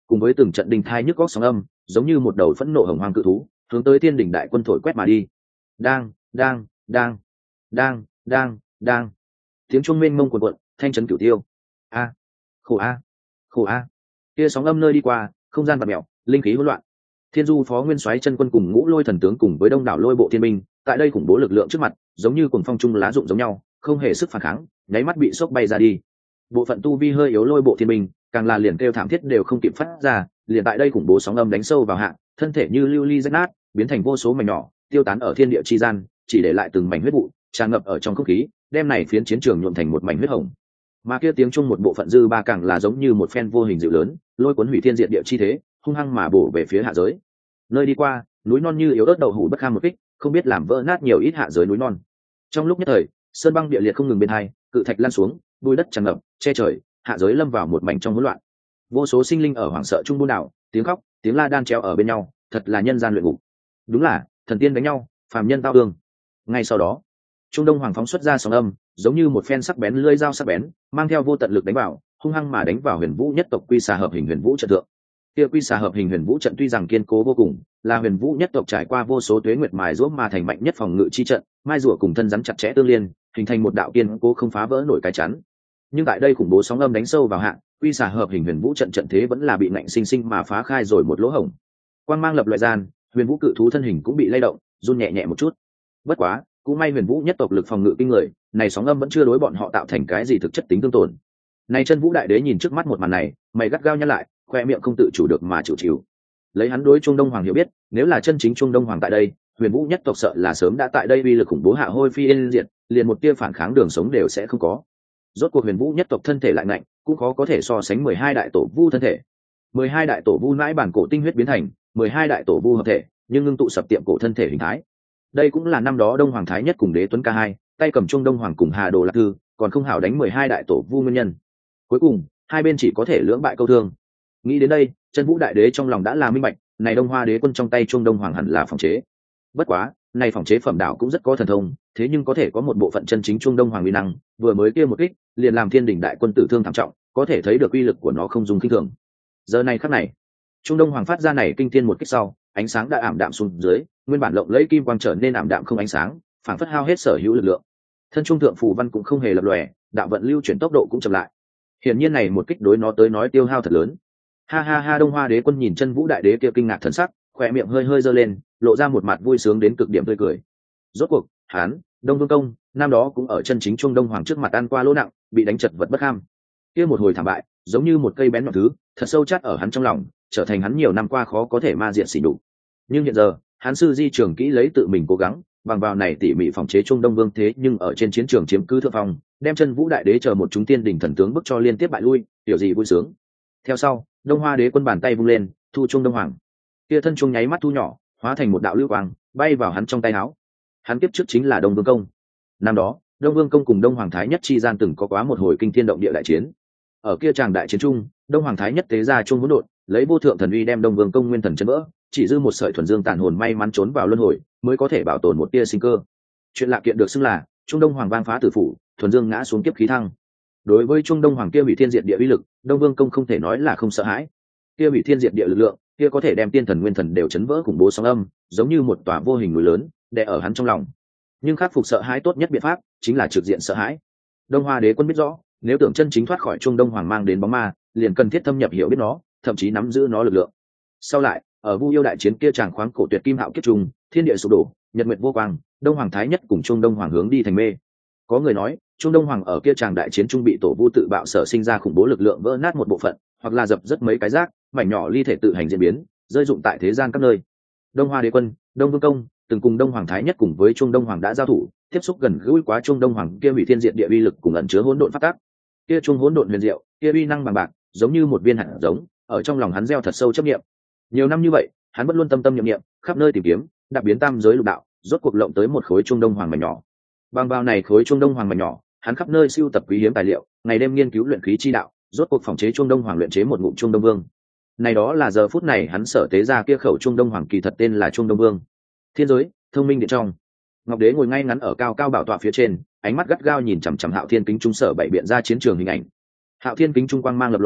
cùng với từng trận đình thai nhức góc sóng âm, giống như một đầu phẫn nộ hồng hoang cự thú hướng tới thiên đỉnh đại quân thổi quét mà đi. Đang đang đang đang đang đang tiếng chuông mênh mông cuồn cuộn, thanh trấn cửu tiêu. A khổ a khổ a kia sóng âm nơi đi qua, không gian vặn mèo, linh khí hỗn loạn. Thiên Du Phó Nguyên Soái chân quân cùng Ngũ Lôi thần tướng cùng với đông đảo lôi bộ thiên binh, tại đây khủng bố lực lượng trước mặt, giống như cuồng phong trung lá rụng giống nhau, không hề sức phản kháng, nháy mắt bị sốc bay ra đi. Bộ phận tu vi hơi yếu lôi bộ thiên binh, càng là liền kêu thảm thiết đều không kịp phát ra, liền tại đây khủng bố sóng âm đánh sâu vào hạ, thân thể như lưu ly rách nát, biến thành vô số mảnh nhỏ, tiêu tán ở thiên địa chi gian, chỉ để lại từng mảnh huyết vụ tràn ngập ở trong không khí, đem này phiến chiến trường nhuộm thành một mảnh huyết hồng. Mà kia tiếng chung một bộ phận dư ba càng là giống như một phen vô hình dịu lớn, lôi cuốn hủy thiên diệt địa chi thế, hung hăng mà bổ về phía hạ giới. Nơi đi qua, núi non như yếu ớt đầu hủ bất kham một kích, không biết làm vỡ nát nhiều ít hạ giới núi non. Trong lúc nhất thời, sơn băng địa liệt không ngừng bên hai, cự thạch lan xuống, bùi đất tràn ngập, che trời, hạ giới lâm vào một mảnh trong hỗn loạn. Vô số sinh linh ở hoảng sợ trung buôn đảo, tiếng khóc, tiếng la đan treo ở bên nhau, thật là nhân gian luyện ngục. Đúng là thần tiên đánh nhau, phàm nhân tao thương. Ngay sau đó, Trung Đông Hoàng phóng xuất ra sóng âm, giống như một phen sắc bén lưỡi dao sắc bén, mang theo vô tận lực đánh vào, hung hăng mà đánh vào Huyền Vũ nhất tộc Quy Xà hợp hình Huyền Vũ trận thượng. Kia Quy Xà hợp hình Huyền Vũ trận tuy rằng kiên cố vô cùng, là Huyền Vũ nhất tộc trải qua vô số tuế nguyệt mài giũa mà thành mạnh nhất phòng ngự chi trận, mai rùa cùng thân rắn chặt chẽ tương liên, hình thành một đạo kiên cố không phá vỡ nổi cái chắn. Nhưng tại đây khủng bố sóng âm đánh sâu vào hạng, Quy Xà hợp hình Huyền Vũ trận trận thế vẫn là bị ngạnh sinh sinh mà phá khai rồi một lỗ hổng. Quang mang lập loại gian, Huyền Vũ cự thú thân hình cũng bị lay động, run nhẹ nhẹ một chút. Bất quá, cũng may Huyền Vũ nhất tộc lực phòng ngự kinh người, này sóng âm vẫn chưa đối bọn họ tạo thành cái gì thực chất tính tương tổn. Này Chân Vũ đại đế nhìn trước mắt một màn này, mày gắt gao nhăn lại, khoe miệng không tự chủ được mà chịu chịu. Lấy hắn đối Trung Đông Hoàng hiểu biết, nếu là chân chính Trung Đông Hoàng tại đây, Huyền Vũ nhất tộc sợ là sớm đã tại đây uy lực khủng bố hạ hôi phi yên diệt, liền một tia phản kháng đường sống đều sẽ không có. Rốt cuộc Huyền Vũ nhất tộc thân thể lại mạnh, cũng khó có thể so sánh mười hai đại tổ vu thân thể. mười hai đại tổ vu nãi bản cổ tinh huyết biến thành, mười hai đại tổ vu hợp thể, nhưng ngưng tụ sập tiệm cổ thân thể hình thái. Đây cũng là năm đó Đông Hoàng Thái Nhất cùng Đế Tuấn ca hai, tay cầm Trung Đông Hoàng cùng Hà Đồ Lạc Thư, còn không hảo đánh mười hai đại tổ vu nguyên nhân. Cuối cùng, hai bên chỉ có thể lưỡng bại câu thương. Nghĩ đến đây, Chân Vũ đại đế trong lòng đã là minh bạch, này Đông Hoa đế quân trong tay Trung Đông Hoàng hẳn là phòng chế. Bất quá, này phòng chế phẩm đạo cũng rất có thần thông, thế nhưng có thể có một bộ phận chân chính Trung Đông Hoàng uy năng, vừa mới kia một kích, liền làm Thiên Đình đại quân tử thương thảm trọng, có thể thấy được uy lực của nó không dùng kinh thường. Giờ này khắc này, Trung Đông Hoàng phát ra này kinh thiên một kích sau, ánh sáng đã ảm đạm xuống dưới, nguyên bản lộng lẫy kim quang trở nên ảm đạm không ánh sáng, phản phất hao hết sở hữu lực lượng. Thân trung thượng phù văn cũng không hề lập lòe, đạo vận lưu chuyển tốc độ cũng chậm lại. Hiển nhiên này một kích đối nó tới nói tiêu hao thật lớn. Ha ha ha, Đông Hoa đế quân nhìn Chân Vũ đại đế kia kinh ngạc thần sắc, khóe miệng hơi hơi giơ lên, lộ ra một mặt vui sướng đến cực điểm tươi cười. Rốt cuộc, hắn, Đông Vương Công, năm đó cũng ở chân chính Trung Đông Hoàng trước mặt ăn qua lỗ nặng, bị đánh chật vật bất ham. Kia một hồi thảm bại, giống như một cây bén nhọn thứ, thật sâu chát ở hắn trong lòng, trở thành hắn nhiều năm qua khó có thể ma diện xỉ nhục. Nhưng hiện giờ, hắn sư di trường kỹ lấy tự mình cố gắng, bằng vào này tỉ mỉ phòng chế Trung Đông Vương thế nhưng ở trên chiến trường chiếm cứ thượng phong, đem Chân Vũ đại đế chờ một chúng tiên đỉnh thần tướng bức cho liên tiếp bại lui, điều gì vui sướng. Theo sau, Đông Hoa đế quân bàn tay vung lên, thu Trung Đông Hoàng. Kia thân trung nháy mắt thu nhỏ, hóa thành một đạo lưu quang, bay vào hắn trong tay áo. Hắn tiếp trước chính là Đông Vương Công. Năm đó, Đông Vương Công cùng Đông Hoàng Thái Nhất chi gian từng có quá một hồi kinh thiên động địa đại chiến. Ở kia tràng đại chiến trung, Đông Hoàng Thái Nhất tế ra chuông hỗn độn, lấy vô thượng thần uy đem Đông Vương Công nguyên thần chấn vỡ, chỉ dư một sợi thuần dương tàn hồn may mắn trốn vào luân hồi, mới có thể bảo tồn một tia sinh cơ. Chuyện lạ kiện được xưng là Trung Đông Hoàng vang phá tử phủ, thuần dương ngã xuống kiếp khí thăng. Đối với Trung Đông Hoàng kia hủy thiên diệt địa uy lực, Đông Vương Công không thể nói là không sợ hãi. Kia hủy thiên diệt địa lực lượng, kia có thể đem tiên thần nguyên thần đều chấn vỡ khủng bố sóng âm, giống như một tòa vô hình núi lớn, đè ở hắn trong lòng. Nhưng khắc phục sợ hãi tốt nhất biện pháp chính là trực diện sợ hãi. Đông Hoa đế quân biết rõ, nếu tưởng chân chính thoát khỏi Trung Đông Hoàng mang đến bóng ma, liền cần thiết thâm nhập hiểu biết nó, thậm chí nắm giữ nó lực lượng. Sau lại, ở Vu Yêu đại chiến kia tràng khoáng cổ tuyệt kim hạo kiếp trùng, thiên địa sụp đổ, nhật nguyệt vô quang, Đông Hoàng Thái Nhất cùng Trung Đông Hoàng hướng đi thành mê. Có người nói, Trung Đông Hoàng ở kia tràng đại chiến trung bị tổ vu tự bạo sở sinh ra khủng bố lực lượng vỡ nát một bộ phận, hoặc là dập rất mấy cái rác, mảnh nhỏ ly thể tự hành diễn biến, rơi dụng tại thế gian các nơi. Đông Hoa đế quân, Đông Vương Công từng cùng Đông Hoàng Thái Nhất cùng với Trung Đông Hoàng đã giao thủ, tiếp xúc gần gũi quá Trung Đông Hoàng kia hủy thiên diệt địa uy lực cùng ẩn chứa hỗn độn phát tác. Kia trung hỗn độn huyền diệu, kia uy năng bằng bạc, giống như một viên hạt giống, ở trong lòng hắn gieo thật sâu chấp niệm. Nhiều năm như vậy, hắn vẫn luôn tâm tâm niệm niệm, khắp nơi tìm kiếm, đặc biến tam giới lục đạo, rốt cuộc lộng tới một khối Trung Đông Hoàng mảnh nhỏ. Bằng vào này khối Trung Đông Hoàng mảnh nhỏ, hắn khắp nơi sưu tập quý hiếm tài liệu, ngày đêm nghiên cứu luyện khí chi đạo, rốt cuộc phòng chế Trung Đông Hoàng luyện chế một ngụm Trung Đông Vương. Này đó là giờ phút này hắn sở tế ra kia khẩu Trung Đông Hoàng kỳ thật tên là Trung Đông Vương. Thiên giới, thông minh điện trong, Ngọc Đế ngồi ngay ngắn ở cao cao bảo tọa phía trên, ánh mắt gắt gao nhìn chằm chằm Hạo Thiên kính trung sở bảy biện ra chiến trường hình ảnh. Hạo Thiên kính trung quang mang lập lòe,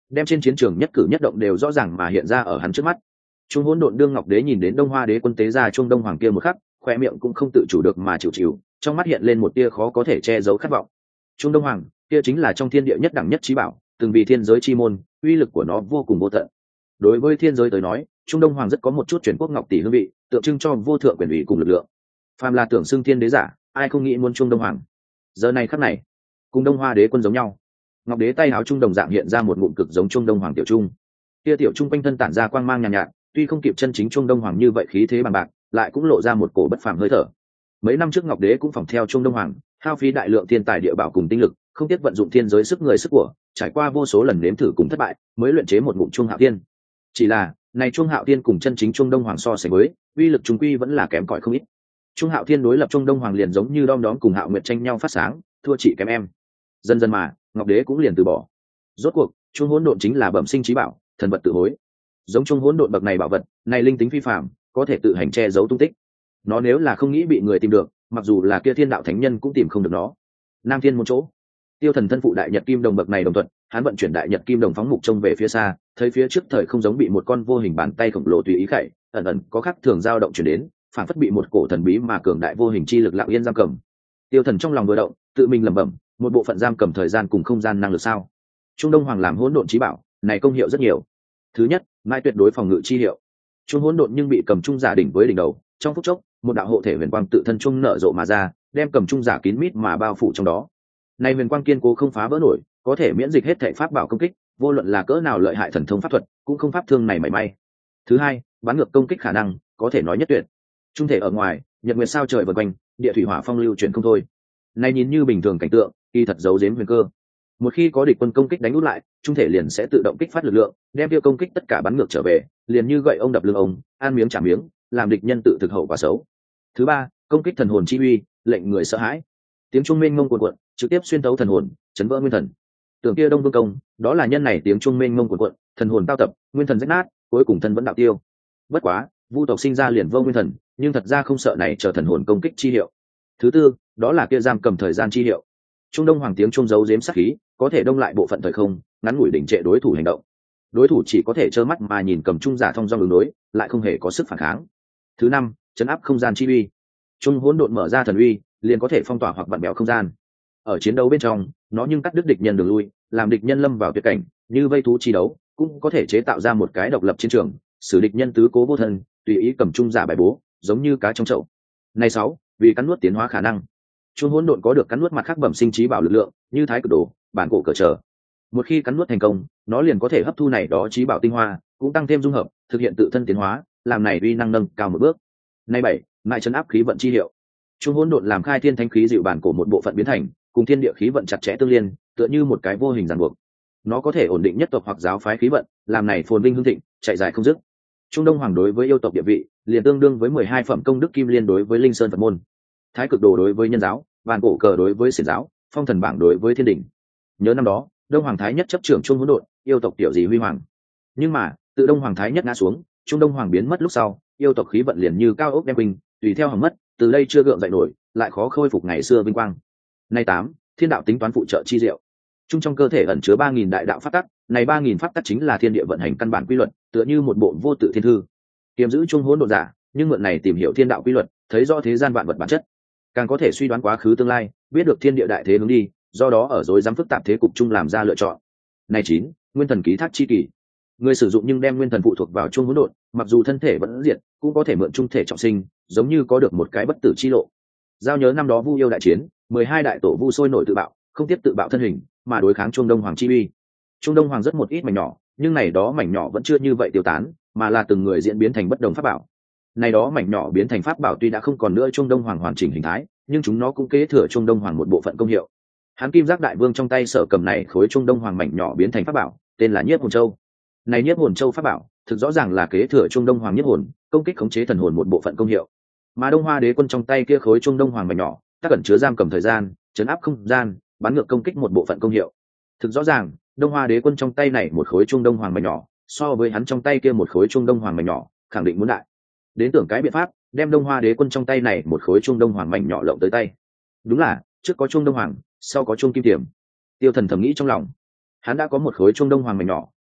đem trên chiến trường nhất cử nhất động đều rõ ràng mà hiện ra ở hắn trước mắt. Trung hỗn độn đương Ngọc Đế nhìn đến Đông Hoa Đế quân tế ra Trung Đông Hoàng kia một khắc, khoe miệng cũng không tự chủ được mà chịu chịu, trong mắt hiện lên một tia khó có thể che giấu khát vọng. Trung Đông Hoàng kia chính là trong thiên địa nhất đẳng nhất trí bảo, từng vì thiên giới chi môn, uy lực của nó vô cùng vô tận. Đối với thiên giới tới nói, Trung Đông Hoàng rất có một chút chuyển quốc ngọc tỷ hương vị, tượng trưng cho vô thượng quyền ủy cùng lực lượng. Phàm là tưởng xưng thiên đế giả, ai không nghĩ muốn Trung Đông Hoàng. Giờ này khắc này, cùng Đông Hoa Đế quân giống nhau, Ngọc Đế tay áo trung đồng dạng hiện ra một ngụm cực giống Trung Đông Hoàng tiểu trung. Kia tiểu trung quanh thân tản ra quang mang nhàn nhạt, nhạt, tuy không kịp chân chính Trung Đông Hoàng như vậy khí thế bằng bạc, lại cũng lộ ra một cổ bất phàm hơi thở. Mấy năm trước Ngọc Đế cũng phỏng theo Trung Đông Hoàng, hao phí đại lượng thiên tài địa bảo cùng tinh lực, không tiếc vận dụng thiên giới sức người sức của, trải qua vô số lần nếm thử cùng thất bại, mới luyện chế một ngụm Trung Hạo Thiên. Chỉ là, này Trung Hạo Thiên cùng chân chính Trung Đông Hoàng so sánh với, uy lực trung quy vẫn là kém cỏi không ít. Trung Hạo Thiên đối lập Trung Đông Hoàng liền giống như đom đóm cùng Hạo Nguyệt tranh nhau phát sáng, thua chỉ kém em. Dần dần mà, Ngọc Đế cũng liền từ bỏ. Rốt cuộc, Trung Hỗn Độn chính là bẩm sinh trí bảo, thần vật tự hối. Giống Trung Hỗn Độn bậc này bảo vật, này linh tính phi phàm, có thể tự hành che giấu tung tích. Nó nếu là không nghĩ bị người tìm được, mặc dù là kia Thiên Đạo Thánh Nhân cũng tìm không được nó. Nam Thiên một chỗ, Tiêu Thần thân phụ đại nhật kim đồng bậc này đồng thuận, hắn vận chuyển đại nhật kim đồng phóng mục trông về phía xa, thấy phía trước thời không giống bị một con vô hình bàn tay khổng lồ tùy ý khẩy, ẩn ẩn có khắc thường dao động chuyển đến, phản phất bị một cổ thần bí mà cường đại vô hình chi lực lặng yên giam cầm. Tiêu Thần trong lòng vừa động, tự mình lẩm bẩm, một bộ phận giam cầm thời gian cùng không gian năng lực sao? Trung Đông Hoàng làm hỗn độn chí bảo, này công hiệu rất nhiều. Thứ nhất, mai tuyệt đối phòng ngự chi hiệu. Trung hỗn độn nhưng bị cầm trung giả đỉnh với đỉnh đầu, trong phút chốc, một đạo hộ thể huyền quang tự thân trung nở rộ mà ra, đem cầm trung giả kín mít mà bao phủ trong đó. Này huyền quang kiên cố không phá vỡ nổi, có thể miễn dịch hết thảy pháp bảo công kích, vô luận là cỡ nào lợi hại thần thông pháp thuật, cũng không pháp thương này mảy may. Thứ hai, bắn ngược công kích khả năng, có thể nói nhất tuyệt. Trung thể ở ngoài, nhật nguyệt sao trời vần quanh, địa thủy hỏa phong lưu chuyển không thôi. Này nhìn như bình thường cảnh tượng, kỳ thật giấu giếm huyền cơ. Một khi có địch quân công kích đánh út lại, trung thể liền sẽ tự động kích phát lực lượng, đem tiêu công kích tất cả bắn ngược trở về, liền như gậy ông đập lưng ông, ăn miếng trả miếng, làm địch nhân tự thực hậu quả xấu. Thứ ba, công kích thần hồn chi uy, lệnh người sợ hãi. Tiếng trung mênh mông cuồn cuộn, trực tiếp xuyên tấu thần hồn, chấn vỡ nguyên thần. Tưởng kia Đông Vương công, đó là nhân này tiếng trung mênh mông cuồn cuộn, thần hồn tao tập, nguyên thần rách nát, cuối cùng thân vẫn đạo tiêu. Bất quá, vu tộc sinh ra liền vô nguyên thần, nhưng thật ra không sợ này trở thần hồn công kích chi hiệu. Thứ tư, đó là kia giam cầm thời gian chi hiệu. Trung Đông Hoàng tiếng trung giấu giếm sát khí, có thể đông lại bộ phận thời không, ngắn ngủi đỉnh trệ đối thủ hành động. Đối thủ chỉ có thể trơ mắt mà nhìn cầm trung giả thông dong ứng đối, lại không hề có sức phản kháng. Thứ năm, chấn áp không gian chi uy. Trung hỗn độn mở ra thần uy, liền có thể phong tỏa hoặc vặn bẹo không gian. Ở chiến đấu bên trong, nó nhưng cắt đứt địch nhân đường lui, làm địch nhân lâm vào tuyệt cảnh, như vây thú chi đấu, cũng có thể chế tạo ra một cái độc lập chiến trường, xử địch nhân tứ cố vô thân, tùy ý cầm trung giả bài bố, giống như cá trong chậu. Này sáu, vì cắn nuốt tiến hóa khả năng. Trung hỗn độn có được cắn nuốt mặt khác bẩm sinh trí bảo lực lượng, như thái cực đồ, bản cổ cờ trở. Một khi cắn nuốt thành công, nó liền có thể hấp thu này đó trí bảo tinh hoa, cũng tăng thêm dung hợp, thực hiện tự thân tiến hóa, làm này uy năng nâng cao một bước. Này bảy, mại chấn áp khí vận chi hiệu. Trung hỗn độn làm khai thiên thánh khí dịu bản cổ một bộ phận biến thành, cùng thiên địa khí vận chặt chẽ tương liên, tựa như một cái vô hình ràng buộc. Nó có thể ổn định nhất tộc hoặc giáo phái khí vận, làm này phồn vinh hưng thịnh, chạy dài không dứt. Trung Đông Hoàng đối với yêu tộc địa vị, liền tương đương với mười hai phẩm công đức kim liên đối với linh sơn Phật môn. Thái cực đồ đối với nhân giáo, bản cổ cờ đối với xiển giáo, phong thần bảng đối với thiên đình. Nhớ năm đó, Đông Hoàng Thái Nhất chấp trưởng Trung hỗn độn, yêu tộc tiểu gì huy hoàng. Nhưng mà, tự Đông Hoàng Thái Nhất ngã xuống, Trung Đông Hoàng biến mất lúc sau, yêu tộc khí vận liền như cao ốc đem bình, tùy theo hỏng mất, từ đây chưa gượng dậy nổi, lại khó khôi phục ngày xưa vinh quang. Nay tám, thiên đạo tính toán phụ trợ chi diệu. Trung trong cơ thể ẩn chứa ba nghìn đại đạo pháp tắc, này ba nghìn pháp tắc chính là thiên địa vận hành căn bản quy luật, tựa như một bộ vô tự thiên thư. Kiềm giữ Trung hỗn độn giả, nhưng mượn này tìm hiểu thiên đạo quy luật, thấy rõ thế gian vạn vật bản chất, càng có thể suy đoán quá khứ tương lai, biết được thiên địa đại thế hướng đi, do đó ở rối rắm phức tạp thế cục chung làm ra lựa chọn. Này chín, nguyên thần ký thác chi kỳ. Người sử dụng nhưng đem nguyên thần phụ thuộc vào Trung hỗn độn, mặc dù thân thể vẫn diệt, cũng có thể mượn trung thể trọng sinh, giống như có được một cái bất tử chi lộ. Giao nhớ năm đó Vu yêu đại chiến, mười hai đại tổ Vu sôi nổi tự bạo, không tiếp tự bạo thân hình, mà đối kháng Trung Đông Hoàng chi uy. Trung Đông Hoàng rất một ít mảnh nhỏ, nhưng này đó mảnh nhỏ vẫn chưa như vậy tiêu tán, mà là từng người diễn biến thành bất đồng pháp bảo. Này đó mảnh nhỏ biến thành pháp bảo tuy đã không còn nữa Trung Đông Hoàng hoàn chỉnh hình thái, nhưng chúng nó cũng kế thừa Trung Đông Hoàng một bộ phận công hiệu. Hắn Kim Giác Đại Vương trong tay sở cầm này khối Trung Đông Hoàng mảnh nhỏ biến thành pháp bảo, tên là Nhiếp Hồn Châu. Này Nhiếp Hồn Châu pháp bảo, thực rõ ràng là kế thừa Trung Đông Hoàng Nhiếp Hồn, công kích khống chế thần hồn một bộ phận công hiệu. Mà Đông Hoa Đế quân trong tay kia khối Trung Đông Hoàng mảnh nhỏ, tác ẩn chứa giam cầm thời gian, chấn áp không gian, bắn ngược công kích một bộ phận công hiệu. Thực rõ ràng, Đông Hoa Đế quân trong tay này một khối Trung Đông Hoàng mảnh nhỏ, so với hắn trong tay kia một khối Trung Đông Hoàng mảnh nhỏ, khẳng định muốn đại. Đến tưởng cái biện pháp, đem Đông Hoa Đế quân trong tay này một khối Trung Đông Hoàng mảnh nhỏ lộng tới tay. Đúng là, trước có Trung Đông Hoàng, sau có Trung Kim Tiềm. Tiêu Thần thầm nghĩ trong lòng, hắn đã có một khối Trung Đông Hoàng mảnh nhỏ,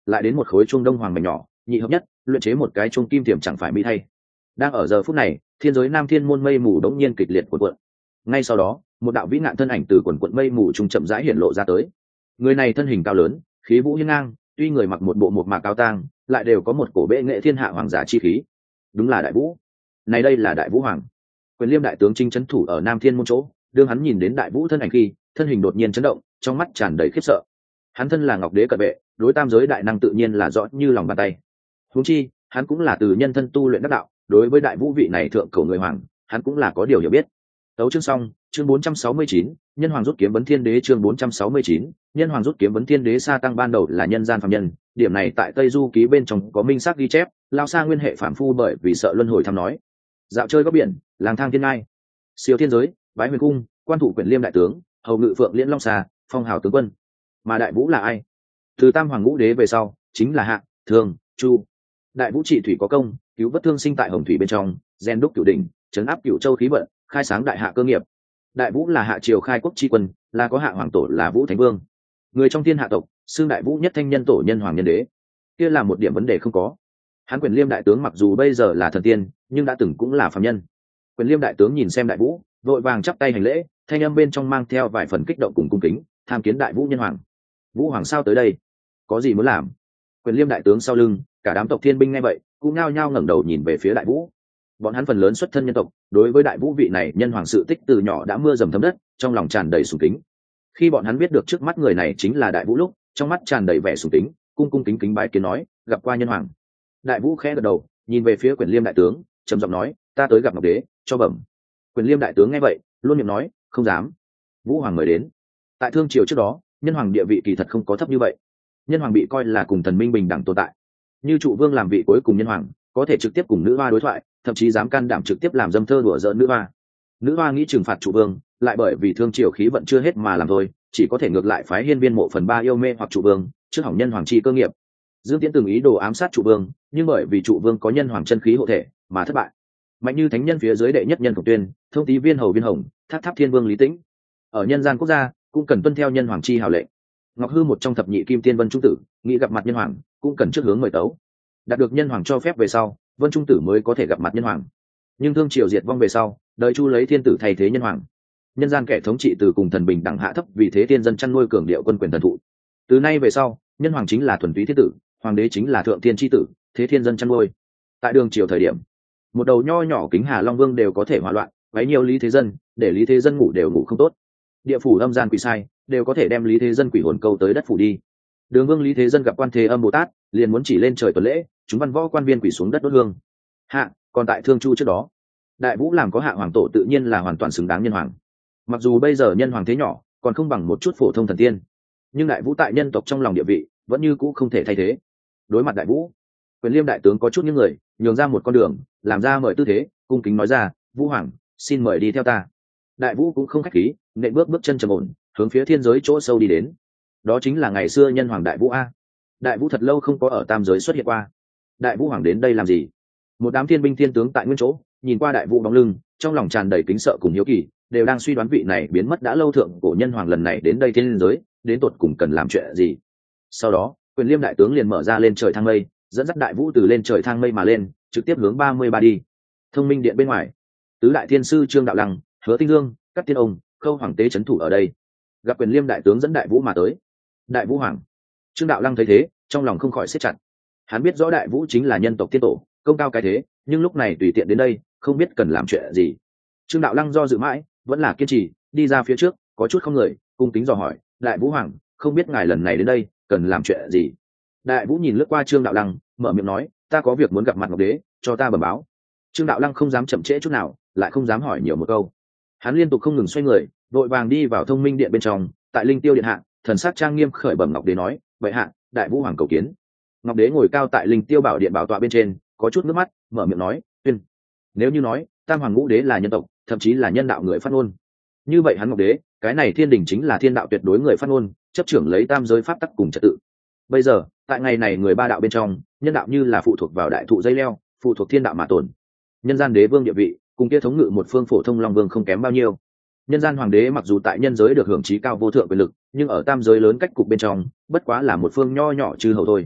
lại đến một khối chuông đông hoàng mảnh nhỏ nhị hợp nhất luyện chế một cái chuông kim tiềm chẳng phải mỹ thay. Đang ở giờ phút này, thiên giới nam thiên môn mây mù đống nhiên kịch liệt cuộn cuộn. Ngay sau đó, một đạo vĩ nạn thân ảnh từ quần quận mây mù trung chậm rãi hiện lộ ra tới. Người này thân hình cao lớn, khí vũ hiên ngang, tuy người mặc một bộ một mạc cao tang, lại đều có một cổ bệ nghệ thiên hạ hoàng giả chi khí. Đúng là Đại Vũ. Này đây là Đại Vũ hoàng. Quyền Liêm đại tướng Trinh trấn thủ ở Nam Thiên môn chỗ, đương hắn nhìn đến Đại Vũ thân ảnh khi, thân hình đột nhiên chấn động, trong mắt tràn đầy khiếp sợ. Hắn thân là Ngọc Đế cận vệ, đối tam giới đại năng tự nhiên là rõ như lòng bàn tay. Huống chi, hắn cũng là từ nhân thân tu luyện đắc đạo, đối với Đại Vũ vị này thượng cổ người hoàng, hắn cũng là có điều hiểu biết. Tấu chương xong, chương bốn trăm sáu mươi chín, nhân hoàng rút kiếm vấn thiên đế chương bốn trăm sáu mươi chín, nhân hoàng rút kiếm vấn thiên đế sa tăng ban đầu là nhân gian phàm nhân, điểm này tại Tây Du ký bên trong có minh xác ghi chép, lao sa nguyên hệ phàm phu bởi vì sợ luân hồi thăm nói. Dạo chơi góc biển, lang thang thiên ngai, siêu thiên giới, bái huyền cung, quan thủ quyển Liêm đại tướng, hầu ngự phượng liễn long xà, phong hào tướng quân. Mà Đại Vũ là ai? Từ tam hoàng ngũ đế về sau, chính là Hạ, Thương, Chu. Đại Vũ trị thủy có công, cứu vớt thương sinh tại hồng thủy bên trong, gen đúc cửu đỉnh, trấn áp cửu châu khí vận, khai sáng đại hạ cơ nghiệp. Đại Vũ là hạ triều khai quốc tri quân, là có hạ hoàng tổ là Vũ Thánh Vương. Người trong thiên hạ tộc, xưng Đại Vũ nhất thanh nhân tổ nhân hoàng nhân đế. Kia là một điểm vấn đề không có. Hắn Quyền Liêm đại tướng mặc dù bây giờ là thần tiên, nhưng đã từng cũng là phàm nhân. Quyền Liêm đại tướng nhìn xem Đại Vũ, vội vàng chắp tay hành lễ, thanh âm bên trong mang theo vài phần kích động cùng cung kính, tham kiến Đại Vũ nhân hoàng. Vũ hoàng sao tới đây? Có gì muốn làm? Quyền Liêm đại tướng sau lưng, cả đám tộc thiên binh nghe vậy, cũng nhao nhao ngẩng đầu nhìn về phía Đại Vũ. Bọn hắn phần lớn xuất thân nhân tộc, đối với Đại Vũ vị này nhân hoàng sự tích từ nhỏ đã mưa dầm thấm đất, trong lòng tràn đầy sùng kính. Khi bọn hắn biết được trước mắt người này chính là Đại Vũ lúc, trong mắt tràn đầy vẻ sùng kính, cung cung kính kính bái kiến nói, gặp qua nhân hoàng. Đại Vũ khẽ gật đầu, nhìn về phía Quyền Liêm đại tướng, trầm giọng nói, ta tới gặp Ngọc Đế, cho bẩm. Quyền Liêm đại tướng nghe vậy, luôn miệng nói, không dám. Vũ hoàng mời đến. Tại thương triều trước đó, nhân hoàng địa vị kỳ thật không có thấp như vậy. Nhân hoàng bị coi là cùng thần minh bình đẳng tồn tại. Như Trụ Vương làm vị cuối cùng nhân hoàng, có thể trực tiếp cùng nữ hoa đối thoại, thậm chí dám can đảm trực tiếp làm dâm thơ đùa giỡn nữ hoa. Nữ hoa nghĩ trừng phạt Trụ Vương, lại bởi vì thương triều khí vận chưa hết mà làm thôi, chỉ có thể ngược lại phái hiên viên mộ phần ba yêu mê hoặc Trụ Vương, trước hỏng nhân hoàng chi cơ nghiệp. Dương Tiễn từng ý đồ ám sát Trụ Vương, nhưng bởi vì Trụ Vương có nhân hoàng chân khí hộ thể, mà thất bại. Mạnh như thánh nhân phía dưới đệ nhất nhân Khổng Tuyên, thông tí viên hầu viên hồng, tháp tháp thiên vương Lý Tĩnh. Ở nhân gian quốc gia, cũng cần tuân theo nhân hoàng chi hào lệnh. Ngọc Hư một trong thập nhị kim tiên Vân Trung Tử, nghĩ gặp mặt nhân hoàng, cũng cần trước hướng mời tấu. Đạt được nhân hoàng cho phép về sau, Vân Trung Tử mới có thể gặp mặt nhân hoàng. Nhưng thương triều diệt vong về sau, đời Chu lấy thiên tử thay thế nhân hoàng. Nhân gian kẻ thống trị từ cùng thần bình đẳng hạ thấp, vì thế tiên dân chăn nuôi cường điệu quân quyền thần thụ. Từ nay về sau, nhân hoàng chính là thuần túy thiên tử, hoàng đế chính là thượng thiên chi tử, thế thiên dân chăn nuôi. Tại đường triều thời điểm, một đầu nho nhỏ kính Hà Long Vương đều có thể hỏa loạn, váy nhiều Lý Thế Dân, để Lý Thế Dân ngủ đều ngủ không tốt. Địa phủ âm gian quỷ sai, đều có thể đem Lý Thế Dân quỷ hồn câu tới đất phủ đi. Đường Vương Lý Thế Dân gặp Quan Thế Âm Bồ Tát, liền muốn chỉ lên trời tuần lễ, chúng văn võ quan viên quỷ xuống đất đốt hương. Hạ, còn tại Thương Chu trước đó, Đại Vũ làm có hạ hoàng tổ tự nhiên là hoàn toàn xứng đáng nhân hoàng. Mặc dù bây giờ nhân hoàng thế nhỏ, còn không bằng một chút phổ thông thần tiên, nhưng Đại Vũ tại nhân tộc trong lòng địa vị, vẫn như cũ không thể thay thế. Đối mặt Đại Vũ, Quyền Liêm đại tướng có chút những người, nhường ra một con đường, làm ra mời tư thế, cung kính nói ra, Vũ hoàng, xin mời đi theo ta. Đại Vũ cũng không khách khí, nện bước bước chân trầm ổn, hướng phía thiên giới chỗ sâu đi đến. Đó chính là ngày xưa nhân hoàng Đại Vũ a. Đại Vũ thật lâu không có ở tam giới xuất hiện qua. Đại Vũ hoàng đến đây làm gì? Một đám thiên binh thiên tướng tại nguyên chỗ, nhìn qua Đại Vũ bóng lưng, trong lòng tràn đầy kính sợ cùng hiếu kỳ, đều đang suy đoán vị này biến mất đã lâu thượng cổ nhân hoàng lần này đến đây thiên giới, đến tột cùng cần làm chuyện gì. Sau đó, Quyền Liêm đại tướng liền mở ra lên trời thang mây, dẫn dắt Đại Vũ từ lên trời thang mây mà lên, trực tiếp hướng ba mươi ba đi. Thông minh điện bên ngoài, tứ đại thiên sư Trương Đạo Lăng, Hứa Tinh Dương, các tiên ông, Khâu hoàng tế trấn thủ ở đây. Gặp Quyền Liêm đại tướng dẫn Đại Vũ mà tới. Đại Vũ hoàng. Trương Đạo Lăng thấy thế, trong lòng không khỏi siết chặt. Hắn biết rõ Đại Vũ chính là nhân tộc tiên tổ, công cao cái thế, nhưng lúc này tùy tiện đến đây, không biết cần làm chuyện gì. Trương Đạo Lăng do dự mãi, vẫn là kiên trì, đi ra phía trước, có chút không người, cung kính dò hỏi, Đại Vũ hoàng, không biết ngài lần này đến đây, cần làm chuyện gì. Đại Vũ nhìn lướt qua Trương Đạo Lăng, mở miệng nói, ta có việc muốn gặp mặt Ngọc Đế, cho ta bẩm báo. Trương Đạo Lăng không dám chậm trễ chút nào, lại không dám hỏi nhiều một câu. Hắn liên tục không ngừng xoay người, vội vàng đi vào thông minh điện bên trong, tại linh tiêu điện hạ, thần sắc trang nghiêm khởi bẩm Ngọc Đế nói, vậy hạ, Đại Vũ hoàng cầu kiến. Ngọc Đế ngồi cao tại linh tiêu bảo điện bảo tọa bên trên, có chút nước mắt, mở miệng nói, tuyên. Nếu như nói tam hoàng ngũ đế là nhân tộc, thậm chí là nhân đạo người phát ngôn, như vậy hắn Ngọc Đế, cái này thiên đình chính là thiên đạo tuyệt đối người phát ngôn, chấp trưởng lấy tam giới pháp tắc cùng trật tự. Bây giờ tại ngày này người ba đạo bên trong, nhân đạo như là phụ thuộc vào đại thụ dây leo, phụ thuộc thiên đạo mà tồn. Nhân gian đế vương địa vị cùng kia thống ngự một phương phổ thông long vương không kém bao nhiêu. Nhân gian hoàng đế mặc dù tại nhân giới được hưởng trí cao vô thượng quyền lực, nhưng ở tam giới lớn cách cục bên trong, bất quá là một phương nho nhỏ chư hầu thôi.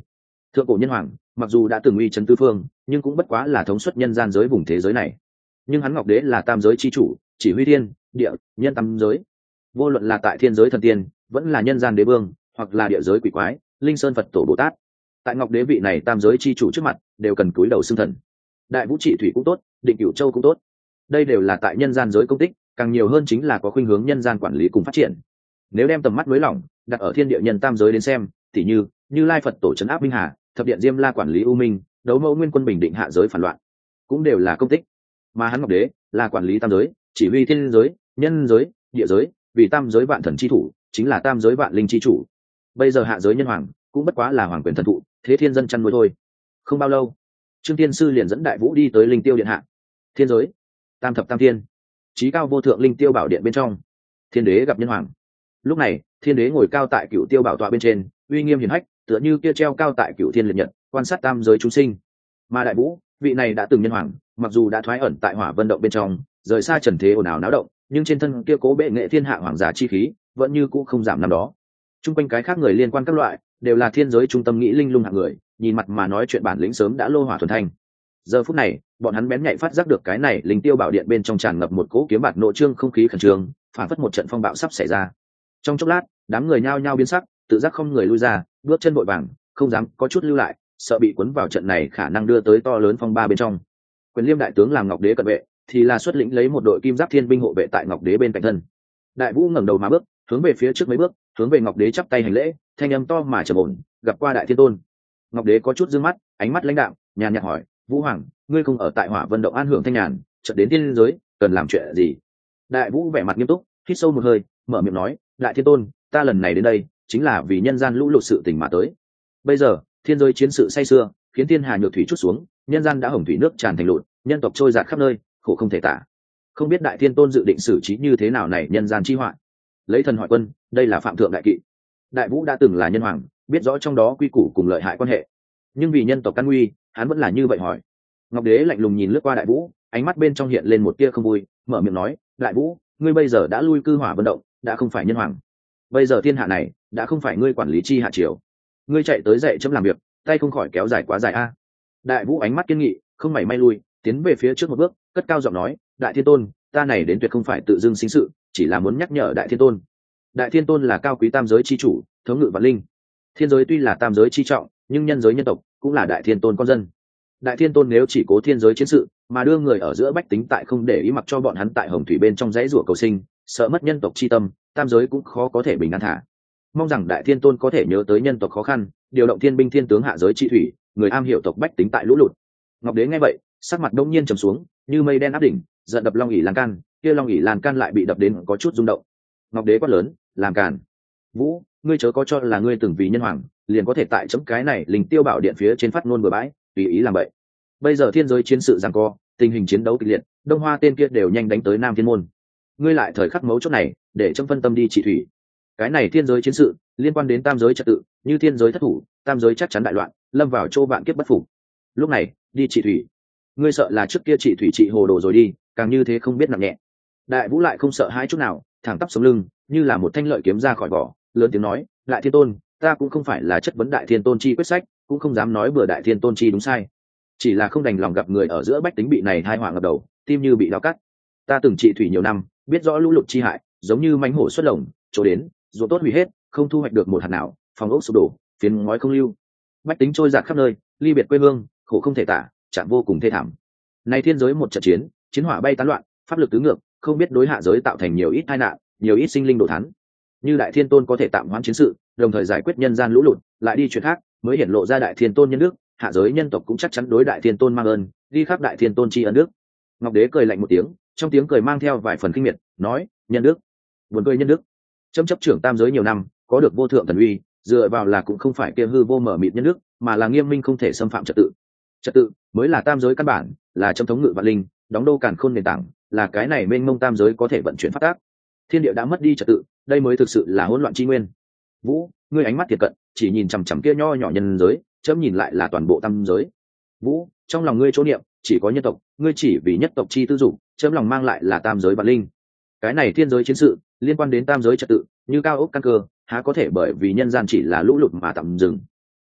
Thượng cổ nhân hoàng mặc dù đã từng uy chấn tứ phương, nhưng cũng bất quá là thống suất nhân gian giới vùng thế giới này. Nhưng hắn ngọc đế là tam giới chi chủ, chỉ huy thiên địa nhân tam giới. Vô luận là tại thiên giới thần tiên, vẫn là nhân gian đế vương, hoặc là địa giới quỷ quái, linh sơn Phật tổ Bồ Tát, tại ngọc đế vị này tam giới chi chủ trước mặt đều cần cúi đầu xưng thần. Đại vũ trị thủy cũng tốt, định cửu châu cũng tốt, đây đều là tại nhân gian giới công tích, càng nhiều hơn chính là có khuynh hướng nhân gian quản lý cùng phát triển. Nếu đem tầm mắt nới lỏng đặt ở thiên địa nhân tam giới đến xem, tỉ như như lai Phật tổ trấn áp minh hà, thập điện diêm la quản lý u minh, đấu mẫu nguyên quân bình định hạ giới phản loạn, cũng đều là công tích. Mà hắn ngọc đế là quản lý tam giới, chỉ huy thiên giới nhân giới địa giới, vì tam giới vạn thần chi thủ, chính là tam giới vạn linh chi chủ. Bây giờ hạ giới nhân hoàng cũng bất quá là hoàng quyền thần thụ, thế thiên dân chăn nuôi thôi. Không bao lâu, Trương Tiên sư liền dẫn đại vũ đi tới linh tiêu điện hạ. Thiên giới tam thập tam thiên, chí cao vô thượng linh tiêu bảo điện bên trong, thiên đế gặp nhân hoàng. Lúc này thiên đế ngồi cao tại cựu tiêu bảo tọa bên trên, uy nghiêm hiển hách, tựa như kia treo cao tại cựu thiên liệt nhật, quan sát tam giới chúng sinh. Mà đại vũ vị này đã từng nhân hoàng, mặc dù đã thoái ẩn tại hỏa vân động bên trong, rời xa trần thế ồn ào náo động, nhưng trên thân kia cố bệ nghệ thiên hạ hoàng giả chi khí vẫn như cũ không giảm năm đó. Trung quanh cái khác người liên quan các loại đều là thiên giới trung tâm nghĩ linh lung hạng người, nhìn mặt mà nói chuyện bản lĩnh sớm đã lô hỏa thuần thanh. Giờ phút này bọn hắn bén nhạy phát giác được cái này linh tiêu bảo điện bên trong tràn ngập một cỗ kiếm bạt nộ trương không khí khẩn trương, phản phất một trận phong bạo sắp xảy ra. Trong chốc lát đám người nhao nhao biến sắc, tự giác không người lui ra, bước chân vội vàng, không dám có chút lưu lại, sợ bị cuốn vào trận này khả năng đưa tới to lớn phong ba bên trong. Quyền liêm đại tướng làm ngọc đế cận vệ, thì là xuất lĩnh lấy một đội kim giáp thiên binh hộ vệ tại ngọc đế bên cạnh thân. Đại vũ ngẩng đầu mà bước, hướng về phía trước mấy bước, hướng về ngọc đế chắp tay hành lễ, thanh âm to mà trầm ổn, gặp qua đại thiên tôn. Ngọc đế có chút dương mắt, ánh mắt lãnh đạm, nhàn nhạt hỏi: Vũ hoàng, ngươi không ở tại hỏa vân động an hưởng thanh nhàn, chợt đến thiên giới, cần làm chuyện gì? Đại vũ vẻ mặt nghiêm túc, hít sâu một hơi, mở miệng nói: đại thiên tôn, ta lần này đến đây chính là vì nhân gian lũ lụt sự tình mà tới. Bây giờ thiên giới chiến sự say sưa, khiến thiên hà nhược thủy chút xuống, nhân gian đã hồng thủy nước tràn thành lụt, nhân tộc trôi dạt khắp nơi, khổ không thể tả. Không biết đại thiên tôn dự định xử trí như thế nào này nhân gian chi họa? Lấy thần hỏi quân, đây là phạm thượng đại kỵ. Đại vũ đã từng là nhân hoàng, biết rõ trong đó quy củ cùng lợi hại quan hệ, nhưng vì nhân tộc căn nguy, hắn vẫn là như vậy hỏi. Ngọc đế lạnh lùng nhìn lướt qua đại vũ, ánh mắt bên trong hiện lên một tia không vui, mở miệng nói: đại vũ, ngươi bây giờ đã lui cư hỏa vận động, đã không phải nhân hoàng. Bây giờ thiên hạ này đã không phải ngươi quản lý chi hạ triều, ngươi chạy tới dạy chấm làm việc, tay không khỏi kéo dài quá dài a. Đại vũ ánh mắt kiên nghị, không mảy may lui, tiến về phía trước một bước, cất cao giọng nói: đại thiên tôn, ta này đến tuyệt không phải tự dưng sinh sự, chỉ là muốn nhắc nhở đại thiên tôn. Đại thiên tôn là cao quý tam giới chi chủ, thống ngự vạn linh. Thiên giới tuy là tam giới chi trọng, nhưng nhân giới nhân tộc cũng là đại thiên tôn con dân. Đại thiên tôn nếu chỉ cố thiên giới chiến sự, mà đưa người ở giữa bách tính tại không để ý mặc cho bọn hắn tại hồng thủy bên trong dãy rủa cầu sinh, sợ mất nhân tộc chi tâm, tam giới cũng khó có thể bình an thả. Mong rằng đại thiên tôn có thể nhớ tới nhân tộc khó khăn, điều động thiên binh thiên tướng hạ giới chi thủy, người am hiểu tộc bách tính tại lũ lụt. Ngọc đế nghe vậy, sắc mặt đông nhiên trầm xuống, như mây đen áp đỉnh, giận đập long ỉ lan can, kia long ỉ lan can lại bị đập đến có chút rung động. Ngọc đế quát lớn: làm càn! Vũ, ngươi chớ có cho là ngươi từng vì nhân hoàng liền có thể tại chấm cái này linh tiêu bảo điện phía trên phát ngôn bừa bãi, tùy ý làm vậy. Bây giờ thiên giới chiến sự giằng co, tình hình chiến đấu kịch liệt, đông hoa tên kia đều nhanh đánh tới nam thiên môn, ngươi lại thời khắc mấu chốt này để chấm phân tâm đi trị thủy. Cái này thiên giới chiến sự liên quan đến tam giới trật tự, như thiên giới thất thủ, tam giới chắc chắn đại loạn, lâm vào chỗ vạn kiếp bất phục. Lúc này đi trị thủy, ngươi sợ là trước kia trị thủy trị hồ đồ rồi đi, càng như thế không biết nặng nhẹ. Đại vũ lại không sợ hãi chút nào, thẳng tắp sống lưng, như là một thanh lợi kiếm ra khỏi vỏ, lớn tiếng nói: đại thiên tôn, ta cũng không phải là chất vấn đại thiên tôn chi quyết sách, cũng không dám nói bừa đại thiên tôn chi đúng sai, chỉ là không đành lòng gặp người ở giữa bách tính bị này hai họa ngập đầu, tim như bị đau cắt. Ta từng trị thủy nhiều năm, biết rõ lũ lụt chi hại, giống như mánh hổ xuất lồng, chỗ đến ruộng tốt hủy hết, không thu hoạch được một hạt nào, phòng ốc sụp đổ, phiến ngói không lưu, bách tính trôi dạt khắp nơi, ly biệt quê hương, khổ không thể tả, chạm vô cùng thê thảm. Nay thiên giới một trận chiến, chiến hỏa bay tán loạn, pháp lực tứ ngược, không biết đối hạ giới tạo thành nhiều ít tai nạn, nhiều ít sinh linh đổ thán. Như đại thiên tôn có thể tạm hoãn chiến sự, đồng thời giải quyết nhân gian lũ lụt, lại đi chuyện khác, mới hiển lộ ra đại thiên tôn nhân đức, hạ giới nhân tộc cũng chắc chắn đối đại thiên tôn mang ơn, ghi khắc đại thiên tôn tri ân đức. Ngọc đế cười lạnh một tiếng, trong tiếng cười mang theo vài phần kinh miệt, nói: nhân đức? Buồn cười nhân đức? Chấm chấp trưởng tam giới nhiều năm, có được vô thượng thần uy, dựa vào là cũng không phải kia hư vô mở mịt nhân đức, mà là nghiêm minh không thể xâm phạm trật tự. Trật tự mới là tam giới căn bản, là chấm thống ngự vạn linh, đóng đô càn khôn nền tảng, là cái này mênh mông tam giới có thể vận chuyển phát tác. Thiên địa đã mất đi trật tự, đây mới thực sự là hỗn loạn chi nguyên. Vũ, ngươi ánh mắt thiệt cận, chỉ nhìn chằm chằm kia nho nhỏ nhân giới, chấm nhìn lại là toàn bộ tam giới. Vũ, trong lòng ngươi chỗ niệm chỉ có nhân tộc, ngươi chỉ vì nhất tộc chi tư dục, chấm lòng mang lại là tam giới vạn linh. Cái này thiên giới chiến sự liên quan đến tam giới trật tự, như cao ốc căn cơ, há có thể bởi vì nhân gian chỉ là lũ lụt mà tạm dừng.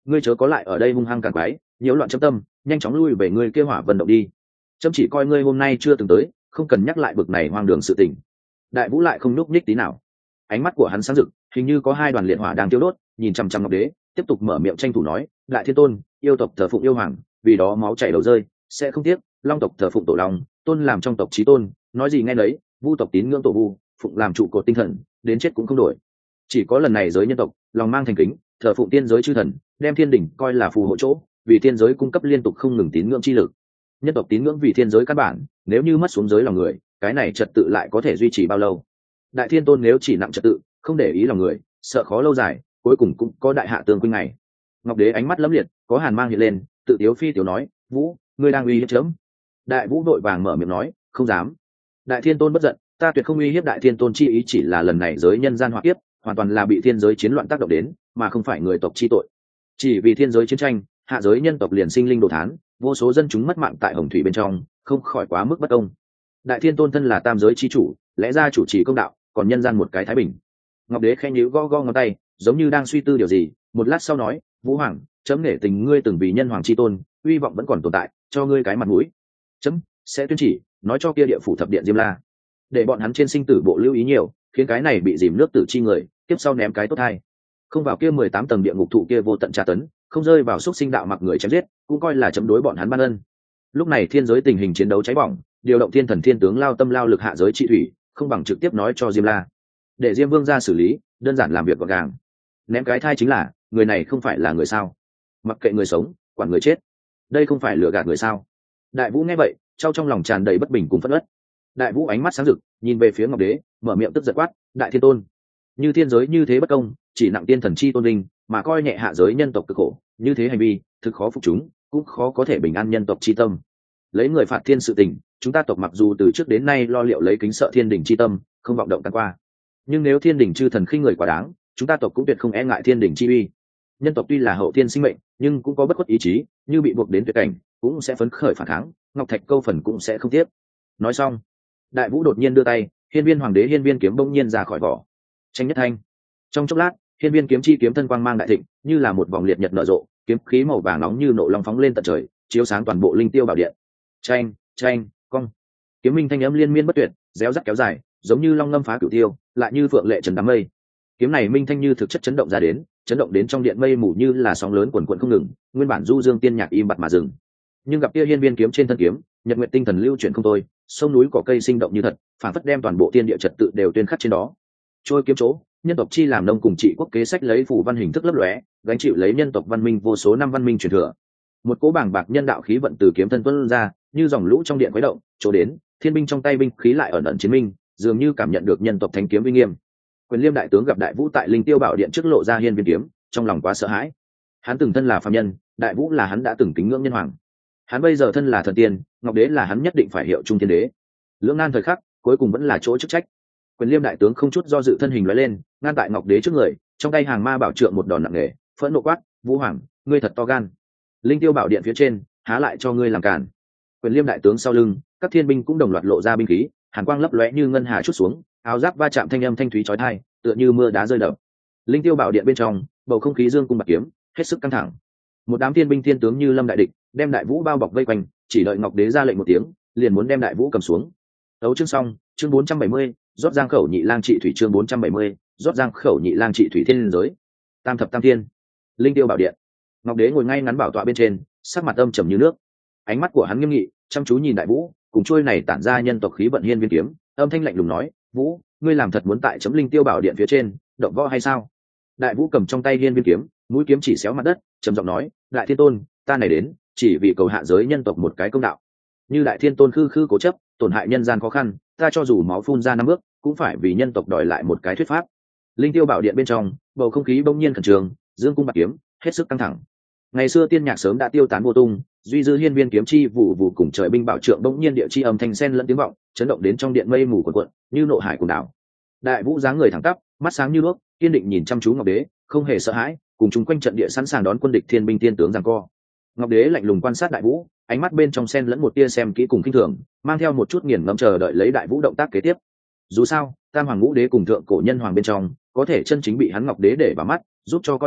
ngươi chớ có lại ở đây hung hăng càng quái nhiễu loạn chấm tâm, nhanh chóng lui về ngươi kêu hỏa vận động đi. Chấm chỉ coi ngươi hôm nay chưa từng tới, không cần nhắc lại bực này hoang đường sự tình. Đại vũ lại không nhúc nhích tí nào, ánh mắt của hắn sáng rực, hình như có hai đoàn liệt hỏa đang tiêu đốt, nhìn chằm chằm ngọc đế, tiếp tục mở miệng tranh thủ nói: đại thiên tôn, yêu tộc thờ phụng yêu hoàng, vì đó máu chảy đầu rơi, sẽ không tiếc. Long tộc thờ phụng tổ long, tôn làm trong tộc chí tôn, nói gì nghe đấy. Vu tộc tín ngưỡng tổ vu, phụng làm trụ cột tinh thần, đến chết cũng không đổi. Chỉ có lần này giới nhân tộc lòng mang thành kính, thờ phụng tiên giới chư thần, đem thiên đỉnh coi là phù hộ chỗ, vì thiên giới cung cấp liên tục không ngừng tín ngưỡng chi lực. Nhân tộc tín ngưỡng vì thiên giới căn bản, nếu như mất xuống giới lòng người, cái này trật tự lại có thể duy trì bao lâu? Đại thiên tôn nếu chỉ nặng trật tự, không để ý lòng người, sợ khó lâu dài, cuối cùng cũng có đại hạ tương quynh này. Ngọc đế ánh mắt lấm liệt, có hàn mang hiện lên, tự tiếu phi tiểu nói: vũ, ngươi đang uy hiếp chấm. Đại vũ vội vàng mở miệng nói: không dám. Đại thiên tôn bất giận, ta tuyệt không uy hiếp. Đại thiên tôn chi ý chỉ là lần này giới nhân gian họa kiếp, hoàn toàn là bị thiên giới chiến loạn tác động đến, mà không phải người tộc chi tội. Chỉ vì thiên giới chiến tranh, hạ giới nhân tộc liền sinh linh đồ thán, vô số dân chúng mất mạng tại hồng thủy bên trong, không khỏi quá mức bất công. Đại thiên tôn thân là tam giới chi chủ, lẽ ra chủ trì công đạo, còn nhân gian một cái thái bình. Ngọc đế khẽ nhíu go go ngón tay, giống như đang suy tư điều gì, một lát sau nói: vũ hoàng, chấm nể tình ngươi từng vì nhân hoàng chi tôn, uy vọng vẫn còn tồn tại, cho ngươi cái mặt mũi. Chấm sẽ tuyên chỉ, nói cho kia địa phủ thập điện diêm la, để bọn hắn trên sinh tử bộ lưu ý nhiều, khiến cái này bị dìm nước tử chi người tiếp sau ném cái tốt hay, không vào kia mười tám tầng địa ngục thụ kia vô tận tra tấn, không rơi vào xúc sinh đạo mặc người chém giết, cũng coi là chấm đối bọn hắn ban ân. Lúc này thiên giới tình hình chiến đấu cháy bỏng, điều động thiên thần thiên tướng lao tâm lao lực hạ giới trị thủy, không bằng trực tiếp nói cho diêm la, để diêm vương ra xử lý, đơn giản làm việc gọn gàng. Ném cái thai chính là, người này không phải là người sao? Mặc kệ người sống, quản người chết, đây không phải lừa gạt người sao? Đại vũ nghe vậy, trao trong lòng tràn đầy bất bình cùng phẫn uất. Đại vũ ánh mắt sáng rực, nhìn về phía ngọc đế, mở miệng tức giận quát: đại thiên tôn, như thiên giới như thế bất công, chỉ nặng tiên thần chi tôn linh, mà coi nhẹ hạ giới nhân tộc cực khổ, như thế hành vi thực khó phục chúng, cũng khó có thể bình an nhân tộc chi tâm. Lấy người phạt thiên sự tình, chúng ta tộc mặc dù từ trước đến nay lo liệu lấy kính sợ thiên đình chi tâm, không vọng động tan qua, nhưng nếu thiên đình chư thần khinh người quá đáng, chúng ta tộc cũng tuyệt không e ngại thiên đình chi uy. Nhân tộc tuy là hậu thiên sinh mệnh, nhưng cũng có bất khuất ý chí, như bị buộc đến tuyệt cảnh, cũng sẽ phấn khởi phản kháng, ngọc thạch câu phần cũng sẽ không tiếc. Nói xong, đại vũ đột nhiên đưa tay, hiên viên hoàng đế hiên viên kiếm bỗng nhiên ra khỏi vỏ. Tranh nhất thanh, trong chốc lát, hiên viên kiếm chi kiếm thân quang mang đại thịnh, như là một vòng liệt nhật nở rộ, kiếm khí màu vàng nóng như nộ long phóng lên tận trời, chiếu sáng toàn bộ linh tiêu bảo điện. Tranh, tranh, cong, kiếm minh thanh âm liên miên bất tuyệt, réo rắt kéo dài, giống như long ngâm phá cửu tiêu, lại như phượng lệ trấn đám mây. Kiếm này minh thanh như thực chất chấn động ra đến, chấn động đến trong điện mây mù như là sóng lớn quần quần không ngừng, nguyên bản du dương tiên nhạc im bặt mà dừng. Nhưng gặp kia hiên viên kiếm trên thân kiếm, nhật nguyện tinh thần lưu chuyển không thôi, sông núi cỏ cây sinh động như thật, phản phất đem toàn bộ tiên địa trật tự đều tuyên khắc trên đó. Trôi kiếm chỗ, nhân tộc chi làm nông cùng trị quốc kế sách lấy phủ văn hình thức lấp lóe, gánh chịu lấy nhân tộc văn minh vô số năm văn minh truyền thừa. Một cỗ bảng bạc nhân đạo khí vận từ kiếm thân tuôn ra, như dòng lũ trong điện quấy động, chỗ đến, thiên binh trong tay binh khí lại ẩn ẩn chiến minh, dường như cảm nhận được nhân tộc thánh kiếm uy nghiêm. Quyền Liêm đại tướng gặp Đại Vũ tại Linh Tiêu Bảo Điện trước lộ ra hiên viên kiếm, trong lòng quá sợ hãi. Hắn từng thân là phàm nhân, Đại Vũ là hắn đã từng kính ngưỡng nhân hoàng. Hắn bây giờ thân là thần tiên, Ngọc Đế là hắn nhất định phải hiệu trung thiên đế. Lưỡng nan thời khắc, cuối cùng vẫn là chỗ chức trách. Quyền Liêm đại tướng không chút do dự thân hình lóe lên, ngăn tại Ngọc Đế trước người, trong tay hàng ma bảo trượng một đòn nặng nề, phẫn nộ quát: "Vũ hoàng, ngươi thật to gan! Linh Tiêu Bảo Điện phía trên, há lại cho ngươi làm cản?" Quyền Liêm đại tướng sau lưng, các thiên binh cũng đồng loạt lộ ra binh khí, hàn quang lấp lóe như ngân hà chút xuống, áo giáp va chạm thanh âm thanh thúy chói tai, tựa như mưa đá rơi đập. Linh Tiêu Bảo Điện bên trong, bầu không khí dương cung bạc kiếm, hết sức căng thẳng. Một đám thiên binh thiên tướng như lâm đại địch, đem Đại Vũ bao bọc vây quanh, chỉ đợi Ngọc Đế ra lệnh một tiếng, liền muốn đem Đại Vũ cầm xuống. Đấu chương xong, chương bốn trăm bảy mươi, rót giang khẩu nhị lang trị thủy chương bốn trăm bảy mươi, rót giang khẩu nhị lang trị thủy thiên giới. Tam thập tam thiên, Linh Tiêu Bảo Điện. Ngọc Đế ngồi ngay ngắn bảo tọa bên trên, sắc mặt âm trầm như nước. Ánh mắt của hắn nghiêm nghị, chăm chú nhìn Đại Vũ, cùng trôi này tản ra nhân tộc khí vận hiên viên kiếm, âm thanh lạnh lùng nói: "Vũ, ngươi làm thật muốn tại chấm Linh Tiêu Bảo Điện phía trên động võ hay sao?" Đại Vũ cầm trong tay hiên viên kiếm, mũi kiếm chỉ xéo mặt đất, trầm giọng nói: "Đại Thiên Tôn, ta này đến, chỉ vì cầu hạ giới nhân tộc một cái công đạo. Như Đại Thiên Tôn khư khư cố chấp, tổn hại nhân gian khó khăn, ta cho dù máu phun ra năm bước, cũng phải vì nhân tộc đòi lại một cái thuyết pháp." Linh Tiêu Bảo Điện bên trong, bầu không khí bỗng nhiên khẩn trương, dương cung bạc kiếm, hết sức căng thẳng. Ngày xưa tiên nhạc sớm đã tiêu tán vô tung, duy dư hiên viên kiếm chi vụ vụ cùng trời binh bảo trượng bỗng nhiên địa chi âm thanh sen lẫn tiếng vọng, chấn động đến trong điện mây mù cuộn cuộn, như nộ hải cuồng đảo. Đại Vũ dáng người thẳng tắp, mắt sáng như đuốc, kiên định nhìn chăm chú Ngọc Đế, không hề sợ hãi, cùng chúng quanh trận địa sẵn sàng đón quân địch thiên binh tiên tướng giằng co. Ngọc Đế lạnh lùng quan sát Đại Vũ, ánh mắt bên trong sen lẫn một tia xem kỹ cùng kinh thường, mang theo một chút nghiền ngẫm chờ đợi lấy Đại Vũ động tác kế tiếp. Dù sao, Tam Hoàng Ngũ Đế cùng thượng cổ nhân hoàng bên trong, có thể chân chính bị hắn Ngọc Đế để vào mắt, giúp cho coi trọng,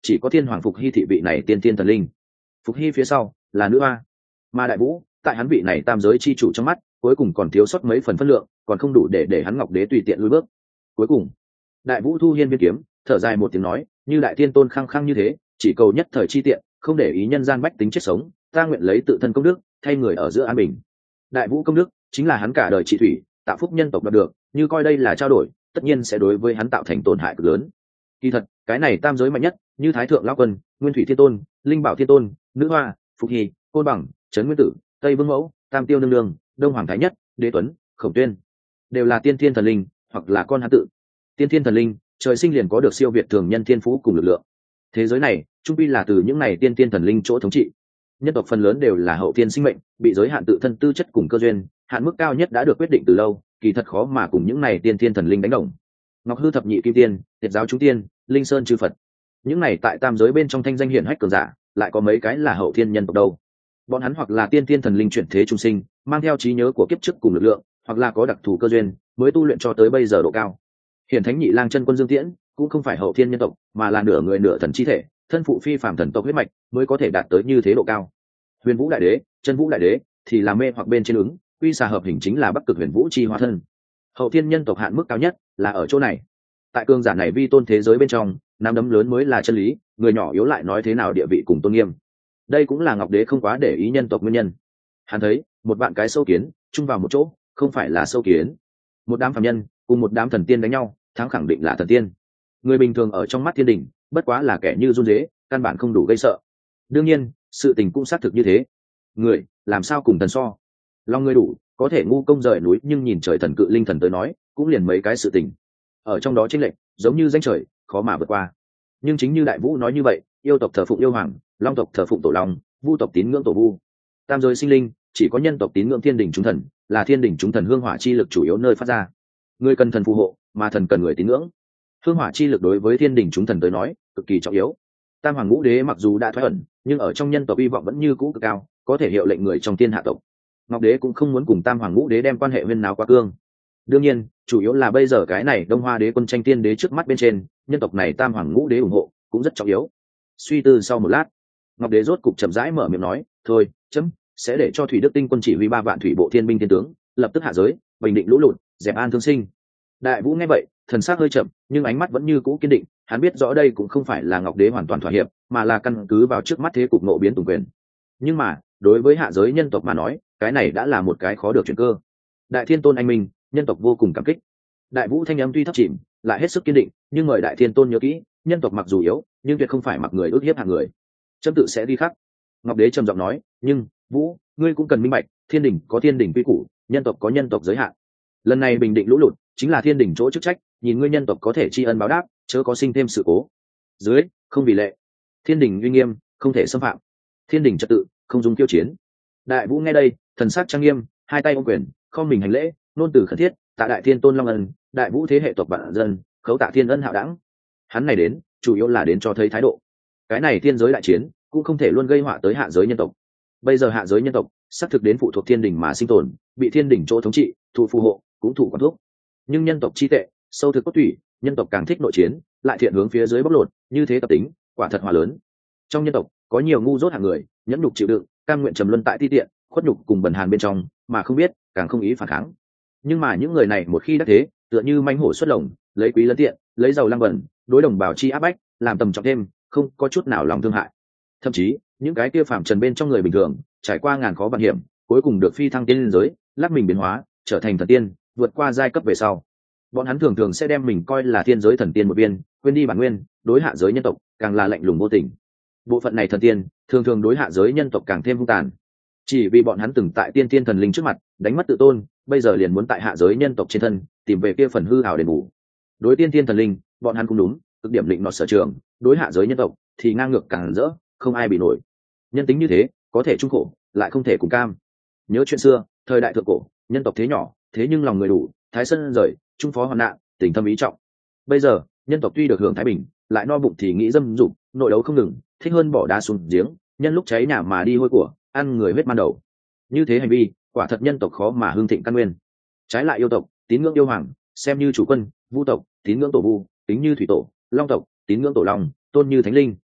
chỉ có thiên hoàng Phục Hy thị vị này tiên tiên thần linh. Phục Hy phía sau là nữ hoa, mà Đại Vũ tại hắn vị này tam giới chi chủ trong mắt cuối cùng còn thiếu sót mấy phần phân lượng, còn không đủ để để hắn Ngọc Đế tùy tiện lui bước. Cuối cùng Đại Vũ thu hiên biên kiếm, thở dài một tiếng nói, như đại thiên tôn khăng khăng như thế, chỉ cầu nhất thời chi tiện, không để ý nhân gian bách tính chết sống, ta nguyện lấy tự thân công đức thay người ở giữa an bình. Đại Vũ công đức chính là hắn cả đời trị thủy tạo phúc nhân tộc đạt được, như coi đây là trao đổi, tất nhiên sẽ đối với hắn tạo thành tổn hại cực lớn. Kỳ thật cái này tam giới mạnh nhất, như Thái Thượng Lão Quân, Nguyên Thủy Thiên Tôn, Linh Bảo Thiên Tôn, Nữ Hoa, Phục Hy, Côn Bằng, Trấn Nguyên Tử, Tây Vương Mẫu, Tam Tiêu Nương Nương, Đông Hoàng Thái Nhất, Đế Tuấn, Khổng Tuyên, đều là tiên thiên thần linh hoặc là con hắn tự. Tiên thiên thần linh trời sinh liền có được siêu việt thường nhân thiên phú cùng lực lượng. Thế giới này trung pi là từ những này tiên thiên thần linh chỗ thống trị. Nhân tộc phần lớn đều là hậu thiên sinh mệnh, bị giới hạn tự thân tư chất cùng cơ duyên, hạn mức cao nhất đã được quyết định từ lâu, kỳ thật khó mà cùng những này tiên thiên thần linh đánh đồng. Ngọc Hư thập nhị kim tiên, Tiệt giáo chúng tiên, Linh Sơn chư Phật, những này tại tam giới bên trong thanh danh hiển hách cường giả, lại có mấy cái là hậu thiên nhân tộc đâu. Bọn hắn hoặc là tiên thiên thần linh chuyển thế trung sinh, mang theo trí nhớ của kiếp trước cùng lực lượng, hoặc là có đặc thù cơ duyên, mới tu luyện cho tới bây giờ độ cao. Hiển Thánh Nhị Lang chân quân Dương Tiễn cũng không phải hậu thiên nhân tộc, mà là nửa người nửa thần chi thể, thân phụ phi phàm thần tộc huyết mạch, mới có thể đạt tới như thế độ cao. Huyền Vũ Đại Đế, Chân Vũ Đại Đế thì là mê hoặc bên trên ứng, quy xà hợp hình chính là Bắc Cực Huyền Vũ chi hóa thân. Hậu thiên nhân tộc hạn mức cao nhất là ở chỗ này. Tại cương giả này vi tôn thế giới bên trong, nắm đấm lớn mới là chân lý, người nhỏ yếu lại nói thế nào địa vị cùng tôn nghiêm. Đây cũng là Ngọc Đế không quá để ý nhân tộc nguyên nhân. Hắn thấy một vạn cái sâu kiến chung vào một chỗ, không phải là sâu kiến. Một đám phàm nhân cùng một đám thần tiên đánh nhau, thắng khẳng định là thần tiên. Người bình thường ở trong mắt thiên đình bất quá là kẻ như run dế, căn bản không đủ gây sợ. Đương nhiên sự tình cũng xác thực như thế. Người làm sao cùng thần so? Lòng người đủ có thể ngu công rời núi, nhưng nhìn trời thần cự linh thần tới nói cũng liền mấy cái sự tình. Ở trong đó chênh lệch giống như danh trời, khó mà vượt qua. Nhưng chính như Đại Vũ nói như vậy, yêu tộc thờ phụng yêu hoàng, long tộc thờ phụng tổ long, vu tộc tín ngưỡng tổ vu. Tam giới sinh linh chỉ có nhân tộc tín ngưỡng thiên đình chúng thần, là thiên đình chúng thần hương hỏa chi lực chủ yếu nơi phát ra. Người cần thần phù hộ, mà thần cần người tín ngưỡng. Hương hỏa chi lực đối với thiên đình chúng thần tới nói cực kỳ trọng yếu. Tam hoàng ngũ đế mặc dù đã thoái ẩn, nhưng ở trong nhân tộc hy vọng vẫn như cũ cực cao, có thể hiệu lệnh người trong thiên hạ tộc. Ngọc Đế cũng không muốn cùng tam hoàng ngũ đế đem quan hệ huyên náo quá cương. Đương nhiên chủ yếu là bây giờ cái này Đông Hoa đế quân tranh tiên đế trước mắt bên trên, nhân tộc này tam hoàng ngũ đế ủng hộ cũng rất trọng yếu. Suy tư sau một lát, Ngọc Đế rốt cục chậm rãi mở miệng nói, thôi chấm sẽ để cho Thủy Đức Tinh quân chỉ huy ba vạn thủy bộ thiên binh thiên tướng, lập tức hạ giới bình định lũ lụt, dẹp an thương sinh. Đại Vũ nghe vậy thần sắc hơi chậm, nhưng ánh mắt vẫn như cũ kiên định. Hắn biết rõ đây cũng không phải là Ngọc Đế hoàn toàn thỏa hiệp, mà là căn cứ vào trước mắt thế cục nộ biến tùng quyền. Nhưng mà đối với hạ giới nhân tộc mà nói, cái này đã là một cái khó được chuyển cơ. Đại Thiên Tôn anh minh, nhân tộc vô cùng cảm kích. Đại Vũ thanh âm tuy thấp chìm, lại hết sức kiên định, nhưng mời Đại Thiên Tôn nhớ kỹ, nhân tộc mặc dù yếu, nhưng tuyệt không phải mặc người ước hiếp hạng người. Chấm tự sẽ đi khắc. Ngọc Đế trầm giọng nói, nhưng Vũ, ngươi cũng cần minh bạch, thiên đình có thiên đình quy củ, nhân tộc có nhân tộc giới hạn. Lần này bình định lũ lụt chính là thiên đình chỗ chức trách, nhìn ngươi nhân tộc có thể tri ân báo đáp, chớ có sinh thêm sự cố. Dưới không vì lệ, thiên đình uy nghiêm không thể xâm phạm, thiên đình trật tự không dùng kiêu chiến. Đại Vũ nghe đây thần sắc trang nghiêm, hai tay ôm quyền không mình hành lễ, nôn từ khẩn thiết, tạ Đại Thiên Tôn long ân. Đại Vũ thế hệ tộc vạn dân, khấu tạ thiên ân hạo đẳng. Hắn này đến chủ yếu là đến cho thấy thái độ. Cái này thiên giới đại chiến cũng không thể luôn gây họa tới hạ giới nhân tộc. Bây giờ hạ giới nhân tộc xác thực đến phụ thuộc thiên đình mà sinh tồn, bị thiên đình chỗ thống trị, thụ phù hộ cũng thụ quản thuốc. Nhưng nhân tộc chi tệ sâu thực cốt tủy, nhân tộc càng thích nội chiến, lại thiện hướng phía dưới bóc lột, như thế tập tính quả thật hòa lớn. Trong nhân tộc có nhiều ngu dốt hạng người, nhẫn nhục chịu đựng, cam nguyện trầm luân tại ti tiện, khuất nhục cùng bần hàn bên trong, mà không biết càng không ý phản kháng. Nhưng mà những người này một khi đắc thế, tựa như manh hổ xuất lồng, lấy quý lấn tiện, lấy giàu lăng bẩn, đối đồng bào chi áp bách, làm tầm trọng thêm, không có chút nào lòng thương hại. Thậm chí những cái kia phàm trần bên trong người bình thường, trải qua ngàn khó vạn hiểm, cuối cùng được phi thăng tiên giới, lắc mình biến hóa, trở thành thần tiên, vượt qua giai cấp về sau. Bọn hắn thường thường sẽ đem mình coi là thiên giới thần tiên một viên, quên đi bản nguyên, đối hạ giới nhân tộc càng là lạnh lùng vô tình. Bộ phận này thần tiên thường thường đối hạ giới nhân tộc càng thêm hung tàn, chỉ vì bọn hắn từng tại tiên tiên thần linh trước mặt đánh mất tự tôn, bây giờ liền muốn tại hạ giới nhân tộc trên thân tìm về kia phần hư hào đền bù. Đối tiên tiên thần linh bọn hắn cũng đúng, cực điểm định nọt sở trường, đối hạ giới nhân tộc thì ngang ngược càng rỡ, không ai bị nổi. Nhân tính như thế, có thể trung khổ, lại không thể cùng cam. Nhớ chuyện xưa, thời đại thượng cổ, nhân tộc thế nhỏ, thế nhưng lòng người đủ, thái sơn rời, trung phó hoạn nạn, tình thâm ý trọng. Bây giờ nhân tộc tuy được hưởng thái bình, lại no bụng thì nghĩ dâm dục, nội đấu không ngừng, thích hơn bỏ đá xuống giếng, nhân lúc cháy nhà mà đi hôi của, ăn người huyết man đầu. Như thế hành vi quả thật nhân tộc khó mà hưng thịnh căn nguyên. Trái lại yêu tộc tín ngưỡng yêu hoàng, xem như chủ quân, vu tộc tín ngưỡng tổ vu, tính như thủy tổ, long tộc tín ngưỡng tổ long, tôn như thánh linh,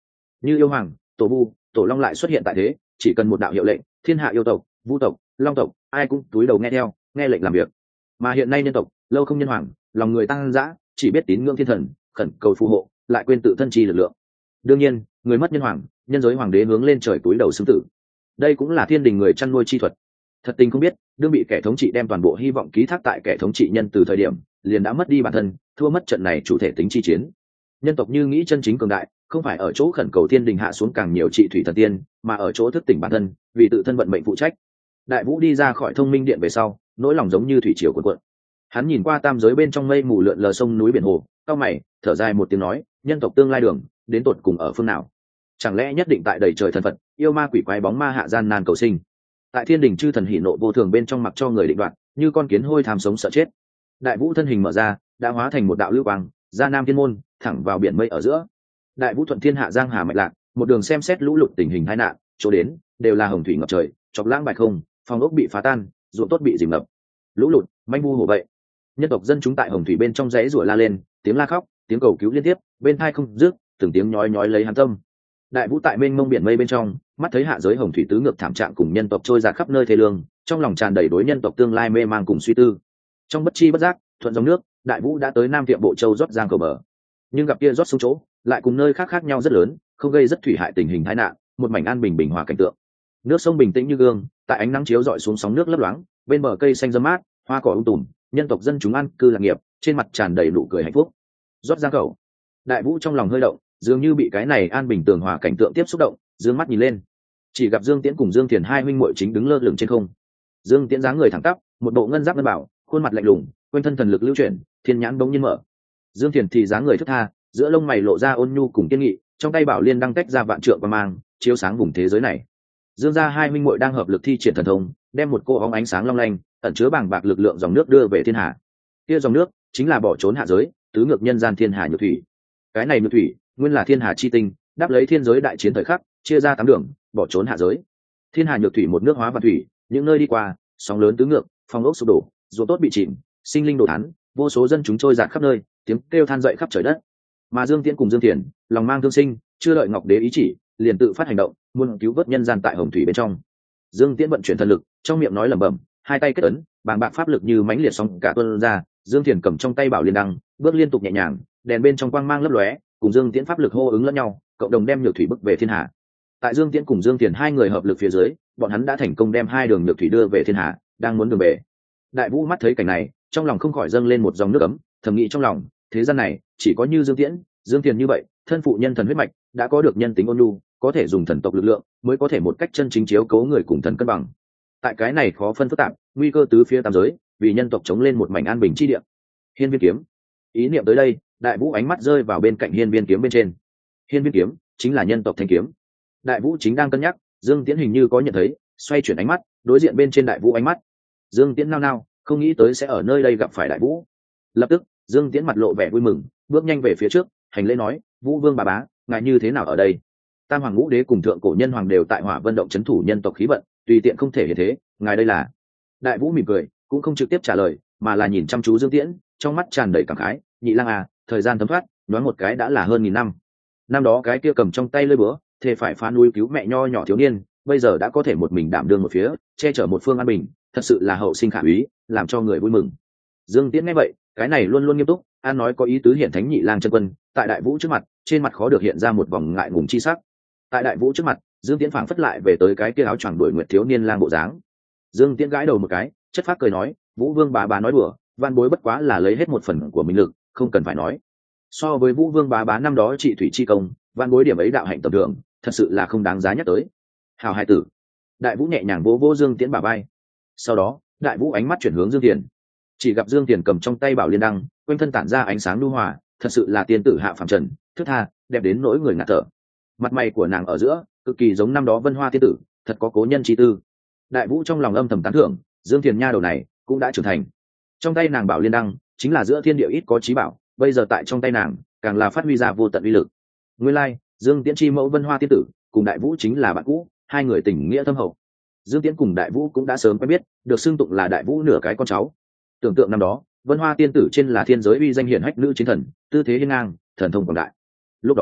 Như yêu hoàng, tổ vu, tổ long lại xuất hiện tại thế, chỉ cần một đạo hiệu lệnh, thiên hạ yêu tộc, vu tộc, long tộc, ai cũng túi đầu nghe theo, nghe lệnh làm việc. Mà hiện nay nhân tộc lâu không nhân hoàng, lòng người tăng dã, chỉ biết tín ngưỡng thiên thần, khẩn cầu phù hộ, lại quên tự thân chi lực lượng. Đương nhiên, người mất nhân hoàng, nhân giới hoàng đế hướng lên trời túi đầu xứng tử. Đây cũng là thiên đình người chăn nuôi chi thuật. Thật tình không biết, đương bị kẻ thống trị đem toàn bộ hy vọng ký thác tại kẻ thống trị nhân từ thời điểm, liền đã mất đi bản thân, thua mất trận này chủ thể tính chi chiến. Nhân tộc như nghĩ chân chính cường đại, không phải ở chỗ khẩn cầu thiên đình hạ xuống càng nhiều trị thủy thần tiên, mà ở chỗ thức tỉnh bản thân, vì tự thân vận mệnh phụ trách. Đại Vũ đi ra khỏi thông minh điện về sau, nỗi lòng giống như thủy triều cuộn cuộn. Hắn nhìn qua tam giới bên trong mây mù lượn lờ sông núi biển hồ, cau mày, thở dài một tiếng nói, nhân tộc tương lai đường, đến tột cùng ở phương nào? Chẳng lẽ nhất định tại đầy trời thần phật, yêu ma quỷ quái bóng ma hạ gian nan cầu sinh? Tại thiên đình chư thần hỉ nộ vô thường bên trong mặc cho người định đoạt, như con kiến hôi tham sống sợ chết. Đại Vũ thân hình mở ra, đã hóa thành một đạo lưu quang, ra nam thiên môn, thẳng vào biển mây ở giữa. Đại Vũ thuận thiên hạ giang hà mạch lạc, một đường xem xét lũ lụt tình hình tai nạn, chỗ đến đều là hồng thủy ngập trời, chọc lãng bại không, phòng ốc bị phá tan, ruộng tốt bị dìm ngập. Lũ lụt, manh vu hổ vậy. Nhân tộc dân chúng tại hồng thủy bên trong dãy rủa la lên, tiếng la khóc, tiếng cầu cứu liên tiếp, bên tai không dứt, từng tiếng nhói nhói lấy hắn tâm. Đại Vũ tại mênh mông biển mây bên trong, mắt thấy hạ giới hồng thủy tứ ngược thảm trạng cùng nhân tộc trôi dạt khắp nơi thế lương, trong lòng tràn đầy đối nhân tộc tương lai mê mang cùng suy tư. Trong bất chi bất giác, thuận dòng nước, Đại Vũ đã tới Nam Tiệm Bộ Châu rót giang cầu bờ. Nhưng gặp kia rót xuống chỗ, lại cùng nơi khác khác nhau rất lớn, không gây rất thủy hại tình hình tai nạn, một mảnh an bình bình hòa cảnh tượng. Nước sông bình tĩnh như gương, tại ánh nắng chiếu rọi xuống sóng nước lấp loáng, bên bờ cây xanh râm mát, hoa cỏ um tùm, nhân tộc dân chúng ăn cư lạc nghiệp, trên mặt tràn đầy nụ cười hạnh phúc. Rót giang cầu. Đại Vũ trong lòng hơi động, dường như bị cái này an bình tường hòa cảnh tượng tiếp xúc động, dương mắt nhìn lên, chỉ gặp Dương Tiễn cùng Dương Thiền hai huynh muội chính đứng lơ lửng trên không. Dương Tiễn dáng người thẳng tắp, một bộ ngân giáp ngân bảo, khuôn mặt lạnh lùng, quanh thân thần lực lưu chuyển, thiên nhãn bỗng nhiên mở. Dương Thiền thì dáng người thướt tha, giữa lông mày lộ ra ôn nhu cùng kiên nghị, trong tay bảo liên đang tách ra vạn trượng quang mang, chiếu sáng vùng thế giới này. Dương gia hai huynh muội đang hợp lực thi triển thần thông, đem một cô óng ánh sáng long lanh, ẩn chứa bàng bạc lực lượng dòng nước đưa về thiên hà. Kia dòng nước chính là bỏ trốn hạ giới, tứ ngược nhân gian thiên hà nhược thủy. Cái này nhược thủy, nguyên là thiên hà chi tinh, đáp lấy thiên giới đại chiến thời khắc, chia ra tám đường, bỏ trốn hạ giới. Thiên hà nhược thủy một nước hóa vạn thủy, những nơi đi qua, sóng lớn tứ ngược, phong ốc sụp đổ, ruộng tốt bị chìm, sinh linh đổ thán, vô số dân chúng trôi dạt khắp nơi, tiếng kêu than dậy khắp trời đất. Mà Dương Tiễn cùng Dương Thiền, lòng mang thương sinh, chưa đợi Ngọc Đế ý chỉ, liền tự phát hành động, muốn cứu vớt nhân gian tại hồng thủy bên trong. Dương Tiễn vận chuyển thần lực, trong miệng nói lẩm bẩm, hai tay kết ấn, bàng bạc pháp lực như mãnh liệt sóng cả tuôn ra. Dương Thiền cầm trong tay bảo liên đăng, bước liên tục nhẹ nhàng, đèn bên trong quang mang lấp lóe, cùng Dương Tiễn pháp lực hô ứng lẫn nhau, cộng đồng đem nhược thủy bức về thiên hà. Tại Dương Tiễn cùng Dương Thiền hai người hợp lực phía dưới, bọn hắn đã thành công đem hai đường nhược thủy đưa về thiên hà, đang muốn đường về. Đại Vũ mắt thấy cảnh này, trong lòng không khỏi dâng lên một dòng nước ấm, thầm nghĩ trong lòng, thế gian này chỉ có như Dương Tiễn, Dương Thiền như vậy, thân phụ nhân thần huyết mạch, đã có được nhân tính ôn nhu, có thể dùng thần tộc lực lượng, mới có thể một cách chân chính chiếu cố người cùng thần cân bằng. Tại cái này khó phân phức tạp, nguy cơ tứ phía tam giới, vì nhân tộc chống lên một mảnh an bình chi địa. Hiên viên kiếm. Ý niệm tới đây, Đại Vũ ánh mắt rơi vào bên cạnh hiên viên kiếm bên trên. Hiên viên kiếm chính là nhân tộc thanh kiếm. Đại Vũ chính đang cân nhắc, Dương Tiễn hình như có nhận thấy, xoay chuyển ánh mắt, đối diện bên trên Đại Vũ ánh mắt. Dương Tiễn nao nao, không nghĩ tới sẽ ở nơi đây gặp phải Đại Vũ. Lập tức, Dương Tiễn mặt lộ vẻ vui mừng, bước nhanh về phía trước, hành lễ nói, Vũ Vương bà bá, ngài như thế nào ở đây? Tam Hoàng Ngũ Đế cùng thượng cổ nhân hoàng đều tại Hỏa Vân động trấn thủ nhân tộc khí vận, tùy tiện không thể hiện thế, ngài đây là? Đại Vũ mỉm cười, cũng không trực tiếp trả lời, mà là nhìn chăm chú Dương Tiễn, trong mắt tràn đầy cảm khái, nhị lang à, thời gian thấm thoát, nói một cái đã là hơn nghìn năm. Năm đó cái kia cầm trong tay lưỡi búa, thề phải phá núi cứu mẹ nho nhỏ thiếu niên, bây giờ đã có thể một mình đảm đương một phía, che chở một phương an bình, thật sự là hậu sinh khả úy, làm cho người vui mừng. Dương Tiễn nghe vậy, cái này luôn luôn nghiêm túc, an nói có ý tứ hiển thánh nhị lang chân quân, tại Đại Vũ trước mặt, trên mặt khó được hiện ra một vòng ngại ngùng chi sắc. Tại Đại Vũ trước mặt, Dương Tiễn phảng phất lại về tới cái kia áo choàng đuổi nguyệt thiếu niên lang bộ dáng. Dương Tiễn gãi đầu một cái, chất phác cười nói, Vũ Vương bá bá nói đùa, van bối bất quá là lấy hết một phần của mình lực, không cần phải nói. So với Vũ Vương bá bá năm đó trị thủy chi công, van bối điểm ấy đạo hạnh tầm thường, thật sự là không đáng giá nhắc tới. Hào hai tử. Đại Vũ nhẹ nhàng vỗ vỗ Dương Tiễn bả vai. Sau đó, Đại Vũ ánh mắt chuyển hướng Dương Tiễn. Chỉ gặp Dương Tiễn cầm trong tay bảo liên đăng, quanh thân tản ra ánh sáng nhu hòa, thật sự là tiên tử hạ phàm trần, thướt tha, đẹp đến nỗi người ngạt thở. Mặt mày của nàng ở giữa, cực kỳ giống năm đó Vân Hoa tiên tử, thật có cố nhân chi tư. Đại Vũ trong lòng âm thầm tán thưởng, Dương Tiễn nha đầu này cũng đã trưởng thành. Trong tay nàng bảo liên đăng, chính là giữa thiên địa ít có trí bảo, bây giờ tại trong tay nàng, càng là phát huy ra vô tận uy lực. Nguyên lai, like, Dương Tiễn chi mẫu Vân Hoa tiên tử, cùng Đại Vũ chính là bạn cũ, hai người tình nghĩa thâm hậu. Dương Tiễn cùng Đại Vũ cũng đã sớm quen biết, được xưng tụng là Đại Vũ nửa cái con cháu. Tưởng tượng năm đó, Vân Hoa tiên tử trên là thiên giới uy danh hiển hách nữ chiến thần, tư thế hiên ngang, thần thông quảng đại. Lúc đó,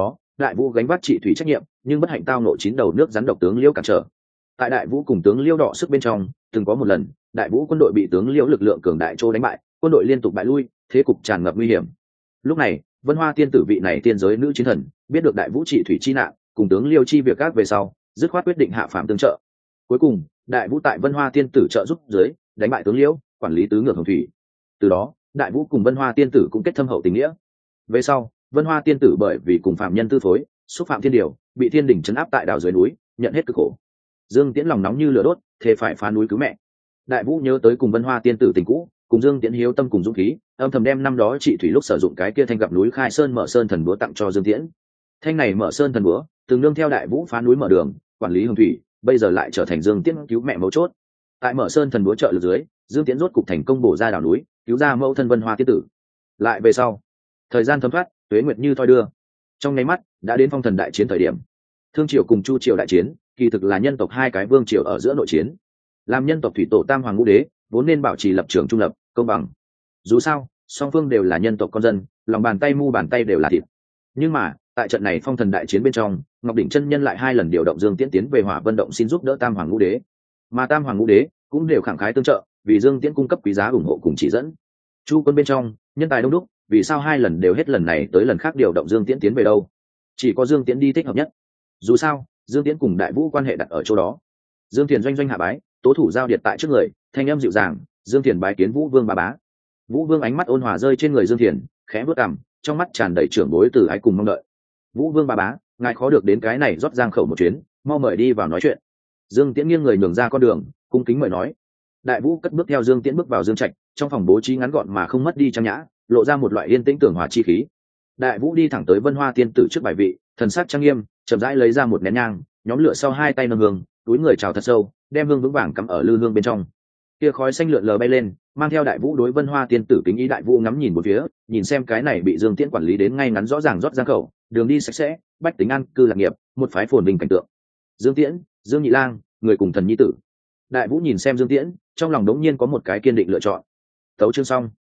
đại vũ gánh vác trị thủy trách nhiệm, nhưng bất hạnh tao nộ chín đầu nước rắn độc tướng liễu cản trở. Tại đại vũ cùng tướng liễu đọ sức bên trong, từng có một lần đại vũ quân đội bị tướng liễu lực lượng cường đại trô đánh bại, quân đội liên tục bại lui, thế cục tràn ngập nguy hiểm. Lúc này Vân Hoa tiên tử vị này tiên giới nữ chiến thần biết được đại vũ trị thủy chi nạn cùng tướng liêu chi việc các về sau, dứt khoát quyết định hạ phàm tương trợ. Cuối cùng đại vũ tại Vân Hoa tiên tử trợ giúp dưới đánh bại tướng liễu, quản lý tứ ngược hồng thủy. Từ đó đại vũ cùng Vân Hoa tiên tử cũng kết thâm hậu tình nghĩa. Về sau Vân Hoa tiên tử bởi vì cùng phạm nhân tư phối xúc phạm thiên điều, bị thiên đỉnh trấn áp tại đảo dưới núi, nhận hết cực khổ. Dương Tiễn lòng nóng như lửa đốt, thề phải phá núi cứu mẹ. Đại vũ nhớ tới cùng Vân Hoa tiên tử tình cũ, cùng Dương Tiễn hiếu tâm cùng dũng khí, âm thầm đem năm đó trị thủy lúc sử dụng cái kia thanh gặp núi khai sơn mở sơn thần búa tặng cho Dương Tiễn. Thanh này mở sơn thần búa từng nương theo đại vũ phá núi mở đường, quản lý hồng thủy, bây giờ lại trở thành Dương Tiễn cứu mẹ mấu chốt. Tại mở sơn thần búa trợ lực dưới, Dương Tiễn rốt cục thành công bổ ra đảo núi, cứu ra mẫu thân Vân Hoa tiên tử. Lại về sau thời gian thấm thoát, tuế nguyệt như thoi đưa, trong nháy mắt đã đến phong thần đại chiến thời điểm. Thương triều cùng Chu triều đại chiến kỳ thực là nhân tộc hai cái vương triều ở giữa nội chiến. Làm nhân tộc thủy tổ tam hoàng ngũ đế vốn nên bảo trì lập trường trung lập, công bằng. Dù sao song phương đều là nhân tộc con dân, lòng bàn tay mu bàn tay đều là thịt. Nhưng mà tại trận này phong thần đại chiến bên trong, Ngọc Đỉnh chân nhân lại hai lần điều động Dương Tiễn tiến về Hỏa Vân động xin giúp đỡ tam hoàng ngũ đế, mà tam hoàng ngũ đế cũng đều khẳng khái tương trợ, vì Dương Tiễn cung cấp quý giá ủng hộ cùng chỉ dẫn. Chu quân bên trong nhân tài đông đúc, vì sao hai lần đều hết lần này tới lần khác điều động Dương Tiễn tiến về đâu? Chỉ có Dương Tiễn đi thích hợp nhất. Dù sao Dương Tiễn cùng đại vũ quan hệ đặt ở chỗ đó. Dương Thiền doanh doanh hạ bái, tố thủ giao điệt tại trước người, thanh âm dịu dàng. Dương Thiền bái kiến Vũ Vương ba bá. Vũ Vương ánh mắt ôn hòa rơi trên người Dương Thiền, khẽ vớt cằm, trong mắt tràn đầy trưởng bối từ ái cùng mong đợi. Vũ Vương ba bá, ngài khó được đến cái này rót giang khẩu một chuyến, mau mời đi vào nói chuyện. Dương Tiễn nghiêng người nhường ra con đường, cung kính mời nói. Đại vũ cất bước theo Dương Tiễn bước vào Dương trạch, trong phòng bố trí ngắn gọn mà không mất đi trang nhã, lộ ra một loại yên tĩnh tường hòa chi khí. Đại vũ đi thẳng tới Vân Hoa tiên tử trước bài vị, thần sắc trang nghiêm, chậm rãi lấy ra một nén nhang, nhóm lửa sau hai tay nâng hương, túi người chào thật sâu, đem hương vững vàng cắm ở lư hương bên trong. Kia khói xanh lượn lờ bay lên, mang theo đại vũ đối Vân Hoa tiên tử kính ý. Đại vũ ngắm nhìn một phía, nhìn xem cái này bị Dương Tiễn quản lý đến ngay ngắn rõ ràng rót giang khẩu, đường đi sạch sẽ, bách tính an cư lạc nghiệp, một phái phồn vinh cảnh tượng. Dương Tiễn, Dương Nhị Lang, người cùng thần nhi tử. Đại vũ nhìn xem Dương Tiễn, trong lòng đống nhiên có một cái kiên định lựa chọn. Tấu chương xong.